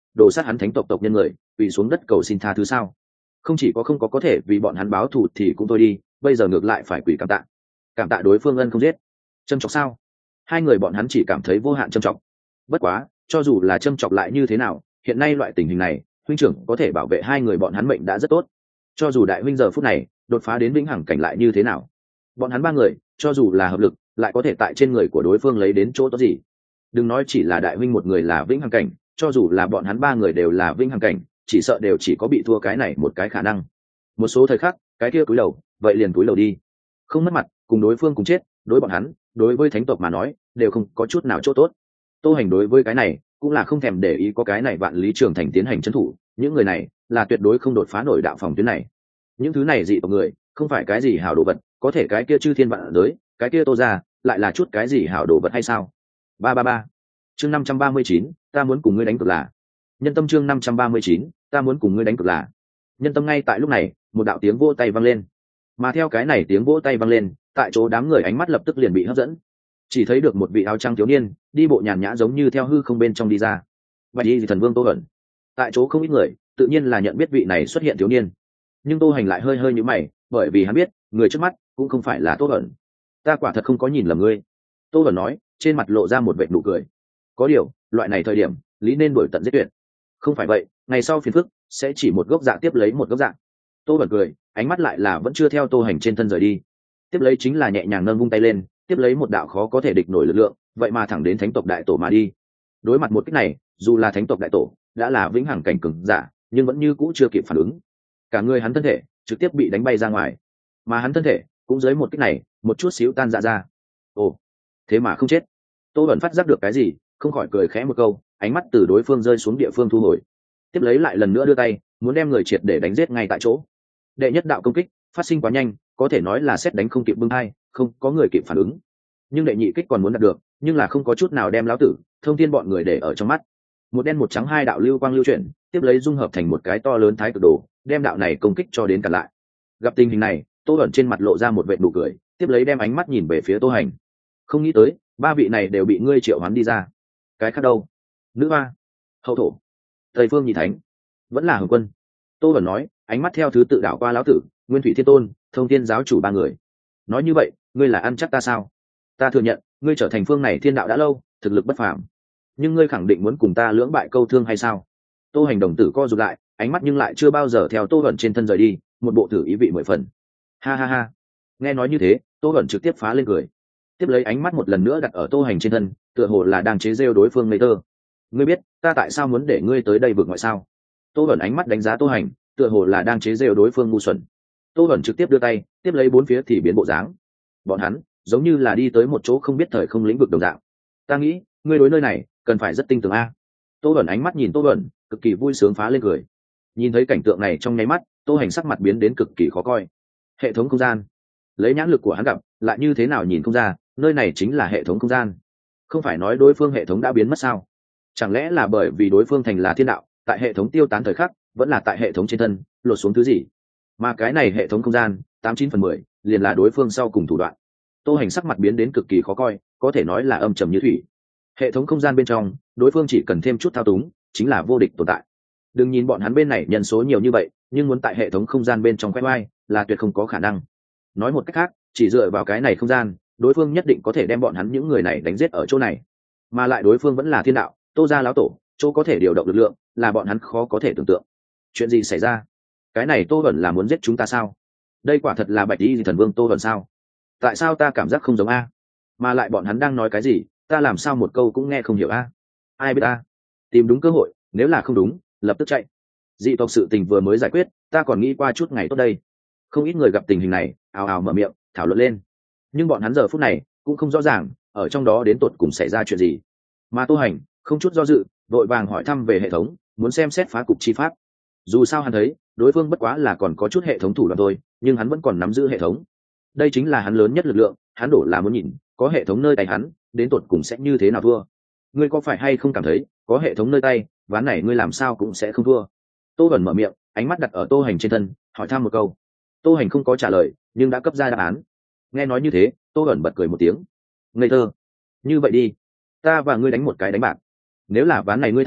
đồ sát hắn thánh tộc tộc nhân người quỳ xuống đất cầu xin tha thứ sao? Không chỉ không có thể vì bọn hắn báo thù thì cũng thôi đi, bây giờ ngược lại phải quỳ cảm tạ đối phương ân không giết. Châm chọc sao? Hai người bọn hắn chỉ cảm thấy vô hạn châm chọc. Bất quá cho dù là châm chọc lại như thế nào, hiện nay loại tình hình này huynh trưởng có thể bảo vệ hai người bọn hắn mệnh đã rất tốt. Cho dù đại huynh giờ phút này đột phá đến vĩnh hằng cảnh lại như thế nào, bọn hắn ba người cho dù là hợp lực lại có thể tại trên người của đối phương lấy đến chỗ tốt gì? Đừng nói chỉ là đại huynh một người là vĩnh hằng cảnh, cho dù là bọn hắn ba người đều là vĩnh hằng cảnh, chỉ sợ đều chỉ có bị thua cái này một cái khả năng. Một số thời khắc cái kia cúi đầu vậy liền cúi đầu đi, không mất mặt cùng đối phương cùng chết, đối bọn hắn, đối với thánh tộc mà nói đều không có chút nào chỗ tốt. Tô Hành đối với cái này cũng là không thèm để ý, có cái này Vạn Lý Trường Thành tiến hành trấn thủ, những người này là tuyệt đối không đột phá nổi đạo phòng tuyến này. Những thứ này dị tộc người không phải cái gì hảo đồ vật, có thể cái kia chư thiên vạn giới, cái kia Tô ra lại là chút cái gì hảo đồ vật hay sao? 333 chương 539, ta muốn cùng ngươi đánh cược là nhân tâm. Chương 539, ta muốn cùng ngươi đánh cược là nhân tâm. Ngay tại lúc này một đạo tiếng vỗ tay vang lên, mà theo cái này tiếng vỗ tay vang lên, tại chỗ đám người ánh mắt lập tức liền bị hấp dẫn, chỉ thấy được một vị áo trắng thiếu niên đi bộ nhàn nhã giống như theo hư không bên trong đi ra. Bạch Y Thần Vương Tô Ẩn. Tại chỗ không ít người tự nhiên là nhận biết vị này xuất hiện thiếu niên, nhưng Tô Hành lại hơi hơi nhíu mày, bởi vì hắn biết người trước mắt cũng không phải là Tô Ẩn. Ta quả thật không có nhìn lầm ngươi, Tô Ẩn nói, trên mặt lộ ra một vệt nụ cười. Có điều loại này thời điểm lý nên đuổi tận giết tuyệt, không phải vậy ngày sau phiền phức sẽ chỉ một gốc dạ tiếp lấy một gốc dạ. Tô Ẩn cười, ánh mắt lại là vẫn chưa theo Tô Hành trên thân rời đi, tiếp lấy chính là nhẹ nhàng nâng vung tay lên, tiếp lấy một đạo khó có thể địch nổi lực lượng vậy mà thẳng đến thánh tộc đại tổ mà đi. Đối mặt một kích này, dù là thánh tộc đại tổ đã là vĩnh hằng cảnh cường giả nhưng vẫn như cũ chưa kịp phản ứng, cả người hắn thân thể trực tiếp bị đánh bay ra ngoài, mà hắn thân thể cũng dưới một kích này một chút xíu tan rã ra. Ồ, thế mà không chết. Tô Ẩn phát giác được cái gì, không khỏi cười khẽ một câu, ánh mắt từ đối phương rơi xuống địa phương thu hồi, tiếp lấy lại lần nữa đưa tay muốn đem người triệt để đánh giết ngay tại chỗ. Đệ nhất đạo công kích phát sinh quá nhanh, có thể nói là sét đánh không kịp bưng hai, không có người kịp phản ứng. Nhưng đệ nhị kích còn muốn đạt được, nhưng là không có chút nào đem lão tử Thông Thiên bọn người để ở trong mắt. Một đen một trắng hai đạo lưu quang lưu chuyển, tiếp lấy dung hợp thành một cái to lớn thái cực đồ, đem đạo này công kích cho đến cản lại. Gặp tình hình này, Tô Ẩn trên mặt lộ ra một vệt nụ cười, tiếp lấy đem ánh mắt nhìn về phía Tô Hành. Không nghĩ tới ba vị này đều bị ngươi triệu hoán đi ra. Cái khác đâu? Nữ hoa, hậu thổ, Tây Phương Nhị Thánh, vẫn là Hồng Quân. Tô Ẩn nói, ánh mắt theo thứ tự đảo qua lão tử, Nguyên Thủy Thiên Tôn, Thông Thiên giáo chủ ba người. Nói như vậy ngươi là ăn chắc ta sao? Ta thừa nhận ngươi trở thành phương này thiên đạo đã lâu, thực lực bất phàm, nhưng ngươi khẳng định muốn cùng ta lưỡng bại câu thương hay sao? Tô Hành đồng tử co rụt lại, ánh mắt nhưng lại chưa bao giờ theo Tô Ẩn trên thân rời đi, một bộ thử ý vị mười phần. Ha ha ha. Nghe nói như thế, Tô Ẩn trực tiếp phá lên cười, tiếp lấy ánh mắt một lần nữa đặt ở Tô Hành trên thân, tựa hồ là đang chế giễu đối phương ngây thơ. Ngươi biết ta tại sao muốn để ngươi tới đây vượt ngoại sao? Tô Ẩn ánh mắt đánh giá Tô Hành, tựa hồ là đang chế giễu đối phương ngu xuẩn. Tô Ẩn trực tiếp đưa tay tiếp lấy bốn phía thì biến bộ dáng, bọn hắn giống như là đi tới một chỗ không biết thời không lĩnh vực đồng dạng. Ta nghĩ ngươi đối nơi này cần phải rất tinh tường a. Tô Ẩn ánh mắt nhìn Tô Ẩn, cực kỳ vui sướng phá lên cười. Nhìn thấy cảnh tượng này trong nháy mắt, Tô Hành sắc mặt biến đến cực kỳ khó coi. Hệ thống không gian, lấy nhãn lực của hắn gặp lại như thế nào nhìn không ra nơi này chính là hệ thống không gian. Không phải nói đối phương hệ thống đã biến mất sao? Chẳng lẽ là bởi vì đối phương thành là thiên đạo, tại hệ thống tiêu tán thời khắc vẫn là tại hệ thống trên thân lột xuống thứ gì? Mà cái này hệ thống không gian 89/10 liền là đối phương sau cùng thủ đoạn. Tô Hành sắc mặt biến đến cực kỳ khó coi, có thể nói là âm trầm như thủy. Hệ thống không gian bên trong đối phương chỉ cần thêm chút thao túng chính là vô địch tồn tại. Đừng nhìn bọn hắn bên này nhân số nhiều như vậy, nhưng muốn tại hệ thống không gian bên trong quay vai là tuyệt không có khả năng. Nói một cách khác, chỉ dựa vào cái này không gian, đối phương nhất định có thể đem bọn hắn những người này đánh giết ở chỗ này. Mà lại đối phương vẫn là thiên đạo, Tô gia lão tổ, chỗ có thể điều động lực lượng là bọn hắn khó có thể tưởng tượng. Chuyện gì xảy ra? Cái này Tô Ẩn là muốn giết chúng ta sao? Đây quả thật là Bạch Y Thần Vương Tô Ẩn sao? Tại sao ta cảm giác không giống a? Mà lại bọn hắn đang nói cái gì, ta làm sao một câu cũng nghe không hiểu a? Ai biết a? Tìm đúng cơ hội, nếu là không đúng lập tức chạy. Dị tộc sự tình vừa mới giải quyết, ta còn nghĩ qua chút ngày tốt đây. Không ít người gặp tình hình này ào ào mở miệng thảo luận lên, nhưng bọn hắn giờ phút này cũng không rõ ràng ở trong đó đến tột cùng xảy ra chuyện gì. Mà Tô Hành không chút do dự vội vàng hỏi thăm về hệ thống, muốn xem xét phá cục chi pháp. Dù sao hắn thấy đối phương bất quá là còn có chút hệ thống thủ đoạn thôi, nhưng hắn vẫn còn nắm giữ hệ thống, đây chính là hắn lớn nhất lực lượng. Hắn đổ là muốn nhìn có hệ thống nơi tay hắn đến tột cùng sẽ như thế nào thua. Ngươi có phải hay không cảm thấy có hệ thống nơi tay ván này ngươi làm sao cũng sẽ không thua? Tô Ẩn mở miệng, ánh mắt đặt ở Tô Hành trên thân, hỏi thăm một câu. Tô Hành không có trả lời nhưng đã cấp ra đáp án. Nghe nói như thế, Tô Ẩn bật cười một tiếng. Ngây thơ. Như vậy đi, ta và ngươi đánh một cái đánh bạc, nếu là ván này ngươi thắng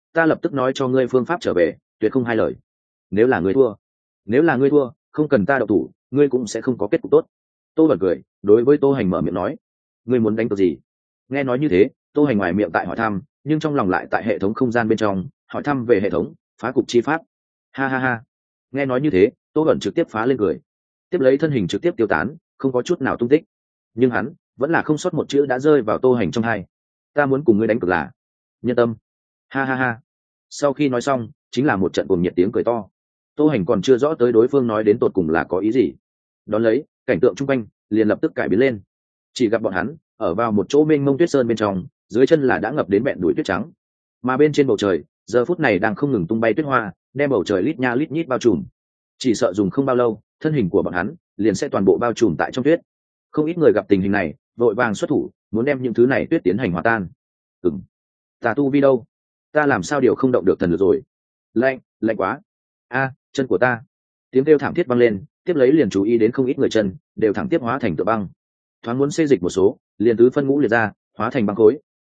ta lập tức nói cho ngươi phương pháp trở về, tuyệt không hai lời. Nếu là ngươi thua, không cần ta đậu thủ, ngươi cũng sẽ không có kết cục tốt. Tô bật cười, đối với Tô Hành mở miệng nói, ngươi muốn đánh cược gì? Nghe nói như thế, Tô Hành ngoài miệng tại hỏi thăm, nhưng trong lòng lại tại hệ thống không gian bên trong hỏi thăm về hệ thống phá cục chi pháp. Ha ha ha. Nghe nói như thế, Tô bẩn trực tiếp phá lên cười, tiếp lấy thân hình trực tiếp tiêu tán, không có chút nào tung tích. Nhưng hắn vẫn là không sót một chữ đã rơi vào Tô Hành trong hai. Ta muốn cùng ngươi đánh cược là nhân tâm. Ha ha ha. Sau khi nói xong, chính là một trận cuồng nhiệt tiếng cười to. Tô Hành còn chưa rõ tới đối phương nói đến tột cùng là có ý gì, đón lấy cảnh tượng chung quanh liền lập tức cải biến lên. Chỉ gặp bọn hắn ở vào một chỗ mênh mông tuyết sơn bên trong, dưới chân là đã ngập đến bẹn đùi tuyết trắng, mà bên trên bầu trời giờ phút này đang không ngừng tung bay tuyết hoa, đem bầu trời lít nha lít nhít bao trùm. Chỉ sợ dùng không bao lâu, thân hình của bọn hắn liền sẽ toàn bộ bao trùm tại trong tuyết. Không ít người gặp tình hình này vội vàng xuất thủ, muốn đem những thứ này tuyết tiến hành hòa tan. Ta tu vi đâu? Ta làm sao điều không động được thần lực rồi? Lạnh quá. Chân của ta. Tiếng kêu thảm thiết vang lên, tiếp lấy liền chú ý đến không ít người chân đều thẳng tiếp hóa thành tựa băng, thoáng muốn xê dịch một số liền tứ phân ngũ liệt ra, hóa thành băng khối.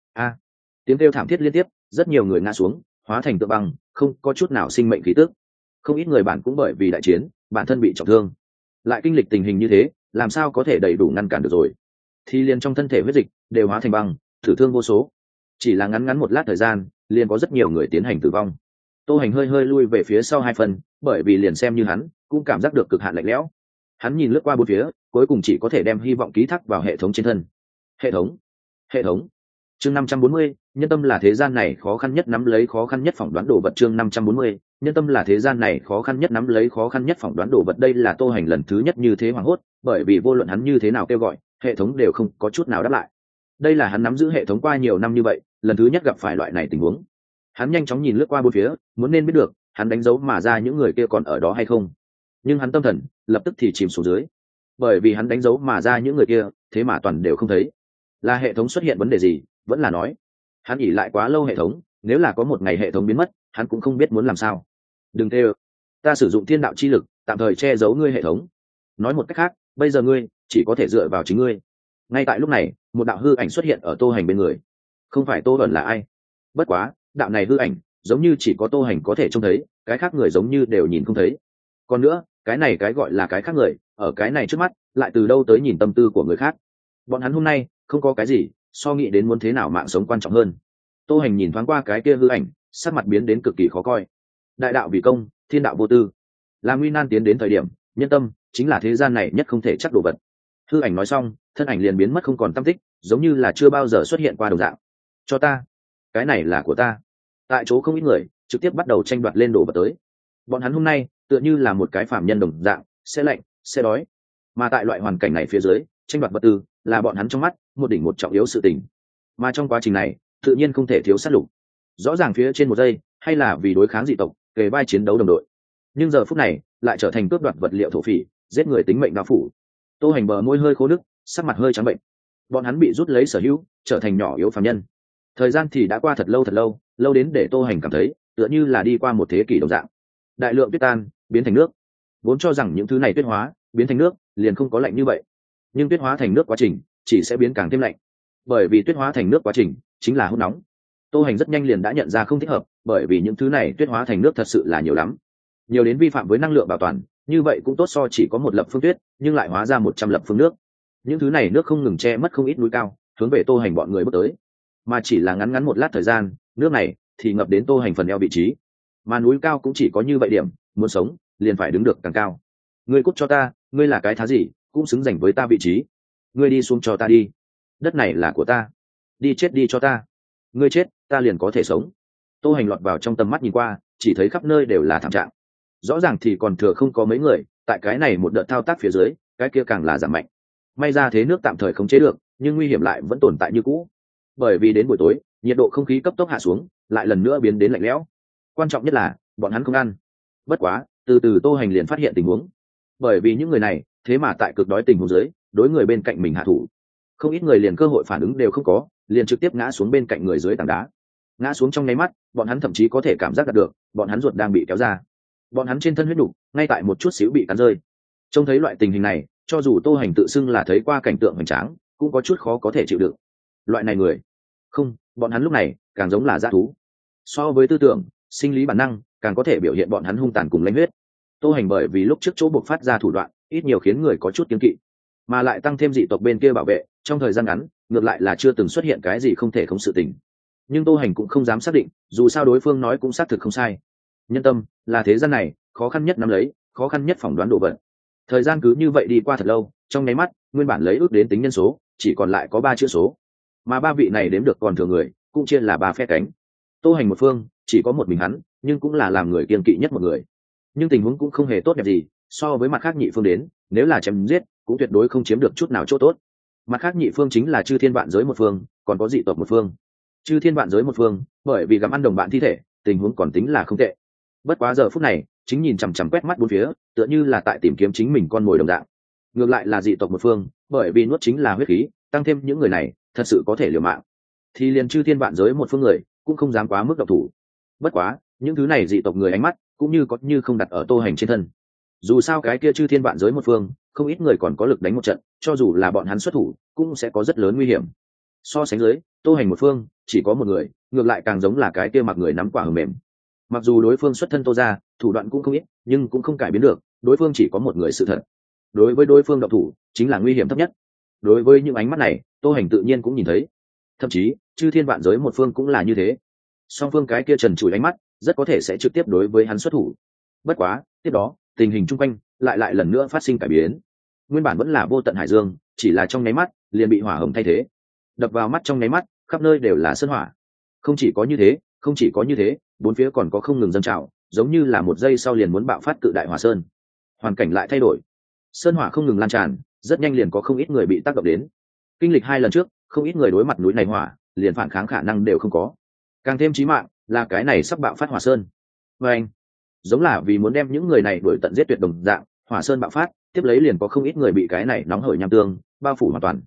Tiếng kêu thảm thiết liên tiếp, rất nhiều người ngã xuống, hóa thành tựa băng, không có chút nào sinh mệnh khí tức. Không ít người bản cũng bởi vì đại chiến bản thân bị trọng thương, lại kinh lịch tình hình như thế, làm sao có thể đầy đủ ngăn cản được rồi, thì liền trong thân thể huyết dịch đều hóa thành băng, tử thương vô số. Chỉ là ngắn ngắn một lát thời gian, liền có rất nhiều người tiến hành tử vong. Tô Hành hơi hơi lui về phía sau 2 phần, bởi vì liền xem như hắn cũng cảm giác được cực hạn lạnh lẽo. Hắn nhìn lướt qua bốn phía, cuối cùng chỉ có thể đem hy vọng ký thác vào hệ thống trên thân. Hệ thống. Chương 540, nhân tâm là thế gian này khó khăn nhất nắm lấy khó khăn nhất phỏng đoán đồ vật. Chương 540, nhân tâm là thế gian này khó khăn nhất nắm lấy khó khăn nhất phỏng đoán đồ vật. Đây là Tô Hành lần thứ nhất như thế hoảng hốt, bởi vì vô luận hắn như thế nào kêu gọi, hệ thống đều không có chút nào đáp lại. Đây là hắn nắm giữ hệ thống qua nhiều năm như vậy, lần thứ nhất gặp phải loại này tình huống. Hắn nhanh chóng nhìn lướt qua bốn phía, muốn nên biết được hắn đánh dấu mà ra những người kia còn ở đó hay không. Nhưng hắn tâm thần lập tức thì chìm xuống dưới, bởi vì hắn đánh dấu mà ra những người kia thế mà toàn đều không thấy. Là hệ thống xuất hiện vấn đề gì, vẫn là nói hắn ỉ lại quá lâu hệ thống, nếu là có một ngày hệ thống biến mất, hắn cũng không biết muốn làm sao. Đừng tê ơ, ta sử dụng thiên đạo chi lực tạm thời che giấu ngươi hệ thống. Nói một cách khác, bây giờ ngươi chỉ có thể dựa vào chính ngươi. Ngay tại lúc này, một đạo hư ảnh xuất hiện ở Tô Hành bên người. Không phải Tô Bẩn là ai? Bất quá đạo này hư ảnh giống như chỉ có Tô Hành có thể trông thấy, cái khác người giống như đều nhìn không thấy. Còn nữa, cái này cái gọi là cái khác người ở cái này trước mắt lại từ đâu tới nhìn tâm tư của người khác. Bọn hắn hôm nay không có cái gì so nghĩ đến muốn thế nào mạng sống quan trọng hơn. Tô Hành nhìn thoáng qua cái kia hư ảnh, sắc mặt biến đến cực kỳ khó coi. Đại đạo vì công, thiên đạo vô tư. Làm nguy nan tiến đến thời điểm, nhân tâm chính là thế gian này nhất không thể chắc đồ vật. Hư ảnh nói xong, thân ảnh liền biến mất không còn tăm tích, giống như là chưa bao giờ xuất hiện qua đồng dạng. Cho ta, cái này là của ta. Tại chỗ không ít người trực tiếp bắt đầu tranh đoạt lên đồ vật tới. Bọn hắn hôm nay tựa như là một cái phạm nhân đồng dạng, sẽ lạnh sẽ đói, mà tại loại hoàn cảnh này phía dưới, tranh đoạt vật tư là bọn hắn trong mắt một đỉnh một trọng yếu sự tình. Mà trong quá trình này tự nhiên không thể thiếu sát lục. Rõ ràng phía trên một giây hay là vì đối kháng dị tộc, kề vai chiến đấu đồng đội, nhưng giờ phút này lại trở thành cướp đoạt vật liệu thổ phỉ, giết người tính mệnh bao phủ. Tô Hành bờ môi hơi khô nức, sắc mặt hơi trắng bệnh. Bọn hắn bị rút lấy sở hữu, trở thành nhỏ yếu phàm nhân. Thời gian thì đã qua thật lâu, lâu đến để Tô Hành cảm thấy tựa như là đi qua một thế kỷ đồng dạng. Đại lượng tuyết tan biến thành nước, vốn cho rằng những thứ này tuyết hóa biến thành nước liền không có lạnh như vậy, nhưng tuyết hóa thành nước quá trình chỉ sẽ biến càng thêm lạnh, bởi vì tuyết hóa thành nước quá trình chính là hút nóng. Tô Hành rất nhanh liền đã nhận ra không thích hợp, bởi vì những thứ này tuyết hóa thành nước thật sự là nhiều lắm, nhiều đến vi phạm với năng lượng bảo toàn. Như vậy cũng tốt so chỉ có một lập phương tuyết nhưng lại hóa ra 100 lập phương nước. Những thứ này nước không ngừng che mất không ít núi cao, hướng về Tô Hành bọn người bước tới. Mà chỉ là ngắn ngắn một lát thời gian, nước này thì ngập đến Tô Hành phần eo vị trí. Mà núi cao cũng chỉ có như vậy điểm, muốn sống liền phải đứng được càng cao. Ngươi cút cho ta, ngươi là cái thá gì cũng xứng giành với ta vị trí. Ngươi đi xuống cho ta đi, đất này là của ta. Đi chết đi cho ta, ngươi chết ta liền có thể sống. Tô Hành lọt vào trong tầm mắt nhìn qua, chỉ thấy khắp nơi đều là thảm trạng. Rõ ràng thì còn thừa không có mấy người, tại cái này một đợt thao tác phía dưới, cái kia càng là giảm mạnh. May ra thế nước tạm thời khống chế được, nhưng nguy hiểm lại vẫn tồn tại như cũ. Bởi vì đến buổi tối, nhiệt độ không khí cấp tốc hạ xuống, lại lần nữa biến đến lạnh lẽo. Quan trọng nhất là bọn hắn không ăn. Bất quá từ từ Tô Hành liền phát hiện tình huống, bởi vì những người này thế mà tại cực đói tình huống dưới đối người bên cạnh mình hạ thủ. Không ít người liền cơ hội phản ứng đều không có, liền trực tiếp ngã xuống bên cạnh người dưới tảng đá. Ngã xuống trong nháy mắt, bọn hắn thậm chí có thể cảm giác được bọn hắn ruột đang bị kéo ra, bọn hắn trên thân huyết đủ ngay tại một chút xíu bị cắn rơi. Trông thấy loại tình hình này, cho dù Tô Hành tự xưng là thấy qua cảnh tượng hoành tráng, cũng có chút khó có thể chịu đựng. Loại này người không, bọn hắn lúc này càng giống là dã thú. So với tư tưởng, sinh lý bản năng càng có thể biểu hiện bọn hắn hung tàn cùng lãnh huyết. Tô Hành bởi vì lúc trước chỗ buộc phát ra thủ đoạn ít nhiều khiến người có chút kiêng kỵ, mà lại tăng thêm dị tộc bên kia bảo vệ, trong thời gian ngắn ngược lại là chưa từng xuất hiện cái gì không thể không sự tình. Nhưng Tô Hành cũng không dám xác định, dù sao đối phương nói cũng xác thực không sai. Nhân tâm là thế gian này khó khăn nhất nắm lấy, khó khăn nhất phỏng đoán độ vận. Thời gian cứ như vậy đi qua thật lâu, trong nháy mắt nguyên bản lấy ước đến tính nhân số chỉ còn lại có 3 chữ số, mà 3 vị này đếm được còn thừa người cũng chia là 3 phe cánh. Tô Hành một phương chỉ có một mình hắn, nhưng cũng là làm người kiên kỵ nhất một người. Nhưng tình huống cũng không hề tốt đẹp gì, so với mặt khác nhị phương đến, nếu là chém giết cũng tuyệt đối không chiếm được chút nào chỗ tốt. Mặt khác nhị phương chính là chư thiên vạn giới một phương, còn có dị tộc một phương. Chư thiên vạn giới một phương bởi vì gặm ăn đồng bạn thi thể, tình huống còn tính là không tệ. Bất quá giờ phút này chính nhìn chằm chằm quét mắt bốn phía, tựa như là tại tìm kiếm chính mình con mồi đồng dạng. Ngược lại là dị tộc một phương, bởi vì nuốt chính là huyết khí, tăng thêm những người này thật sự có thể liều mạng, thì liền chư thiên vạn giới một phương người cũng không dám quá mức độc thủ. Bất quá những thứ này dị tộc người ánh mắt cũng như có như không đặt ở Tô Hành trên thân. Dù sao cái kia chư thiên vạn giới một phương không ít người còn có lực đánh một trận, cho dù là bọn hắn xuất thủ cũng sẽ có rất lớn nguy hiểm. So sánh dưới, Tô Hành một phương chỉ có một người, ngược lại càng giống là cái kia mặc người nắm quả hờ mềm. Mặc dù đối phương xuất thân Tô ra, thủ đoạn cũng không ít, nhưng cũng không cải biến được đối phương chỉ có một người sự thật. Đối với đối phương độc thủ chính là nguy hiểm thấp nhất. Đối với những ánh mắt này, Tô Hành tự nhiên cũng nhìn thấy. Thậm chí chư thiên vạn giới một phương cũng là như thế. Song phương cái kia trần trụi ánh mắt rất có thể sẽ trực tiếp đối với hắn xuất thủ. Bất quá tiếp đó tình hình chung quanh lại lần nữa phát sinh cải biến. Nguyên bản vẫn là vô tận hải dương, chỉ là trong nháy mắt liền bị hỏa hồng thay thế. Đập vào mắt trong nháy mắt, khắp nơi đều là sơn hỏa. Không chỉ có như thế, bốn phía còn có không ngừng dâng trào, giống như là một giây sau liền muốn bạo phát cự đại hỏa sơn. Hoàn cảnh lại thay đổi, sơn hỏa không ngừng lan tràn, rất nhanh liền có không ít người bị tác động đến. Kinh lịch 2 lần trước, không ít người đối mặt núi này hỏa liền phản kháng khả năng đều không có. Càng thêm chí mạng là cái này sắp bạo phát hỏa sơn. Và anh, giống là vì muốn đem những người này đuổi tận giết tuyệt đồng dạng, hỏa sơn bạo phát, tiếp lấy liền có không ít người bị cái này nóng hởi nham tương bao phủ hoàn toàn.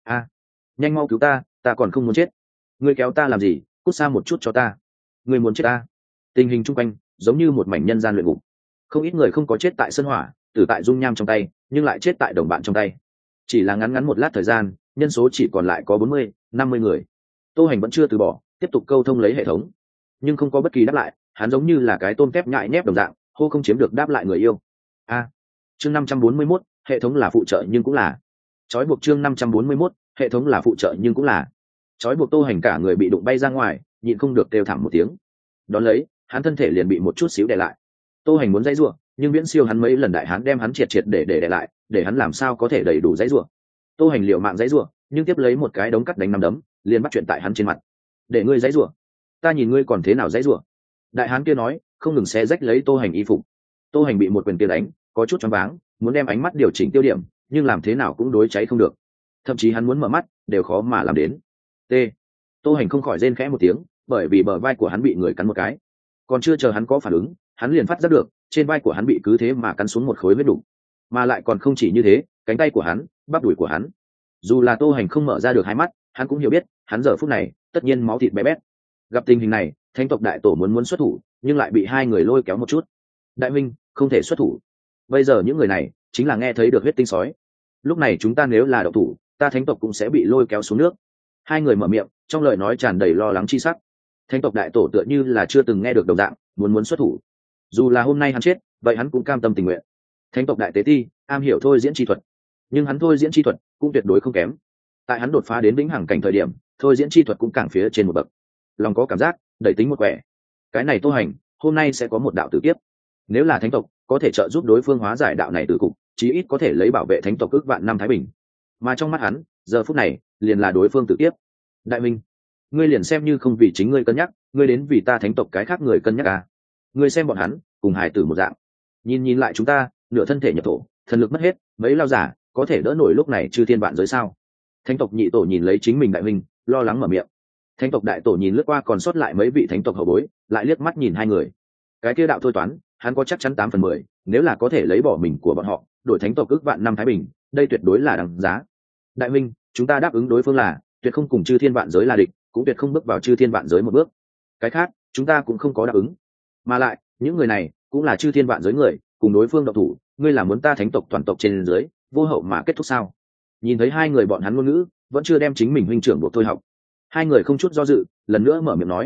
Nhanh mau cứu ta, ta còn không muốn chết. Ngươi kéo ta làm gì, cút xa một chút cho ta. Ngươi muốn chết ta. Tình hình chung quanh giống như một mảnh nhân gian luyện ngục. Không ít người không có chết tại sơn hỏa, tử tại dung nham trong tay, nhưng lại chết tại đồng bạn trong tay. Chỉ là ngắn một lát thời gian, nhân số chỉ còn lại có 40-50 người. Tô Hành vẫn chưa từ bỏ, tiếp tục câu thông lấy hệ thống, nhưng không có bất kỳ đáp lại. Hắn giống như là cái tôm tép nhại nhép đồng dạng, hô không chiếm được đáp lại người yêu. Chương 541, hệ thống là phụ trợ nhưng cũng là trói buộc. Chương 541, hệ thống là phụ trợ nhưng cũng là trói buộc. Tô Hành cả người bị đụng bay ra ngoài, nhịn không được kêu thảm một tiếng. Đón lấy hắn thân thể liền bị một chút xíu đè lại. Tô Hành muốn dãy rủa, nhưng viễn siêu hắn mấy lần đại hán đem hắn triệt để đè lại, để hắn làm sao có thể đầy đủ dãy rủa. Tô Hành liều mạng dãy rủa, nhưng tiếp lấy một cái đống cắt đánh 5 đấm liền bắt chuyện tại hắn trên mặt. Để ngươi dãy rủa, ta nhìn ngươi còn thế nào dãy rủa. Đại hán kia nói, không ngừng xé rách lấy Tô Hành y phục. Tô Hành bị một quyền kia đánh có chút choáng váng, muốn đem ánh mắt điều chỉnh tiêu điểm, nhưng làm thế nào cũng đối cháy không được. Thậm chí hắn muốn mở mắt đều khó mà làm đến. Tô Hành không khỏi rên khẽ một tiếng, bởi vì bờ vai của hắn bị người cắn một cái. Còn chưa chờ hắn có phản ứng, hắn liền phát giác được trên vai của hắn bị cứ thế mà cắn xuống một khối huyết đục. Mà lại còn không chỉ như thế, cánh tay của hắn, bắp đùi của hắn. Dù là Tô Hành không mở ra được hai mắt, hắn cũng hiểu biết hắn giờ phút này tất nhiên máu thịt bé bét. Gặp tình hình này, Thánh tộc đại tổ muốn xuất thủ, nhưng lại bị 2 người lôi kéo một chút. Đại minh không thể xuất thủ. Bây giờ những người này chính là nghe thấy được huyết tinh sói. Lúc này chúng ta nếu là độc thủ, ta Thánh tộc cũng sẽ bị lôi kéo xuống nước. 2 người mở miệng, trong lời nói tràn đầy lo lắng chi sắc. Thánh tộc đại tổ tựa như là chưa từng nghe được đồng dạng, muốn xuất thủ. Dù là hôm nay hắn chết, vậy hắn cũng cam tâm tình nguyện. Thánh tộc đại tế ti am hiểu thôi diễn chi thuật, nhưng hắn thôi diễn chi thuật cũng tuyệt đối không kém. Tại hắn đột phá đến vĩnh hằng cảnh thời điểm, thôi diễn chi thuật cũng càng phía trên một bậc. Lòng có cảm giác đẩy tính một quẻ. Cái này Tô Hành hôm nay sẽ có một đạo tử kiếp. Nếu là thánh tộc có thể trợ giúp đối phương hóa giải đạo này tử cục, chí ít có thể lấy bảo vệ thánh tộc ước vạn năm thái bình. Mà trong mắt hắn, giờ phút này liền là đối phương tử kiếp. Đại minh, ngươi liền xem như không vì chính ngươi cân nhắc, ngươi đến vì ta thánh tộc cái khác người cân nhắc à? Ngươi xem bọn hắn cùng hài tử một dạng, nhìn lại chúng ta, nửa thân thể nhập thổ, thần lực mất hết, mấy lao giả có thể đỡ nổi lúc này chư thiên vạn giới sao? Thánh tộc nhị tổ nhìn lấy chính mình đại minh, lo lắng mở miệng. Thánh tộc đại tổ nhìn lướt qua còn sót lại mấy vị thánh tộc hậu bối, lại liếc mắt nhìn 2 người. Cái kia đạo thôi toán, hắn có chắc chắn 8/10, nếu là có thể lấy bỏ mình của bọn họ đổi thánh tộc ước vạn năm thái bình, đây tuyệt đối là đáng giá. Đại minh, chúng ta đáp ứng đối phương là tuyệt không cùng chư thiên vạn giới là địch, cũng tuyệt không bước vào chư thiên vạn giới một bước. Cái khác chúng ta cũng không có đáp ứng. Mà lại những người này cũng là chư thiên vạn giới người, cùng đối phương độc thủ, ngươi là muốn ta thánh tộc toàn tộc trên dưới vô hậu mà kết thúc sao? Nhìn thấy 2 người bọn hắn ngôn ngữ vẫn chưa đem chính mình huynh trưởng buộc thôi học, 2 người không chút do dự lần nữa mở miệng nói.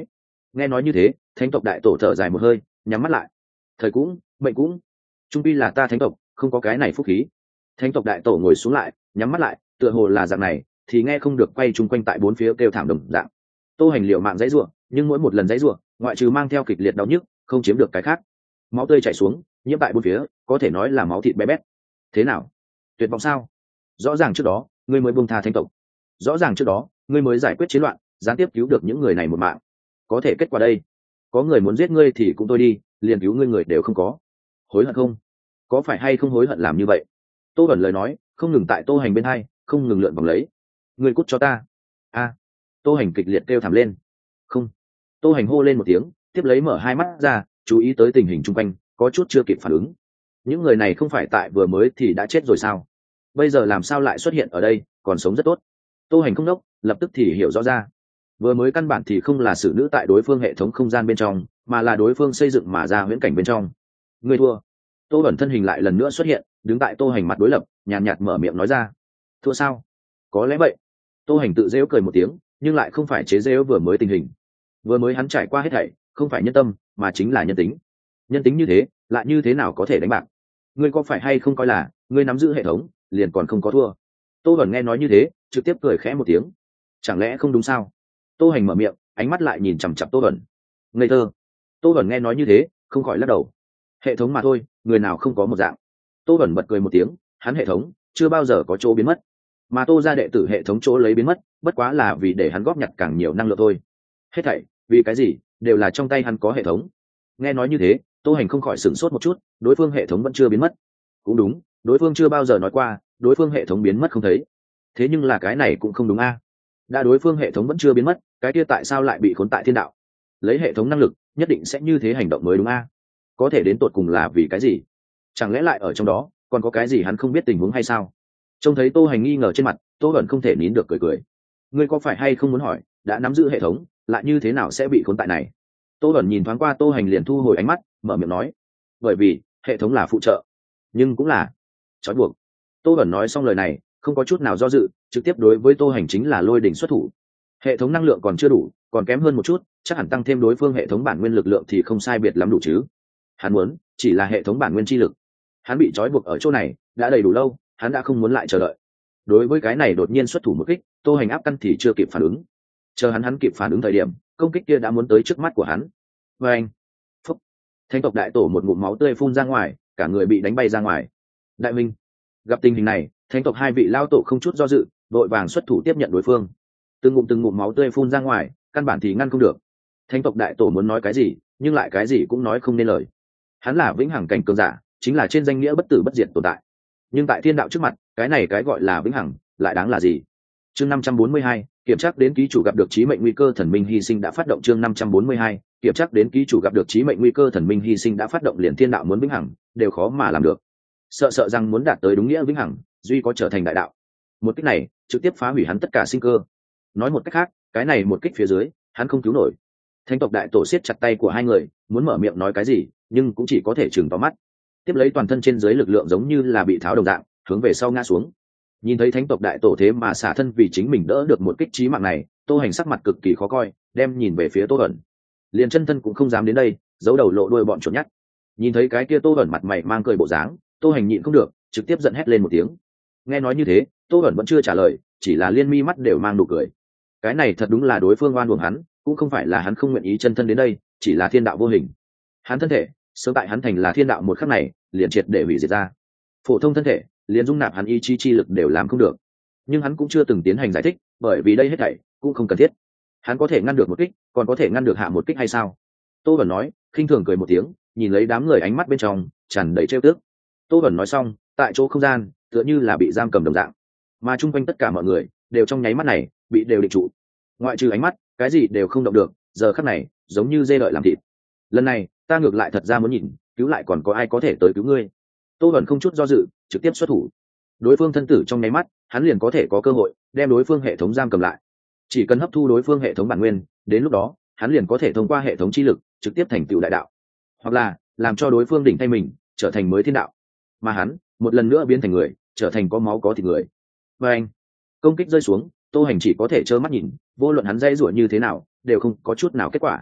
Nghe nói như thế, thánh tộc đại tổ thở dài một hơi, nhắm mắt lại. Thời cũng mệnh cũng, trung pi là ta thánh tộc, không có cái này phúc khí. Thánh tộc đại tổ ngồi xuống lại, nhắm mắt lại, tựa hồ là dạng này thì nghe không được quay chung quanh tại bốn phía kêu thảm đồng dạng. Tô Hành liệu mạng dãy rủa, nhưng mỗi một lần dãy rủa, ngoại trừ mang theo kịch liệt đau nhức, không chiếm được cái khác. Máu tươi chảy xuống, nhiễm tại bốn phía, có thể nói là máu thịt bé bét. Thế nào? Tuyệt vọng sao? Rõ ràng trước đó, ngươi mới buông tha thánh tộc. Rõ ràng trước đó, ngươi mới giải quyết chiến loạn, gián tiếp cứu được những người này một mạng. Có thể kết quả đây, có người muốn giết ngươi thì cũng thôi đi, liền cứu ngươi người đều không có. Hối hận không? Có phải hay không hối hận làm như vậy? Tô Bẩn lời nói, không ngừng tại Tô Hành bên hai, không ngừng lượn vòng lấy. Ngươi cút cho ta. A. Tô Hành kịch liệt kêu thảm lên. Không. Tô Hành hô lên một tiếng, tiếp lấy mở hai mắt ra, chú ý tới tình hình chung quanh, có chút chưa kịp phản ứng. Những người này không phải tại vừa mới thì đã chết rồi sao? Bây giờ làm sao lại xuất hiện ở đây, còn sống rất tốt. Tô Hành không đốc, lập tức thì hiểu rõ ra. Vừa mới căn bản thì không là xử nữ tại đối phương hệ thống không gian bên trong, mà là đối phương xây dựng mà ra huyễn cảnh bên trong. Người thua. Tô Bẩn thân hình lại lần nữa xuất hiện, đứng tại Tô Hành mặt đối lập, nhàn nhạt mở miệng nói ra. Thua sao? Có lẽ vậy. Tô Hành tự rêu cười một tiếng, nhưng lại không phải chế rêu vừa mới tình hình. Vừa mới hắn trải qua hết thảy, không phải nhân tâm, mà chính là nhân tính. Nhân tính như thế, lại như thế nào có thể đánh bạc? Ngươi có phải hay không coi là ngươi nắm giữ hệ thống, liền còn không có thua? Tô Bẩn nghe nói như thế, trực tiếp cười khẽ một tiếng. Chẳng lẽ không đúng sao? Tô Hành mở miệng, ánh mắt lại nhìn chằm chằm Tô Bẩn. Ngây thơ. Tô Bẩn nghe nói như thế, không khỏi lắc đầu. Hệ thống mà thôi, người nào không có một dạng. Tô Bẩn bật cười một tiếng, hắn hệ thống chưa bao giờ có chỗ biến mất, mà Tô gia đệ tử hệ thống chỗ lấy biến mất, bất quá là vì để hắn góp nhặt càng nhiều năng lượng thôi. Hết thảy, vì cái gì, đều là trong tay hắn có hệ thống. Nghe nói như thế, Tô Hành không khỏi sửng sốt một chút, đối phương hệ thống vẫn chưa biến mất. Cũng đúng, đối phương chưa bao giờ nói qua, đối phương hệ thống biến mất không thấy. Thế nhưng là cái này cũng không đúng a. Đã đối phương hệ thống vẫn chưa biến mất, cái kia tại sao lại bị khốn tại thiên đạo? Lấy hệ thống năng lực, nhất định sẽ như thế hành động mới đúng a. Có thể đến tột cùng là vì cái gì? Chẳng lẽ lại ở trong đó còn có cái gì hắn không biết tình huống hay sao? Trông thấy Tô Hành nghi ngờ trên mặt, Tô Bẩn không thể nín được cười cười. Ngươi có phải hay không muốn hỏi, đã nắm giữ hệ thống, lại như thế nào sẽ bị khốn tại này? Tô Bẩn nhìn thoáng qua Tô Hành liền thu hồi ánh mắt, mở miệng nói. Bởi vì hệ thống là phụ trợ, nhưng cũng là trói buộc. Tô Bẩn nói xong lời này, không có chút nào do dự, trực tiếp đối với Tô Hành chính là lôi đỉnh xuất thủ. Hệ thống năng lượng còn chưa đủ, còn kém hơn một chút, chắc hẳn tăng thêm đối phương hệ thống bản nguyên lực lượng thì không sai biệt lắm đủ chứ. Hắn muốn chỉ là hệ thống bản nguyên chi lực. Hắn bị trói buộc ở chỗ này đã đầy đủ lâu, hắn đã không muốn lại chờ đợi. Đối với cái này đột nhiên xuất thủ một kích, Tô Hành áp căn thì chưa kịp phản ứng. Chờ hắn kịp phản ứng thời điểm, công kích kia đã muốn tới trước mắt của hắn. Và anh, phúc, Thánh tộc đại tổ một ngụm máu tươi phun ra ngoài, cả người bị đánh bay ra ngoài. Đại minh, gặp tình hình này, Thánh tộc hai vị lao tổ không chút do dự, vội vàng xuất thủ tiếp nhận đối phương. Từng ngụm máu tươi phun ra ngoài, căn bản thì ngăn không được. Thánh tộc đại tổ muốn nói cái gì, nhưng lại cái gì cũng nói không nên lời. Hắn là vĩnh hằng cảnh cường giả, chính là trên danh nghĩa bất tử bất diệt tồn tại, nhưng tại thiên đạo trước mặt, cái này cái gọi là vĩnh hằng lại đáng là gì? Chương 542, kiểm tra đến ký chủ gặp được chí mệnh nguy cơ thần minh hy sinh đã phát động. Chương 542, kiểm tra đến ký chủ gặp được chí mệnh nguy cơ thần minh hy sinh đã phát động. Liền thiên đạo muốn vĩnh hằng đều khó mà làm được, sợ rằng muốn đạt tới đúng nghĩa vĩnh hằng, duy có trở thành đại đạo. Một kích này trực tiếp phá hủy hắn tất cả sinh cơ. Nói một cách khác, cái này một kích phía dưới, hắn không cứu nổi. Thánh tộc đại tổ siết chặt tay của hai người, muốn mở miệng nói cái gì, nhưng cũng chỉ có thể chừng to mắt. Tiếp lấy toàn thân trên dưới lực lượng giống như là bị tháo đồng dạng, hướng về sau ngã xuống. Nhìn thấy thánh tộc đại tổ thế mà xả thân vì chính mình đỡ được một kích chí mạng này, Tô Hành sắc mặt cực kỳ khó coi, đem nhìn về phía Tô Bẩn. Liền chân thân cũng không dám đến đây, giấu đầu lộ đuôi bọn chuột nhắt. Nhìn thấy cái kia Tô Bẩn mặt mày mang cười bộ dáng, Tô Hành nhịn không được, trực tiếp giận hét lên một tiếng. Nghe nói như thế, Tô Bẩn vẫn chưa trả lời, chỉ là liên mi mắt đều mang nụ cười. Cái này thật đúng là đối phương oan uổng hắn, cũng không phải là hắn không nguyện ý chân thân đến đây, chỉ là thiên đạo vô hình. Hắn thân thể sớm tại hắn thành là thiên đạo một khắc này liền triệt để hủy diệt ra. Phổ thông thân thể liền dung nạp hắn ý chí chi lực đều làm không được, nhưng hắn cũng chưa từng tiến hành giải thích, bởi vì đây hết thảy cũng không cần thiết. Hắn có thể ngăn được một kích, còn có thể ngăn được hạ một kích hay sao? Tô Bẩn nói, khinh thường cười một tiếng, nhìn lấy đám người ánh mắt bên trong tràn đầy trêu tức. Tô Bẩn nói xong, tại chỗ không gian tựa như là bị giam cầm đồng dạng, mà chung quanh tất cả mọi người đều trong nháy mắt này bị đều định trụ, ngoại trừ ánh mắt, cái gì đều không động được. Giờ khắc này giống như dê đợi làm thịt. Lần này ta ngược lại thật ra muốn nhìn, cứu lại còn có ai có thể tới cứu ngươi. Tô Bẩn không chút do dự, trực tiếp xuất thủ. Đối phương thân tử trong nháy mắt, hắn liền có thể có cơ hội đem đối phương hệ thống giam cầm lại. Chỉ cần hấp thu đối phương hệ thống bản nguyên, đến lúc đó hắn liền có thể thông qua hệ thống chi lực trực tiếp thành tựu đại đạo, hoặc là làm cho đối phương đỉnh thay mình trở thành mới thiên đạo, mà hắn một lần nữa biến thành người, trở thành có máu có thịt người. Và anh, công kích rơi xuống, Tô Hành chỉ có thể trơ mắt nhìn, vô luận hắn dây rủa như thế nào đều không có chút nào kết quả.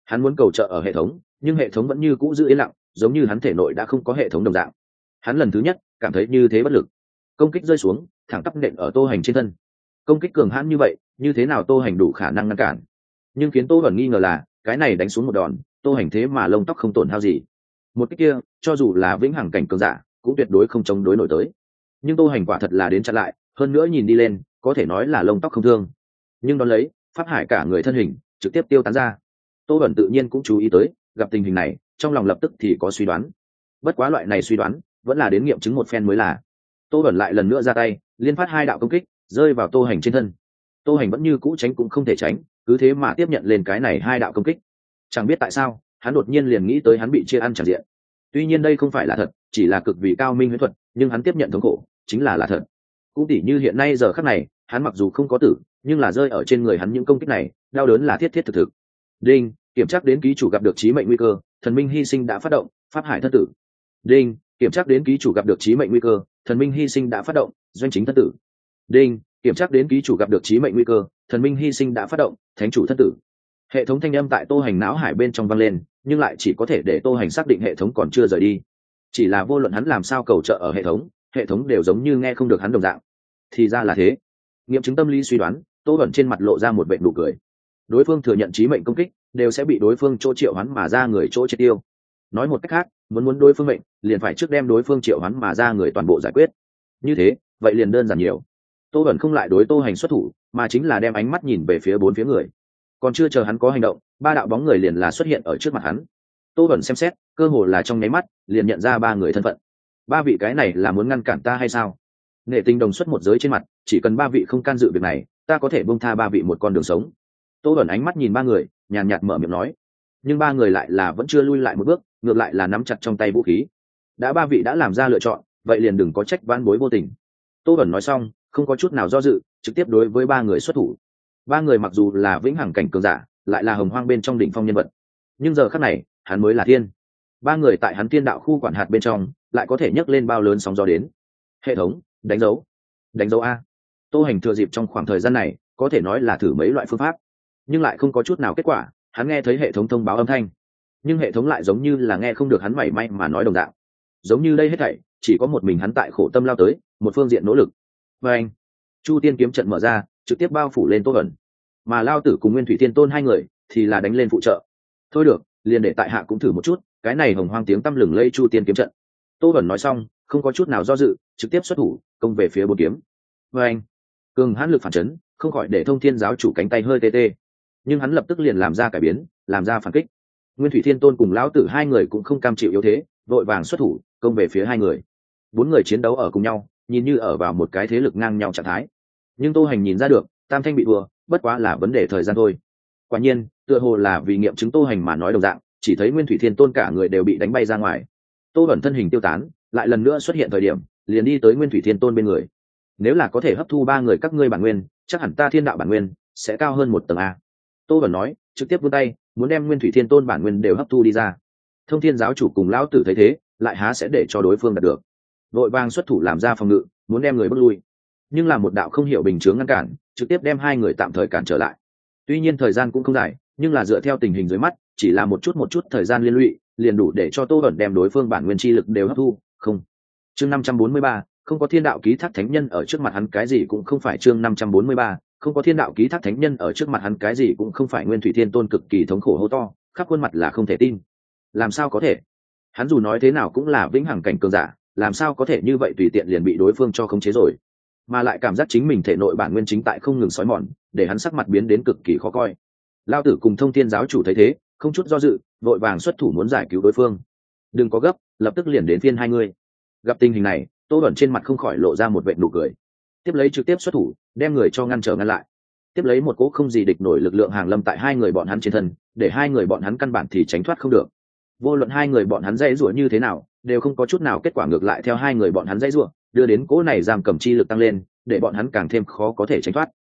Hắn muốn cầu trợ ở hệ thống, nhưng hệ thống vẫn như cũ giữ yên lặng, giống như hắn thể nội đã không có hệ thống đồng dạng. Hắn lần thứ nhất cảm thấy như thế bất lực. Công kích rơi xuống, thẳng tắp nện ở Tô Hành trên thân. Công kích cường hãn như vậy, như thế nào Tô Hành đủ khả năng ngăn cản? Nhưng khiến Tô Bẩn nghi ngờ là, cái này đánh xuống một đòn, Tô Hành thế mà lông tóc không tổn hao gì. Một cái kia, cho dù là vĩnh hằng cảnh cường giả, cũng tuyệt đối không chống đối nổi tới. Nhưng Tô Hành quả thật là đến chặn lại, hơn nữa nhìn đi lên, có thể nói là lông tóc không thương. Nhưng đón lấy, pháp hải cả người thân hình trực tiếp tiêu tán ra. Tô Bẩn tự nhiên cũng chú ý tới, gặp tình hình này, trong lòng lập tức thì có suy đoán. Bất quá loại này suy đoán, vẫn là đến nghiệm chứng một phen mới là. Tô Bẩn lại lần nữa ra tay, liên phát 2 đạo công kích, rơi vào Tô Hành trên thân. Tô Hành vẫn như cũ tránh cũng không thể tránh, cứ thế mà tiếp nhận lên cái này 2 đạo công kích. Chẳng biết tại sao, hắn đột nhiên liền nghĩ tới hắn bị chia ăn chẳng diện. Tuy nhiên đây không phải là thật, chỉ là cực vì cao minh huyễn thuật, nhưng hắn tiếp nhận thống khổ, chính là thật. Cũng tỉ như hiện nay giờ khắc này, hắn mặc dù không có tử, nhưng là rơi ở trên người hắn những công kích này, đau đớn là thiết thiết thực thực. Đinh, kiểm tra đến ký chủ gặp được chí mệnh nguy cơ, thần minh hy sinh đã phát động, pháp hải thân tử. Đinh, kiểm tra đến ký chủ gặp được chí mệnh nguy cơ, thần minh hy sinh đã phát động, doanh chính thân tử. Đinh, kiểm tra đến ký chủ gặp được chí mệnh nguy cơ, thần minh hy sinh đã phát động, thánh chủ thân tử. Hệ thống thanh âm tại Tô Hành não hải bên trong vang lên, nhưng lại chỉ có thể để Tô Hành xác định hệ thống còn chưa rời đi. Chỉ là vô luận hắn làm sao cầu trợ ở hệ thống đều giống như nghe không được hắn đồng dạng. Thì ra là thế. Nghiệm chứng tâm lý suy đoán, Tô Bẩn trên mặt lộ ra một vẻ nụ cười. Đối phương thừa nhận chí mệnh công kích, đều sẽ bị đối phương chỗ triệu hoán mà ra người chỗ triệt tiêu. Nói một cách khác, muốn đối phương mệnh, liền phải trước đem đối phương triệu hoán mà ra người toàn bộ giải quyết. Như thế, vậy liền đơn giản nhiều. Tô Bẩn không lại đối Tô Hành xuất thủ, mà chính là đem ánh mắt nhìn về phía 4 phía người. Còn chưa chờ hắn có hành động, 3 đạo bóng người liền là xuất hiện ở trước mặt hắn. Tô Bẩn xem xét, cơ hồ là trong nháy mắt, liền nhận ra 3 người thân phận. 3 vị cái này là muốn ngăn cản ta hay sao? Nghệ Tình đồng xuất một giới trên mặt, chỉ cần 3 vị không can dự việc này, ta có thể buông tha 3 vị một con đường sống. Tô Bẩn ánh mắt nhìn 3 người, nhàn nhạt mở miệng nói. Nhưng 3 người lại là vẫn chưa lui lại một bước, ngược lại là nắm chặt trong tay vũ khí. Đã 3 vị đã làm ra lựa chọn, vậy liền đừng có trách vãn bối vô tình. Tô Bẩn nói xong, không có chút nào do dự, trực tiếp đối với 3 người xuất thủ. 3 người mặc dù là vĩnh hằng cảnh cường giả, lại là hồng hoang bên trong đỉnh phong nhân vật, nhưng giờ khắc này, hắn mới là thiên. 3 người tại hắn thiên đạo khu quản hạt bên trong, lại có thể nhấc lên bao lớn sóng gió đến. Hệ thống, đánh dấu a. Tô Hành thừa dịp trong khoảng thời gian này, có thể nói là thử mấy loại phương pháp, nhưng lại không có chút nào kết quả. Hắn nghe thấy hệ thống thông báo âm thanh, nhưng hệ thống lại giống như là nghe không được hắn mảy may mà nói đồng dạng. Giống như đây hết thảy chỉ có một mình hắn tại khổ tâm lao tới, một phương diện nỗ lực. Và anh, Chu Tiên kiếm trận mở ra, trực tiếp bao phủ lên Tô Bẩn, mà Lao Tử cùng Nguyên Thủy Thiên Tôn 2 người thì là đánh lên phụ trợ. Thôi được, liền để tại hạ cũng thử một chút, cái này hồng hoang tiếng tăm lừng lây Chu Tiên kiếm trận. Tô Bẩn nói xong, không có chút nào do dự, trực tiếp xuất thủ, công về phía 4 kiếm. Và anh, cường hãn lực phản chấn, không khỏi để Thông Thiên giáo chủ cánh tay hơi tê tê. Nhưng hắn lập tức liền làm ra cải biến, làm ra phản kích. Nguyên Thủy Thiên Tôn cùng Lão Tử 2 người cũng không cam chịu yếu thế, vội vàng xuất thủ, công về phía 2 người. 4 người chiến đấu ở cùng nhau, nhìn như ở vào một cái thế lực ngang nhau trạng thái. Nhưng Tô Hành nhìn ra được, Tam Thanh bị thua, bất quá là vấn đề thời gian thôi. Quả nhiên, tựa hồ là vì nghiệm chứng Tô Hành mà nói đồng dạng, chỉ thấy Nguyên Thủy Thiên Tôn cả người đều bị đánh bay ra ngoài. Tô Bẩn thân hình tiêu tán, lại lần nữa xuất hiện thời điểm, liền đi tới Nguyên Thủy Thiên Tôn bên người. Nếu là có thể hấp thu 3 người các ngươi bản nguyên, chắc hẳn ta thiên đạo bản nguyên sẽ cao hơn 1 tầng a. Tô Bẩn nói, trực tiếp vươn tay, muốn đem Nguyên Thủy Thiên Tôn bản nguyên đều hấp thu đi ra. Thông Thiên giáo chủ cùng Lão Tử thấy thế, lại há sẽ để cho đối phương đạt được. Vội vàng xuất thủ làm ra phòng ngự, muốn đem người bước lui. Nhưng là một đạo không hiểu bình chướng ngăn cản, trực tiếp đem 2 người tạm thời cản trở lại. Tuy nhiên thời gian cũng không dài, nhưng là dựa theo tình hình dưới mắt, chỉ là một chút thời gian liên lụy, liền đủ để cho Tô Bẩn đem đối phương bản nguyên chi lực đều hấp thu. Không. Chương 543, không có thiên đạo ký thác thánh nhân ở trước mặt hắn cái gì cũng không phải. Chương 543, không có thiên đạo ký thác thánh nhân ở trước mặt hắn cái gì cũng không phải. Nguyên Thủy Thiên Tôn cực kỳ thống khổ hô to, khắp khuôn mặt là không thể tin. Làm sao có thể? Hắn dù nói thế nào cũng là vĩnh hằng cảnh cường giả, làm sao có thể như vậy tùy tiện liền bị đối phương cho khống chế rồi? Mà lại cảm giác chính mình thể nội bản nguyên chính tại không ngừng sói mòn, để hắn sắc mặt biến đến cực kỳ khó coi. Lao Tử cùng Thông Thiên giáo chủ thấy thế, không chút do dự, vội vàng xuất thủ muốn giải cứu đối phương. Đừng có gấp, lập tức liền đến phiên 2 người. Gặp tình hình này, Tô Bẩn trên mặt không khỏi lộ ra một vệt nụ cười. Tiếp lấy trực tiếp xuất thủ, đem người cho ngăn trở ngăn lại. Tiếp lấy một cỗ không gì địch nổi lực lượng hàng lâm tại 2 người bọn hắn trên thân, để 2 người bọn hắn căn bản thì tránh thoát không được. Vô luận 2 người bọn hắn dãy rủa như thế nào, đều không có chút nào kết quả, ngược lại theo 2 người bọn hắn dãy rủa, đưa đến cỗ này giam cầm chi lực tăng lên, để bọn hắn càng thêm khó có thể tránh thoát.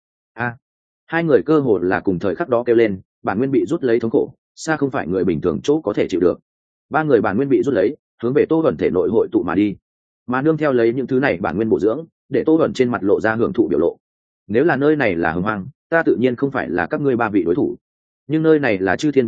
2 người cơ hồ là cùng thời khắc đó kêu lên, bản nguyên bị rút lấy thống khổ, xa không phải người bình thường chỗ có thể chịu được. 3 người bản nguyên bị rút lấy, hướng về Tô Bẩn thể nội hội tụ mà đi. Mà nương theo lấy những thứ này bản nguyên bổ dưỡng, để Tô Bẩn trên mặt lộ ra hưởng thụ biểu lộ. Nếu là nơi này là hồng hoang, ta tự nhiên không phải là các ngươi 3 vị đối thủ. Nhưng nơi này là chư thiên vạn giới,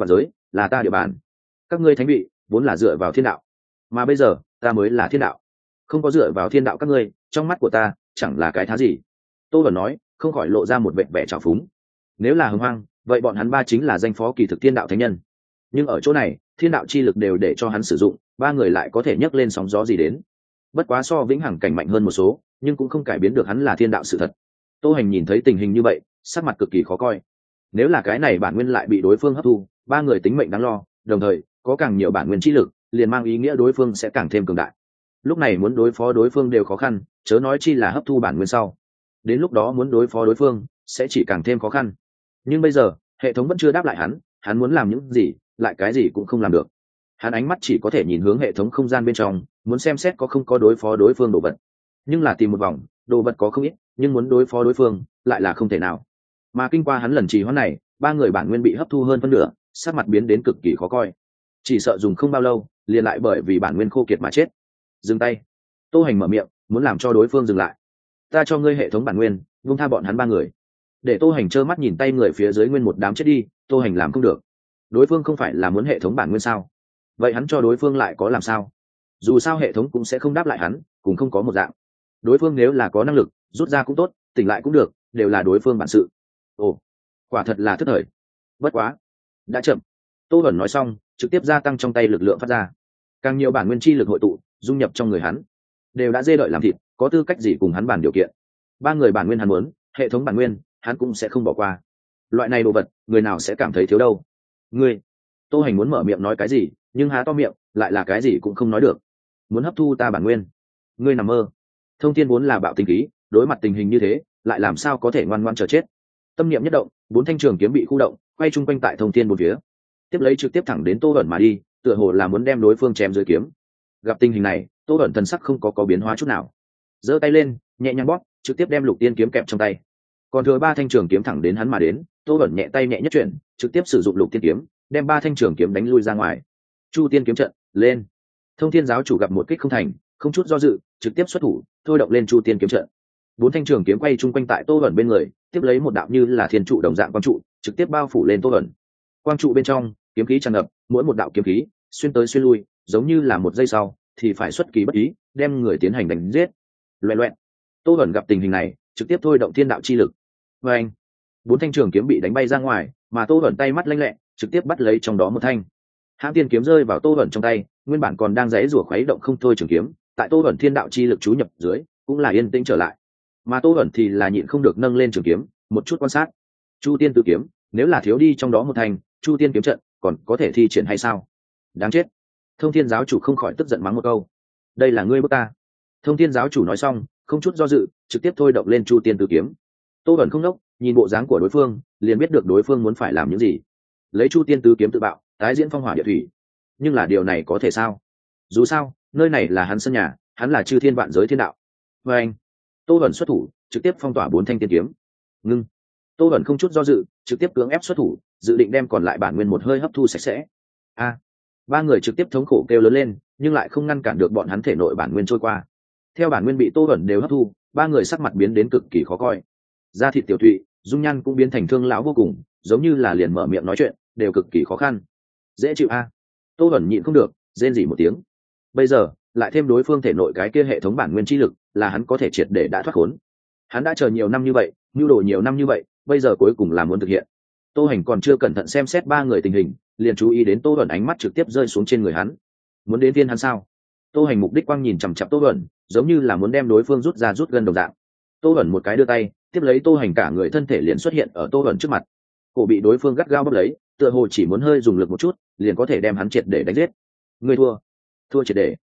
là ta địa bàn. Các ngươi thánh vị vốn là dựa vào thiên đạo, mà bây giờ ta mới là thiên đạo, không có dựa vào thiên đạo các ngươi trong mắt của ta chẳng là cái thá gì. Tô Bẩn nói, không khỏi lộ ra một vẻ vẻ trào phúng. Nếu là hưng hoang, vậy bọn hắn ba chính là danh phó kỳ thực thiên đạo thánh nhân, nhưng ở chỗ này thiên đạo chi lực đều để cho hắn sử dụng, ba người lại có thể nhấc lên sóng gió gì đến. Bất quá so vĩnh hằng cảnh mạnh hơn một số, nhưng cũng không cải biến được hắn là thiên đạo sự thật. Tô Hành nhìn thấy tình hình như vậy, sắc mặt cực kỳ khó coi. Nếu là cái này bản nguyên lại bị đối phương hấp thu, ba người tính mệnh đáng lo, đồng thời có càng nhiều bản nguyên chi lực, liền mang ý nghĩa đối phương sẽ càng thêm cường đại. Lúc này muốn đối phó đối phương đều khó khăn, chớ nói chi là hấp thu bản nguyên sau. Đến lúc đó muốn đối phó đối phương sẽ chỉ càng thêm khó khăn. Nhưng bây giờ hệ thống vẫn chưa đáp lại hắn muốn làm những gì lại cái gì cũng không làm được. Hắn ánh mắt chỉ có thể nhìn hướng hệ thống không gian bên trong, muốn xem xét có không có đối phó đối phương đồ vật. Nhưng là tìm một vòng, đồ vật có không ít, nhưng muốn đối phó đối phương lại là không thể nào. Mà kinh qua hắn lần trì hoãn này, ba người bản nguyên bị hấp thu hơn phân nửa, sắc mặt biến đến cực kỳ khó coi. Chỉ sợ dùng không bao lâu liền lại bởi vì bản nguyên khô kiệt mà chết. Dừng tay. Tô Hành mở miệng muốn làm cho đối phương dừng lại. Ta cho ngươi hệ thống bản nguyên, vung tha bọn hắn ba người. Để Tô Hành trơ mắt nhìn tay người phía dưới nguyên một đám chết đi, Tô Hành làm không được. Đối phương không phải là muốn hệ thống bản nguyên sao? Vậy hắn cho đối phương lại có làm sao? Dù sao hệ thống cũng sẽ không đáp lại hắn, cũng không có một dạng. Đối phương nếu là có năng lực rút ra cũng tốt, tỉnh lại cũng được, đều là đối phương bản sự. Ồ, quả thật là thất thời. Bất quá đã chậm. Tô Bẩn nói xong trực tiếp gia tăng trong tay lực lượng phát ra, càng nhiều bản nguyên chi lực hội tụ dung nhập trong người hắn, đều đã dê đợi làm thịt, có tư cách gì cùng hắn bàn điều kiện. Ba người bản nguyên hắn muốn, hệ thống bản nguyên hắn cũng sẽ không bỏ qua. Loại này đồ vật người nào sẽ cảm thấy thiếu đâu. Ngươi. Tô Hành muốn mở miệng nói cái gì, nhưng há to miệng lại là cái gì cũng không nói được. Muốn hấp thu ta bản nguyên? Ngươi nằm mơ. Thông Thiên vốn là bạo tinh khí, đối mặt tình hình như thế lại làm sao có thể ngoan ngoãn chờ chết. Tâm niệm nhất động, 4 thanh trường kiếm bị khu động, quay chung quanh tại Thông Thiên bốn phía, tiếp lấy trực tiếp thẳng đến Tô Bẩn mà đi, tựa hồ là muốn đem đối phương chém dưới kiếm. Gặp tình hình này, Tô Bẩn thần sắc không có biến hóa chút nào, giơ tay lên nhẹ nhàng bóp, trực tiếp đem Lục Tiên kiếm kẹp trong tay. Còn thừa 3 thanh trường kiếm thẳng đến hắn mà đến, Tô Bẩn nhẹ tay nhẹ nhất chuyển, trực tiếp sử dụng Lục Tiên kiếm đem 3 thanh trường kiếm đánh lui ra ngoài. Chu Tiên kiếm trận lên. Thông Thiên giáo chủ gặp một kích không thành, không chút do dự trực tiếp xuất thủ thôi động lên Chu Tiên kiếm trận. 4 thanh trường kiếm quay chung quanh tại Tô Bẩn bên người, tiếp lấy một đạo như là thiên trụ đồng dạng quang trụ trực tiếp bao phủ lên Tô Bẩn. Quang trụ bên trong kiếm khí tràn ngập, mỗi một đạo kiếm khí xuyên tới xuyên lui, giống như là một giây sau thì phải xuất kỳ bất ý đem người tiến hành đánh giết. Loẹt loẹt. Tô Bẩn gặp tình hình này trực tiếp thôi động thiên đạo chi lực. Và anh, 4 thanh trường kiếm bị đánh bay ra ngoài, mà Tô Bẩn tay mắt lanh lẹ trực tiếp bắt lấy trong đó một thanh. Hãng tiên kiếm rơi vào Tô Bẩn trong tay, nguyên bản còn đang giãy giụa khuấy động không thôi trường kiếm, tại Tô Bẩn thiên đạo chi lực chú nhập dưới cũng là yên tĩnh trở lại. Mà Tô Bẩn thì là nhịn không được nâng lên trường kiếm một chút quan sát. Chu Tiên tự kiếm, nếu là thiếu đi trong đó một thanh, Chu Tiên kiếm trận còn có thể thi triển hay sao? Đáng chết. Thông Thiên giáo chủ không khỏi tức giận mắng một câu. Đây là ngươi bức ta. Thông Thiên giáo chủ nói xong không chút do dự trực tiếp thôi động lên Chu Tiên tự kiếm. Tô Bẩn không nốc, nhìn bộ dáng của đối phương liền biết được đối phương muốn phải làm những gì. Lấy Chu Tiên tứ kiếm tự bạo, tái diễn phong hỏa địa thủy. Nhưng là điều này có thể sao? Dù sao nơi này là hắn sân nhà, hắn là chư thiên vạn giới thiên đạo. Và anh, Tô Bẩn xuất thủ trực tiếp phong tỏa 4 thanh tiên kiếm. Ngưng. Tô Bẩn không chút do dự trực tiếp cưỡng ép xuất thủ, dự định đem còn lại bản nguyên một hơi hấp thu sạch sẽ. A. Ba người trực tiếp thống khổ kêu lớn lên, nhưng lại không ngăn cản được bọn hắn thể nội bản nguyên trôi qua. Theo bản nguyên bị Tô Bẩn đều hấp thu, ba người sắc mặt biến đến cực kỳ khó coi. Da thịt tiểu thụy, dung nhan cũng biến thành thương lão vô cùng, giống như là liền mở miệng nói chuyện đều cực kỳ khó khăn. Dễ chịu a. Tô Bẩn nhịn không được rên rỉ một tiếng. Bây giờ lại thêm đối phương thể nội cái kia hệ thống bản nguyên chi lực, là hắn có thể triệt để đã thoát khốn. Hắn đã chờ nhiều năm như vậy, nhu đồ nhiều năm như vậy, bây giờ cuối cùng là muốn thực hiện. Tô Hành còn chưa cẩn thận xem xét ba người tình hình, liền chú ý đến Tô Bẩn ánh mắt trực tiếp rơi xuống trên người hắn. Muốn đến tiên hắn sao? Tô Hành mục đích quang nhìn chằm chằm Tô Bẩn, giống như là muốn đem đối phương rút ra rút gân đồng dạng. Tô Bẩn một cái đưa tay tiếp lấy Tô Hành, cả người thân thể liền xuất hiện ở Tô Bẩn trước mặt, cổ bị đối phương gắt gao bóp lấy, tựa hồ chỉ muốn hơi dùng lực một chút liền có thể đem hắn triệt để đánh giết. Người thua triệt để.